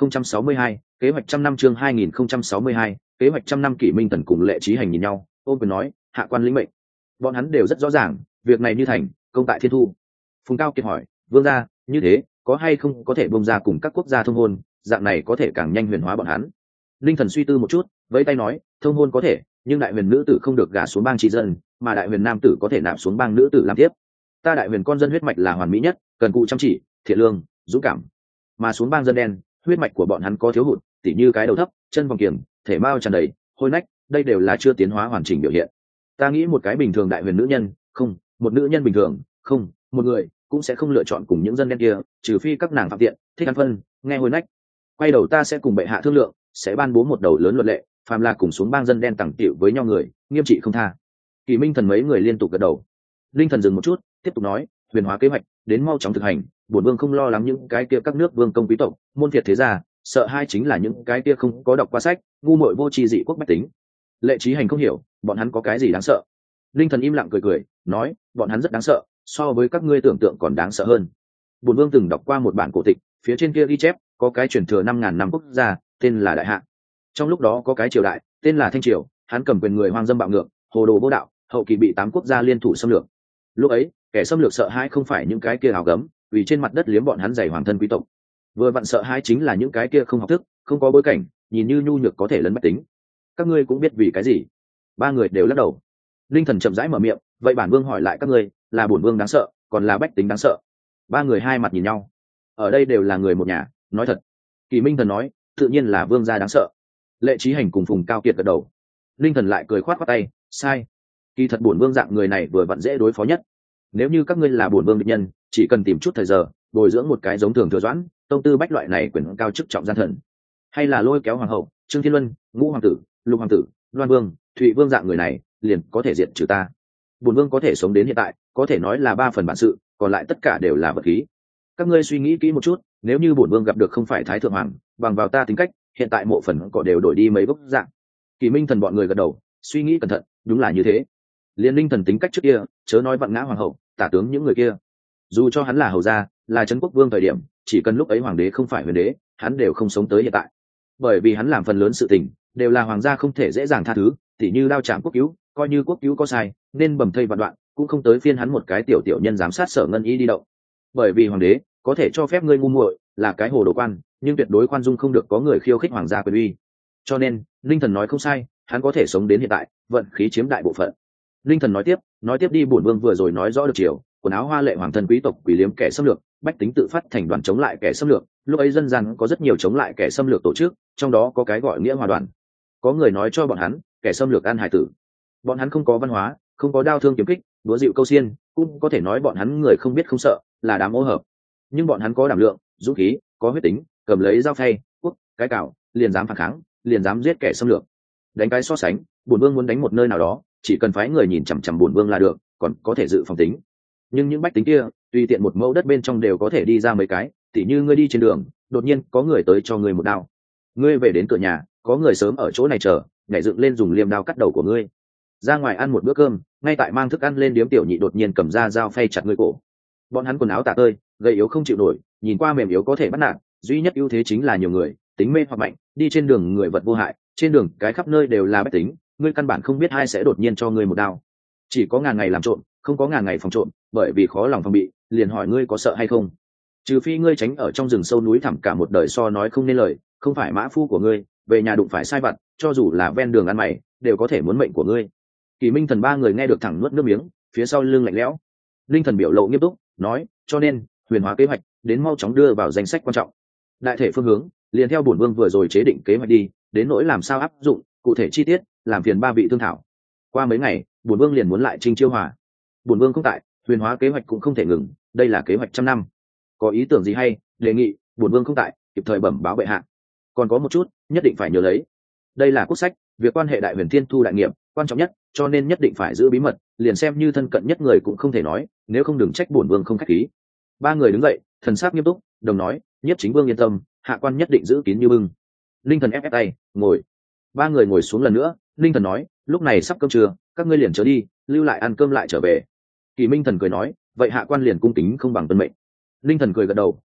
2062, kế hoạch trăm năm. Chương 2062, kế hoạch trăm năm. Kỷ Minh Thần cùng Lệ Chí Hành nhìn nhau, ôm quyền nói, hạ quan lĩnh mệnh. Bọn hắn đều rất rõ ràng, việc này như thành, công tại thiên thu. Phùng Cao Kiệt hỏi, vương gia, như thế, có hay không có thể bông ra cùng các quốc gia thông hôn, dạng này có thể càng nhanh huyền hóa bọn hắn. Linh Thần suy tư một chút, vẫy tay nói, thông hôn có thể, nhưng đại huyền nữ tử không được gả xuống bang trị dân, mà đại huyền nam tử có thể nạp xuống bang nữ tử làm tiếp. Ta đại huyền con dân huyết mạch là hoàn mỹ nhất, cần cù chăm chỉ, thiện lương, dũng cảm. Mà xuống bang dân đen, huyết mạch của bọn hắn có thiếu hụt, tỉ như cái đầu thấp, chân vòng kiềng, thể mao tràn đầy, hôi nách, đây đều là chưa tiến hóa hoàn chỉnh biểu hiện. Ta nghĩ một cái bình thường đại huyền nữ nhân, không, một nữ nhân bình thường, không, một người cũng sẽ không lựa chọn cùng những dân đen kia, trừ phi các nàng phạm tiện, thích ăn phân, nghe hôi nách. Quay đầu ta sẽ cùng bệ hạ thương lượng, sẽ ban bố một đầu lớn luật lệ, phàm là cùng xuống bang dân đen tẳng tiểu với nhau người, nghiêm trị không tha. Kỳ Minh Thần mấy người liên tục gật đầu. Linh Thần dừng một chút, tiếp tục nói, huyền hóa kế hoạch đến mau chóng thực hành, bổn vương không lo lắng những cái kia các nước vương công quý tộc, môn phiệt thế gia, sợ hai chính là những cái kia không có đọc qua sách, ngu muội vô tri dị quốc bách tính. Lệ Chí Hành không hiểu, bọn hắn có cái gì đáng sợ. Linh Thần im lặng cười cười, nói, bọn hắn rất đáng sợ, so với các ngươi tưởng tượng còn đáng sợ hơn. Bổn vương từng đọc qua một bản cổ tịch, phía trên kia ghi chép, có cái truyền thừa 5.000 năm quốc gia, tên là Đại Hạ. Trong lúc đó có cái triều đại, tên là Thanh Triều, hắn cầm quyền người hoang dâm bạo ngược, hồ đồ vô đạo, hậu kỳ bị 8 quốc gia liên thủ xâm lược. Lúc ấy, kẻ xâm lược sợ hãi không phải những cái kia áo gấm, vì trên mặt đất liếm bọn hắn giày hoàng thân quý tộc. Vừa vặn sợ hãi chính là những cái kia không học thức, không có bối cảnh, nhìn như nhu nhược có thể lấn bách tính. Các ngươi cũng biết vì cái gì? Ba người đều lắc đầu. Linh Thần chậm rãi mở miệng, vậy bản vương hỏi lại các ngươi, là bổn vương đáng sợ, còn là bách tính đáng sợ? Ba người hai mặt nhìn nhau. Ở đây đều là người một nhà, nói thật. Kỳ Minh Thần nói, tự nhiên là vương gia đáng sợ. Lệ Chí Hành cùng Phùng Cao Kiệt gật đầu. Linh Thần lại cười khoát khoát tay, sai. Kỳ thật bổn vương dạng người này vừa vặn dễ đối phó nhất. Nếu như các ngươi là bổn vương địch nhân, chỉ cần tìm chút thời giờ, bồi dưỡng một cái giống Thường Thừa Doãn, Tông Tư Bách loại này quyền cao chức trọng gian thần, hay là lôi kéo hoàng hậu, Trương Thiên Luân, Ngũ hoàng tử, Lục hoàng tử, Loan vương, Thụy vương dạng người này, liền có thể diệt trừ ta. Bổn vương có thể sống đến hiện tại, có thể nói là 3 phần bản sự, còn lại tất cả đều là vật khí. Các ngươi suy nghĩ kỹ một chút, nếu như bổn vương gặp được không phải thái thượng hoàng, bằng vào ta tính cách, hiện tại mộ phần cỏ đều đổi đi mấy gốc dạng. Kỳ Minh Thần bọn người gật đầu, suy nghĩ cẩn thận, đúng là như thế. Liên Linh Thần tính cách trước kia, chớ nói vặn ngã hoàng hậu, tả tướng những người kia, dù cho hắn là hầu gia, là trấn quốc vương thời điểm, chỉ cần lúc ấy hoàng đế không phải huyền đế, hắn đều không sống tới hiện tại. Bởi vì hắn làm phần lớn sự tình đều là hoàng gia không thể dễ dàng tha thứ, tỉ như đao chạm quốc cứu, coi như quốc cứu có sai, nên bầm thây vạn đoạn, cũng không tới phiên hắn một cái tiểu tiểu nhân giám sát Sở Ngân Y đi động. Bởi vì hoàng đế có thể cho phép ngươi ngu muội, là cái hồ đồ quan, nhưng tuyệt đối khoan dung không được có người khiêu khích hoàng gia quyền uy. Cho nên, Linh Thần nói không sai, hắn có thể sống đến hiện tại, vận khí chiếm đại bộ phận. Linh Thần nói tiếp đi, bổn vương vừa rồi nói rõ được chiều, quần áo hoa lệ hoàng thân quý tộc quỷ liếm kẻ xâm lược, bách tính tự phát thành đoàn chống lại kẻ xâm lược, lúc ấy dân gian có rất nhiều chống lại kẻ xâm lược tổ chức, trong đó có cái gọi nghĩa hòa đoàn. Có người nói cho bọn hắn, kẻ xâm lược ăn hải tử. Bọn hắn không có văn hóa, không có đao thương kiếm kích, đúa dịu câu xiên, cũng có thể nói bọn hắn người không biết không sợ, là đám ô hợp. Nhưng bọn hắn có đảm lượng, dũng khí, có huyết tính, cầm lấy dao phay, cuốc, cái cào, liền dám phản kháng, liền dám giết kẻ xâm lược. Đánh cái so sánh, bổn vương muốn đánh một nơi nào đó, chỉ cần phái người nhìn chằm chằm bổn vương là được, còn có thể dự phòng tính. Nhưng những bách tính kia, tùy tiện một mẫu đất bên trong đều có thể đi ra mấy cái, tỉ như ngươi đi trên đường, đột nhiên có người tới cho ngươi một đao, ngươi về đến cửa nhà, có người sớm ở chỗ này chờ, nhảy dựng lên dùng liềm đao cắt đầu của ngươi. Ra ngoài ăn một bữa cơm, ngay tại mang thức ăn lên điếm tiểu nhị đột nhiên cầm ra dao phay chặt ngươi cổ. Bọn hắn quần áo tả tơi, gầy yếu không chịu nổi, nhìn qua mềm yếu có thể bắt nạt, duy nhất ưu thế chính là nhiều người, tính mê hoặc mạnh, đi trên đường người vật vô hại, trên đường cái khắp nơi đều là bách tính, ngươi căn bản không biết ai sẽ đột nhiên cho ngươi một đao. Chỉ có ngàn ngày làm trộm, không có ngàn ngày phòng trộm, bởi vì khó lòng phòng bị, liền hỏi ngươi có sợ hay không. Trừ phi ngươi tránh ở trong rừng sâu núi thẳm cả một đời so nói không nên lời, không phải mã phu của ngươi, về nhà đụng phải sai vặt, cho dù là ven đường ăn mày, đều có thể muốn mệnh của ngươi. Kỳ Minh Thần ba người nghe được thẳng nuốt nước miếng, phía sau lưng lạnh lẽo. Linh Thần biểu lộ nghiêm túc, nói, cho nên huyền hóa kế hoạch đến mau chóng đưa vào danh sách quan trọng. Đại thể phương hướng, liền theo bổn vương vừa rồi chế định kế hoạch đi, đến nỗi làm sao áp dụng, cụ thể chi tiết, làm phiền ba vị thương thảo. Qua mấy ngày, bổn vương liền muốn lại Trinh Chiêu Hòa. Bổn vương không tại, huyền hóa kế hoạch cũng không thể ngừng, đây là kế hoạch trăm năm. Có ý tưởng gì hay, đề nghị, bổn vương không tại, kịp thời bẩm báo bệ hạ. Còn có một chút, nhất định phải nhớ lấy. Đây là quốc sách, việc quan hệ đại huyền thiên thu đại nghiệp, quan trọng nhất, cho nên nhất định phải giữ bí mật, liền xem như thân cận nhất người cũng không thể nói, nếu không đừng trách bổn vương không khách khí. Ba người đứng dậy, thần sắc nghiêm túc, đồng nói, Nhiếp Chính Vương yên tâm, hạ quan nhất định giữ kín như bưng. Linh Thần ép tay, ngồi. Ba người ngồi xuống lần nữa, Linh Thần nói, lúc này sắp cơm trưa, các ngươi liền trở đi, lưu lại ăn cơm lại trở về. Kỳ Minh Thần cười nói, vậy hạ quan liền cung kính không bằng tuân mệnh. Linh Thần cười gật đầu,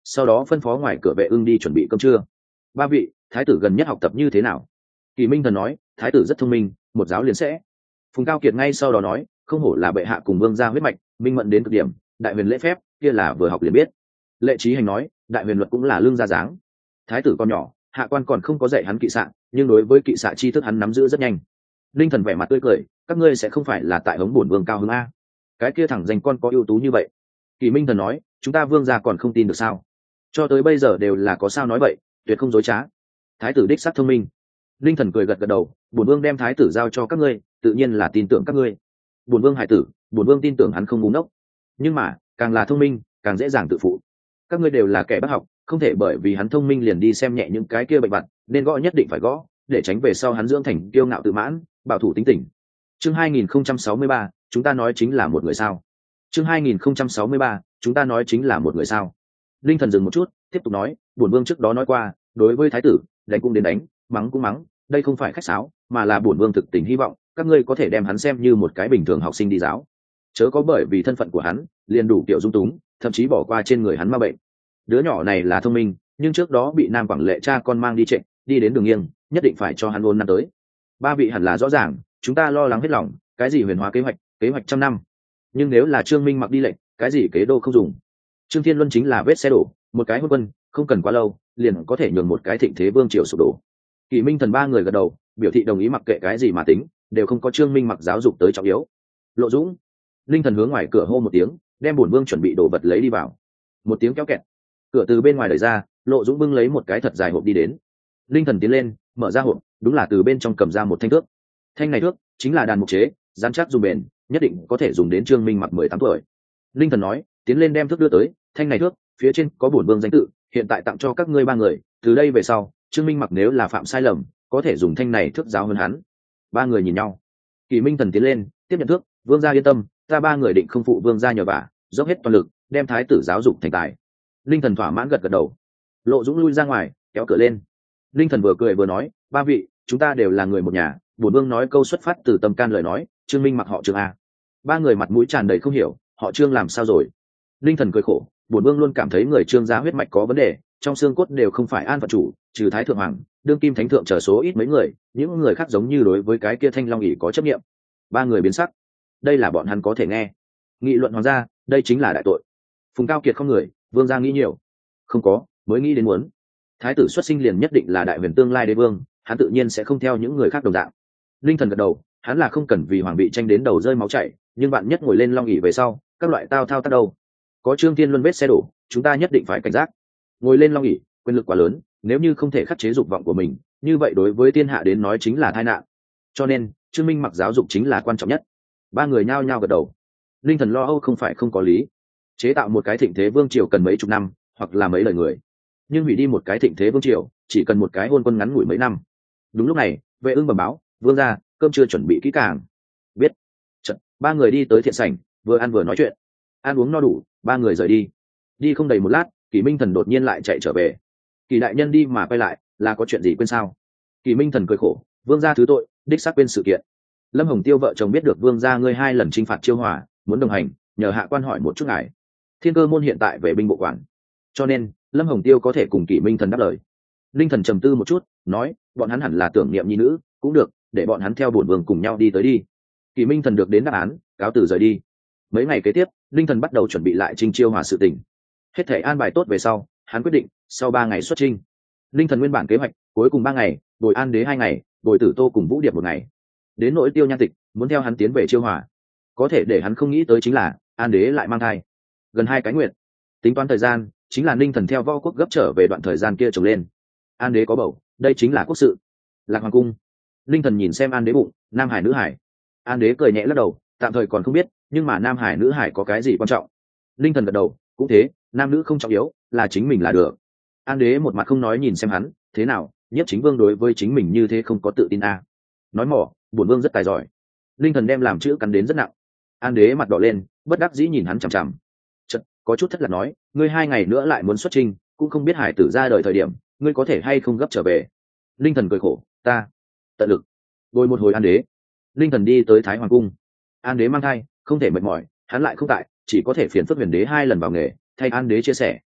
sau đó phân phó ngoài cửa vệ ưng đi chuẩn bị cơm trưa. Ba vị, thái tử gần nhất học tập như thế nào? Kỳ Minh Thần nói, thái tử rất thông minh, một giáo liền sẽ. Phùng Cao Kiệt ngay sau đó nói, không hổ là bệ hạ cùng vương gia huyết mạch, minh mẫn đến cực điểm, đại huyền lễ phép kia là vừa học liền biết. Lệ Chí Hành nói, đại huyền luật cũng là lương gia dáng. Thái tử còn nhỏ, hạ quan còn không có dạy hắn kỵ xạ, nhưng đối với kỵ xạ tri thức hắn nắm giữ rất nhanh. Linh Thần vẻ mặt tươi cười, các ngươi sẽ không phải là tại hống bổn vương cao hứng a? Cái kia thẳng danh con có ưu tú như vậy. Kỳ Minh Thần nói, chúng ta vương gia còn không tin được sao? Cho tới bây giờ đều là có sao nói vậy, tuyệt không dối trá. Thái tử đích xác thông minh. Linh Thần cười gật gật đầu, bổn vương đem thái tử giao cho các ngươi, tự nhiên là tin tưởng các ngươi. Bổn vương hải tử, bổn vương tin tưởng hắn không ngu ngốc, nhưng mà càng là thông minh càng dễ dàng tự phụ. Các ngươi đều là kẻ bác học, không thể bởi vì hắn thông minh liền đi xem nhẹ những cái kia bệnh vặt, nên gõ nhất định phải gõ, để tránh về sau hắn dưỡng thành kiêu ngạo tự mãn, bảo thủ tính tình. Chương 2063, chúng ta nói chính là một người sao? Chương 2063, chúng ta nói chính là một người sao? Linh Thần dừng một chút, tiếp tục nói, bổn vương trước đó nói qua, đối với thái tử, đánh cũng đến đánh, mắng cũng mắng, đây không phải khách sáo, mà là bổn vương thực tình hy vọng các ngươi có thể đem hắn xem như một cái bình thường học sinh đi giáo, chớ có bởi vì thân phận của hắn liền đủ kiểu dung túng, thậm chí bỏ qua trên người hắn ma bệnh. Đứa nhỏ này là thông minh, nhưng trước đó bị Nam Quảng Lệ cha con mang đi trệ, đi đến đường nghiêng, nhất định phải cho hắn ôn năm tới. Ba vị hẳn là rõ ràng, chúng ta lo lắng hết lòng, cái gì huyền hóa kế hoạch trăm năm, nhưng nếu là Trương Minh mặc đi lệnh, cái gì kế đô không dùng. Trương Thiên Luân chính là vết xe đổ, một cái hôn quân, không cần quá lâu, liền có thể nhường một cái thịnh thế vương triều sụp đổ. Kỳ Minh Thần ba người gật đầu, biểu thị đồng ý, mặc kệ cái gì mà tính, đều không có Trương Minh mặc giáo dục tới trọng yếu. Lộ Dũng, Linh Thần hướng ngoài cửa hô một tiếng, đem bổn vương chuẩn bị đồ vật lấy đi vào. Một tiếng kéo kẹt, cửa từ bên ngoài đẩy ra, Lộ Dũng bưng lấy một cái thật dài hộp đi đến. Linh Thần tiến lên, mở ra hộp, đúng là từ bên trong cầm ra một thanh thước. Thanh này thước chính là đàn mục chế, dán chắc dùng bền, nhất định có thể dùng đến Trương Minh mặc 18 tuổi. Linh Thần nói, tiến lên đem thước đưa tới, thanh này thước, phía trên có bổn vương danh tự, hiện tại tặng cho các ngươi ba người, từ đây về sau, Trương Minh mặc nếu là phạm sai lầm, có thể dùng thanh này thước giáo hơn hắn. Ba người nhìn nhau. Kỳ Minh Thần tiến lên, tiếp nhận thước, vương gia yên tâm, ta ba người định không phụ vương gia nhờ vả, dốc hết toàn lực, đem thái tử giáo dục thành tài. Linh Thần thỏa mãn gật gật đầu. Lộ Dũng lui ra ngoài, kéo cửa lên. Linh Thần vừa cười vừa nói, ba vị, chúng ta đều là người một nhà, bổn vương nói câu xuất phát từ tâm can lời nói, Trương Minh mặc họ Trương a. Ba người mặt mũi tràn đầy không hiểu, họ Trương làm sao rồi? Linh Thần cười khổ, bổn vương luôn cảm thấy người Trương gia huyết mạch có vấn đề, trong xương cốt đều không phải an phận chủ, trừ thái thượng hoàng, đương kim thánh thượng trở số ít mấy người, những người khác giống như đối với cái kia Thanh Long ỷ có chấp niệm. Ba người biến sắc, đây là bọn hắn có thể nghe. Nghị luận hoàng gia, đây chính là đại tội. Phùng Cao Kiệt không người, vương gia nghĩ nhiều. Không có, mới nghĩ đến muốn. Thái tử xuất sinh liền nhất định là đại huyền tương lai đế vương, hắn tự nhiên sẽ không theo những người khác đồng dạng. Linh Thần gật đầu, hắn là không cần vì hoàng bị tranh đến đầu rơi máu chảy, nhưng bạn nhất ngồi lên long ỷ về sau, các loại tao thao tác đâu. Có Trương Thiên Luân vết xe đổ, chúng ta nhất định phải cảnh giác. Ngồi lên long ỷ, quyền lực quá lớn, nếu như không thể khắc chế dục vọng của mình, như vậy đối với thiên hạ đến nói chính là tai nạn. Cho nên, Trương Minh mặc giáo dục chính là quan trọng nhất. Ba người nhao nhao gật đầu. Linh Thần lo âu không phải không có lý. Chế tạo một cái thịnh thế vương triều cần mấy chục năm, hoặc là mấy lời người. Nhưng hủy đi một cái thịnh thế vương triều, chỉ cần một cái hôn quân ngắn ngủi mấy năm. Đúng lúc này, Vệ Ưng bẩm báo, vương gia, cơm chưa chuẩn bị kỹ càng. Biết. Chật, ba người đi tới thiện sảnh, vừa ăn vừa nói chuyện. Ăn uống no đủ, ba người rời đi. Đi không đầy một lát, Kỳ Minh Thần đột nhiên lại chạy trở về. Kỳ đại nhân đi mà quay lại, là có chuyện gì quên sao? Kỳ Minh Thần cười khổ, vương gia thứ tội, đích xác quên sự kiện. Lâm Hồng Tiêu vợ chồng biết được vương gia ngươi 2 lần chinh phạt Chiêu Hòa, muốn đồng hành, nhờ hạ quan hỏi một chút ngài. Thiên Cơ môn hiện tại về binh bộ quản, cho nên Lâm Hồng Tiêu có thể cùng Kỳ Minh Thần đáp lời. Linh Thần trầm tư một chút, nói, bọn hắn hẳn là tưởng niệm nhi nữ, cũng được, để bọn hắn theo bổn vương cùng nhau đi tới đi. Kỳ Minh Thần được đến đáp án, cáo từ rời đi. Mấy ngày kế tiếp, Linh Thần bắt đầu chuẩn bị lại chinh Chiêu Hòa sự tình. Hết thể an bài tốt về sau, hắn quyết định sau 3 ngày xuất chinh. Linh Thần nguyên bản kế hoạch, cuối cùng 3 ngày, bồi An Đế 2 ngày, bồi Tử Tô cùng Vũ Điệp 1 ngày. Đến nỗi Tiêu Nhan Tịch muốn theo hắn tiến về Chiêu Hòa, có thể để hắn không nghĩ tới chính là An Đế lại mang thai, gần 2 cái nguyệt. Tính toán thời gian, chính là Linh Thần theo Võ Quốc gấp trở về đoạn thời gian kia trồng lên. An Đế có bầu, đây chính là quốc sự. Lạc Hoàng cung, Linh Thần nhìn xem An Đế bụng, nam hải nữ hải. An Đế cười nhẹ lắc đầu, tạm thời còn không biết, nhưng mà nam hải nữ hải có cái gì quan trọng? Linh Thần gật đầu, cũng thế, nam nữ không trọng yếu, là chính mình là được. An Đế một mặt không nói nhìn xem hắn, thế nào, Nhiếp Chính Vương đối với chính mình như thế không có tự tin à? Nói mỏ, bổn vương rất tài giỏi. Linh Thần đem làm chữ cắn đến rất nặng. An Đế mặt đỏ lên, bất đắc dĩ nhìn hắn chằm chằm. Chợt, có chút thất lạc nói, ngươi 2 ngày nữa lại muốn xuất chinh, cũng không biết hải tử ra đời thời điểm, ngươi có thể hay không gấp trở về. Linh Thần cười khổ, ta tận lực. Ngồi một hồi An Đế, Linh Thần đi tới Thái Hoàng cung. An Đế mang thai, không thể mệt mỏi, hắn lại không tại, chỉ có thể phiền phức Huyền Đế 2 lần vào nghề, thay An Đế chia sẻ.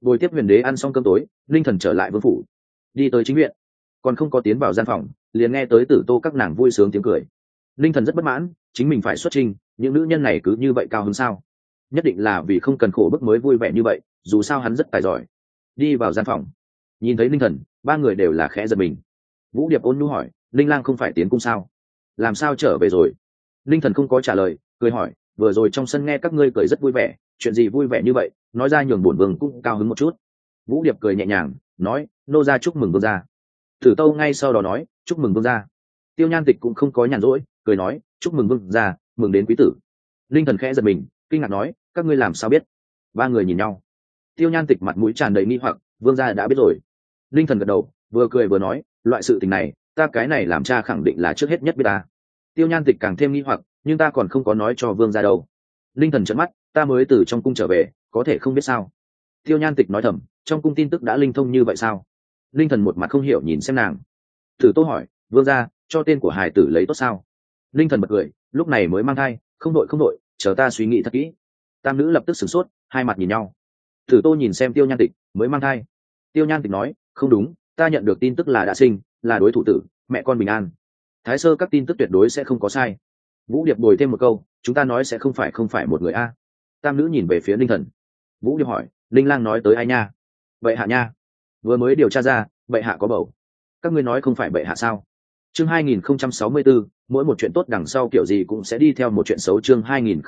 Buổi tiếp huyền đế ăn xong cơm tối, linh thần trở lại vương phủ, đi tới chính viện, còn không có tiến vào gian phòng liền nghe tới Tử Tô các nàng vui sướng tiếng cười. Linh thần rất bất mãn, chính mình phải xuất trình, những nữ nhân này cứ như vậy cao hứng sao? Nhất định là vì không cần khổ bức mới vui vẻ như vậy, dù sao hắn rất tài giỏi. Đi vào gian phòng, nhìn thấy linh thần, ba người đều là khẽ giật mình. Vũ Điệp ôn nhu hỏi, linh lang không phải tiến cung sao, làm sao trở về rồi? Linh thần không có trả lời, cười hỏi, vừa rồi trong sân nghe các ngươi cười rất vui vẻ, chuyện gì vui vẻ như vậy, nói ra nhường bổn vương cũng cao hứng một chút. Vũ Điệp cười nhẹ nhàng nói, nô gia chúc mừng vương gia. Tử Tâu ngay sau đó nói, chúc mừng vương gia. Tiêu Nhan Tịch cũng không có nhàn rỗi, cười nói, chúc mừng vương gia, mừng đến quý tử. Linh thần khẽ giật mình, kinh ngạc nói, các ngươi làm sao biết? Ba người nhìn nhau. Tiêu Nhan Tịch mặt mũi tràn đầy nghi hoặc, vương gia đã biết rồi. Linh thần gật đầu, vừa cười vừa nói, loại sự tình này ta cái này làm cha khẳng định là trước hết nhất biết ta. Tiêu Nhan Tịch càng thêm nghi hoặc, nhưng ta còn không có nói cho vương gia đâu. Linh thần trợn mắt, ta mới từ trong cung trở về, có thể không biết sao? Tiêu Nhan Tịch nói thầm, trong cung tin tức đã linh thông như vậy sao? Linh thần một mặt không hiểu nhìn xem nàng. Tử Tô hỏi, vương gia cho tên của hài tử lấy tốt sao? Linh thần bật cười, lúc này mới mang thai, không đội không đội, chờ ta suy nghĩ thật kỹ. Tam nữ lập tức sửng sốt, hai mặt nhìn nhau. Tử Tô nhìn xem Tiêu Nhan Tịch, mới mang thai. Tiêu Nhan Tịch nói, không đúng, ta nhận được tin tức là đã sinh, là đối thủ tử, mẹ con bình an. Thái sơ các tin tức tuyệt đối sẽ không có sai. Vũ Điệp bồi thêm một câu, chúng ta nói sẽ không phải một người a. Tam nữ nhìn về phía Linh thần. Vũ Điệp hỏi, Linh lang nói tới ai nha? Bệ hạ nha. Vừa mới điều tra ra, bệ hạ có bầu. Các ngươi nói không phải bệ hạ sao? Chương 2064, mỗi một chuyện tốt đằng sau kiểu gì cũng sẽ đi theo một chuyện xấu. Chương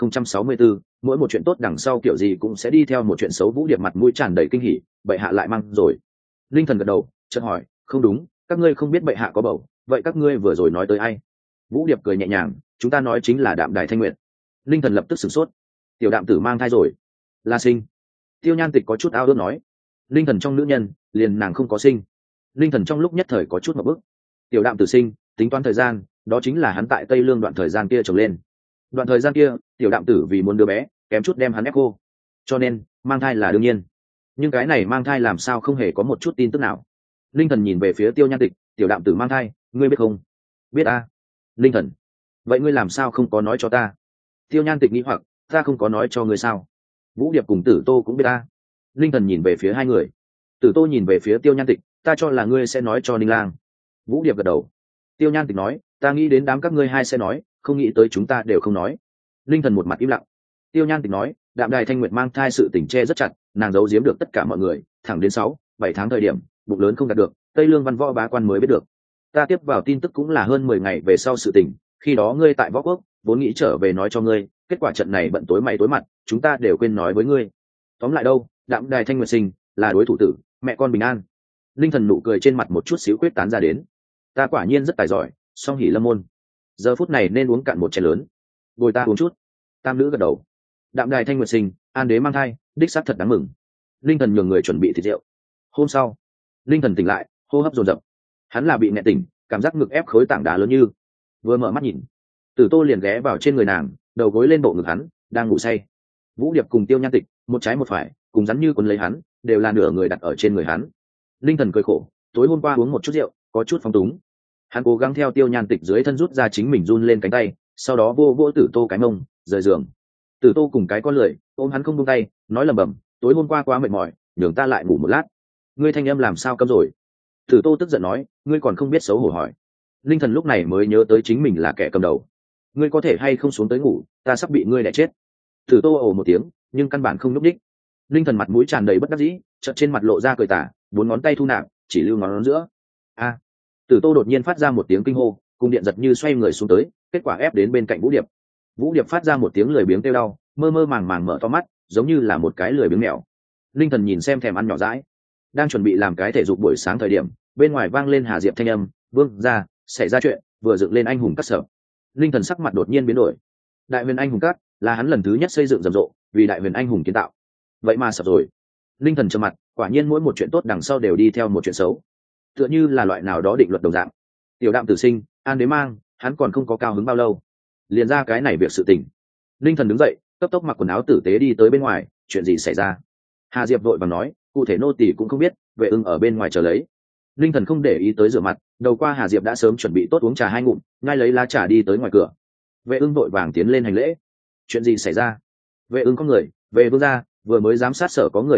2064, mỗi một chuyện tốt đằng sau kiểu gì cũng sẽ đi theo một chuyện xấu. Vũ Điệp mặt mũi tràn đầy kinh hỉ, bệ hạ lại mang rồi. Linh thần gật đầu, chợt hỏi, không đúng, các ngươi không biết bệ hạ có bầu, vậy các ngươi vừa rồi nói tới ai? Vũ Điệp cười nhẹ nhàng, chúng ta nói chính là Đạm Đài Thanh Nguyệt. Linh thần lập tức sửng sốt, tiểu đạm tử mang thai rồi? La sinh. Tiêu Nhan Tịch có chút ao ước nói, linh thần trong nữ nhân liền nàng không có sinh. Linh thần trong lúc nhất thời có chút một bức. Tiểu đạm tử sinh, tính toán thời gian, đó chính là hắn tại Tây Lương đoạn thời gian kia trồng lên. Đoạn thời gian kia, tiểu đạm tử vì muốn đứa bé, kém chút đem hắn ép cô, cho nên mang thai là đương nhiên. Nhưng cái này mang thai làm sao không hề có một chút tin tức nào? Linh thần nhìn về phía Tiêu Nhan Tịch, tiểu đạm tử mang thai, ngươi biết không? Biết a. Linh thần, vậy ngươi làm sao không có nói cho ta? Tiêu Nhan Tịch nghĩ hoặc, ta không có nói cho ngươi sao? Vũ Điệp cùng Tử Tô cũng biết ta. Linh thần nhìn về phía hai người. Tử Tô nhìn về phía Tiêu Nhan Tịch, ta cho là ngươi sẽ nói cho Ninh lang. Vũ Điệp gật đầu. Tiêu Nhan Tịch nói, ta nghĩ đến đám các ngươi hai sẽ nói, không nghĩ tới chúng ta đều không nói. Linh thần một mặt im lặng. Tiêu Nhan Tịch nói, Đạm Đài Thanh Nguyệt mang thai sự tình che rất chặt, nàng giấu giếm được tất cả mọi người, thẳng đến 6-7 tháng thời điểm, bụng lớn không đạt được, Tây Lương văn võ bá quan mới biết được. Ta tiếp vào tin tức cũng là hơn 10 ngày về sau sự tình, khi đó ngươi tại võ quốc, vốn nghĩ trở về nói cho ngươi, kết quả trận này bận tối mày tối mặt, chúng ta đều quên nói với ngươi. Tóm lại đâu, Đạm Đài Thanh Nguyệt sinh là đối thủ tử, mẹ con bình an. Linh thần nụ cười trên mặt một chút xíu quyết tán ra đến. Ta quả nhiên rất tài giỏi, song hỉ lâm môn. Giờ phút này nên uống cạn một chén lớn. Bồi ta uống chút. Tam nữ gật đầu. Đạm Đài Thanh Nguyệt sinh, an đế mang thai, đích xác thật đáng mừng. Linh thần nhường người chuẩn bị thịt rượu. Hôm sau, linh thần tỉnh lại, hô hấp dồn dập. Hắn là bị nghẹn tỉnh, cảm giác ngực ép khối tảng đá lớn như. Vừa mở mắt nhìn, Tử Tô liền ghé vào trên người nàng, đầu gối lên bộ ngực hắn, đang ngủ say. Vũ Điệp cùng Tiêu Nhan Tịch, một trái một phải, cùng rắn như cuốn lấy hắn, đều là nửa người đặt ở trên người hắn. Linh thần cười khổ, tối hôm qua uống một chút rượu, có chút phóng túng. Hắn cố gắng theo Tiêu Nhan Tịch dưới thân rút ra chính mình run lên cánh tay, sau đó vô vô Tử Tô cái mông, rời giường. Tử Tô cùng cái con lười, ôm hắn không buông tay, nói lẩm bẩm, tối hôm qua quá mệt mỏi, nhường ta lại ngủ một lát. Ngươi thanh âm làm sao câm rồi? Tử Tô tức giận nói, ngươi còn không biết xấu hổ hỏi. Linh thần lúc này mới nhớ tới chính mình là kẻ cầm đầu. Ngươi có thể hay không xuống tới ngủ, ta sắp bị ngươi đẻ chết. Tử Tô ồ một tiếng, nhưng căn bản không nhúc đích. Linh thần mặt mũi tràn đầy bất đắc dĩ, chợt trên mặt lộ ra cười tà, 4 ngón tay thu nạp, chỉ lưu ngón giữa. A! Tử Tô đột nhiên phát ra một tiếng kinh hô, cung điện giật như xoay người xuống tới, kết quả ép đến bên cạnh Vũ Điệp. Vũ Điệp phát ra một tiếng lười biếng kêu đau, mơ mơ màng màng mở to mắt, giống như là một cái lười biếng mèo. Linh thần nhìn xem thèm ăn nhỏ dãi, đang chuẩn bị làm cái thể dục buổi sáng thời điểm, bên ngoài vang lên Hà Diệp thanh âm, "Vương gia, xảy ra chuyện, vừa dựng lên anh hùng cát sở." Linh thần sắc mặt đột nhiên biến đổi. Đại huyền anh hùng cát là hắn lần thứ nhất xây dựng rầm rộ, vì đại huyền anh hùng kiến tạo. Vậy mà sập rồi. Linh thần trầm mặt, quả nhiên mỗi một chuyện tốt đằng sau đều đi theo một chuyện xấu, tựa như là loại nào đó định luật đồng dạng. Tiểu đạm tử sinh, an đế mang, hắn còn không có cao hứng bao lâu, liền ra cái này việc sự tình. Linh thần đứng dậy, cấp tốc mặc quần áo tử tế đi tới bên ngoài, chuyện gì xảy ra? Hà Diệp vội vàng nói, cụ thể nô tỳ cũng không biết, vệ ưng ở bên ngoài chờ lấy. Linh thần không để ý tới rửa mặt, đầu qua Hà Diệp đã sớm chuẩn bị tốt uống trà 2 ngụm, ngay lấy lá trà đi tới ngoài cửa. Vệ ưng vội vàng tiến lên hành lễ. Chuyện gì xảy ra? Vệ ưng có người, về vương gia, vừa mới giám sát sở có người đến báo,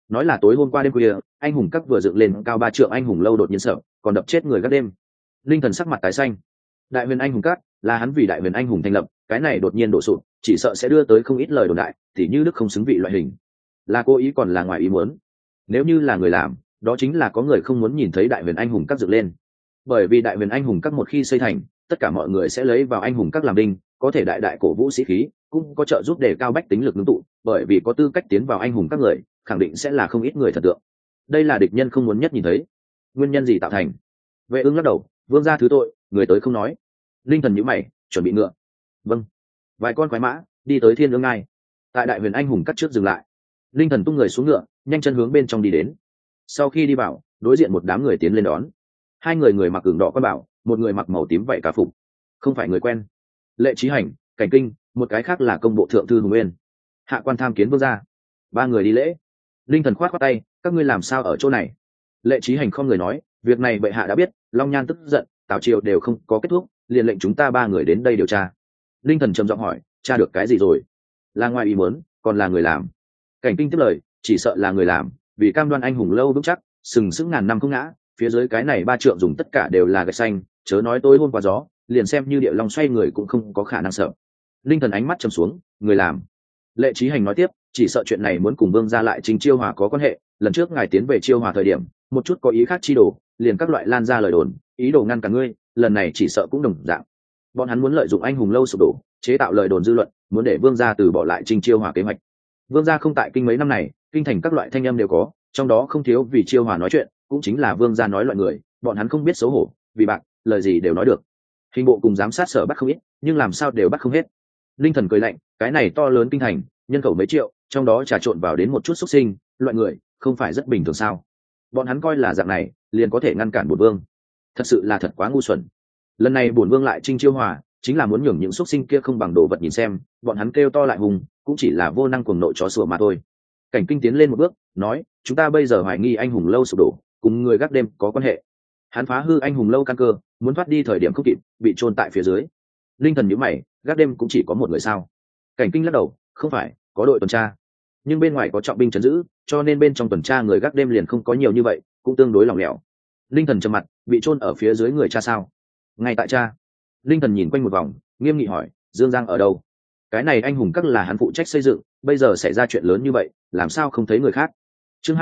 nói là tối hôm qua đêm khuya anh hùng các vừa dựng lên cao 3 trượng anh hùng lâu đột nhiên sợ còn đập chết người gác đêm. Linh thần sắc mặt tái xanh. Đại huyền anh hùng các là hắn vì đại huyền anh hùng thành lập, cái này đột nhiên đổ sụp chỉ sợ sẽ đưa tới không ít lời đồn đại, thì như đức không xứng vị loại hình, là cố ý còn là ngoài ý muốn. Nếu như là người làm, đó chính là có người không muốn nhìn thấy đại huyền anh hùng các dựng lên, bởi vì đại huyền anh hùng các một khi xây thành, tất cả mọi người sẽ lấy vào anh hùng các làm đinh, có thể đại đại cổ vũ sĩ khí, cũng có trợ giúp để cao bách tính lực ngưng tụ, bởi vì có tư cách tiến vào anh hùng các người khẳng định sẽ là không ít người thần tượng. Đây là địch nhân không muốn nhất nhìn thấy. Nguyên nhân gì tạo thành? Vệ Ưng lắc đầu, vương gia thứ tội, người tới không nói. Linh thần nhíu mày, chuẩn bị ngựa. Vâng. Vài con quái mã đi tới thiên ương ngai, tại đại huyền anh hùng cắt trước dừng lại. Linh thần tung người xuống ngựa, nhanh chân hướng bên trong đi đến. Sau khi đi vào, đối diện một đám người tiến lên đón. Hai người, người mặc ửng đỏ quan bảo, một người mặc màu tím vậy cả phục, không phải người quen. Lệ Chí Hành, Cảnh Kinh, một cái khác là công bộ thượng thư Hùng Nguyên. Hạ quan tham kiến vương gia. Ba người đi lễ. Linh thần khoát khoát tay, các ngươi làm sao ở chỗ này? Lệ Chí Hành không người nói, việc này bệ hạ đã biết, Long Nhan tức giận, Tào triều đều không có kết thúc, liền lệnh chúng ta ba người đến đây điều tra. Linh thần trầm giọng hỏi, tra được cái gì rồi? Là ngoài ý muốn, còn là người làm? Cảnh Kinh tiếp lời, chỉ sợ là người làm, vì cam đoan anh hùng lâu vững chắc, sừng sững ngàn năm không ngã, phía dưới cái này 3 trượng dùng tất cả đều là gạch xanh, chớ nói tôi hôn qua gió, liền xem như địa long xoay người cũng không có khả năng sợ. Linh thần ánh mắt trầm xuống, người làm. Lệ Chí Hành nói tiếp, chỉ sợ chuyện này muốn cùng vương gia lại Trình Chiêu Hòa có quan hệ, lần trước ngài tiến về Chiêu Hòa thời điểm, một chút có ý khác chi đồ, liền các loại lan ra lời đồn, ý đồ ngăn cản ngươi, lần này chỉ sợ cũng đồng dạng. Bọn hắn muốn lợi dụng anh hùng lâu sụp đổ, chế tạo lời đồn dư luận, muốn để vương gia từ bỏ lại Trình Chiêu Hòa kế hoạch. Vương gia không tại kinh mấy năm này, kinh thành các loại thanh âm đều có, trong đó không thiếu vì Chiêu Hòa nói chuyện, cũng chính là vương gia nói loại người, bọn hắn không biết xấu hổ, vì bạn, lời gì đều nói được. Hình bộ cùng giám sát sở bắt không ít, nhưng làm sao đều bắt không hết. Linh thần cười lạnh, cái này to lớn kinh thành, nhân khẩu mấy triệu, trong đó trà trộn vào đến một chút xuất sinh, loại người, không phải rất bình thường sao? Bọn hắn coi là dạng này, liền có thể ngăn cản bổn vương. Thật sự là thật quá ngu xuẩn. Lần này bổn vương lại Trình Chiêu Hòa, chính là muốn nhường những xuất sinh kia không bằng đồ vật nhìn xem, bọn hắn kêu to lại hùng, cũng chỉ là vô năng cuồng nội chó sủa mà thôi. Cảnh Kinh tiến lên một bước, nói, chúng ta bây giờ hoài nghi anh hùng lâu sụp đổ, cùng người gác đêm có quan hệ. Hắn phá hư anh hùng lâu căn cơ, muốn thoát đi thời điểm không kịp, bị chôn tại phía dưới. Linh thần nhíu mày, gác đêm cũng chỉ có một người sao? Cảnh Kinh lắc đầu, không phải, có đội tuần tra, nhưng bên ngoài có trọng binh trấn giữ, cho nên bên trong tuần tra người gác đêm liền không có nhiều như vậy, cũng tương đối lỏng lẻo. Linh thần trầm mặt, bị chôn ở phía dưới người cha sao? Ngay tại cha. Linh thần nhìn quanh một vòng, nghiêm nghị hỏi, Dương Giang ở đâu? Cái này anh hùng các là hắn phụ trách xây dựng, bây giờ xảy ra chuyện lớn như vậy, làm sao không thấy người khác? Chương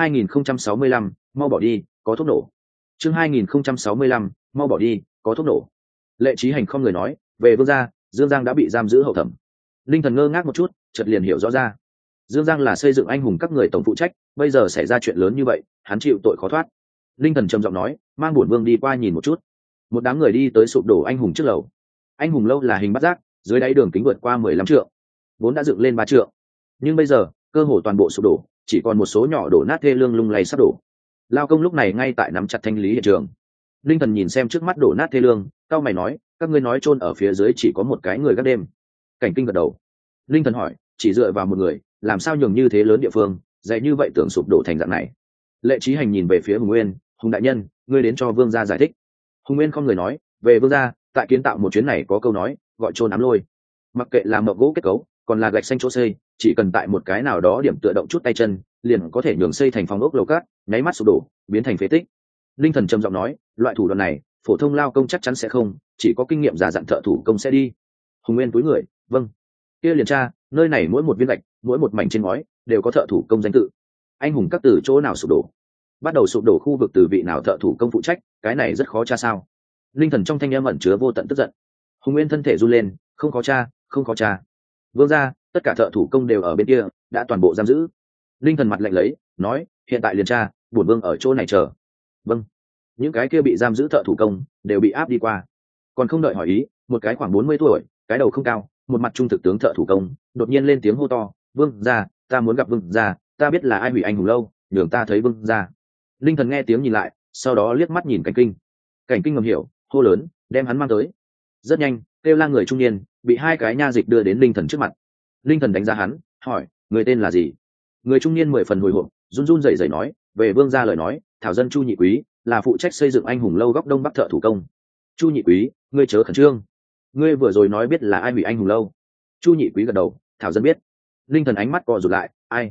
2065, mau bỏ đi, có thuốc nổ. Chương 2065, mau bỏ đi, có thuốc nổ. Lệ Chí Hành không người nói, về vương gia, Dương Giang đã bị giam giữ hậu thẩm. Linh thần ngơ ngác một chút, chợt liền hiểu rõ ra. Dương Giang là xây dựng anh hùng các người tổng phụ trách, bây giờ xảy ra chuyện lớn như vậy, hắn chịu tội khó thoát. Linh thần trầm giọng nói, mang bổn vương đi qua nhìn một chút. Một đám người đi tới sụp đổ anh hùng trước lầu. Anh hùng lâu là hình bát giác, dưới đáy đường kính vượt qua 15 trượng, vốn đã dựng lên 3 trượng, nhưng bây giờ cơ hồ toàn bộ sụp đổ, chỉ còn một số nhỏ đổ nát thê lương lung lay sắp đổ. Lao công lúc này ngay tại nắm chặt thanh lý hiện trường. Linh thần nhìn xem trước mắt đổ nát thê lương, cao mày nói, các ngươi nói chôn ở phía dưới chỉ có một cái người gác đêm. Cảnh Kinh gật đầu. Linh thần hỏi, chỉ dựa vào một người, làm sao nhường như thế lớn địa phương, dày như vậy tưởng sụp đổ thành dạng này? Lệ Chí Hành nhìn về phía Hùng Nguyên, Hùng đại nhân, ngươi đến cho vương gia giải thích. Hùng Nguyên không người nói, về vương gia, tại kiến tạo một chuyến này có câu nói, gọi chôn ám lôi. Mặc kệ là mộc gỗ kết cấu, còn là gạch xanh chỗ xây, chỉ cần tại một cái nào đó điểm tựa động chút tay chân, liền có thể nhường xây thành phòng ốc lầu cát, nháy mắt sụp đổ, biến thành phế tích. Linh thần trầm giọng nói, loại thủ đoạn này, phổ thông lao công chắc chắn sẽ không, chỉ có kinh nghiệm già dặn thợ thủ công sẽ đi. Hùng Nguyên túi người, vâng. Kia liền tra, nơi này mỗi một viên gạch, mỗi một mảnh trên ngói, đều có thợ thủ công danh tự. Anh hùng các từ chỗ nào sụp đổ, bắt đầu sụp đổ khu vực từ vị nào thợ thủ công phụ trách, cái này rất khó tra sao? Linh thần trong thanh âm ẩn chứa vô tận tức giận. Hùng Nguyên thân thể run lên, không có tra, không có tra. Vương gia, tất cả thợ thủ công đều ở bên kia, đã toàn bộ giam giữ. Linh thần mặt lạnh lấy, nói, hiện tại liền tra, bổn vương ở chỗ này chờ. Vâng. Những cái kia bị giam giữ thợ thủ công đều bị áp đi qua. Còn không đợi hỏi ý, một cái khoảng 40 tuổi, cái đầu không cao, một mặt trung thực tướng thợ thủ công, đột nhiên lên tiếng hô to, vương gia, ta muốn gặp vương gia, ta biết là ai hủy anh hùng lâu, nhường ta thấy vương gia. Linh thần nghe tiếng nhìn lại, sau đó liếc mắt nhìn Cảnh Kinh. Cảnh Kinh ngầm hiểu, hô lớn, đem hắn mang tới. Rất nhanh, kêu la người trung niên, bị hai cái nha dịch đưa đến linh thần trước mặt. Linh thần đánh giá hắn, hỏi, người tên là gì? Người trung niên 10 phần hồi hộp, run run rẩy rẩy nói, về vương gia lời nói, thảo dân Chu Nhị Quý, là phụ trách xây dựng anh hùng lâu góc đông bắc thợ thủ công. Chu Nhị Quý, ngươi chớ khẩn trương, ngươi vừa rồi nói biết là ai hủy anh hùng lâu. Chu Nhị Quý gật đầu, thảo dân biết. Linh thần ánh mắt co rụt lại, ai?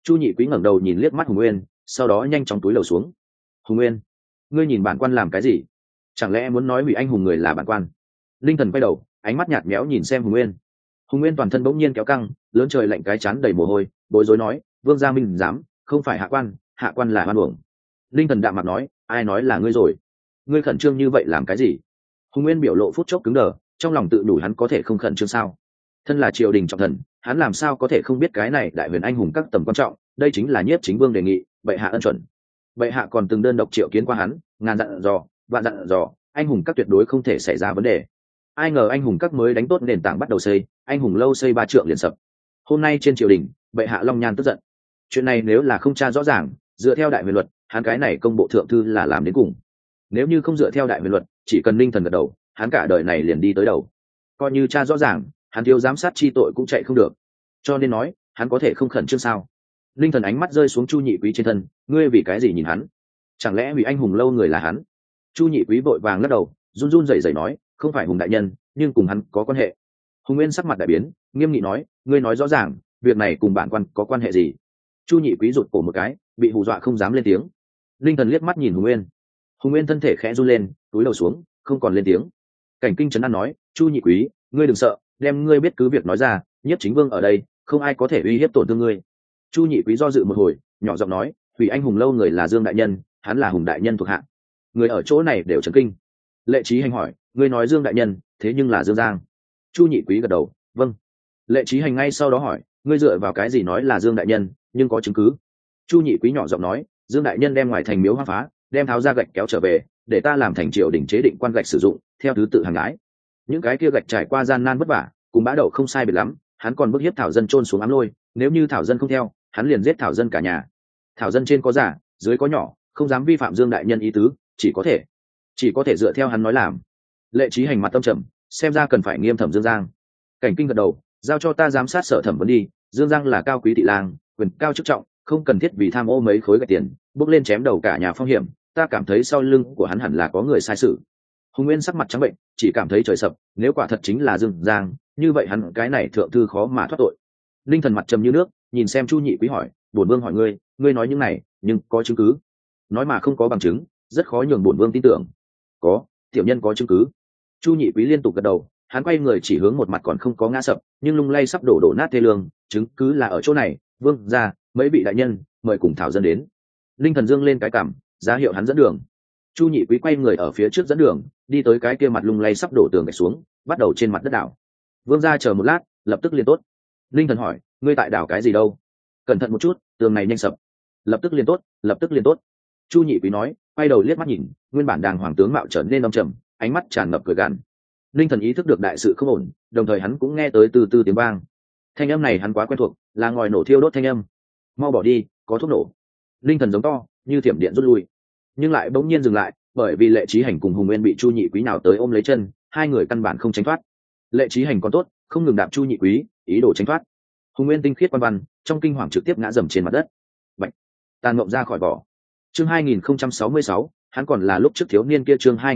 Chu nhị quý ngẩng đầu nhìn liếc mắt Hùng Nguyên, sau đó nhanh chóng túi lầu xuống. Hùng Nguyên, ngươi nhìn bản quan làm cái gì? Chẳng lẽ muốn nói hủy anh hùng người là bản quan? Linh thần quay đầu, ánh mắt nhạt méo nhìn xem Hùng Nguyên. Hùng Nguyên toàn thân bỗng nhiên kéo căng, lớn trời lạnh cái chán đầy mồ hôi, bối rối nói, vương gia minh dám, không phải hạ quan là hoan uổng. Linh thần đạm mặt nói, ai nói là ngươi rồi? Ngươi khẩn trương như vậy làm cái gì? Hùng Nguyên biểu lộ phút chốc cứng đờ, trong lòng tự đủ hắn có thể không khẩn trương sao? Thân là triều đình trọng thần, hắn làm sao có thể không biết cái này đại huyền anh hùng các tầm quan trọng? Đây chính là nhiếp chính vương đề nghị, bệ hạ ân chuẩn. Bệ hạ còn từng đơn độc triệu kiến qua hắn, ngàn dặn dò, vạn dặn dò, anh hùng các tuyệt đối không thể xảy ra vấn đề. Ai ngờ anh hùng các mới đánh tốt nền tảng bắt đầu xây, anh hùng lâu xây 3 trượng liền sập. Hôm nay trên triều đình, bệ hạ long nhan tức giận. Chuyện này nếu là không tra rõ ràng, dựa theo đại huyền luật, hắn cái này công bộ thượng thư là làm đến cùng. Nếu như không dựa theo đại huyền luật, chỉ cần linh thần gật đầu, hắn cả đời này liền đi tới đầu. Coi như tra rõ ràng, hắn thiếu giám sát chi tội cũng chạy không được. Cho nên nói, hắn có thể không khẩn trương sao? Linh thần ánh mắt rơi xuống Chu nhị quý trên thân, ngươi vì cái gì nhìn hắn? Chẳng lẽ vì anh hùng lâu người là hắn? Chu nhị quý vội vàng lắc đầu, run run rẩy rẩy nói, không phải Hùng đại nhân, nhưng cùng hắn có quan hệ. Hùng Nguyên sắc mặt đại biến, nghiêm nghị nói, ngươi nói rõ ràng, việc này cùng bản quan có quan hệ gì? Chu nhị quý rụt cổ một cái, bị hù dọa không dám lên tiếng. Linh thần liếc mắt nhìn Hùng Nguyên. Hùng Nguyên thân thể khẽ run lên, túi đầu xuống, không còn lên tiếng. Cảnh Kinh trấn an nói, Chu nhị quý, ngươi đừng sợ, đem ngươi biết cứ việc nói ra, nhiếp chính vương ở đây, không ai có thể uy hiếp tổn thương ngươi. Chu nhị quý do dự một hồi, nhỏ giọng nói, hủy anh hùng lâu người là Dương đại nhân, hắn là Hùng đại nhân thuộc hạ. Người ở chỗ này đều chấn kinh. Lệ Chí Hành hỏi, ngươi nói Dương đại nhân, thế nhưng là Dương Giang? Chu nhị quý gật đầu, vâng. Lệ Chí Hành ngay sau đó hỏi, ngươi dựa vào cái gì nói là Dương đại nhân, nhưng có chứng cứ? Chu nhị quý nhỏ giọng nói, Dương đại nhân đem ngoài thành miếu hoang phá, đem tháo ra gạch kéo trở về, để ta làm thành triều đình chế định quan gạch sử dụng, theo thứ tự hàng ái. Những cái kia gạch trải qua gian nan vất vả, cùng bã đậu không sai biệt lắm, hắn còn bức hiếp thảo dân chôn xuống ám lôi, nếu như thảo dân không theo, hắn liền giết thảo dân cả nhà. Thảo dân trên có già, dưới có nhỏ, không dám vi phạm Dương đại nhân ý tứ, chỉ có thể dựa theo hắn nói làm. Lệ Chí Hành mặt tâm trầm, xem ra cần phải nghiêm thẩm Dương Giang. Cảnh Kinh gật đầu, giao cho ta giám sát sở thẩm vấn đi. Dương Giang là cao quý tị lang, quyền cao chức trọng, không cần thiết vì tham ô mấy khối gạch tiền bước lên chém đầu cả nhà phong hiểm. Ta cảm thấy sau lưng của hắn hẳn là có người sai sự. Hùng Nguyên sắc mặt trắng bệnh, chỉ cảm thấy trời sập. Nếu quả thật chính là Dương Giang, như vậy hắn cái này thượng thư khó mà thoát tội. Linh thần mặt trầm như nước, nhìn xem Chu nhị quý hỏi, bổn vương hỏi ngươi nói những này, nhưng có chứng cứ? Nói mà không có bằng chứng, rất khó nhường bổn vương tin tưởng. Có, tiểu nhân có chứng cứ. Chu nhị quý liên tục gật đầu, hắn quay người chỉ hướng một mặt còn không có ngã sập, nhưng lung lay sắp đổ nát thê lương, chứng cứ là ở chỗ này. Vương gia, mấy vị đại nhân, mời cùng thảo dân đến. Linh thần dương lên cái cằm, ra hiệu hắn dẫn đường. Chu nhị quý quay người ở phía trước dẫn đường, đi tới cái kia mặt lung lay sắp đổ tường gạch xuống, bắt đầu trên mặt đất đảo. Vương gia chờ một lát, lập tức liền tốt. Linh thần hỏi, ngươi tại đảo cái gì đâu? Cẩn thận một chút, tường này nhanh sập. Lập tức liền tốt. Chu nhị quý nói, quay đầu liếc mắt nhìn, nguyên bản đàng hoàng tướng mạo trở nên âm trầm, ánh mắt tràn ngập cười gằn. Linh thần ý thức được đại sự không ổn, đồng thời hắn cũng nghe tới từ từ tiếng vang. Thanh âm này hắn quá quen thuộc, là ngòi nổ thiêu đốt thanh âm. Mau bỏ đi, có thuốc nổ. Linh thần giống to, như thiểm điện rút lui, nhưng lại bỗng nhiên dừng lại, bởi vì Lệ Chí Hành cùng Hùng Nguyên bị Chu nhị quý nào tới ôm lấy chân, hai người căn bản không tránh thoát. Lệ Chí Hành còn tốt, không ngừng đạp Chu nhị quý, ý đồ tránh thoát. Hùng Nguyên tinh khiết quan văn, trong kinh hoàng trực tiếp ngã dầm trên mặt đất. Bạch, tàn mộng ra khỏi vỏ. Chương 2066, hắn còn là lúc trước thiếu niên kia. Chương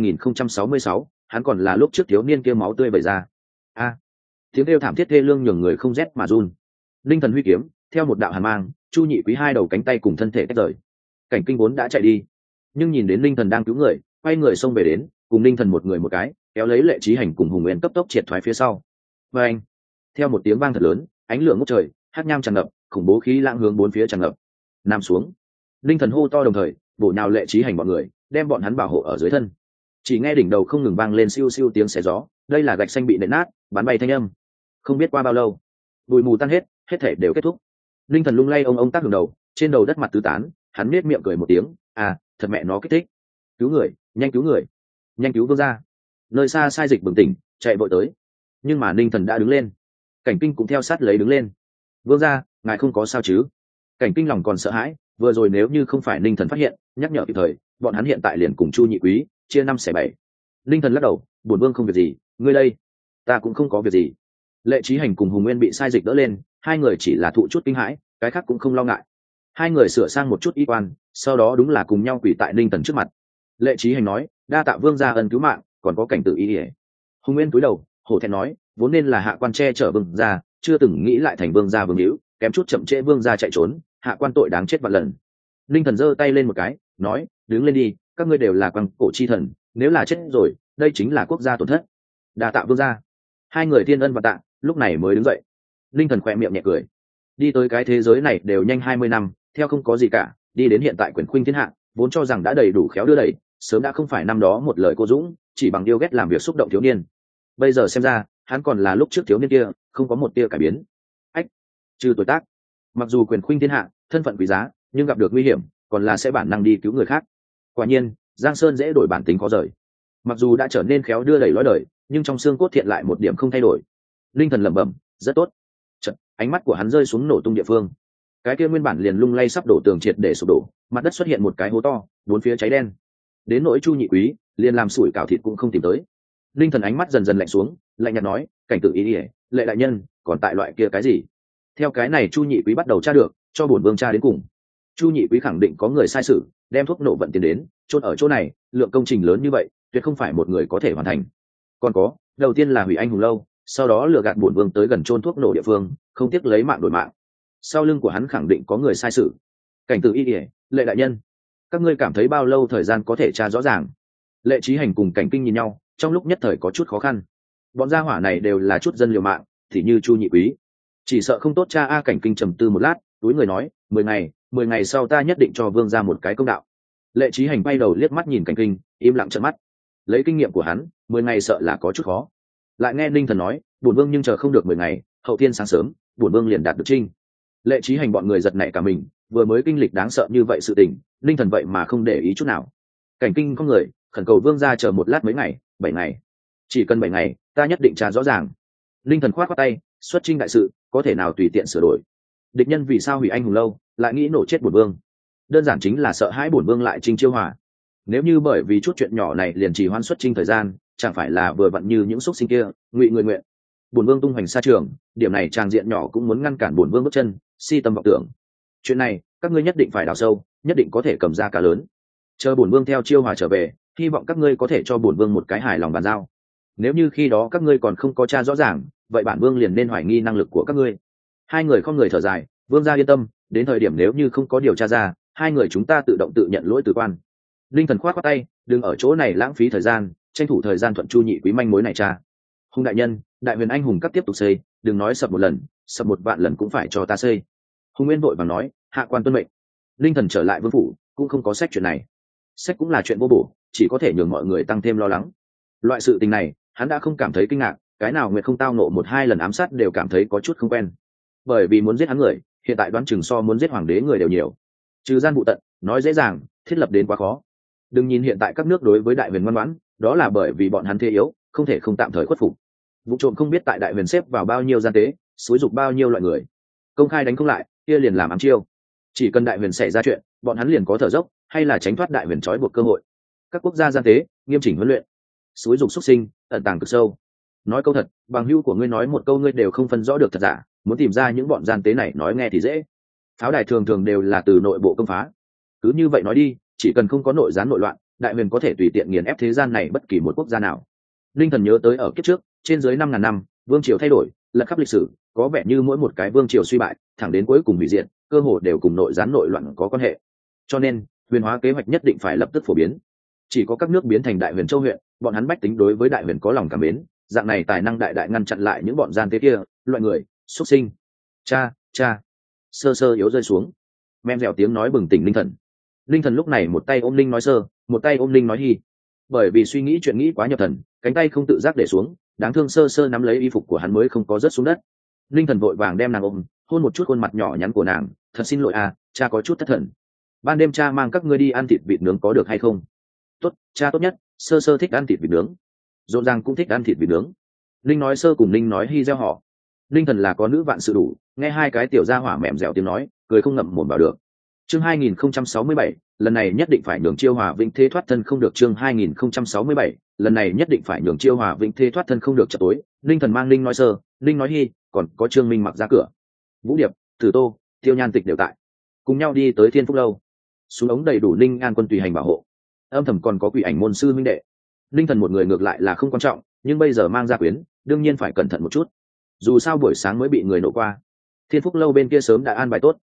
2066, hắn còn là lúc trước thiếu niên kia máu tươi vẩy ra. A, tiếng kêu thảm thiết thê lương nhường người không rét mà run. Linh thần huy kiếm, theo một đạo hàn mang, Chu nhị quý hai đầu cánh tay cùng thân thể tách rời. Cảnh Kinh vốn đã chạy đi, nhưng nhìn đến linh thần đang cứu người, quay người xông về đến, cùng linh thần một người một cái, kéo lấy Lệ Chí Hành cùng Hùng Nguyên cấp tốc triệt thoái phía sau. Và anh, theo một tiếng vang thật lớn, ánh lửa ngút trời, hắc nham tràn ngập, khủng bố khí lãng hướng bốn phía tràn ngập. Nam xuống. Linh thần hô to đồng thời, bổ nhào Lệ Chí Hành bọn người, đem bọn hắn bảo hộ ở dưới thân. Chỉ nghe đỉnh đầu không ngừng vang lên siêu siêu tiếng xé gió, đây là gạch xanh bị nện nát, bắn bay thanh âm. Không biết qua bao lâu, bụi mù tan hết, hết thể đều kết thúc. Linh thần lung lay ông tác hưởng đầu, trên đầu đất mặt tứ tán, hắn nết miệng cười một tiếng, à, thật mẹ nó kích thích. Cứu người, nhanh cứu người, nhanh cứu vương gia. Nơi xa sai dịch bừng tỉnh, chạy vội tới. Nhưng mà Linh thần đã đứng lên. Cảnh Kinh cũng theo sát lấy đứng lên. Vương gia, ngài không có sao chứ? Cảnh Kinh lòng còn sợ hãi, vừa rồi nếu như không phải Linh thần phát hiện, nhắc nhở kịp thời, bọn hắn hiện tại liền cùng Chu nhị quý chia 5/7. Linh thần lắc đầu, bổn vương không việc gì, ngươi đây? Ta cũng không có việc gì. Lệ Chí Hành cùng Hùng Nguyên bị sai dịch đỡ lên, hai người chỉ là thụ chút kinh hãi, cái khác cũng không lo ngại. Hai người sửa sang một chút y quan, sau đó đúng là cùng nhau quỳ tại Linh thần trước mặt. Lệ Chí Hành nói, đa tạ vương gia ân cứu mạng, còn có cảnh tự ý ỉa. Hùng Nguyên cúi đầu, hổ thẹn nói, vốn nên là hạ quan che chở vương gia, chưa từng nghĩ lại thành vương gia vương hữu, kém chút chậm trễ vương gia chạy trốn, hạ quan tội đáng chết vạn lần. Linh thần giơ tay lên một cái nói, đứng lên đi, các ngươi đều là quang cổ chi thần, nếu là chết rồi đây chính là quốc gia tổn thất. Đa tạ vương gia. Hai người thiên ân và tạ lúc này mới đứng dậy. Linh thần khỏe miệng nhẹ cười, đi tới cái thế giới này đều nhanh 20 năm, theo không có gì cả đi đến hiện tại quyền khuynh thiên hạ, vốn cho rằng đã đầy đủ khéo đưa đẩy, sớm đã không phải năm đó một lời cô dũng chỉ bằng yêu ghét làm việc xúc động thiếu niên. Bây giờ xem ra hắn còn là lúc trước thiếu niên kia, không có một tia cải biến. Ách, trừ tuổi tác, mặc dù quyền khuynh thiên hạ thân phận quý giá, nhưng gặp được nguy hiểm còn là sẽ bản năng đi cứu người khác. Quả nhiên Giang Sơn dễ đổi bản tính khó rời, mặc dù đã trở nên khéo đưa đẩy lối đời, nhưng trong xương cốt thiện lại một điểm không thay đổi. Linh thần lẩm bẩm, rất tốt. Chợt ánh mắt của hắn rơi xuống nổ tung địa phương, cái kia nguyên bản liền lung lay sắp đổ tường triệt để sụp đổ, mặt đất xuất hiện một cái hố to, bốn phía cháy đen. Đến nỗi Chu Nhị Quý liền làm sủi cảo thịt cũng không tìm tới. Linh thần ánh mắt dần dần lạnh xuống, lạnh nhạt nói, cảnh tự ý ỉa, Lệ đại nhân còn tại loại kia cái gì? Theo cái này Chu Nhị Quý bắt đầu tra được, cho bổn vương tra đến cùng. Chu Nhị Quý khẳng định có người sai sử, đem thuốc nổ vận tiền đến chôn ở chỗ này, lượng công trình lớn như vậy tuyệt không phải một người có thể hoàn thành. Còn có, đầu tiên là hủy anh hùng lâu, sau đó lừa gạt bổn vương tới gần chôn thuốc nổ địa phương, không tiếc lấy mạng đổi mạng. Sau lưng của hắn khẳng định có người sai sử. Cảnh tự y ỉa, Lệ đại nhân, các ngươi cảm thấy bao lâu thời gian có thể tra rõ ràng? Lệ Chí Hành cùng Cảnh Kinh nhìn nhau, trong lúc nhất thời có chút khó khăn. Bọn gia hỏa này đều là chút dân liều mạng, thì như Chu Nhị Quý chỉ sợ không tốt cha a. Cảnh Kinh trầm tư một lát, túi người nói, 10 ngày sau ta nhất định cho vương ra một cái công đạo. Lệ Chí Hành bay đầu liếc mắt nhìn Cảnh Kinh, im lặng trợn mắt. Lấy kinh nghiệm của hắn, 10 ngày sợ là có chút khó. Lại nghe Ninh Thần nói, bổn vương nhưng chờ không được 10 ngày, hậu thiên sáng sớm bổn vương liền đạt được trinh. Lệ Chí Hành bọn người giật nảy cả mình, vừa mới kinh lịch đáng sợ như vậy sự tình, Ninh Thần vậy mà không để ý chút nào. Cảnh Kinh có người khẩn cầu vương ra chờ một lát mấy ngày, 7 ngày, chỉ cần 7 ngày ta nhất định tra rõ ràng. Ninh Thần khoát khoát tay, xuất trinh đại sự có thể nào tùy tiện sửa đổi. Địch nhân vì sao hủy anh hùng lâu, lại nghĩ nổ chết bổn vương? Đơn giản chính là sợ hãi bổn vương lại trinh chiêu hòa. Nếu như bởi vì chút chuyện nhỏ này liền trì hoãn xuất trinh thời gian, chẳng phải là vừa vặn như những xúc sinh kia ngụy người nguyện. Bổn vương tung hoành xa trường, điểm này tràng diện nhỏ cũng muốn ngăn cản bổn vương bước chân, si tâm vọng tưởng. Chuyện này các ngươi nhất định phải đào sâu, nhất định có thể cầm ra cá lớn. Chờ bổn vương theo chiêu hòa trở về, hy vọng các ngươi có thể cho bổn vương một cái hài lòng bàn giao. Nếu như khi đó các ngươi còn không có tra rõ ràng, vậy bản vương liền nên hoài nghi năng lực của các ngươi. Hai người không người thở dài, vương gia yên tâm, đến thời điểm nếu như không có điều tra ra, hai người chúng ta tự động tự nhận lỗi từ quan. Linh Thần khoát khoát tay, đừng ở chỗ này lãng phí thời gian, tranh thủ thời gian thuận Chu Nhị Quý manh mối này tra. Hùng đại nhân, đại huyền anh hùng các tiếp tục xây, đừng nói sập một lần, sập một vạn lần cũng phải cho ta xây. Hùng Nguyên vội vàng nói, hạ quan tuân mệnh. Linh Thần trở lại vương phủ, cũng không có sách chuyện này. Sách cũng là chuyện vô bổ, chỉ có thể nhường mọi người tăng thêm lo lắng. Loại sự tình này, hắn đã không cảm thấy kinh ngạc, cái nào nguyệt không tao nộ 1-2 lần ám sát đều cảm thấy có chút không quen. Bởi vì muốn giết hắn người, hiện tại đoán chừng so muốn giết hoàng đế người đều nhiều. Trừ gian vụ tận, nói dễ dàng, thiết lập đến quá khó. Đừng nhìn hiện tại các nước đối với đại huyền ngoan ngoãn, đó là bởi vì bọn hắn thế yếu, không thể không tạm thời khuất phục. Vụ trộm không biết tại đại huyền xếp vào bao nhiêu gian tế, xúi dục bao nhiêu loại người. Công khai đánh không lại, kia liền làm ám chiêu. Chỉ cần đại huyền xảy ra chuyện, bọn hắn liền có thở dốc, hay là tránh thoát đại huyền trói buộc cơ hội. Các quốc gia gian tế, nghiêm chỉnh huấn luyện, xúi dục xuất sinh, ẩn tàng cực sâu. Nói câu thật, bằng hữu của ngươi nói một câu ngươi đều không phân rõ được thật giả, muốn tìm ra những bọn gian tế này nói nghe thì dễ. Pháo đài thường thường đều là từ nội bộ công phá. Cứ như vậy nói đi, chỉ cần không có nội gián nội loạn, đại huyền có thể tùy tiện nghiền ép thế gian này bất kỳ một quốc gia nào. Linh Thần nhớ tới ở kiếp trước, trên dưới 5.000 năm, vương triều thay đổi, lật khắp lịch sử, có vẻ như mỗi một cái vương triều suy bại, thẳng đến cuối cùng hủy diệt, cơ hồ đều cùng nội gián nội loạn có quan hệ. Cho nên, huyền hóa kế hoạch nhất định phải lập tức phổ biến. Chỉ có các nước biến thành đại huyền châu huyện, bọn hắn bách tính đối với đại huyền có lòng cảm mến, dạng này tài năng đại đại ngăn chặn lại những bọn gian tế kia, loại người xuất sinh. Cha, sơ sơ yếu rơi xuống, mem dẻo tiếng nói bừng tỉnh Linh Thần. Linh Thần lúc này một tay ôm Linh nói sơ, một tay ôm Linh nói hi. Bởi vì suy nghĩ chuyện nghĩ quá nhập thần, cánh tay không tự giác để xuống, đáng thương sơ sơ nắm lấy y phục của hắn mới không có rớt xuống đất. Linh Thần vội vàng đem nàng ôm, hôn một chút khuôn mặt nhỏ nhắn của nàng, thật xin lỗi à, cha có chút thất thần. Ban đêm cha mang các ngươi đi ăn thịt vịt nướng có được hay không? Tốt, cha tốt nhất, sơ sơ thích ăn thịt vịt nướng. Rộn ràng cũng thích ăn thịt vịt nướng. Linh nói sơ cùng Linh nói hi gieo họ. Linh Thần là có nữ vạn sự đủ, nghe hai cái tiểu gia hỏa mềm dẻo tiếng nói, cười không ngậm mồm vào được. Chương 2067, lần này nhất định phải nhường Chiêu Hòa Vĩnh Thế thoát thân không được. Chương 2067, lần này nhất định phải nhường Chiêu Hòa Vĩnh Thế thoát thân không được. Chợt tối, Linh Thần mang Linh nói sơ, Linh nói hi, còn có Trương Minh mặc ra cửa. Vũ Điệp, Tử Tô, Tiêu Nhan Tịch đều tại, cùng nhau đi tới Thiên Phúc lâu. Xuống ống đầy đủ Linh An quân tùy hành bảo hộ. Âm thầm còn có Quỷ Ảnh môn sư minh đệ. Linh Thần một người ngược lại là không quan trọng, nhưng bây giờ mang gia quyến, đương nhiên phải cẩn thận một chút. Dù sao buổi sáng mới bị người nổ qua, Thiên Phúc lâu bên kia sớm đã an bài tốt.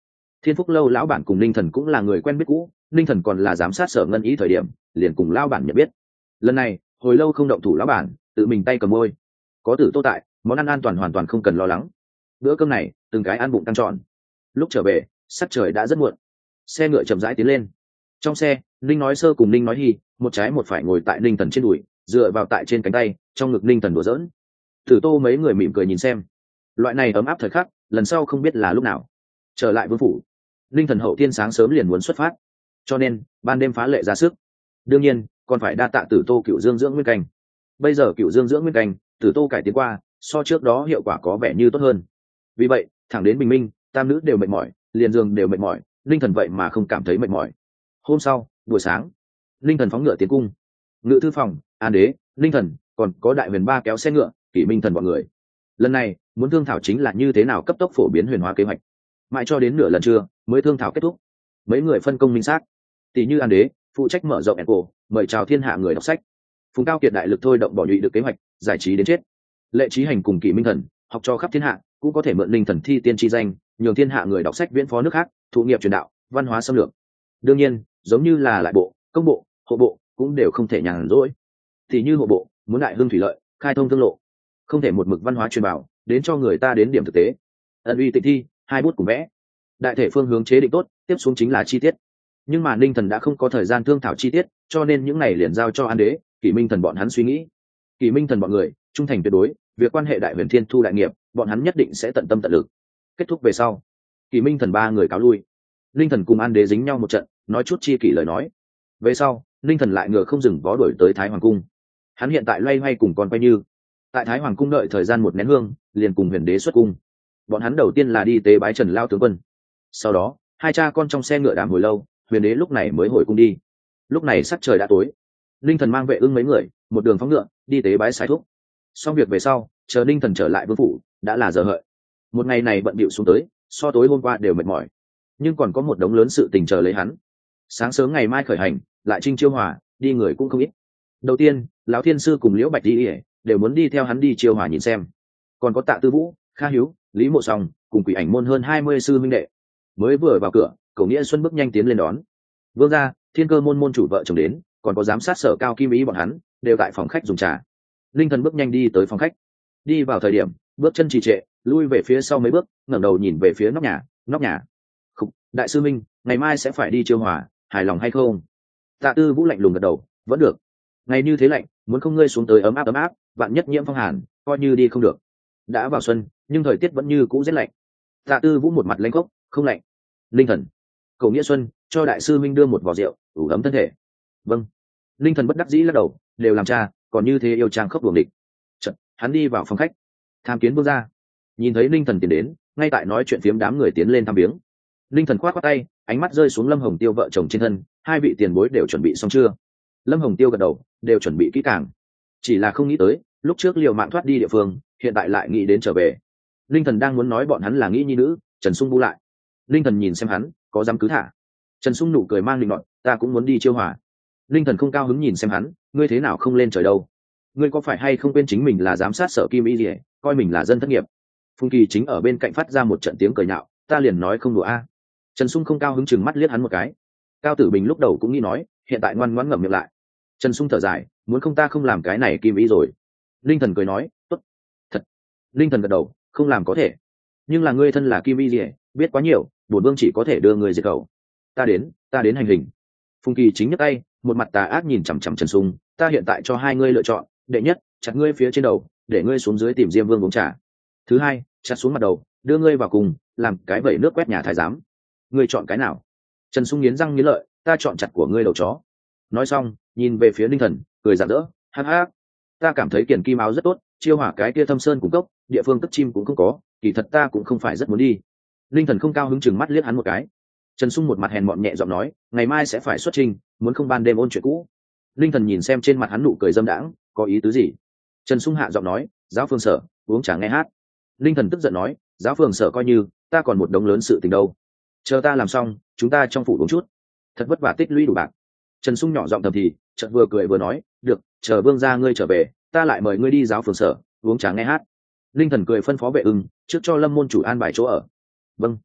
Thiên Phúc lâu lão bản cùng Ninh Thần cũng là người quen biết cũ, Ninh Thần còn là giám sát sở ngân ý thời điểm liền cùng lão bản nhận biết. Lần này hồi lâu không động thủ lão bản tự mình tay cầm môi, có Tử Tô tại, món ăn an toàn hoàn toàn không cần lo lắng. Bữa cơm này từng cái ăn bụng căng tròn. Lúc trở về sắc trời đã rất muộn, xe ngựa chậm rãi tiến lên. Trong xe Ninh nói sơ cùng Ninh nói hy một trái một phải ngồi tại Ninh Thần trên đùi, dựa vào tại trên cánh tay, trong ngực Ninh Thần đùa giỡn. Tử Tô mấy người mỉm cười nhìn xem, loại này ấm áp thời khắc lần sau không biết là lúc nào. Trở lại vương phủ, Ninh Thần hậu tiên sáng sớm liền muốn xuất phát, cho nên ban đêm phá lệ ra sức. Đương nhiên còn phải đa tạ Tử Tô cựu dương dưỡng nguyên canh. Bây giờ cựu dương dưỡng nguyên canh Tử Tô cải tiến qua, so trước đó hiệu quả có vẻ như tốt hơn. Vì vậy thẳng đến bình minh, tam nữ đều mệt mỏi, liền giường đều mệt mỏi, Ninh Thần vậy mà không cảm thấy mệt mỏi. Hôm sau buổi sáng, Ninh Thần phóng ngựa tiến cung. Ngự thư phòng, An Đế, Ninh Thần còn có Đại Huyền Ba kéo xe ngựa, Kỷ Minh Thần bọn người. Lần này muốn thương thảo chính là như thế nào cấp tốc phổ biến huyền hóa kế hoạch. Mãi cho đến nửa lần trưa mới thương thảo kết thúc. Mấy người phân công minh xác, tỷ như An Đế phụ trách mở rộng cổ, mời chào thiên hạ người đọc sách. Phùng Cao Kiệt đại lực thôi động bỏ nhụy được kế hoạch giải trí đến chết. Lệ Chí Hành cùng Kỷ Minh Thần học cho khắp thiên hạ, cũng có thể mượn Ninh Thần thi tiên chi danh, nhường thiên hạ người đọc sách viễn phó nước khác, thụ nghiệp truyền đạo, văn hóa xâm lược. Đương nhiên giống như là lại bộ, công bộ, hộ bộ cũng đều không thể nhàn rỗi. Thì như hộ bộ muốn đại hưng thủy lợi, khai thông thương lộ, không thể một mực văn hóa truyền bảo, đến cho người ta đến điểm thực tế. Ẩn uy tịch thi, hai bút cùng vẽ, đại thể phương hướng chế định tốt, tiếp xuống chính là chi tiết. Nhưng mà Ninh Thần đã không có thời gian thương thảo chi tiết, cho nên những này liền giao cho An Đế, Kỷ Minh Thần bọn hắn suy nghĩ. Kỷ Minh Thần bọn người trung thành tuyệt đối, việc quan hệ Đại Huyền Thiên Thu đại nghiệp, bọn hắn nhất định sẽ tận tâm tận lực. Kết thúc về sau, Kỷ Minh Thần ba người cáo lui. Ninh Thần cùng An Đế dính nhau một trận, nói chút chi kỷ lời nói. Về sau Ninh Thần lại ngựa không dừng vó đuổi tới Thái Hoàng cung. Hắn hiện tại loay hoay cùng con quay như tại Thái Hoàng cung đợi thời gian một nén hương, liền cùng Huyền Đế xuất cung. Bọn hắn đầu tiên là đi tế bái Trần Lao tướng quân, sau đó hai cha con trong xe ngựa đàm hồi lâu, Huyền Đế lúc này mới hồi cung đi. Lúc này sắc trời đã tối, Ninh Thần mang vệ ưng mấy người một đường phóng ngựa đi tế bái Sái Thúc. Xong việc về sau, chờ Ninh Thần trở lại vương phủ đã là giờ hợi. Một ngày này bận bịu xuống tới, so tối hôm qua đều mệt mỏi, nhưng còn có một đống lớn sự tình chờ lấy hắn. Sáng sớm ngày mai khởi hành, lại Trinh Chiêu Hòa, đi người cũng không ít. Đầu tiên lão thiên sư cùng Liễu Bạch đi đều muốn đi theo hắn đi Chiêu Hòa nhìn xem, còn có Tạ Tư Vũ, Kha Hiếu, Lý Mộ Song cùng Quỷ Ảnh môn hơn 20 sư minh đệ. Mới vừa vào cửa, Cổ Nghĩa Xuân bước nhanh tiến lên đón. Vương gia, Thiên Cơ môn môn chủ vợ chồng đến, còn có giám sát sở Cao Kim Ý bọn hắn đều tại phòng khách dùng trà. Linh Thần bước nhanh đi tới phòng khách. Đi vào thời điểm bước chân trì trệ, lui về phía sau mấy bước, ngẩng đầu nhìn về phía nóc nhà. Nóc nhà. Khúc, đại sư minh, ngày mai sẽ phải đi Chiêu Hòa, hài lòng hay không? Tạ Tư Vũ lạnh lùng gật đầu, vẫn được. Ngày như thế lạnh, muốn không ngươi xuống tới ấm áp, vạn nhất nhiễm phong hàn, coi như đi không được. Đã vào xuân, nhưng thời tiết vẫn như cũ rét lạnh. Tạ Tư Vũ một mặt lãnh khốc, không lạnh. Linh Thần, Cầu Nghĩa Xuân, cho đại sư minh đưa một vò rượu, đủ ấm thân thể. Vâng. Linh Thần bất đắc dĩ lắc đầu, đều làm cha, còn như thế yêu trang khốc đuồng địch. Chợt, hắn đi vào phòng khách, tham kiến vương gia. Nhìn thấy Linh Thần tiến đến, ngay tại nói chuyện phiếm đám người tiến lên thăm viếng. Linh Thần khoát khoát tay, ánh mắt rơi xuống Lâm Hồng Tiêu vợ chồng trên thân, hai vị tiền bối đều chuẩn bị xong chưa? Lâm Hồng Tiêu gật đầu, đều chuẩn bị kỹ càng. Chỉ là không nghĩ tới, lúc trước liều mạng thoát đi địa phương, hiện tại lại nghĩ đến trở về. Linh Thần đang muốn nói bọn hắn là nghĩ nhi nữ, Trần Sung bu lại. Linh Thần nhìn xem hắn, có dám cứ thả. Trần Sung nụ cười mang linh nọt, ta cũng muốn đi Chiêu Hòa. Linh Thần không cao hứng nhìn xem hắn, ngươi thế nào không lên trời đâu? Ngươi có phải hay không quên chính mình là giám sát sở Kim Y gì, coi mình là dân thất nghiệp? Phùng Kỳ chính ở bên cạnh phát ra một trận tiếng cười nhạo, ta liền nói không đùa a. Trần Sung không cao hứng chừng mắt liếc hắn một cái. Cao Tử Bình lúc đầu cũng nghĩ nói, hiện tại ngoan ngoãn ngậm miệng lại. Trần Sung thở dài, muốn không ta không làm cái này Kim Y rồi. Linh Thần cười nói, tốt, thật. Linh Thần gật đầu, không làm có thể, nhưng là ngươi thân là Kim Y gì, biết quá nhiều, bổn vương chỉ có thể đưa người diệt khẩu. Ta đến hành hình. Phùng Kỳ chính nhấc tay, một mặt tà ác nhìn chằm chằm Trần Sung, ta hiện tại cho hai ngươi lựa chọn, đệ nhất, chặt ngươi phía trên đầu, để ngươi xuống dưới tìm Diêm Vương uống trà. Thứ hai, chặt xuống mặt đầu, đưa ngươi vào cùng, làm cái vẩy nước quét nhà thái giám. Ngươi chọn cái nào? Trần Sung nghiến răng nghiến lợi, ta chọn chặt của ngươi đầu chó. Nói xong, nhìn về phía Linh Thần, cười rạng rỡ, hắc hắc, ta cảm thấy Kiền Kim áo rất tốt, Chiêu Hỏa cái kia thâm sơn cung cốc, địa phương cất chim cũng không có, kỳ thật ta cũng không phải rất muốn đi. Linh Thần không cao hứng chừng mắt liếc hắn một cái. Trần Sung một mặt hèn mọn nhẹ giọng nói, ngày mai sẽ phải xuất trình, muốn không ban đêm ôn chuyện cũ. Linh Thần nhìn xem trên mặt hắn nụ cười dâm đãng, có ý tứ gì? Trần Sung hạ giọng nói, giáo phương sở, uống trà nghe hát. Linh Thần tức giận nói, giáo phương sở coi như, ta còn một đống lớn sự tình đâu. Chờ ta làm xong, chúng ta trong phủ uống chút. Thật vất vả tích lũy đủ bạc. Trần Sung nhỏ giọng thầm thì, chợt vừa cười vừa nói, được, chờ vương gia ngươi trở về, ta lại mời ngươi đi giáo phương sở, uống trà nghe hát. Linh Thần cười phân phó vệ ưng, trước cho Lâm môn chủ an bài chỗ ở. Vâng.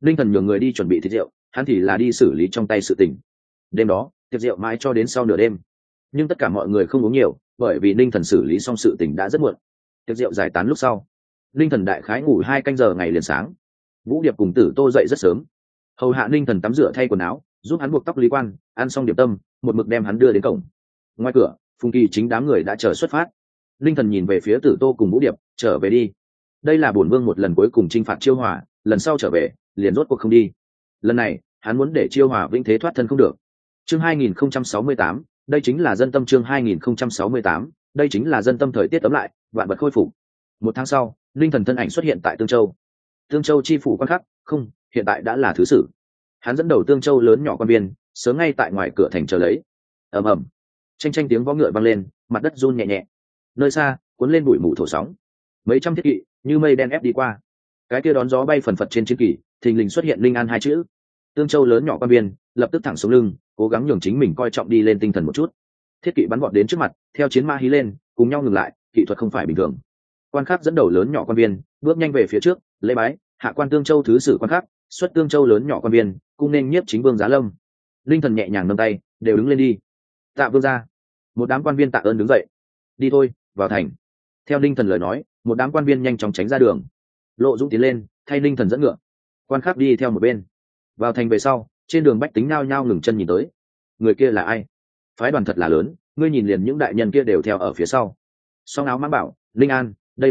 linh thần nhường người đi chuẩn bị thịt rượu, hắn thì là đi xử lý trong tay sự tình. Đêm đó tiệc rượu mãi cho đến sau nửa đêm, nhưng tất cả mọi người không uống nhiều, bởi vì linh thần xử lý xong sự tình đã rất muộn. Tiệc rượu giải tán lúc sau, linh thần đại khái ngủ 2 canh giờ ngày liền sáng. Vũ Điệp cùng Tử Tô dậy rất sớm, hầu hạ linh thần tắm rửa thay quần áo, giúp hắn buộc tóc lý quan, ăn xong điểm tâm, một mực đem hắn đưa đến cổng. Ngoài cửa, Phùng Kỳ chính đám người đã chờ xuất phát. Linh thần nhìn về phía Tử Tô cùng Vũ Điệp, trở về đi. Đây là bổn vương một lần cuối cùng chinh phạt Chiêu Hòa, lần sau trở về liền rốt cuộc không đi. Lần này hắn muốn để Chiêu Hòa vĩnh thế thoát thân không được. Chương 2068, đây chính là dân tâm. Chương 2068, đây chính là dân tâm. Thời tiết ấm lại, vạn vật khôi phục. 1 tháng sau, linh thần thân ảnh xuất hiện tại Tương Châu. Tương Châu chi phủ quan khắc, không, hiện tại đã là thứ sử. Hắn dẫn đầu Tương Châu lớn nhỏ quan viên, sớm ngay tại ngoài cửa thành chờ lấy. Ầm ầm, tranh tiếng vó ngựa vang lên, mặt đất run nhẹ nhẹ. Nơi xa, cuốn lên bụi mù thổ sóng. Mấy trăm thiết kỵ như mây đen ép đi qua. Cái kia đón gió bay phần phật trên chiến kỳ, thình lình xuất hiện Linh An 2 chữ. Tương Châu lớn nhỏ quan viên lập tức thẳng xuống lưng, cố gắng nhường chính mình coi trọng đi lên tinh thần một chút. Thiết kỵ bắn vọt đến trước mặt, theo chiến mã hí lên, cùng nhau ngừng lại, kỹ thuật không phải bình thường. Quan Khắc dẫn đầu lớn nhỏ quan viên bước nhanh về phía trước, lễ bái, hạ quan Tương Châu thứ sử Quan Khắc, xuất Tương Châu lớn nhỏ quan viên, cung nên nhiếp chính vương Giá Lâm. Linh thần nhẹ nhàng nâng tay, đều đứng lên đi. Tạ vương gia. Một đám quan viên tạ ơn đứng dậy. Đi thôi, vào thành. Theo Linh thần lời nói, một đám quan viên nhanh chóng tránh ra đường. Lộ Dũng tiến lên, thay Linh thần dẫn ngựa. Quan Khắc đi theo một bên. Vào thành về sau, trên đường bách tính nao nhao ngừng chân nhìn tới. Người kia là ai? Phái đoàn thật là lớn, ngươi nhìn liền những đại nhân kia đều theo ở phía sau. Song áo mang bảo, Linh An, đây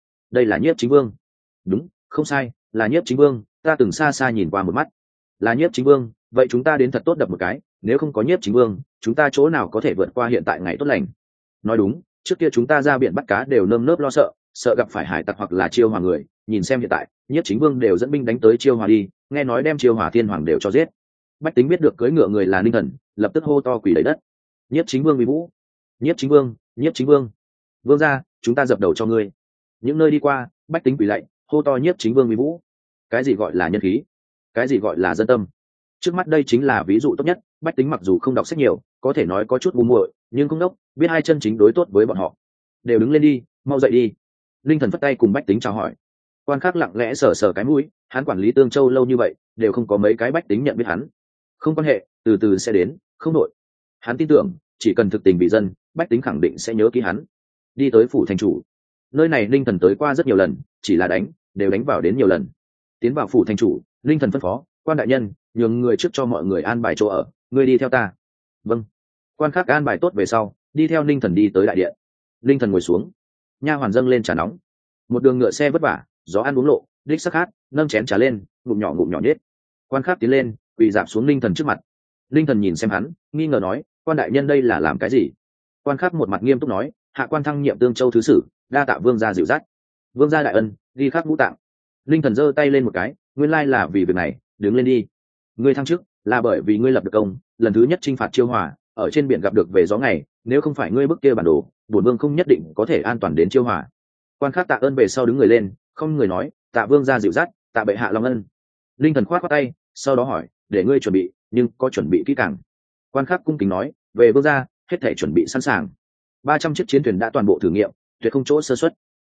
là nhiếp chính vương. Đúng, không sai, là nhiếp chính vương, ta từng xa xa nhìn qua một mắt. Là nhiếp chính vương, vậy chúng ta đến thật tốt đập một cái, nếu không có nhiếp chính vương, chúng ta chỗ nào có thể vượt qua hiện tại ngày tốt lành. Nói đúng, trước kia chúng ta ra biển bắt cá đều nơm nớp lo sợ, sợ gặp phải hải tặc hoặc là Chiêu Hòa người, nhìn xem hiện tại, nhiếp chính vương đều dẫn binh đánh tới Chiêu Hòa đi, nghe nói đem Chiêu Hòa thiên hoàng đều cho giết. Bách tính biết được cưỡi ngựa người là Ninh Thần, lập tức hô to quỳ lấy đất. Nhiếp chính vương uy vũ, nhiếp chính vương, nhiếp chính vương, vương gia, chúng ta dập đầu cho ngươi. Những nơi đi qua, bách tính quỳ lạy, hô to nhiếp chính vương uy vũ. Cái gì gọi là nhân khí? Cái gì gọi là dân tâm? Trước mắt đây chính là ví dụ tốt nhất. Bách tính mặc dù không đọc sách nhiều, có thể nói có chút ngu muội, nhưng không đốc, biết hai chân chính đối tốt với bọn họ. Đều đứng lên đi, mau dậy đi. Linh thần phất tay cùng bách tính chào hỏi. Quan Khắc lặng lẽ sờ sờ cái mũi, hắn quản lý Tương Châu lâu như vậy, đều không có mấy cái bách tính nhận biết hắn. Không quan hệ, từ từ sẽ đến, không đội. Hắn tin tưởng, chỉ cần thực tình bị dân, bách tính khẳng định sẽ nhớ ký hắn. Đi tới phủ thành chủ. Nơi này Linh thần tới qua rất nhiều lần, chỉ là đánh, đều đánh vào đến nhiều lần. Tiến vào phủ thành chủ, Linh thần phân phó, quan đại nhân, nhường người trước cho mọi người an bài chỗ ở, ngươi đi theo ta. Vâng. Quan Khắc an bài tốt về sau, đi theo Linh thần đi tới đại điện. Linh thần ngồi xuống, nha hoàn dâng lên trà nóng. Một đường ngựa xe vất vả, gió ăn uống lộ, đích sắc khát, nâng chén trà lên, ngụm nhỏ nhết. Quan Khắc tiến lên, quỳ dạp xuống Linh thần trước mặt. Linh thần nhìn xem hắn, nghi ngờ nói, quan đại nhân đây là làm cái gì? Quan Khắc một mặt nghiêm túc nói, hạ quan thăng nhiệm Tương Châu thứ sử, đa tạ vương gia dịu dắt. Vương gia đại ân, ghi khắc ngũ tạng. Linh thần giơ tay lên một cái, nguyên lai là vì việc này, đứng lên đi. Ngươi thăng chức là bởi vì ngươi lập được công, lần thứ nhất chinh phạt Chiêu Hòa, ở trên biển gặp được về gió ngày, nếu không phải ngươi bức kia bản đồ, bổn vương không nhất định có thể an toàn đến Chiêu Hòa. Quan Khắc tạ ơn về sau đứng người lên, không người nói, tạ vương gia dịu dắt, tạ bệ hạ long ân. Linh thần khoát tay, sau đó hỏi, để ngươi chuẩn bị, nhưng có chuẩn bị kỹ càng. Quan Khắc cung kính nói, về vương gia, hết thể chuẩn bị sẵn sàng. 300 chiếc chiến thuyền đã toàn bộ thử nghiệm, tuyệt không chỗ sơ suất.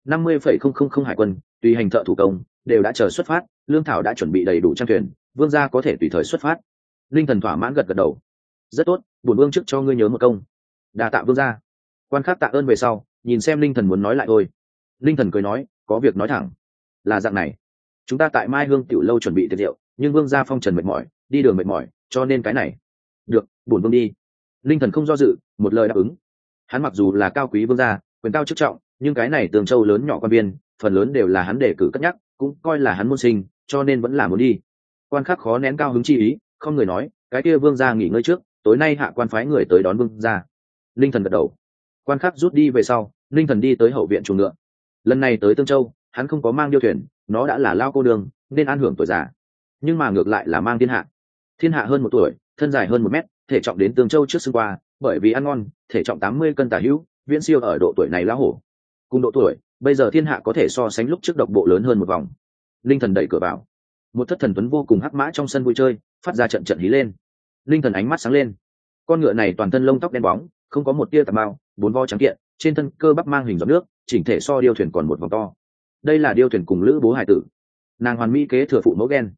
50,000 hải quân, tùy hành thợ thủ công đều đã chờ xuất phát, lương thảo đã chuẩn bị đầy đủ trang thuyền, vương gia có thể tùy thời xuất phát. Linh thần thỏa mãn gật gật đầu. Rất tốt, bổn vương trước cho ngươi nhớ một công. Đa tạ vương gia. Quan Khắc tạ ơn về sau, nhìn xem Linh thần muốn nói lại thôi. Linh thần cười nói, có việc nói thẳng. Là dạng này, chúng ta tại Mai Hương tiểu lâu chuẩn bị tiệc rượu, nhưng vương gia phong trần mệt mỏi, đi đường mệt mỏi, cho nên cái này. Được, bổn vương đi. Linh thần không do dự, một lời đáp ứng. Hắn mặc dù là cao quý vương gia, quyền cao chức trọng, nhưng cái này Tường Châu lớn nhỏ quan viên, phần lớn đều là hắn đề cử cất nhắc, cũng coi là hắn môn sinh, cho nên vẫn là muốn đi. Quan Khắc khó nén cao hứng chi ý, không người nói, cái kia vương gia nghỉ ngơi trước, tối nay hạ quan phái người tới đón vương gia. Linh thần gật đầu. Quan Khắc rút đi về sau, Linh thần đi tới hậu viện chuồng ngựa. Lần này tới Tương Châu, hắn không có mang điêu thuyền, nó đã là lao cô đường, nên an hưởng tuổi già. Nhưng mà ngược lại là mang thiên hạ. Thiên hạ hơn 1 tuổi, thân dài hơn 1 mét, thể trọng đến Tương Châu trước xưng qua, bởi vì ăn ngon, thể trọng 80 cân tả hữu, viễn siêu ở độ tuổi này lão hổ. Cùng độ tuổi, bây giờ thiên hạ có thể so sánh lúc trước độc bộ lớn hơn một vòng. Linh thần đẩy cửa vào. Một thất thần tuấn vô cùng hắc mã trong sân vui chơi, phát ra trận trận hí lên. Linh thần ánh mắt sáng lên. Con ngựa này toàn thân lông tóc đen bóng, không có một tia tạp mao, 4 vo trắng kiện, trên thân cơ bắp mang hình giọt nước, chỉnh thể so điêu thuyền còn một vòng to. Đây là điêu thuyền cùng lữ bố hải tử. Nàng hoàn mỹ kế thừa phụ mẫu gen.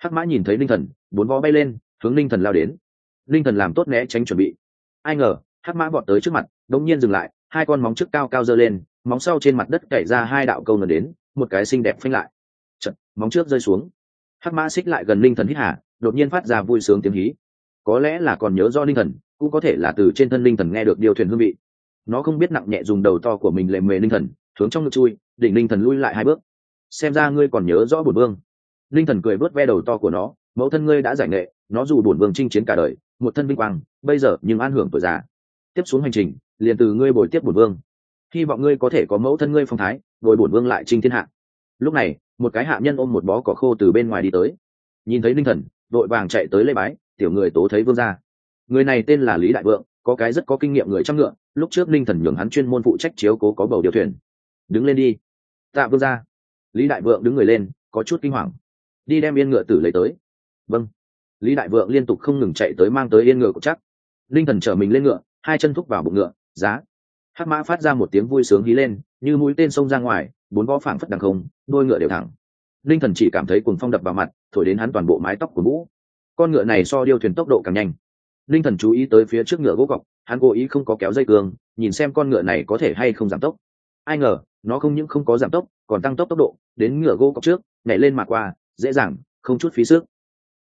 Hắc mã nhìn thấy linh thần, bốn vó bay lên hướng linh thần lao đến. Linh thần làm tốt né tránh chuẩn bị, ai ngờ hắc mã vọt tới trước mặt, đống nhiên dừng lại, hai con móng trước cao cao giơ lên, móng sau trên mặt đất cày ra hai đạo câu nở đến, một cái xinh đẹp phanh lại. Chật, móng trước rơi xuống. Hắc mã xích lại gần linh thần hít hà, đột nhiên phát ra vui sướng tiếng hí. Có lẽ là còn nhớ do linh thần, cũng có thể là từ trên thân linh thần nghe được điều thuyền hương vị. Nó không biết nặng nhẹ dùng đầu to của mình lệ mề linh thần, hướng trong ngực chui, đỉnh linh thần lui lại hai bước. Xem ra ngươi còn nhớ rõ bổn vương. Linh thần cười vớt ve đầu to của nó, mẫu thân ngươi đã giải nghệ, nó dù bổn vương chinh chiến cả đời, một thân vinh quang, bây giờ nhưng an hưởng tuổi già. Tiếp xuống hành trình, liền từ ngươi bồi tiếp bổn vương. Hy vọng ngươi có thể có mẫu thân ngươi phong thái, rồi bổn vương lại chinh thiên hạ. Lúc này, một cái hạ nhân ôm một bó cỏ khô từ bên ngoài đi tới, nhìn thấy linh thần, đội vàng chạy tới lễ bái. Tiểu người tố thấy vương gia. Người này tên là Lý Đại Vượng, có cái rất có kinh nghiệm người trăm ngựa, lúc trước linh thần nhường hắn chuyên môn phụ trách chiếu cố có bầu điều thuyền. Đứng lên đi. Tạ vương gia. Lý Đại Vượng đứng người lên, có chút kinh hoàng. Đi đem yên ngựa tử lấy tới. Vâng. Lý Đại Vượng liên tục không ngừng chạy tới mang tới yên ngựa của chắc. Linh thần chở mình lên ngựa, hai chân thúc vào bụng ngựa, giá. Hắc mã phát ra một tiếng vui sướng hí lên, như mũi tên xông ra ngoài, bốn vó phảng phất đằng không, đôi ngựa đều thẳng. Linh thần chỉ cảm thấy cuồng phong đập vào mặt, thổi đến hắn toàn bộ mái tóc của mũ. Con ngựa này so điêu thuyền tốc độ càng nhanh. Linh thần chú ý tới phía trước ngựa gỗ cọc, hắn cố ý không có kéo dây cương, nhìn xem con ngựa này có thể hay không giảm tốc. Ai ngờ nó không những không có giảm tốc, còn tăng tốc tốc độ, đến ngựa gỗ cọc trước, nhảy lên mà qua, dễ dàng, không chút phí sức.